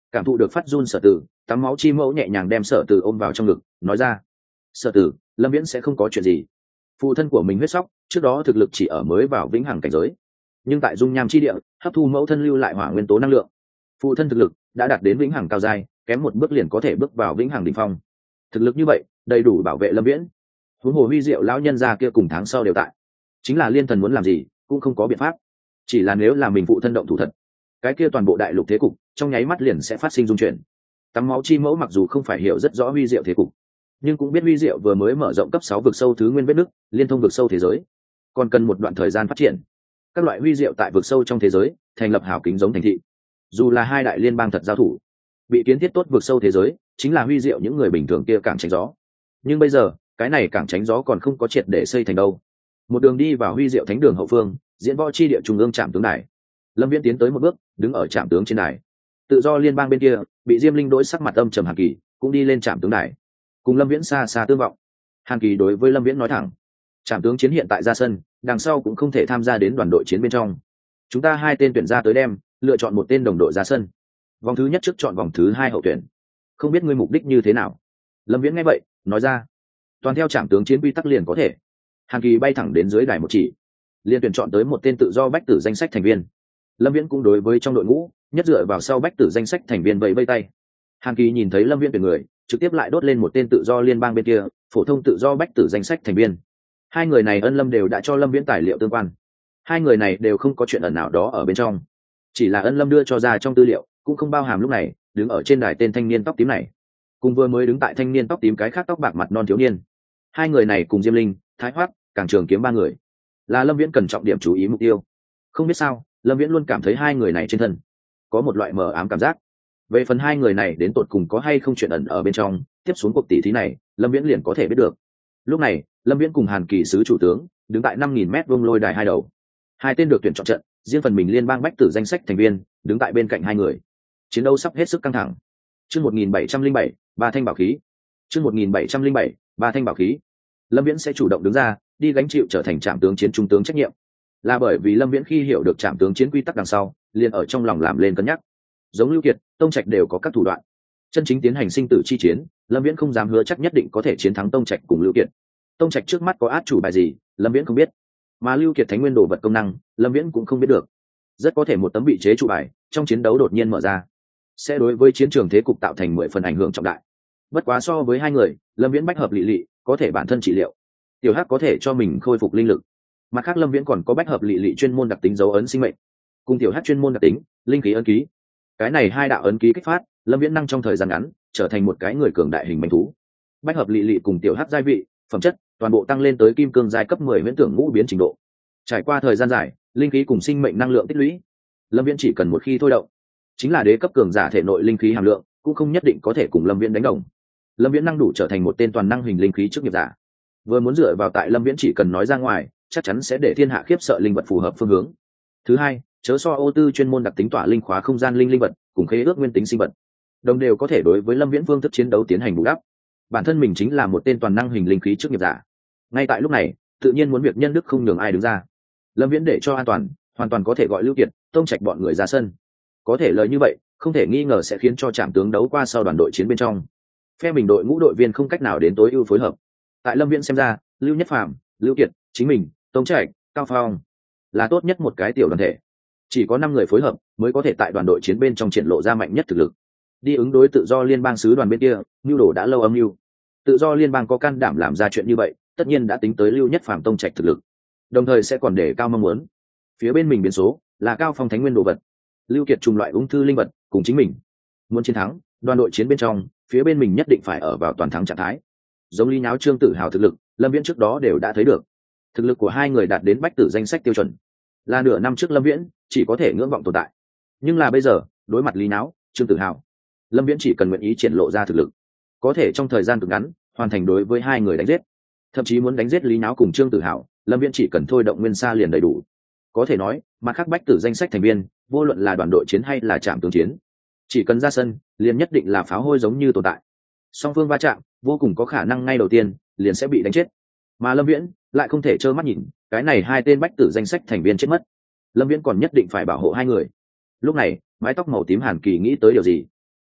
Cảm thụ được phát run Sở Tử, tắm máu chi mẫu nhẹ nhàng đem Sở Tử ôm vào trong ngực, nói ra: Sở Tử, Lâm Viễn sẽ không có chuyện gì. Phụ thân của mình huyết sóc trước đó thực lực chỉ ở mới vào vĩnh hằng cảnh giới, nhưng tại dung nham chi địa hấp thu mẫu thân lưu lại hỏa nguyên tố năng lượng, phụ thân thực lực đã đạt đến vĩnh hằng cao giai, kém một bước liền có thể bước vào vĩnh hằng đỉnh phong. Thực lực như vậy đầy đủ bảo vệ Lâm Viễn. Huống hồ Huy Diệu lão nhân gia kia cùng tháng sau đều tại, chính là Liên Thần muốn làm gì cũng không có biện pháp. Chỉ là nếu là mình phụ thân động thủ thật, cái kia toàn bộ đại lục thế cục trong nháy mắt liền sẽ phát sinh dung chuyển. Tắm máu chi mẫu mặc dù không phải hiểu rất rõ Huy Diệu thế cục, nhưng cũng biết Huy Diệu vừa mới mở rộng cấp 6 vực sâu thứ nguyên vết nứt, liên thông vực sâu thế giới, còn cần một đoạn thời gian phát triển. Các loại Huy Diệu tại vực sâu trong thế giới thành lập hào kính giống thành thị. Dù là hai đại liên bang thật giao thủ, bị kiến thiết tốt vực sâu thế giới chính là Huy Diệu những người bình thường kia cảng tránh gió. Nhưng bây giờ cái này cảng tránh gió còn không có triệt để xây thành đâu. Một đường đi vào Huy Diệu thánh đường hậu phương, diễn võ chi địa trung ương trạm tướng đài. Lâm Viễn tiến tới một bước, đứng ở trạm tướng trên đài. Tự do liên bang bên kia bị Diêm Linh đối sắc mặt âm trầm Hàn Kỳ cũng đi lên trạm tướng đài, cùng Lâm Viễn xa xa tương vọng. Hàn Kỳ đối với Lâm Viễn nói thẳng: trạm tướng chiến hiện tại ra sân, đằng sau cũng không thể tham gia đến đoàn đội chiến bên trong. Chúng ta hai tên tuyển ra tới đem lựa chọn một tên đồng đội ra sân, vòng thứ nhất trước chọn vòng thứ hai hậu tuyển. Không biết ngươi mục đích như thế nào? Lâm Viễn nghe vậy nói ra: toàn theo trạm tướng chiến quy tắc liền có thể. Hàn Kỳ bay thẳng đến dưới đài một chỉ, liên tuyển chọn tới một tên tự do bách tử danh sách thành viên. Lâm Viễn cũng đối với trong đội ngũ nhất dựa vào sau bách tử danh sách thành viên vẫy vây tay. Hàn Kỳ nhìn thấy Lâm Viễn tuyển người, trực tiếp lại đốt lên một tên tự do liên bang bên kia phổ thông tự do bách tử danh sách thành viên. Hai người này ân lâm đều đã cho Lâm Viễn tài liệu tương quan, hai người này đều không có chuyện ẩn nào đó ở bên trong, chỉ là ân lâm đưa cho ra trong tư liệu cũng không bao hàm lúc này đứng ở trên đài tên thanh niên tóc tím này cùng vừa mới đứng tại thanh niên tóc tím cái khác tóc bạc mặt non thiếu niên. Hai người này cùng Diêm Linh, Thái Hoác, Càng Trường Kiếm ba người là Lâm Viễn cần trọng điểm chú ý mục tiêu. Không biết sao Lâm Viễn luôn cảm thấy hai người này trên thân có một loại mờ ám cảm giác. Về phần hai người này đến tột cùng có hay không chuyện ẩn ở bên trong, tiếp xuống cuộc tỷ thí này Lâm Viễn liền có thể biết được. Lúc này Lâm Viễn cùng Hàn Kỳ sứ chủ tướng đứng tại 5.000 mét vuông lôi đài hai đầu. Hai tên được tuyển chọn trận, riêng phần mình liên bang bách tử danh sách thành viên đứng tại bên cạnh hai người. Chiến đấu sắp hết sức căng thẳng. Chương 1707, ba thanh bảo khí. Chương 1707, ba thanh bảo khí. Lâm Viễn sẽ chủ động đứng ra, đi gánh chịu trở thành trạm tướng chiến trung tướng trách nhiệm. Là bởi vì Lâm Viễn khi hiểu được trạm tướng chiến quy tắc đằng sau, liền ở trong lòng làm lên cân nhắc. Giống Lưu Kiệt, Tông Trạch đều có các thủ đoạn. Chân chính tiến hành sinh tử chi chiến, Lâm Viễn không dám hứa chắc nhất định có thể chiến thắng Tông Trạch cùng Lưu Kiệt. Tông Trạch trước mắt có át chủ bài gì, Lâm Viễn không biết, mà Lưu Kiệt thánh nguyên đồ vật công năng, Lâm Viễn cũng không biết được. Rất có thể một tấm bị chế trụ bài trong chiến đấu đột nhiên mở ra, sẽ đối với chiến trường thế cục tạo thành 10 phần ảnh hưởng trọng đại. Bất quá so với hai người, Lâm Viễn bách hợp lị lị có thể bản thân trị liệu, Tiểu Hắc có thể cho mình khôi phục linh lực. Mặt khác Lâm Viễn còn có bách hợp lị lị chuyên môn đặc tính dấu ấn sinh mệnh, cùng Tiểu Hắc chuyên môn đặc tính linh khí ấn ký. Cái này hai đạo ấn ký kích phát, Lâm Viễn năng trong thời gian ngắn trở thành một cái người cường đại hình manh thú. Bách hợp lị lị cùng Tiểu Hắc giai vị, phẩm chất toàn bộ tăng lên tới kim cương giai cấp 10 viễn tưởng ngũ biến trình độ. Trải qua thời gian dài, linh khí cùng sinh mệnh năng lượng tích lũy, Lâm Viễn chỉ cần một khi thôi động, chính là đế cấp cường giả thể nội linh khí hàm lượng cũng không nhất định có thể cùng Lâm Viễn đánh đồng. Lâm Viễn năng đủ trở thành một tên toàn năng hình linh khí chức nghiệp giả. Vừa muốn dựa vào tại Lâm Viễn chỉ cần nói ra ngoài, chắc chắn sẽ để thiên hạ khiếp sợ linh vật phù hợp phương hướng. Thứ hai, chớ so ô tư chuyên môn đặc tính tỏa linh khóa không gian linh vật cùng khế ước nguyên tính sinh vật, đồng đều có thể đối với Lâm Viễn phương thức chiến đấu tiến hành bù đắp. Bản thân mình chính là một tên toàn năng hình linh khí chức nghiệp giả. Ngay tại lúc này, tự nhiên muốn việc nhân đức không nhường ai đứng ra. Lâm Viễn để cho an toàn, hoàn toàn có thể gọi Lưu Kiệt, Tông Trạch bọn người ra sân. Có thể lời như vậy, không thể nghi ngờ sẽ khiến cho trạm tướng đấu qua sau đoàn đội chiến bên trong. Phe mình đội ngũ đội viên không cách nào đến tối ưu phối hợp. Tại Lâm Viễn xem ra, Lưu Nhất Phàm, Lưu Kiệt, chính mình, Tông Trạch, Cao Phong là tốt nhất một cái tiểu đoàn thể. Chỉ có 5 người phối hợp mới có thể tại đoàn đội chiến bên trong triển lộ ra mạnh nhất thực lực. Đi ứng đối tự do liên bang sứ đoàn bên kia, nhu đồ đã lâu âm mưu. Tự do liên bang có can đảm làm ra chuyện như vậy, tất nhiên đã tính tới Lưu Nhất Phàm Tông Trạch thực lực, đồng thời sẽ còn để cao mong muốn. Phía bên mình biến số là Cao Phong thánh nguyên đồ vật, Lưu Kiệt trùng loại ung thư linh vật, cùng chính mình. Muốn chiến thắng, đoàn đội chiến bên trong, phía bên mình nhất định phải ở vào toàn thắng trạng thái. Giống Lý Nháo Trương Tử Hào thực lực, Lâm Viễn trước đó đều đã thấy được. Thực lực của hai người đạt đến bách tử danh sách tiêu chuẩn, là nửa năm trước Lâm Viễn chỉ có thể ngưỡng vọng tồn tại. Nhưng là bây giờ, đối mặt Lý Nháo, Trương Tử Hào, Lâm Viễn chỉ cần nguyện ý triển lộ ra thực lực, có thể trong thời gian cực ngắn hoàn thành đối với hai người đánh giết. Thậm chí muốn đánh giết Lý Nháo cùng Trương Tử Hào, Lâm Viễn chỉ cần thôi động nguyên sa liền đầy đủ. Có thể nói, mặt khác bách tử danh sách thành viên, vô luận là đoàn đội chiến hay là trạm tướng chiến, chỉ cần ra sân, liền nhất định là pháo hôi giống như tồn tại. Song phương va chạm, vô cùng có khả năng ngay đầu tiên liền sẽ bị đánh chết. Mà Lâm Viễn lại không thể trơ mắt nhìn cái này hai tên bách tử danh sách thành viên chết mất. Lâm Viễn còn nhất định phải bảo hộ hai người. Lúc này, mái tóc màu tím Hàn Kỳ nghĩ tới điều gì?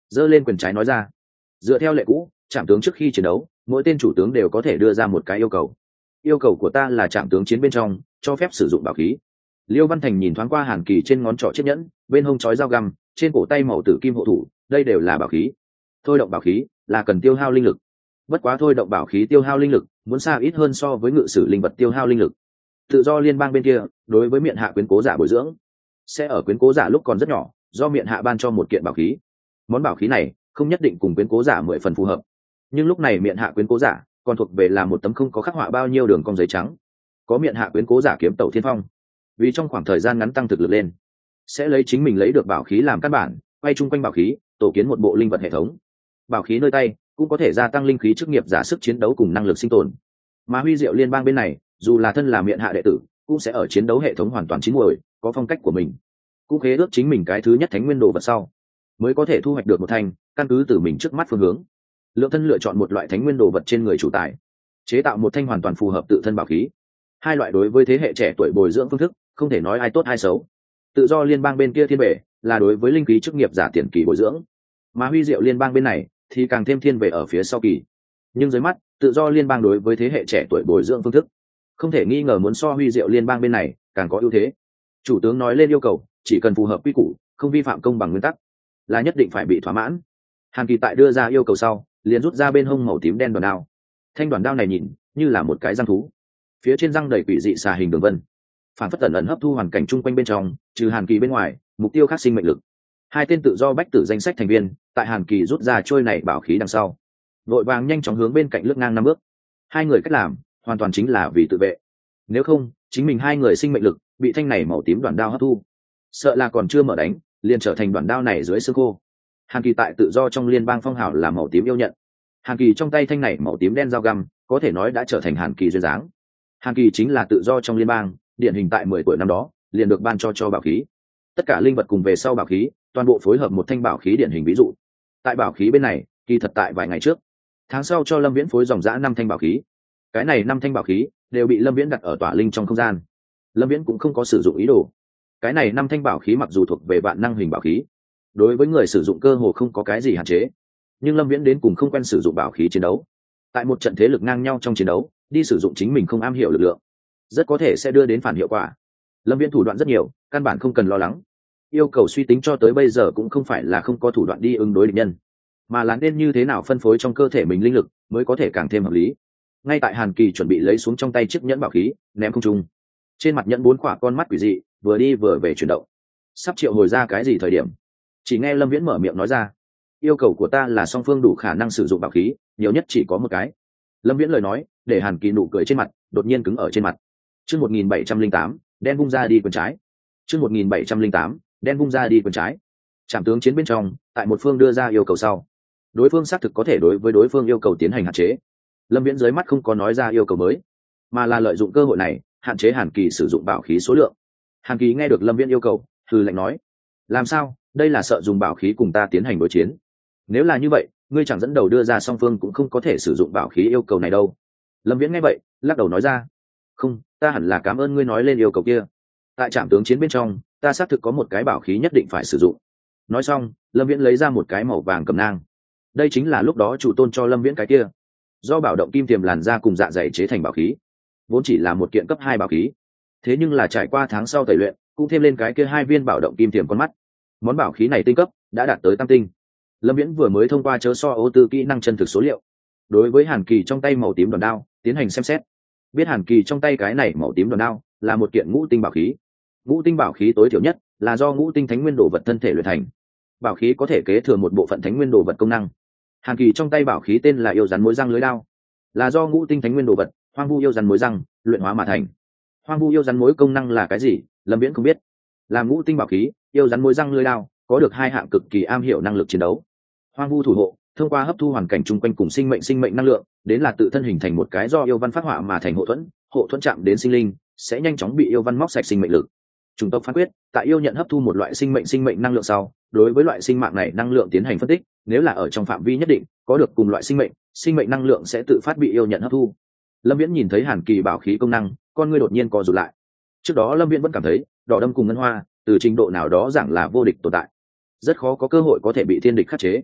giơ lên quyền trái nói ra. Dựa theo lệ cũ, trạm tướng trước khi chiến đấu, mỗi tên chủ tướng đều có thể đưa ra một cái yêu cầu. Yêu cầu của ta là trạm tướng chiến bên trong cho phép sử dụng bảo khí. Liêu Văn Thành nhìn thoáng qua Hàn Kỳ trên ngón trỏ chiếc nhẫn, bên hông trói dao găm, trên cổ tay màu tử kim hộ thủ, đây đều là bảo khí. Thôi động bảo khí là cần tiêu hao linh lực. Bất quá thôi động bảo khí tiêu hao linh lực muốn xa ít hơn so với ngự sử linh vật tiêu hao linh lực. Tự do liên bang bên kia, đối với miện hạ quyến cố giả bồi dưỡng, sẽ ở quyến cố giả lúc còn rất nhỏ, do miện hạ ban cho một kiện bảo khí. Món bảo khí này không nhất định cùng quyến cố giả 10 phần phù hợp, nhưng lúc này miện hạ quyến cố giả còn thuộc về là một tấm không có khắc họa bao nhiêu đường cong giấy trắng. Có miện hạ quyến cố giả kiếm tẩu thiên phong, vì trong khoảng thời gian ngắn tăng thực lực lên, sẽ lấy chính mình lấy được bảo khí làm căn bản, quay chung quanh bảo khí tổ kiến một bộ linh vật hệ thống. Bảo khí nơi tay cũng có thể gia tăng linh khí chức nghiệp giả sức chiến đấu cùng năng lực sinh tồn. Mà Huy Diệu liên bang bên này, dù là thân là miện hạ đệ tử, cũng sẽ ở chiến đấu hệ thống hoàn toàn chín muồi, có phong cách của mình, cũng khế ước chính mình cái thứ nhất thánh nguyên đồ vật sau mới có thể thu hoạch được một thanh, căn cứ từ mình trước mắt phương hướng, lượng thân lựa chọn một loại thánh nguyên đồ vật trên người chủ tài, chế tạo một thanh hoàn toàn phù hợp tự thân bảo khí. Hai loại đối với thế hệ trẻ tuổi bồi dưỡng phương thức, không thể nói ai tốt ai xấu. Tự do liên bang bên kia thiên bể là đối với linh khí chức nghiệp giả tiền kỳ bồi dưỡng, mà Huy Diệu liên bang bên này thì càng thêm thiên về ở phía sau kỳ. Nhưng dưới mắt, tự do liên bang đối với thế hệ trẻ tuổi bồi dưỡng phương thức, không thể nghi ngờ muốn so Huy Diệu liên bang bên này càng có ưu thế. Chủ tướng nói lên yêu cầu, chỉ cần phù hợp quy củ, không vi phạm công bằng nguyên tắc, là nhất định phải bị thỏa mãn. Hàn Kỳ tại đưa ra yêu cầu sau, liền rút ra bên hông màu tím đen đoàn đao. Thanh đoàn đao này nhìn như là một cái răng thú, phía trên răng đầy quỷ dị xà hình đường vân, phản phất ẩn ẩn hấp thu hoàn cảnh chung quanh bên trong, trừ Hàn Kỳ bên ngoài, mục tiêu khác sinh mệnh lực. Hai tên tự do bách tử danh sách thành viên, tại Hàn Kỳ rút ra trôi này bảo khí đằng sau, vội vàng nhanh chóng hướng bên cạnh lướt ngang 5 bước. Hai người cách làm hoàn toàn chính là vì tự vệ, nếu không chính mình hai người sinh mệnh lực bị thanh này màu tím đoàn đao hấp thu, sợ là còn chưa mở đánh liền trở thành đoàn đao này dưới xương khô. Hàn Kỳ tại tự do trong liên bang phong hào là màu tím yêu nhận, Hàn Kỳ trong tay thanh này màu tím đen dao găm có thể nói đã trở thành Hàn Kỳ duyên dáng. Hàn Kỳ chính là tự do trong liên bang, điển hình tại 10 tuổi năm đó liền được ban cho bảo khí. Tất cả linh vật cùng về sau bảo khí toàn bộ phối hợp một thanh bảo khí điển hình. Ví dụ tại bảo khí bên này, kỳ thật tại vài ngày trước, tháng sau cho Lâm Viễn phối dòng dã 5 thanh bảo khí. Cái này 5 thanh bảo khí đều bị Lâm Viễn đặt ở tỏa linh trong không gian. Lâm Viễn cũng không có sử dụng ý đồ. Cái này 5 thanh bảo khí mặc dù thuộc về vạn năng hình bảo khí, đối với người sử dụng cơ hồ không có cái gì hạn chế, nhưng Lâm Viễn đến cùng không quen sử dụng bảo khí chiến đấu. Tại một trận thế lực ngang nhau trong chiến đấu, đi sử dụng chính mình không am hiểu lực lượng, rất có thể sẽ đưa đến phản hiệu quả. Lâm Viễn thủ đoạn rất nhiều, căn bản không cần lo lắng. Yêu cầu suy tính cho tới bây giờ cũng không phải là không có thủ đoạn đi ứng đối địch nhân, mà là nên như thế nào phân phối trong cơ thể mình linh lực mới có thể càng thêm hợp lý. Ngay tại Hàn Kỳ chuẩn bị lấy xuống trong tay chiếc nhẫn bảo khí, ném không trung, trên mặt nhẫn 4 khỏa con mắt quỷ dị vừa đi vừa về chuyển động, sắp triệu hồi ra cái gì thời điểm, chỉ nghe Lâm Viễn mở miệng nói ra: yêu cầu của ta là song phương đủ khả năng sử dụng bảo khí, nhiều nhất chỉ có một cái. Lâm Viễn lời nói để Hàn Kỳ nụ cười trên mặt đột nhiên cứng ở trên mặt. Chương 1708, đen vung ra đi quần trái. Chương 1708, đen vung ra đi quần trái. Trảm tướng chiến bên trong, tại một phương đưa ra yêu cầu sau, đối phương xác thực có thể đối với đối phương yêu cầu tiến hành hạn chế. Lâm Viễn dưới mắt không có nói ra yêu cầu mới, mà là lợi dụng cơ hội này hạn chế Hàn Kỳ sử dụng bảo khí số lượng. Hàn Kỳ nghe được Lâm Viễn yêu cầu, hừ lạnh nói: làm sao, đây là sợ dùng bảo khí cùng ta tiến hành đối chiến? Nếu là như vậy, ngươi chẳng dẫn đầu đưa ra song phương cũng không có thể sử dụng bảo khí yêu cầu này đâu. Lâm Viễn nghe vậy lắc đầu nói ra: không, ta hẳn là cảm ơn ngươi nói lên yêu cầu kia. Tại trạm tướng chiến bên trong, ta xác thực có một cái bảo khí nhất định phải sử dụng. Nói xong, Lâm Viễn lấy ra một cái màu vàng cầm nang. Đây chính là lúc đó chủ tôn cho Lâm Viễn cái kia, do bảo động kim tiềm làn da cùng dạ dày chế thành bảo khí, vốn chỉ là một kiện cấp 2 bảo khí, thế nhưng là trải qua tháng sau tẩy luyện, cũng thêm lên cái kia 2 viên bảo động kim tiềm con mắt, món bảo khí này tinh cấp đã đạt tới tam tinh. Lâm Viễn vừa mới thông qua chớ so ô tư kỹ năng chân thực số liệu, đối với Hàn Kỳ trong tay màu tím đoàn đao tiến hành xem xét, biết Hàn Kỳ trong tay cái này màu tím đoàn đao là một kiện ngũ tinh bảo khí. Ngũ tinh bảo khí tối thiểu nhất là do ngũ tinh thánh nguyên đồ vật thân thể luyện thành, bảo khí có thể kế thừa một bộ phận thánh nguyên đồ vật công năng. Hàn Kỳ trong tay bảo khí tên là yêu rắn mối răng lưới đao, là do ngũ tinh thánh nguyên đồ vật hoang vu yêu rắn mối răng luyện hóa mà thành. Hoang vu yêu rắn mối công năng là cái gì, Lâm Viễn không biết. Làm ngũ tinh bảo khí, yêu rắn mối răng lưới đao có được 2 hạng cực kỳ am hiểu năng lực chiến đấu. Hoang vu thủ hộ, thông qua hấp thu hoàn cảnh chung quanh cùng sinh mệnh năng lượng, đến là tự thân hình thành một cái do yêu văn phát họa mà thành hộ thuẫn chạm đến sinh linh sẽ nhanh chóng bị yêu văn móc sạch sinh mệnh lực. Chủng tộc phán quyết, tại yêu nhận hấp thu một loại sinh mệnh năng lượng sau, đối với loại sinh mạng này năng lượng tiến hành phân tích, nếu là ở trong phạm vi nhất định có được cùng loại sinh mệnh năng lượng sẽ tự phát bị yêu nhận hấp thu. Lâm Viễn nhìn thấy Hàn Kỳ bảo khí công năng, con ngươi đột nhiên co rụt lại. Trước đó Lâm Viễn vẫn cảm thấy đỏ đâm cùng ngân hoa từ trình độ nào đó giảng là vô địch tồn tại, rất khó có cơ hội có thể bị thiên địch khắc chế.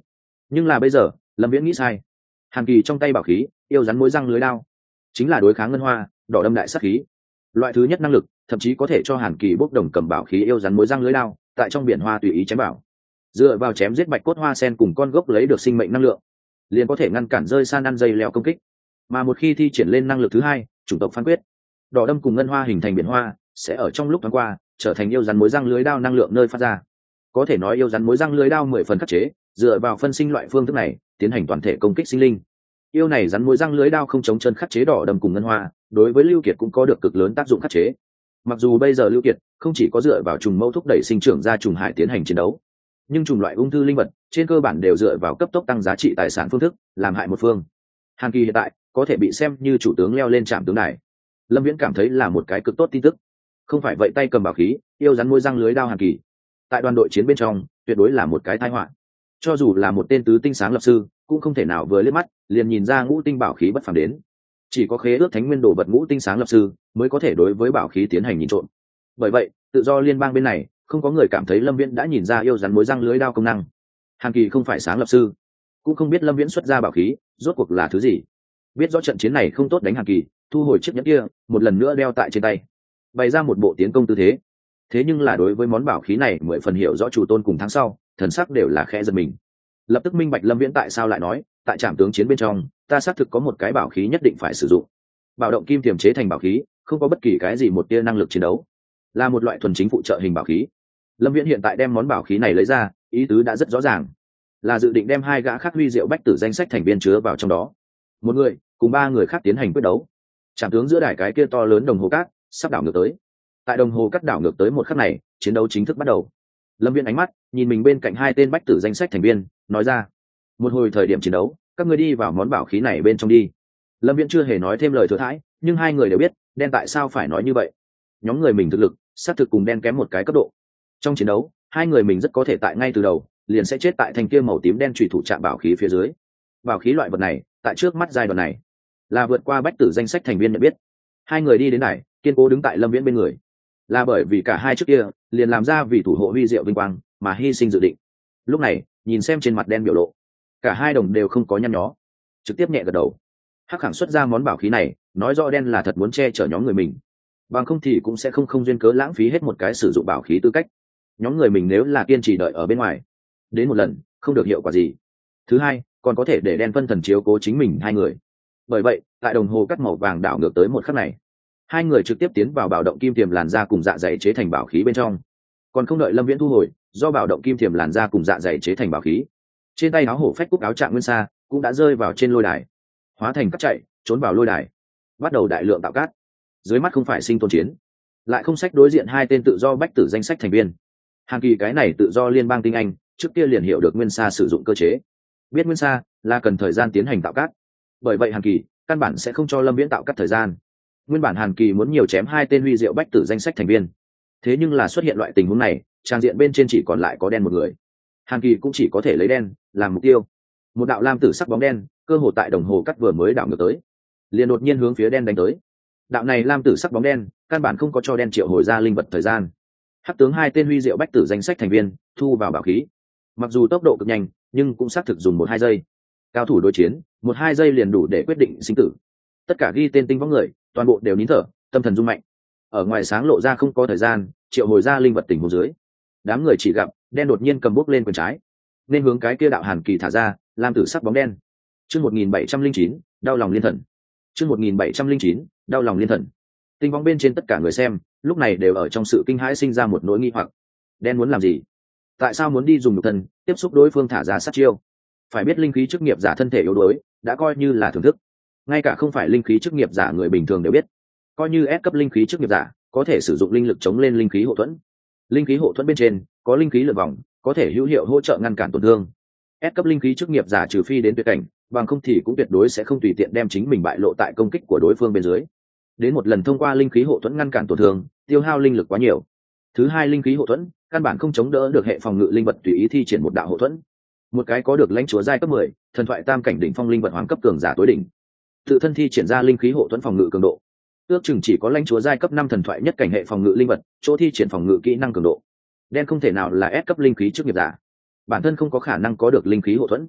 Nhưng là bây giờ lâm viễn nghĩ sai. Hàn Kỳ trong tay bảo khí yêu rắn mối răng lưới đao chính là đối kháng ngân hoa đỏ đâm đại sát khí, loại thứ nhất năng lực thậm chí có thể cho Hàn Kỳ bốc đồng cầm bảo khí yêu rắn mối răng lưới đao tại trong biển hoa tùy ý chém bảo, dựa vào chém giết bạch cốt hoa sen cùng con gốc lấy được sinh mệnh năng lượng, liền có thể ngăn cản rơi san ăn dây leo công kích. Mà một khi thi triển lên năng lực thứ hai, chủng tộc phán quyết, đỏ đâm cùng ngân hoa hình thành biển hoa sẽ ở trong lúc thoáng qua trở thành yêu rắn mối răng lưới đao năng lượng nơi phát ra. Có thể nói yêu rắn mối răng lưới đao 10 phần khắc chế, dựa vào phân sinh loại phương thức này tiến hành toàn thể công kích sinh linh. Yêu này rắn mối răng lưới đao không chống chân khắc chế đỏ đâm cùng ngân hoa, đối với Lưu Kiệt cũng có được cực lớn tác dụng khắc chế. Mặc dù bây giờ Lưu Kiệt không chỉ có dựa vào trùng mâu thúc đẩy sinh trưởng ra trùng hải tiến hành chiến đấu, nhưng trùng loại ung thư linh vật trên cơ bản đều dựa vào cấp tốc tăng giá trị tài sản phương thức làm hại một phương. Hàn Kỳ hiện tại có thể bị xem như chủ tướng leo lên trạm tướng đài, Lâm Viễn cảm thấy là một cái cực tốt tin tức. Không phải vậy tay cầm bảo khí yêu rắn môi răng lưới đao Hàn Kỳ tại đoàn đội chiến bên trong tuyệt đối là một cái tai họa. Cho dù là một tên tứ tinh sáng lập sư cũng không thể nào vừa liếc mắt liền nhìn ra ngũ tinh bảo khí bất phàm đến. Chỉ có khế ước thánh nguyên đồ vật ngũ tinh sáng lập sư mới có thể đối với bảo khí tiến hành nhìn trộm. Bởi vậy tự do liên bang bên này không có người cảm thấy Lâm Viễn đã nhìn ra yêu rắn mối răng lưới đao công năng. Hàn Kỳ không phải sáng lập sư, cũng không biết Lâm Viễn xuất ra bảo khí rốt cuộc là thứ gì. Biết rõ trận chiến này không tốt đánh Hàn Kỳ, thu hồi chiếc nhẫn kia một lần nữa đeo tại trên tay, bày ra một bộ tiến công tư thế. Thế nhưng là đối với món bảo khí này 10 phần hiểu rõ chủ tôn cùng tháng sau thần sắc đều là khẽ giật mình, lập tức minh bạch Lâm Viễn tại sao lại nói tại trạm tướng chiến bên trong ta xác thực có một cái bảo khí nhất định phải sử dụng. Bảo động kim tiềm chế thành bảo khí không có bất kỳ cái gì một tia năng lực chiến đấu, là một loại thuần chính phụ trợ hình bảo khí. Lâm Viễn hiện tại đem món bảo khí này lấy ra, ý tứ đã rất rõ ràng, là dự định đem 2 gã khác huy diệu bách tử danh sách thành viên chứa vào trong đó, một người cùng 3 người khác tiến hành quyết đấu. Trạm tướng giữa đài cái kia to lớn đồng hồ cát sắp đảo ngược tới. Tại đồng hồ cát đảo ngược tới một khắc này, chiến đấu chính thức bắt đầu. Lâm Viễn ánh mắt nhìn mình bên cạnh 2 tên bách tử danh sách thành viên, nói ra: một hồi thời điểm chiến đấu các ngươi đi vào món bảo khí này bên trong đi. Lâm Viễn chưa hề nói thêm lời thừa thãi, nhưng 2 người đều biết đen tại sao phải nói như vậy. Nhóm người mình thực lực sát thực cùng đen kém một cái cấp độ. Trong chiến đấu 2 người mình rất có thể tại ngay từ đầu liền sẽ chết tại thanh kia màu tím đen chủy thủ chạm bảo khí phía dưới. Bảo khí loại vật này tại trước mắt giai đoạn này là vượt qua bách tử danh sách thành viên nhận biết. 2 người đi đến này kiên cố đứng tại Lâm Viễn bên người, là bởi vì cả hai trước kia liền làm ra vì thủ hộ huy diệu vinh quang mà hy sinh dự định. Lúc này nhìn xem trên mặt đen biểu lộ, cả 2 đồng đều không có nhăn nhó, trực tiếp nhẹ gật đầu. Hắc khẳng xuất ra món bảo khí này nói rõ đen là thật muốn che chở nhóm người mình, bằng không thì cũng sẽ không duyên cớ lãng phí hết một cái sử dụng bảo khí tư cách. Nhóm người mình nếu là kiên trì đợi ở bên ngoài đến một lần không được hiệu quả gì, thứ hai còn có thể để đen phân thần chiếu cố chính mình 2 người. Bởi vậy tại đồng hồ cắt màu vàng đảo ngược tới một khắc này, 2 người trực tiếp tiến vào bảo động kim tiềm làn da cùng dạ dày chế thành bảo khí bên trong. Còn không đợi Lâm Viễn thu hồi do bảo động kim tiềm làn da cùng dạ dày chế thành bảo khí, trên tay áo hổ phách cúc áo trạng nguyên sa cũng đã rơi vào trên lôi đài, hóa thành cắt chạy trốn vào lôi đài, bắt đầu đại lượng tạo cát. Dưới mắt không phải sinh tồn chiến, lại không sách đối diện 2 tên tự do bách tử danh sách thành viên. Hàn Kỳ cái này tự do liên bang tinh anh trước kia liền hiểu được nguyên sa sử dụng cơ chế, biết nguyên sa là cần thời gian tiến hành tạo cát. Bởi vậy Hàn Kỳ căn bản sẽ không cho Lâm Viễn tạo cát thời gian. Nguyên bản Hàn Kỳ muốn nhiều chém 2 tên huy diệu bách tử danh sách thành viên, thế nhưng là xuất hiện loại tình huống này, trang diện bên trên chỉ còn lại có đen một người. Hàn Kỳ cũng chỉ có thể lấy đen làm mục tiêu. Một đạo lam tử sắc bóng đen cơ hồ tại đồng hồ cắt vừa mới đảo ngược tới, liền đột nhiên hướng phía đen đánh tới. Đạo này lam tử sắc bóng đen căn bản không có cho đen triệu hồi ra linh vật thời gian. Hắc tướng 2 tên huy diệu bách tử danh sách thành viên thu vào bảo khí, mặc dù tốc độ cực nhanh nhưng cũng xác thực dùng 1-2 giây. Cao thủ đối chiến 1-2 giây liền đủ để quyết định sinh tử. Tất cả ghi tên tinh võng người toàn bộ đều nín thở, tâm thần rung mạnh. Ở ngoài sáng lộ ra không có thời gian triệu hồi ra linh vật tình huống dưới, đám người chỉ gặp đen đột nhiên cầm bút lên quyền trái, nên hướng cái kia đạo Hàn Kỳ thả ra lam tử sắc bóng đen. Chương 1709 đau lòng liên thần. Chương 1709 đau lòng liên thần. Tinh võng bên trên tất cả người xem lúc này đều ở trong sự kinh hãi sinh ra một nỗi nghi hoặc. Đen muốn làm gì? Tại sao muốn đi dùng nhục thân tiếp xúc đối phương thả ra sát chiêu? Phải biết linh khí chức nghiệp giả thân thể yếu đuối đã coi như là thưởng thức, ngay cả không phải linh khí chức nghiệp giả người bình thường đều biết, coi như S cấp linh khí chức nghiệp giả có thể sử dụng linh lực chống lên linh khí hộ thuẫn. Linh khí hộ thuẫn bên trên có linh khí lượn vòng, có thể hữu hiệu hỗ trợ ngăn cản tổn thương. S cấp linh khí chức nghiệp giả trừ phi đến tuyệt cảnh, bằng không thì cũng tuyệt đối sẽ không tùy tiện đem chính mình bại lộ tại công kích của đối phương bên dưới. Đến một lần thông qua linh khí hộ thuẫn ngăn cản tổn thương, tiêu hao linh lực quá nhiều. Thứ hai, linh khí hộ thuẫn căn bản không chống đỡ được hệ phòng ngự linh vật tùy ý thi triển một đạo hộ thuẫn. Một cái có được lãnh chúa giai cấp 10, thần thoại tam cảnh đỉnh phong linh vật hoàng cấp cường giả tối đỉnh, tự thân thi triển ra linh khí hộ thuẫn phòng ngự cường độ, ước chừng chỉ có lãnh chúa giai cấp 5 thần thoại nhất cảnh hệ phòng ngự linh vật chỗ thi triển phòng ngự kỹ năng cường độ. Đen không thể nào là S cấp linh khí chức nghiệp giả, bản thân không có khả năng có được linh khí hộ thuẫn.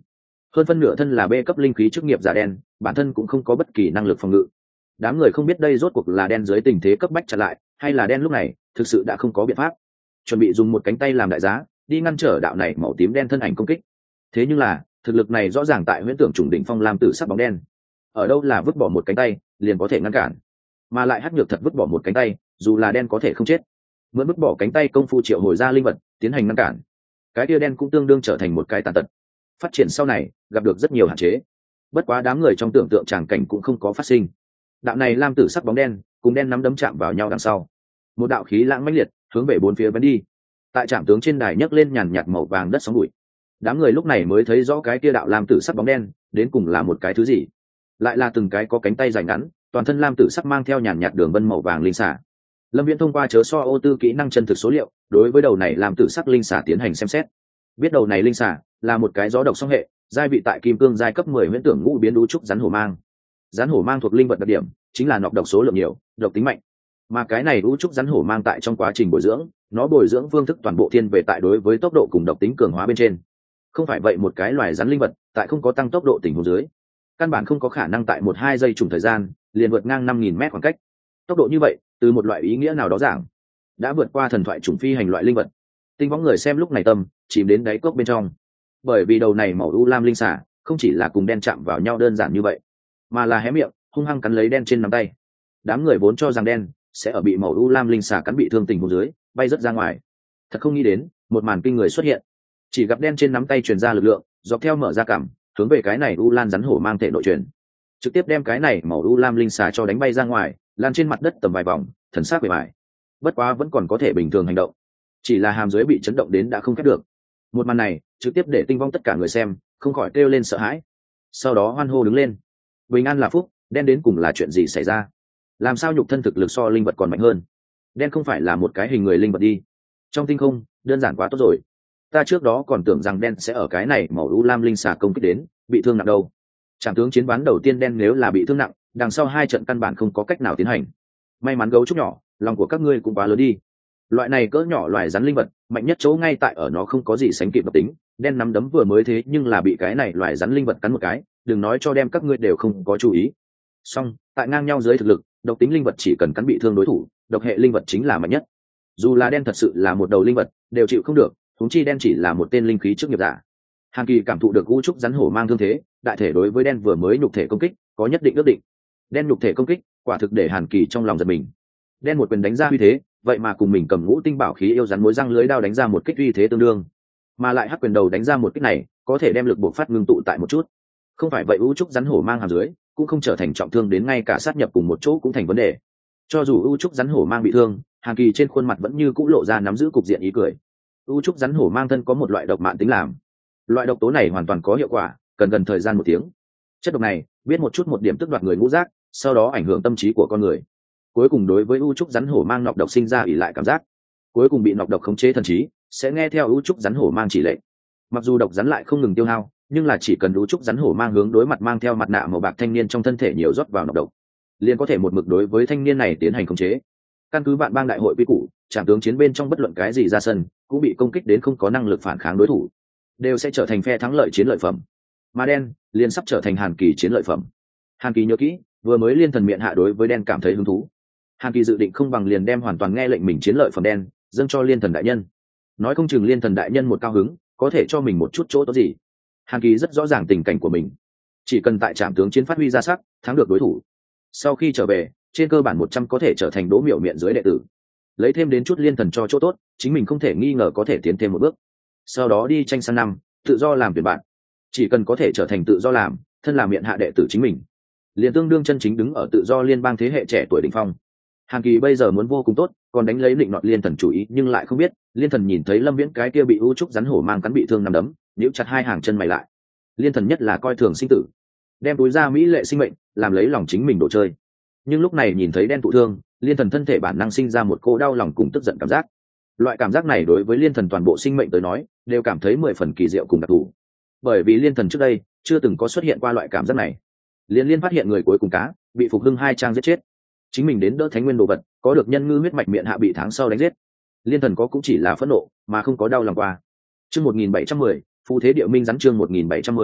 hơn phân nửa thân là B cấp linh khí chức nghiệp giả đen, bản thân cũng không có bất kỳ năng lực phòng ngự. Đám người không biết đây rốt cuộc là đen dưới tình thế cấp bách chặn lại, hay là đen lúc này thực sự đã không có biện pháp, chuẩn bị dùng một cánh tay làm đại giá đi ngăn trở đạo này màu tím đen thân ảnh công kích. Thế nhưng là thực lực này rõ ràng tại huyễn tưởng trùng đỉnh phong lam tử sắc bóng đen, ở đâu là vứt bỏ một cánh tay liền có thể ngăn cản, mà lại Hắc Nhược thật vứt bỏ một cánh tay, dù là đen có thể không chết, mượn vứt bỏ cánh tay công phu triệu hồi ra linh vật tiến hành ngăn cản, cái kia đen cũng tương đương trở thành một cái tàn tật. Phát triển sau này gặp được rất nhiều hạn chế, bất quá đám người trong tưởng tượng tràng cảnh cũng không có phát sinh. Đạo này lam tử sắc bóng đen cùng đen nắm đấm chạm vào nhau đằng sau, một đạo khí lãng mãnh liệt hướng về bốn phía bắn đi. Tại trạm tướng trên đài nhấc lên nhàn nhạt màu vàng đất sóng bụi. Đám người lúc này mới thấy rõ cái kia đạo lam tử sắc bóng đen đến cùng là một cái thứ gì, lại là từng cái có cánh tay dài ngắn, toàn thân lam tử sắc mang theo nhàn nhạt đường vân màu vàng linh xả. Lâm Viễn thông qua chớ so ô tư kỹ năng chân thực số liệu, đối với đầu này lam tử sắc linh xả tiến hành xem xét. Biết đầu này linh xả là một cái gió độc song hệ, giai vị tại kim cương giai cấp 10 huyễn tưởng ngũ biến đũ trúc rắn hổ mang. Rắn hổ mang thuộc linh vật đặc điểm chính là nọc độc số lượng nhiều, độc tính mạnh. Mà cái này đũ trúc rắn hổ mang tại trong quá trình bồi dưỡng, nó bồi dưỡng phương thức toàn bộ thiên về tại đối với tốc độ cùng độc tính cường hóa bên trên. Không phải vậy một cái loài rắn linh vật tại không có tăng tốc độ tình huống dưới, căn bản không có khả năng tại 1-2 giây trùng thời gian liền vượt ngang 5.000 mét khoảng cách. Tốc độ như vậy từ một loại ý nghĩa nào đó giảng đã vượt qua thần thoại trùng phi hành loại linh vật. Tinh võng người xem lúc này tâm chìm đến đáy cốc bên trong, bởi vì đầu này màu u lam linh xả không chỉ là cùng đen chạm vào nhau đơn giản như vậy, mà là hé miệng hung hăng cắn lấy đen trên nắm tay. Đám người vốn cho rằng đen sẽ ở bị màu u lam linh xả cắn bị thương tình huống dưới bay rất ra ngoài, thật không nghĩ đến một màn kinh người xuất hiện. Chỉ gặp đen trên nắm tay truyền ra lực lượng, dọc theo mở ra cảm hướng về cái này u lan rắn hổ mang thể nội truyền, trực tiếp đem cái này màu u lam linh xà cho đánh bay ra ngoài, lan trên mặt đất tầm vài vòng, thần sắc bề mại. Bất quá vẫn còn có thể bình thường hành động, chỉ là hàm dưới bị chấn động đến đã không khép được. Một màn này trực tiếp để tinh vong tất cả người xem không khỏi kêu lên sợ hãi, sau đó hoan hô đứng lên. Bình an là phúc, đen đến cùng là chuyện gì xảy ra? Làm sao nhục thân thực lực so linh vật còn mạnh hơn? Đen không phải là một cái hình người linh vật đi? Trong tinh không đơn giản quá tốt rồi, ta trước đó còn tưởng rằng đen sẽ ở cái này màu u lam linh xà công kích đến bị thương nặng đâu. Trạm tướng chiến ván đầu tiên đen nếu là bị thương nặng, đằng sau 2 trận căn bản không có cách nào tiến hành. May mắn gấu trúc nhỏ, lòng của các ngươi cũng quá lớn đi. Loại này cỡ nhỏ loài rắn linh vật mạnh nhất chỗ ngay tại ở nó không có gì sánh kịp độc tính, đen nắm đấm vừa mới thế nhưng là bị cái này loài rắn linh vật cắn một cái, đừng nói cho đem các ngươi đều không có chú ý. Song tại ngang nhau dưới thực lực, độc tính linh vật chỉ cần cắn bị thương đối thủ, độc hệ linh vật chính là mạnh nhất. Dù là đen thật sự là một đầu linh vật đều chịu không được, huống chi đen chỉ là một tên linh khí chức nghiệp giả. Hàn Kỳ cảm thụ được u trúc rắn hổ mang thương thế, đại thể đối với đen vừa mới nhục thể công kích có nhất định ước định. Đen nhục thể công kích quả thực để Hàn Kỳ trong lòng giật mình. Đen một quyền đánh ra uy thế, vậy mà cùng mình cầm ngũ tinh bảo khí yêu rắn mối răng lưới đao đánh ra một kích uy thế tương đương. Mà lại hắc quyền đầu đánh ra một kích này, có thể đem lực bộc phát ngưng tụ tại một chút. Không phải vậy u trúc rắn hổ mang hàm dưới cũng không trở thành trọng thương đến ngay cả sát nhập cùng một chỗ cũng thành vấn đề. Cho dù u trúc rắn hổ mang bị thương, Hàn Kỳ trên khuôn mặt vẫn như cũ lộ ra nắm giữ cục diện ý cười. U trúc rắn hổ mang thân có một loại độc mạn tính làm, loại độc tố này hoàn toàn có hiệu quả, cần gần thời gian 1 tiếng. Chất độc này biết một chút một điểm tức đoạt người ngũ giác, sau đó ảnh hưởng tâm trí của con người, cuối cùng đối với u trúc rắn hổ mang nọc độc sinh ra ỉ lại cảm giác, cuối cùng bị nọc độc khống chế thần trí, sẽ nghe theo u trúc rắn hổ mang chỉ lệnh. Mặc dù độc rắn lại không ngừng tiêu hao, nhưng là chỉ cần u trúc rắn hổ mang hướng đối mặt mang theo mặt nạ màu bạc thanh niên trong thân thể nhiều rót vào nọc độc, liền có thể một mực đối với thanh niên này tiến hành khống chế. Căn cứ vạn bang đại hội quy củ, trạm tướng chiến bên trong bất luận cái gì ra sân cũng bị công kích đến không có năng lực phản kháng đối thủ, đều sẽ trở thành phe thắng lợi chiến lợi phẩm. Mà đen liền sắp trở thành Hàn Kỳ chiến lợi phẩm. Hàn Kỳ nhớ kỹ, vừa mới liên thần miệng hạ đối với đen cảm thấy hứng thú, Hàn Kỳ dự định không bằng liền đem hoàn toàn nghe lệnh mình chiến lợi phẩm đen dâng cho liên thần đại nhân, nói không chừng liên thần đại nhân một cao hứng có thể cho mình một chút chỗ tốt gì. Hàn Kỳ rất rõ ràng tình cảnh của mình, chỉ cần tại trạm tướng chiến phát huy ra sắc, thắng được đối thủ, sau khi trở về trên cơ bản 100 có thể trở thành đỗ miểu miệng dưới đệ tử, lấy thêm đến chút liên thần cho chỗ tốt, chính mình không thể nghi ngờ có thể tiến thêm một bước. Sau đó đi tranh sang năm tự do làm tuyển bạn, chỉ cần có thể trở thành tự do làm, thân làm miệng hạ đệ tử chính mình, liền tương đương chân chính đứng ở tự do liên bang thế hệ trẻ tuổi đỉnh phong. Hàn Kỳ bây giờ muốn vô cùng tốt, còn đánh lấy định nọt liên thần chủ ý, nhưng lại không biết liên thần nhìn thấy Lâm Viễn cái kia bị u trúc rắn hổ mang cắn bị thương nằm đấm, níu chặt 2 hàng chân mày lại. Liên thần nhất là coi thường sinh tử, đem túi ra mỹ lệ sinh mệnh làm lấy lòng chính mình đồ chơi. Nhưng lúc này nhìn thấy đen thụ thương, liên thần thân thể bản năng sinh ra một cỗ đau lòng cùng tức giận cảm giác. Loại cảm giác này đối với liên thần toàn bộ sinh mệnh tới nói đều cảm thấy 10 phần kỳ diệu cùng đặc thù, bởi vì liên thần trước đây chưa từng có xuất hiện qua loại cảm giác này. Liên phát hiện người cuối cùng cá bị Phục Hưng 2 trang giết chết, chính mình đến đỡ thánh nguyên đồ vật, có được nhân ngư huyết mạch miệng hạ bị tháng sau đánh giết, liên thần có cũng chỉ là phẫn nộ mà không có đau lòng qua. Chương 1710, phù thế địa minh rắn, chương 1710,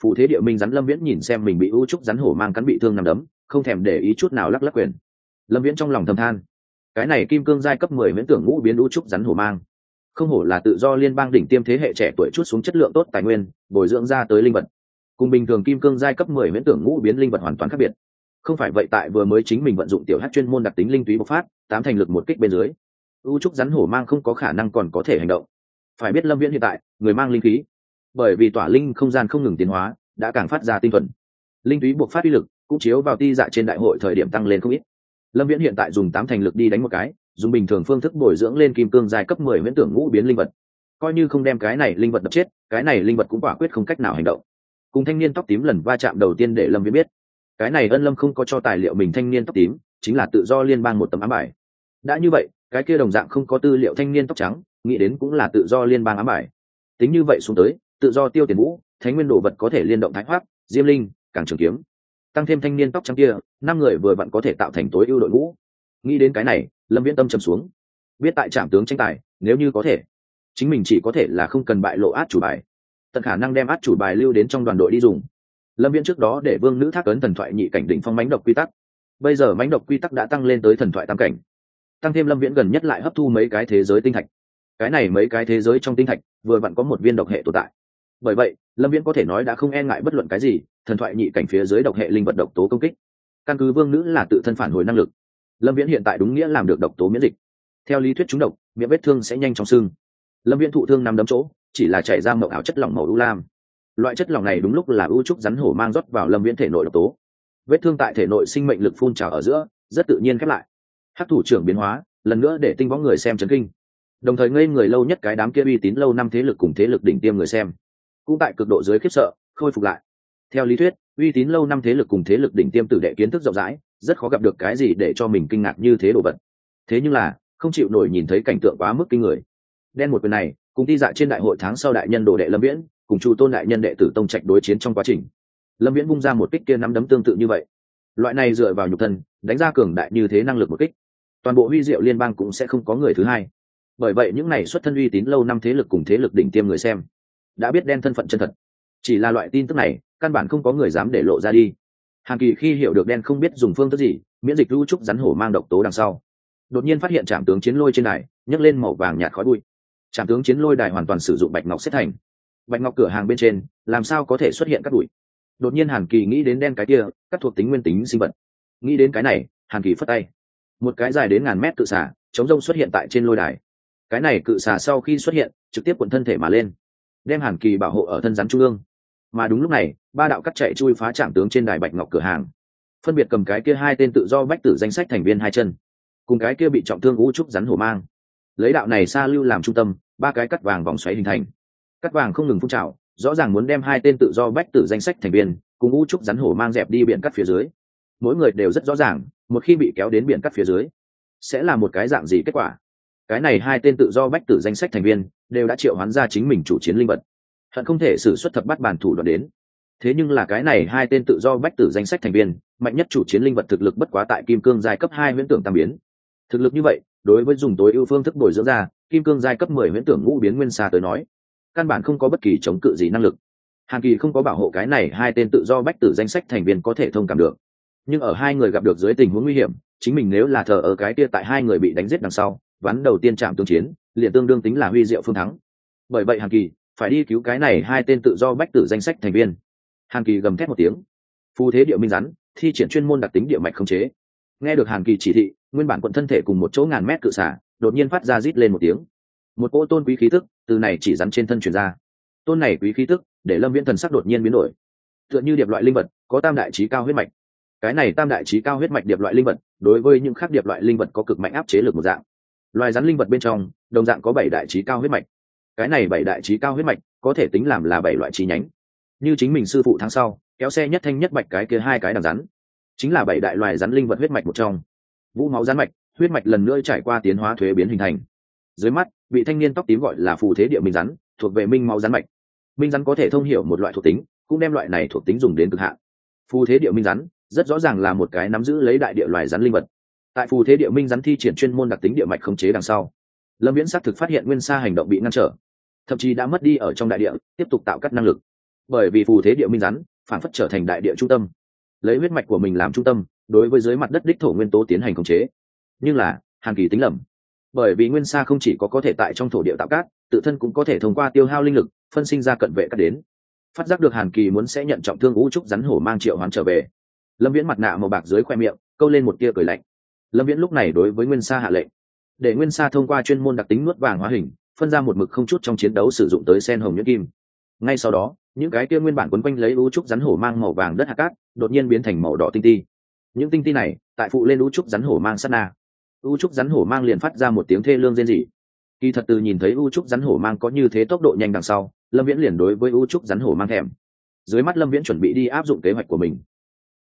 phù thế địa minh rắn lâm viễn nhìn xem mình bị u trúc rắn hổ mang cắn bị thương nằm đấm, không thèm để ý chút nào lắc lắc quyền. Lâm viễn trong lòng thầm than, cái này kim cương giai cấp 10 viễn tưởng ngũ biến u trúc rắn hổ mang, không hổ là tự do liên bang đỉnh tiêm thế hệ trẻ tuổi chút xuống chất lượng tốt tài nguyên bồi dưỡng ra tới linh vật, cùng bình thường kim cương giai cấp 10 viễn tưởng ngũ biến linh vật hoàn toàn khác biệt. Không phải vậy tại vừa mới chính mình vận dụng tiểu hát chuyên môn đặc tính linh túy bộc phát, 8 thành lực một kích bên dưới, u trúc rắn hổ mang không có khả năng còn có thể hành động. Phải biết Lâm Viễn hiện tại người mang linh khí, bởi vì tỏa linh không gian không ngừng tiến hóa, đã càng phát ra tinh thuần, linh túy bộc phát uy lực cũng chiếu vào ti dạ trên đại hội thời điểm tăng lên không ít. Lâm Viễn hiện tại dùng 8 thành lực đi đánh một cái, dùng bình thường phương thức bồi dưỡng lên kim cương giai cấp 10 viễn tưởng ngũ biến linh vật, coi như không đem cái này linh vật đập chết, cái này linh vật cũng quả quyết không cách nào hành động. Cùng thanh niên tóc tím lần va chạm đầu tiên để Lâm Viễn biết, cái này Ân Lâm không có cho tài liệu mình thanh niên tóc tím, chính là tự do liên bang một tấm ám bài. Đã như vậy, cái kia đồng dạng không có tư liệu thanh niên tóc trắng, nghĩ đến cũng là tự do liên bang ám bài. Tính như vậy xuống tới, tự do tiêu tiền vũ, thánh nguyên đồ vật có thể liên động thái hoác, diêm linh, càng trường kiếm, tăng thêm thanh niên tóc trắng kia, 5 người vừa vặn có thể tạo thành tối ưu đội ngũ. Nghĩ đến cái này, Lâm Viễn tâm trầm xuống, biết tại trạm tướng tranh tài, nếu như có thể, chính mình chỉ có thể là không cần bại lộ át chủ bài, tận khả năng đem át chủ bài lưu đến trong đoàn đội đi dùng. Lâm Viễn trước đó để vương nữ thác ấn thần thoại nhị cảnh đỉnh phong mãnh độc quy tắc, bây giờ mãnh độc quy tắc đã tăng lên tới thần thoại tam cảnh, tăng thêm Lâm Viễn gần nhất lại hấp thu mấy cái thế giới tinh thạch, cái này mấy cái thế giới trong tinh thạch vừa vặn có một viên độc hệ tồn tại. Bởi vậy Lâm Viễn có thể nói đã không e ngại bất luận cái gì thần thoại nhị cảnh phía dưới độc hệ linh vật độc tố công kích. Căn cứ vương nữ là tự thân phản hồi năng lực, Lâm Viễn hiện tại đúng nghĩa làm được độc tố miễn dịch. Theo lý thuyết trúng độc, miệng vết thương sẽ nhanh chóng sưng. Lâm Viễn thụ thương nằm đấm chỗ chỉ là chảy ra màu ảo chất lỏng màu u lam, loại chất lỏng này đúng lúc là u trúc rắn hổ mang rót vào Lâm Viễn thể nội độc tố. Vết thương tại thể nội sinh mệnh lực phun trào ở giữa rất tự nhiên khép lại. Hắc thủ trưởng biến hóa lần nữa để tinh võng người xem chấn kinh, đồng thời ngây người lâu nhất cái đám kia uy tín lâu năm thế lực cùng thế lực đỉnh tiêm người xem cũng tại cực độ dưới khiếp sợ khôi phục lại. Theo lý thuyết, uy tín lâu năm thế lực cùng thế lực đỉnh tiêm tử đệ kiến thức rộng rãi, rất khó gặp được cái gì để cho mình kinh ngạc như thế đồ vật. Thế nhưng là không chịu nổi nhìn thấy cảnh tượng quá mức kinh người. Đen một quyền này cùng ti dạ trên đại hội tháng sau đại nhân đồ đệ Lâm Viễn cùng Chu Tôn đại nhân đệ tử Tông Trạch đối chiến trong quá trình, Lâm Viễn vung ra một kích kia nắm đấm tương tự như vậy. Loại này dựa vào nhục thân đánh ra cường đại như thế năng lực một kích, toàn bộ Huy Diệu liên bang cũng sẽ không có người thứ hai. Bởi vậy những này xuất thân uy tín lâu năm thế lực cùng thế lực đỉnh tiêm người xem đã biết đen thân phận chân thật, chỉ là loại tin tức này căn bản không có người dám để lộ ra đi. Hàn Kỳ khi hiểu được đen không biết dùng phương thức gì miễn dịch lưu trúc rắn hổ mang độc tố đằng sau, đột nhiên phát hiện trạm tướng chiến lôi trên đài nhấc lên màu vàng nhạt khói bụi. Trạm tướng chiến lôi đài hoàn toàn sử dụng bạch ngọc xếp thành, bạch ngọc cửa hàng bên trên làm sao có thể xuất hiện các bụi. Đột nhiên Hàn Kỳ nghĩ đến đen cái kia các thuộc tính nguyên tính sinh vật, nghĩ đến cái này Hàn Kỳ phất tay, một cái dài đến ngàn mét cự xà chống rông xuất hiện tại trên lôi đài. Cái này cự xà sau khi xuất hiện trực tiếp cuộn thân thể mà lên, đem Hàn Kỳ bảo hộ ở thân rắn trung ương. Mà đúng lúc này 3 đạo cắt chạy chui phá trạm tướng trên đài bạch ngọc cửa hàng, phân biệt cầm cái kia 2 tên tự do bách tử danh sách thành viên 2 chân, cùng cái kia bị trọng thương u trúc rắn hổ mang. Lấy đạo này xa lưu làm trung tâm, 3 cái cắt vàng vòng xoáy hình thành, cắt vàng không ngừng phun trào, rõ ràng muốn đem 2 tên tự do bách tử danh sách thành viên cùng u trúc rắn hổ mang dẹp đi biển cắt phía dưới. Mỗi người đều rất rõ ràng, một khi bị kéo đến biển cắt phía dưới sẽ là một cái dạng gì kết quả. Cái này 2 tên tự do bách tử danh sách thành viên đều đã triệu hoán ra chính mình chủ chiến linh vật, hận không thể sử xuất thập bát bản thủ đoạn đến. Thế nhưng là cái này 2 tên tự do bách tử danh sách thành viên mạnh nhất chủ chiến linh vật thực lực bất quá tại kim cương giai cấp 2 huyễn tưởng tam biến. Thực lực như vậy đối với dùng tối ưu phương thức bồi dưỡng ra kim cương giai cấp 10 huyễn tưởng ngũ biến nguyên xa tới nói, căn bản không có bất kỳ chống cự gì năng lực. Hàn Kỳ không có bảo hộ cái này 2 tên tự do bách tử danh sách thành viên có thể thông cảm được, nhưng ở 2 người gặp được dưới tình huống nguy hiểm, chính mình nếu là thờ ở cái kia tại 2 người bị đánh giết đằng sau, ván đầu tiên chạm tương chiến liền tương đương tính là huy diệu phương thắng. Bởi vậy Hàn Kỳ phải đi cứu cái này 2 tên tự do bách tử danh sách thành viên. Hàn Kỳ gầm thét một tiếng, phù thế địa minh rắn thi triển chuyên môn đặc tính địa mạch khống chế. Nghe được Hàn Kỳ chỉ thị, nguyên bản quận thân thể cùng một chỗ ngàn mét cự xả đột nhiên phát ra rít lên một tiếng, một cỗ tôn quý khí tức từ này chỉ rắn trên thân truyền ra. Tôn này quý khí tức để Lâm Viễn thần sắc đột nhiên biến đổi, tựa như điệp loại linh vật có tam đại chí cao huyết mạch. Cái này tam đại chí cao huyết mạch điệp loại linh vật đối với những khác điệp loại linh vật có cực mạnh áp chế lực một dạng. Loài rắn linh vật bên trong đồng dạng có 7 đại chí cao huyết mạch, cái này 7 đại chí cao huyết mạch có thể tính làm là 7 loại chí nhánh. Như chính mình sư phụ tháng sau kéo xe nhất thanh nhất bạch cái kia 2 cái đằng rắn, chính là 7 đại loài rắn linh vật huyết mạch một trong. Vũ máu rắn mạch huyết mạch lần nữa trải qua tiến hóa thuế biến hình thành. Dưới mắt vị thanh niên tóc tím gọi là phù thế địa minh rắn, thuộc về minh máu rắn mạch. Minh rắn có thể thông hiểu một loại thuộc tính, cũng đem loại này thuộc tính dùng đến cực hạn. Phù thế địa minh rắn rất rõ ràng là một cái nắm giữ lấy đại địa loài rắn linh vật. Tại phù thế địa minh rắn thi triển chuyên môn đặc tính địa mạch khống chế đằng sau, Lâm Viễn xác thực phát hiện nguyên sa hành động bị ngăn trở, thậm chí đã mất đi ở trong đại địa tiếp tục tạo cắt năng lực. bởi vì phù thế địa minh rắn phản phất trở thành đại địa trung tâm, lấy huyết mạch của mình làm trung tâm đối với dưới mặt đất đích thổ nguyên tố tiến hành khống chế. Nhưng là Hàn Kỳ tính lầm, bởi vì nguyên sa không chỉ có thể tại trong thổ địa tạo cát, tự thân cũng có thể thông qua tiêu hao linh lực phân sinh ra cận vệ cát đến. Phát giác được Hàn Kỳ muốn sẽ nhận trọng thương, u trúc rắn hổ mang triệu hoán trở về. Lâm Viễn mặt nạ màu bạc dưới khoe miệng câu lên một tia cười lạnh. Lâm Viễn lúc này đối với nguyên sa hạ lệnh, để nguyên sa thông qua chuyên môn đặc tính nuốt vàng hóa hình, phân ra một mực không chút trong chiến đấu sử dụng tới sen hồng nhuyễn kim. Ngay sau đó, những cái kia nguyên bản quấn quanh lấy u trúc rắn hổ mang màu vàng đất hạt cát đột nhiên biến thành màu đỏ tinh ti. Những tinh ti này tại phụ lên u trúc rắn hổ mang sát na, u trúc rắn hổ mang liền phát ra một tiếng thê lương rên rỉ. Kỳ thật từ nhìn thấy u trúc rắn hổ mang có như thế tốc độ nhanh đằng sau, Lâm Viễn liền đối với u trúc rắn hổ mang thèm. Dưới mắt Lâm Viễn chuẩn bị đi áp dụng kế hoạch của mình.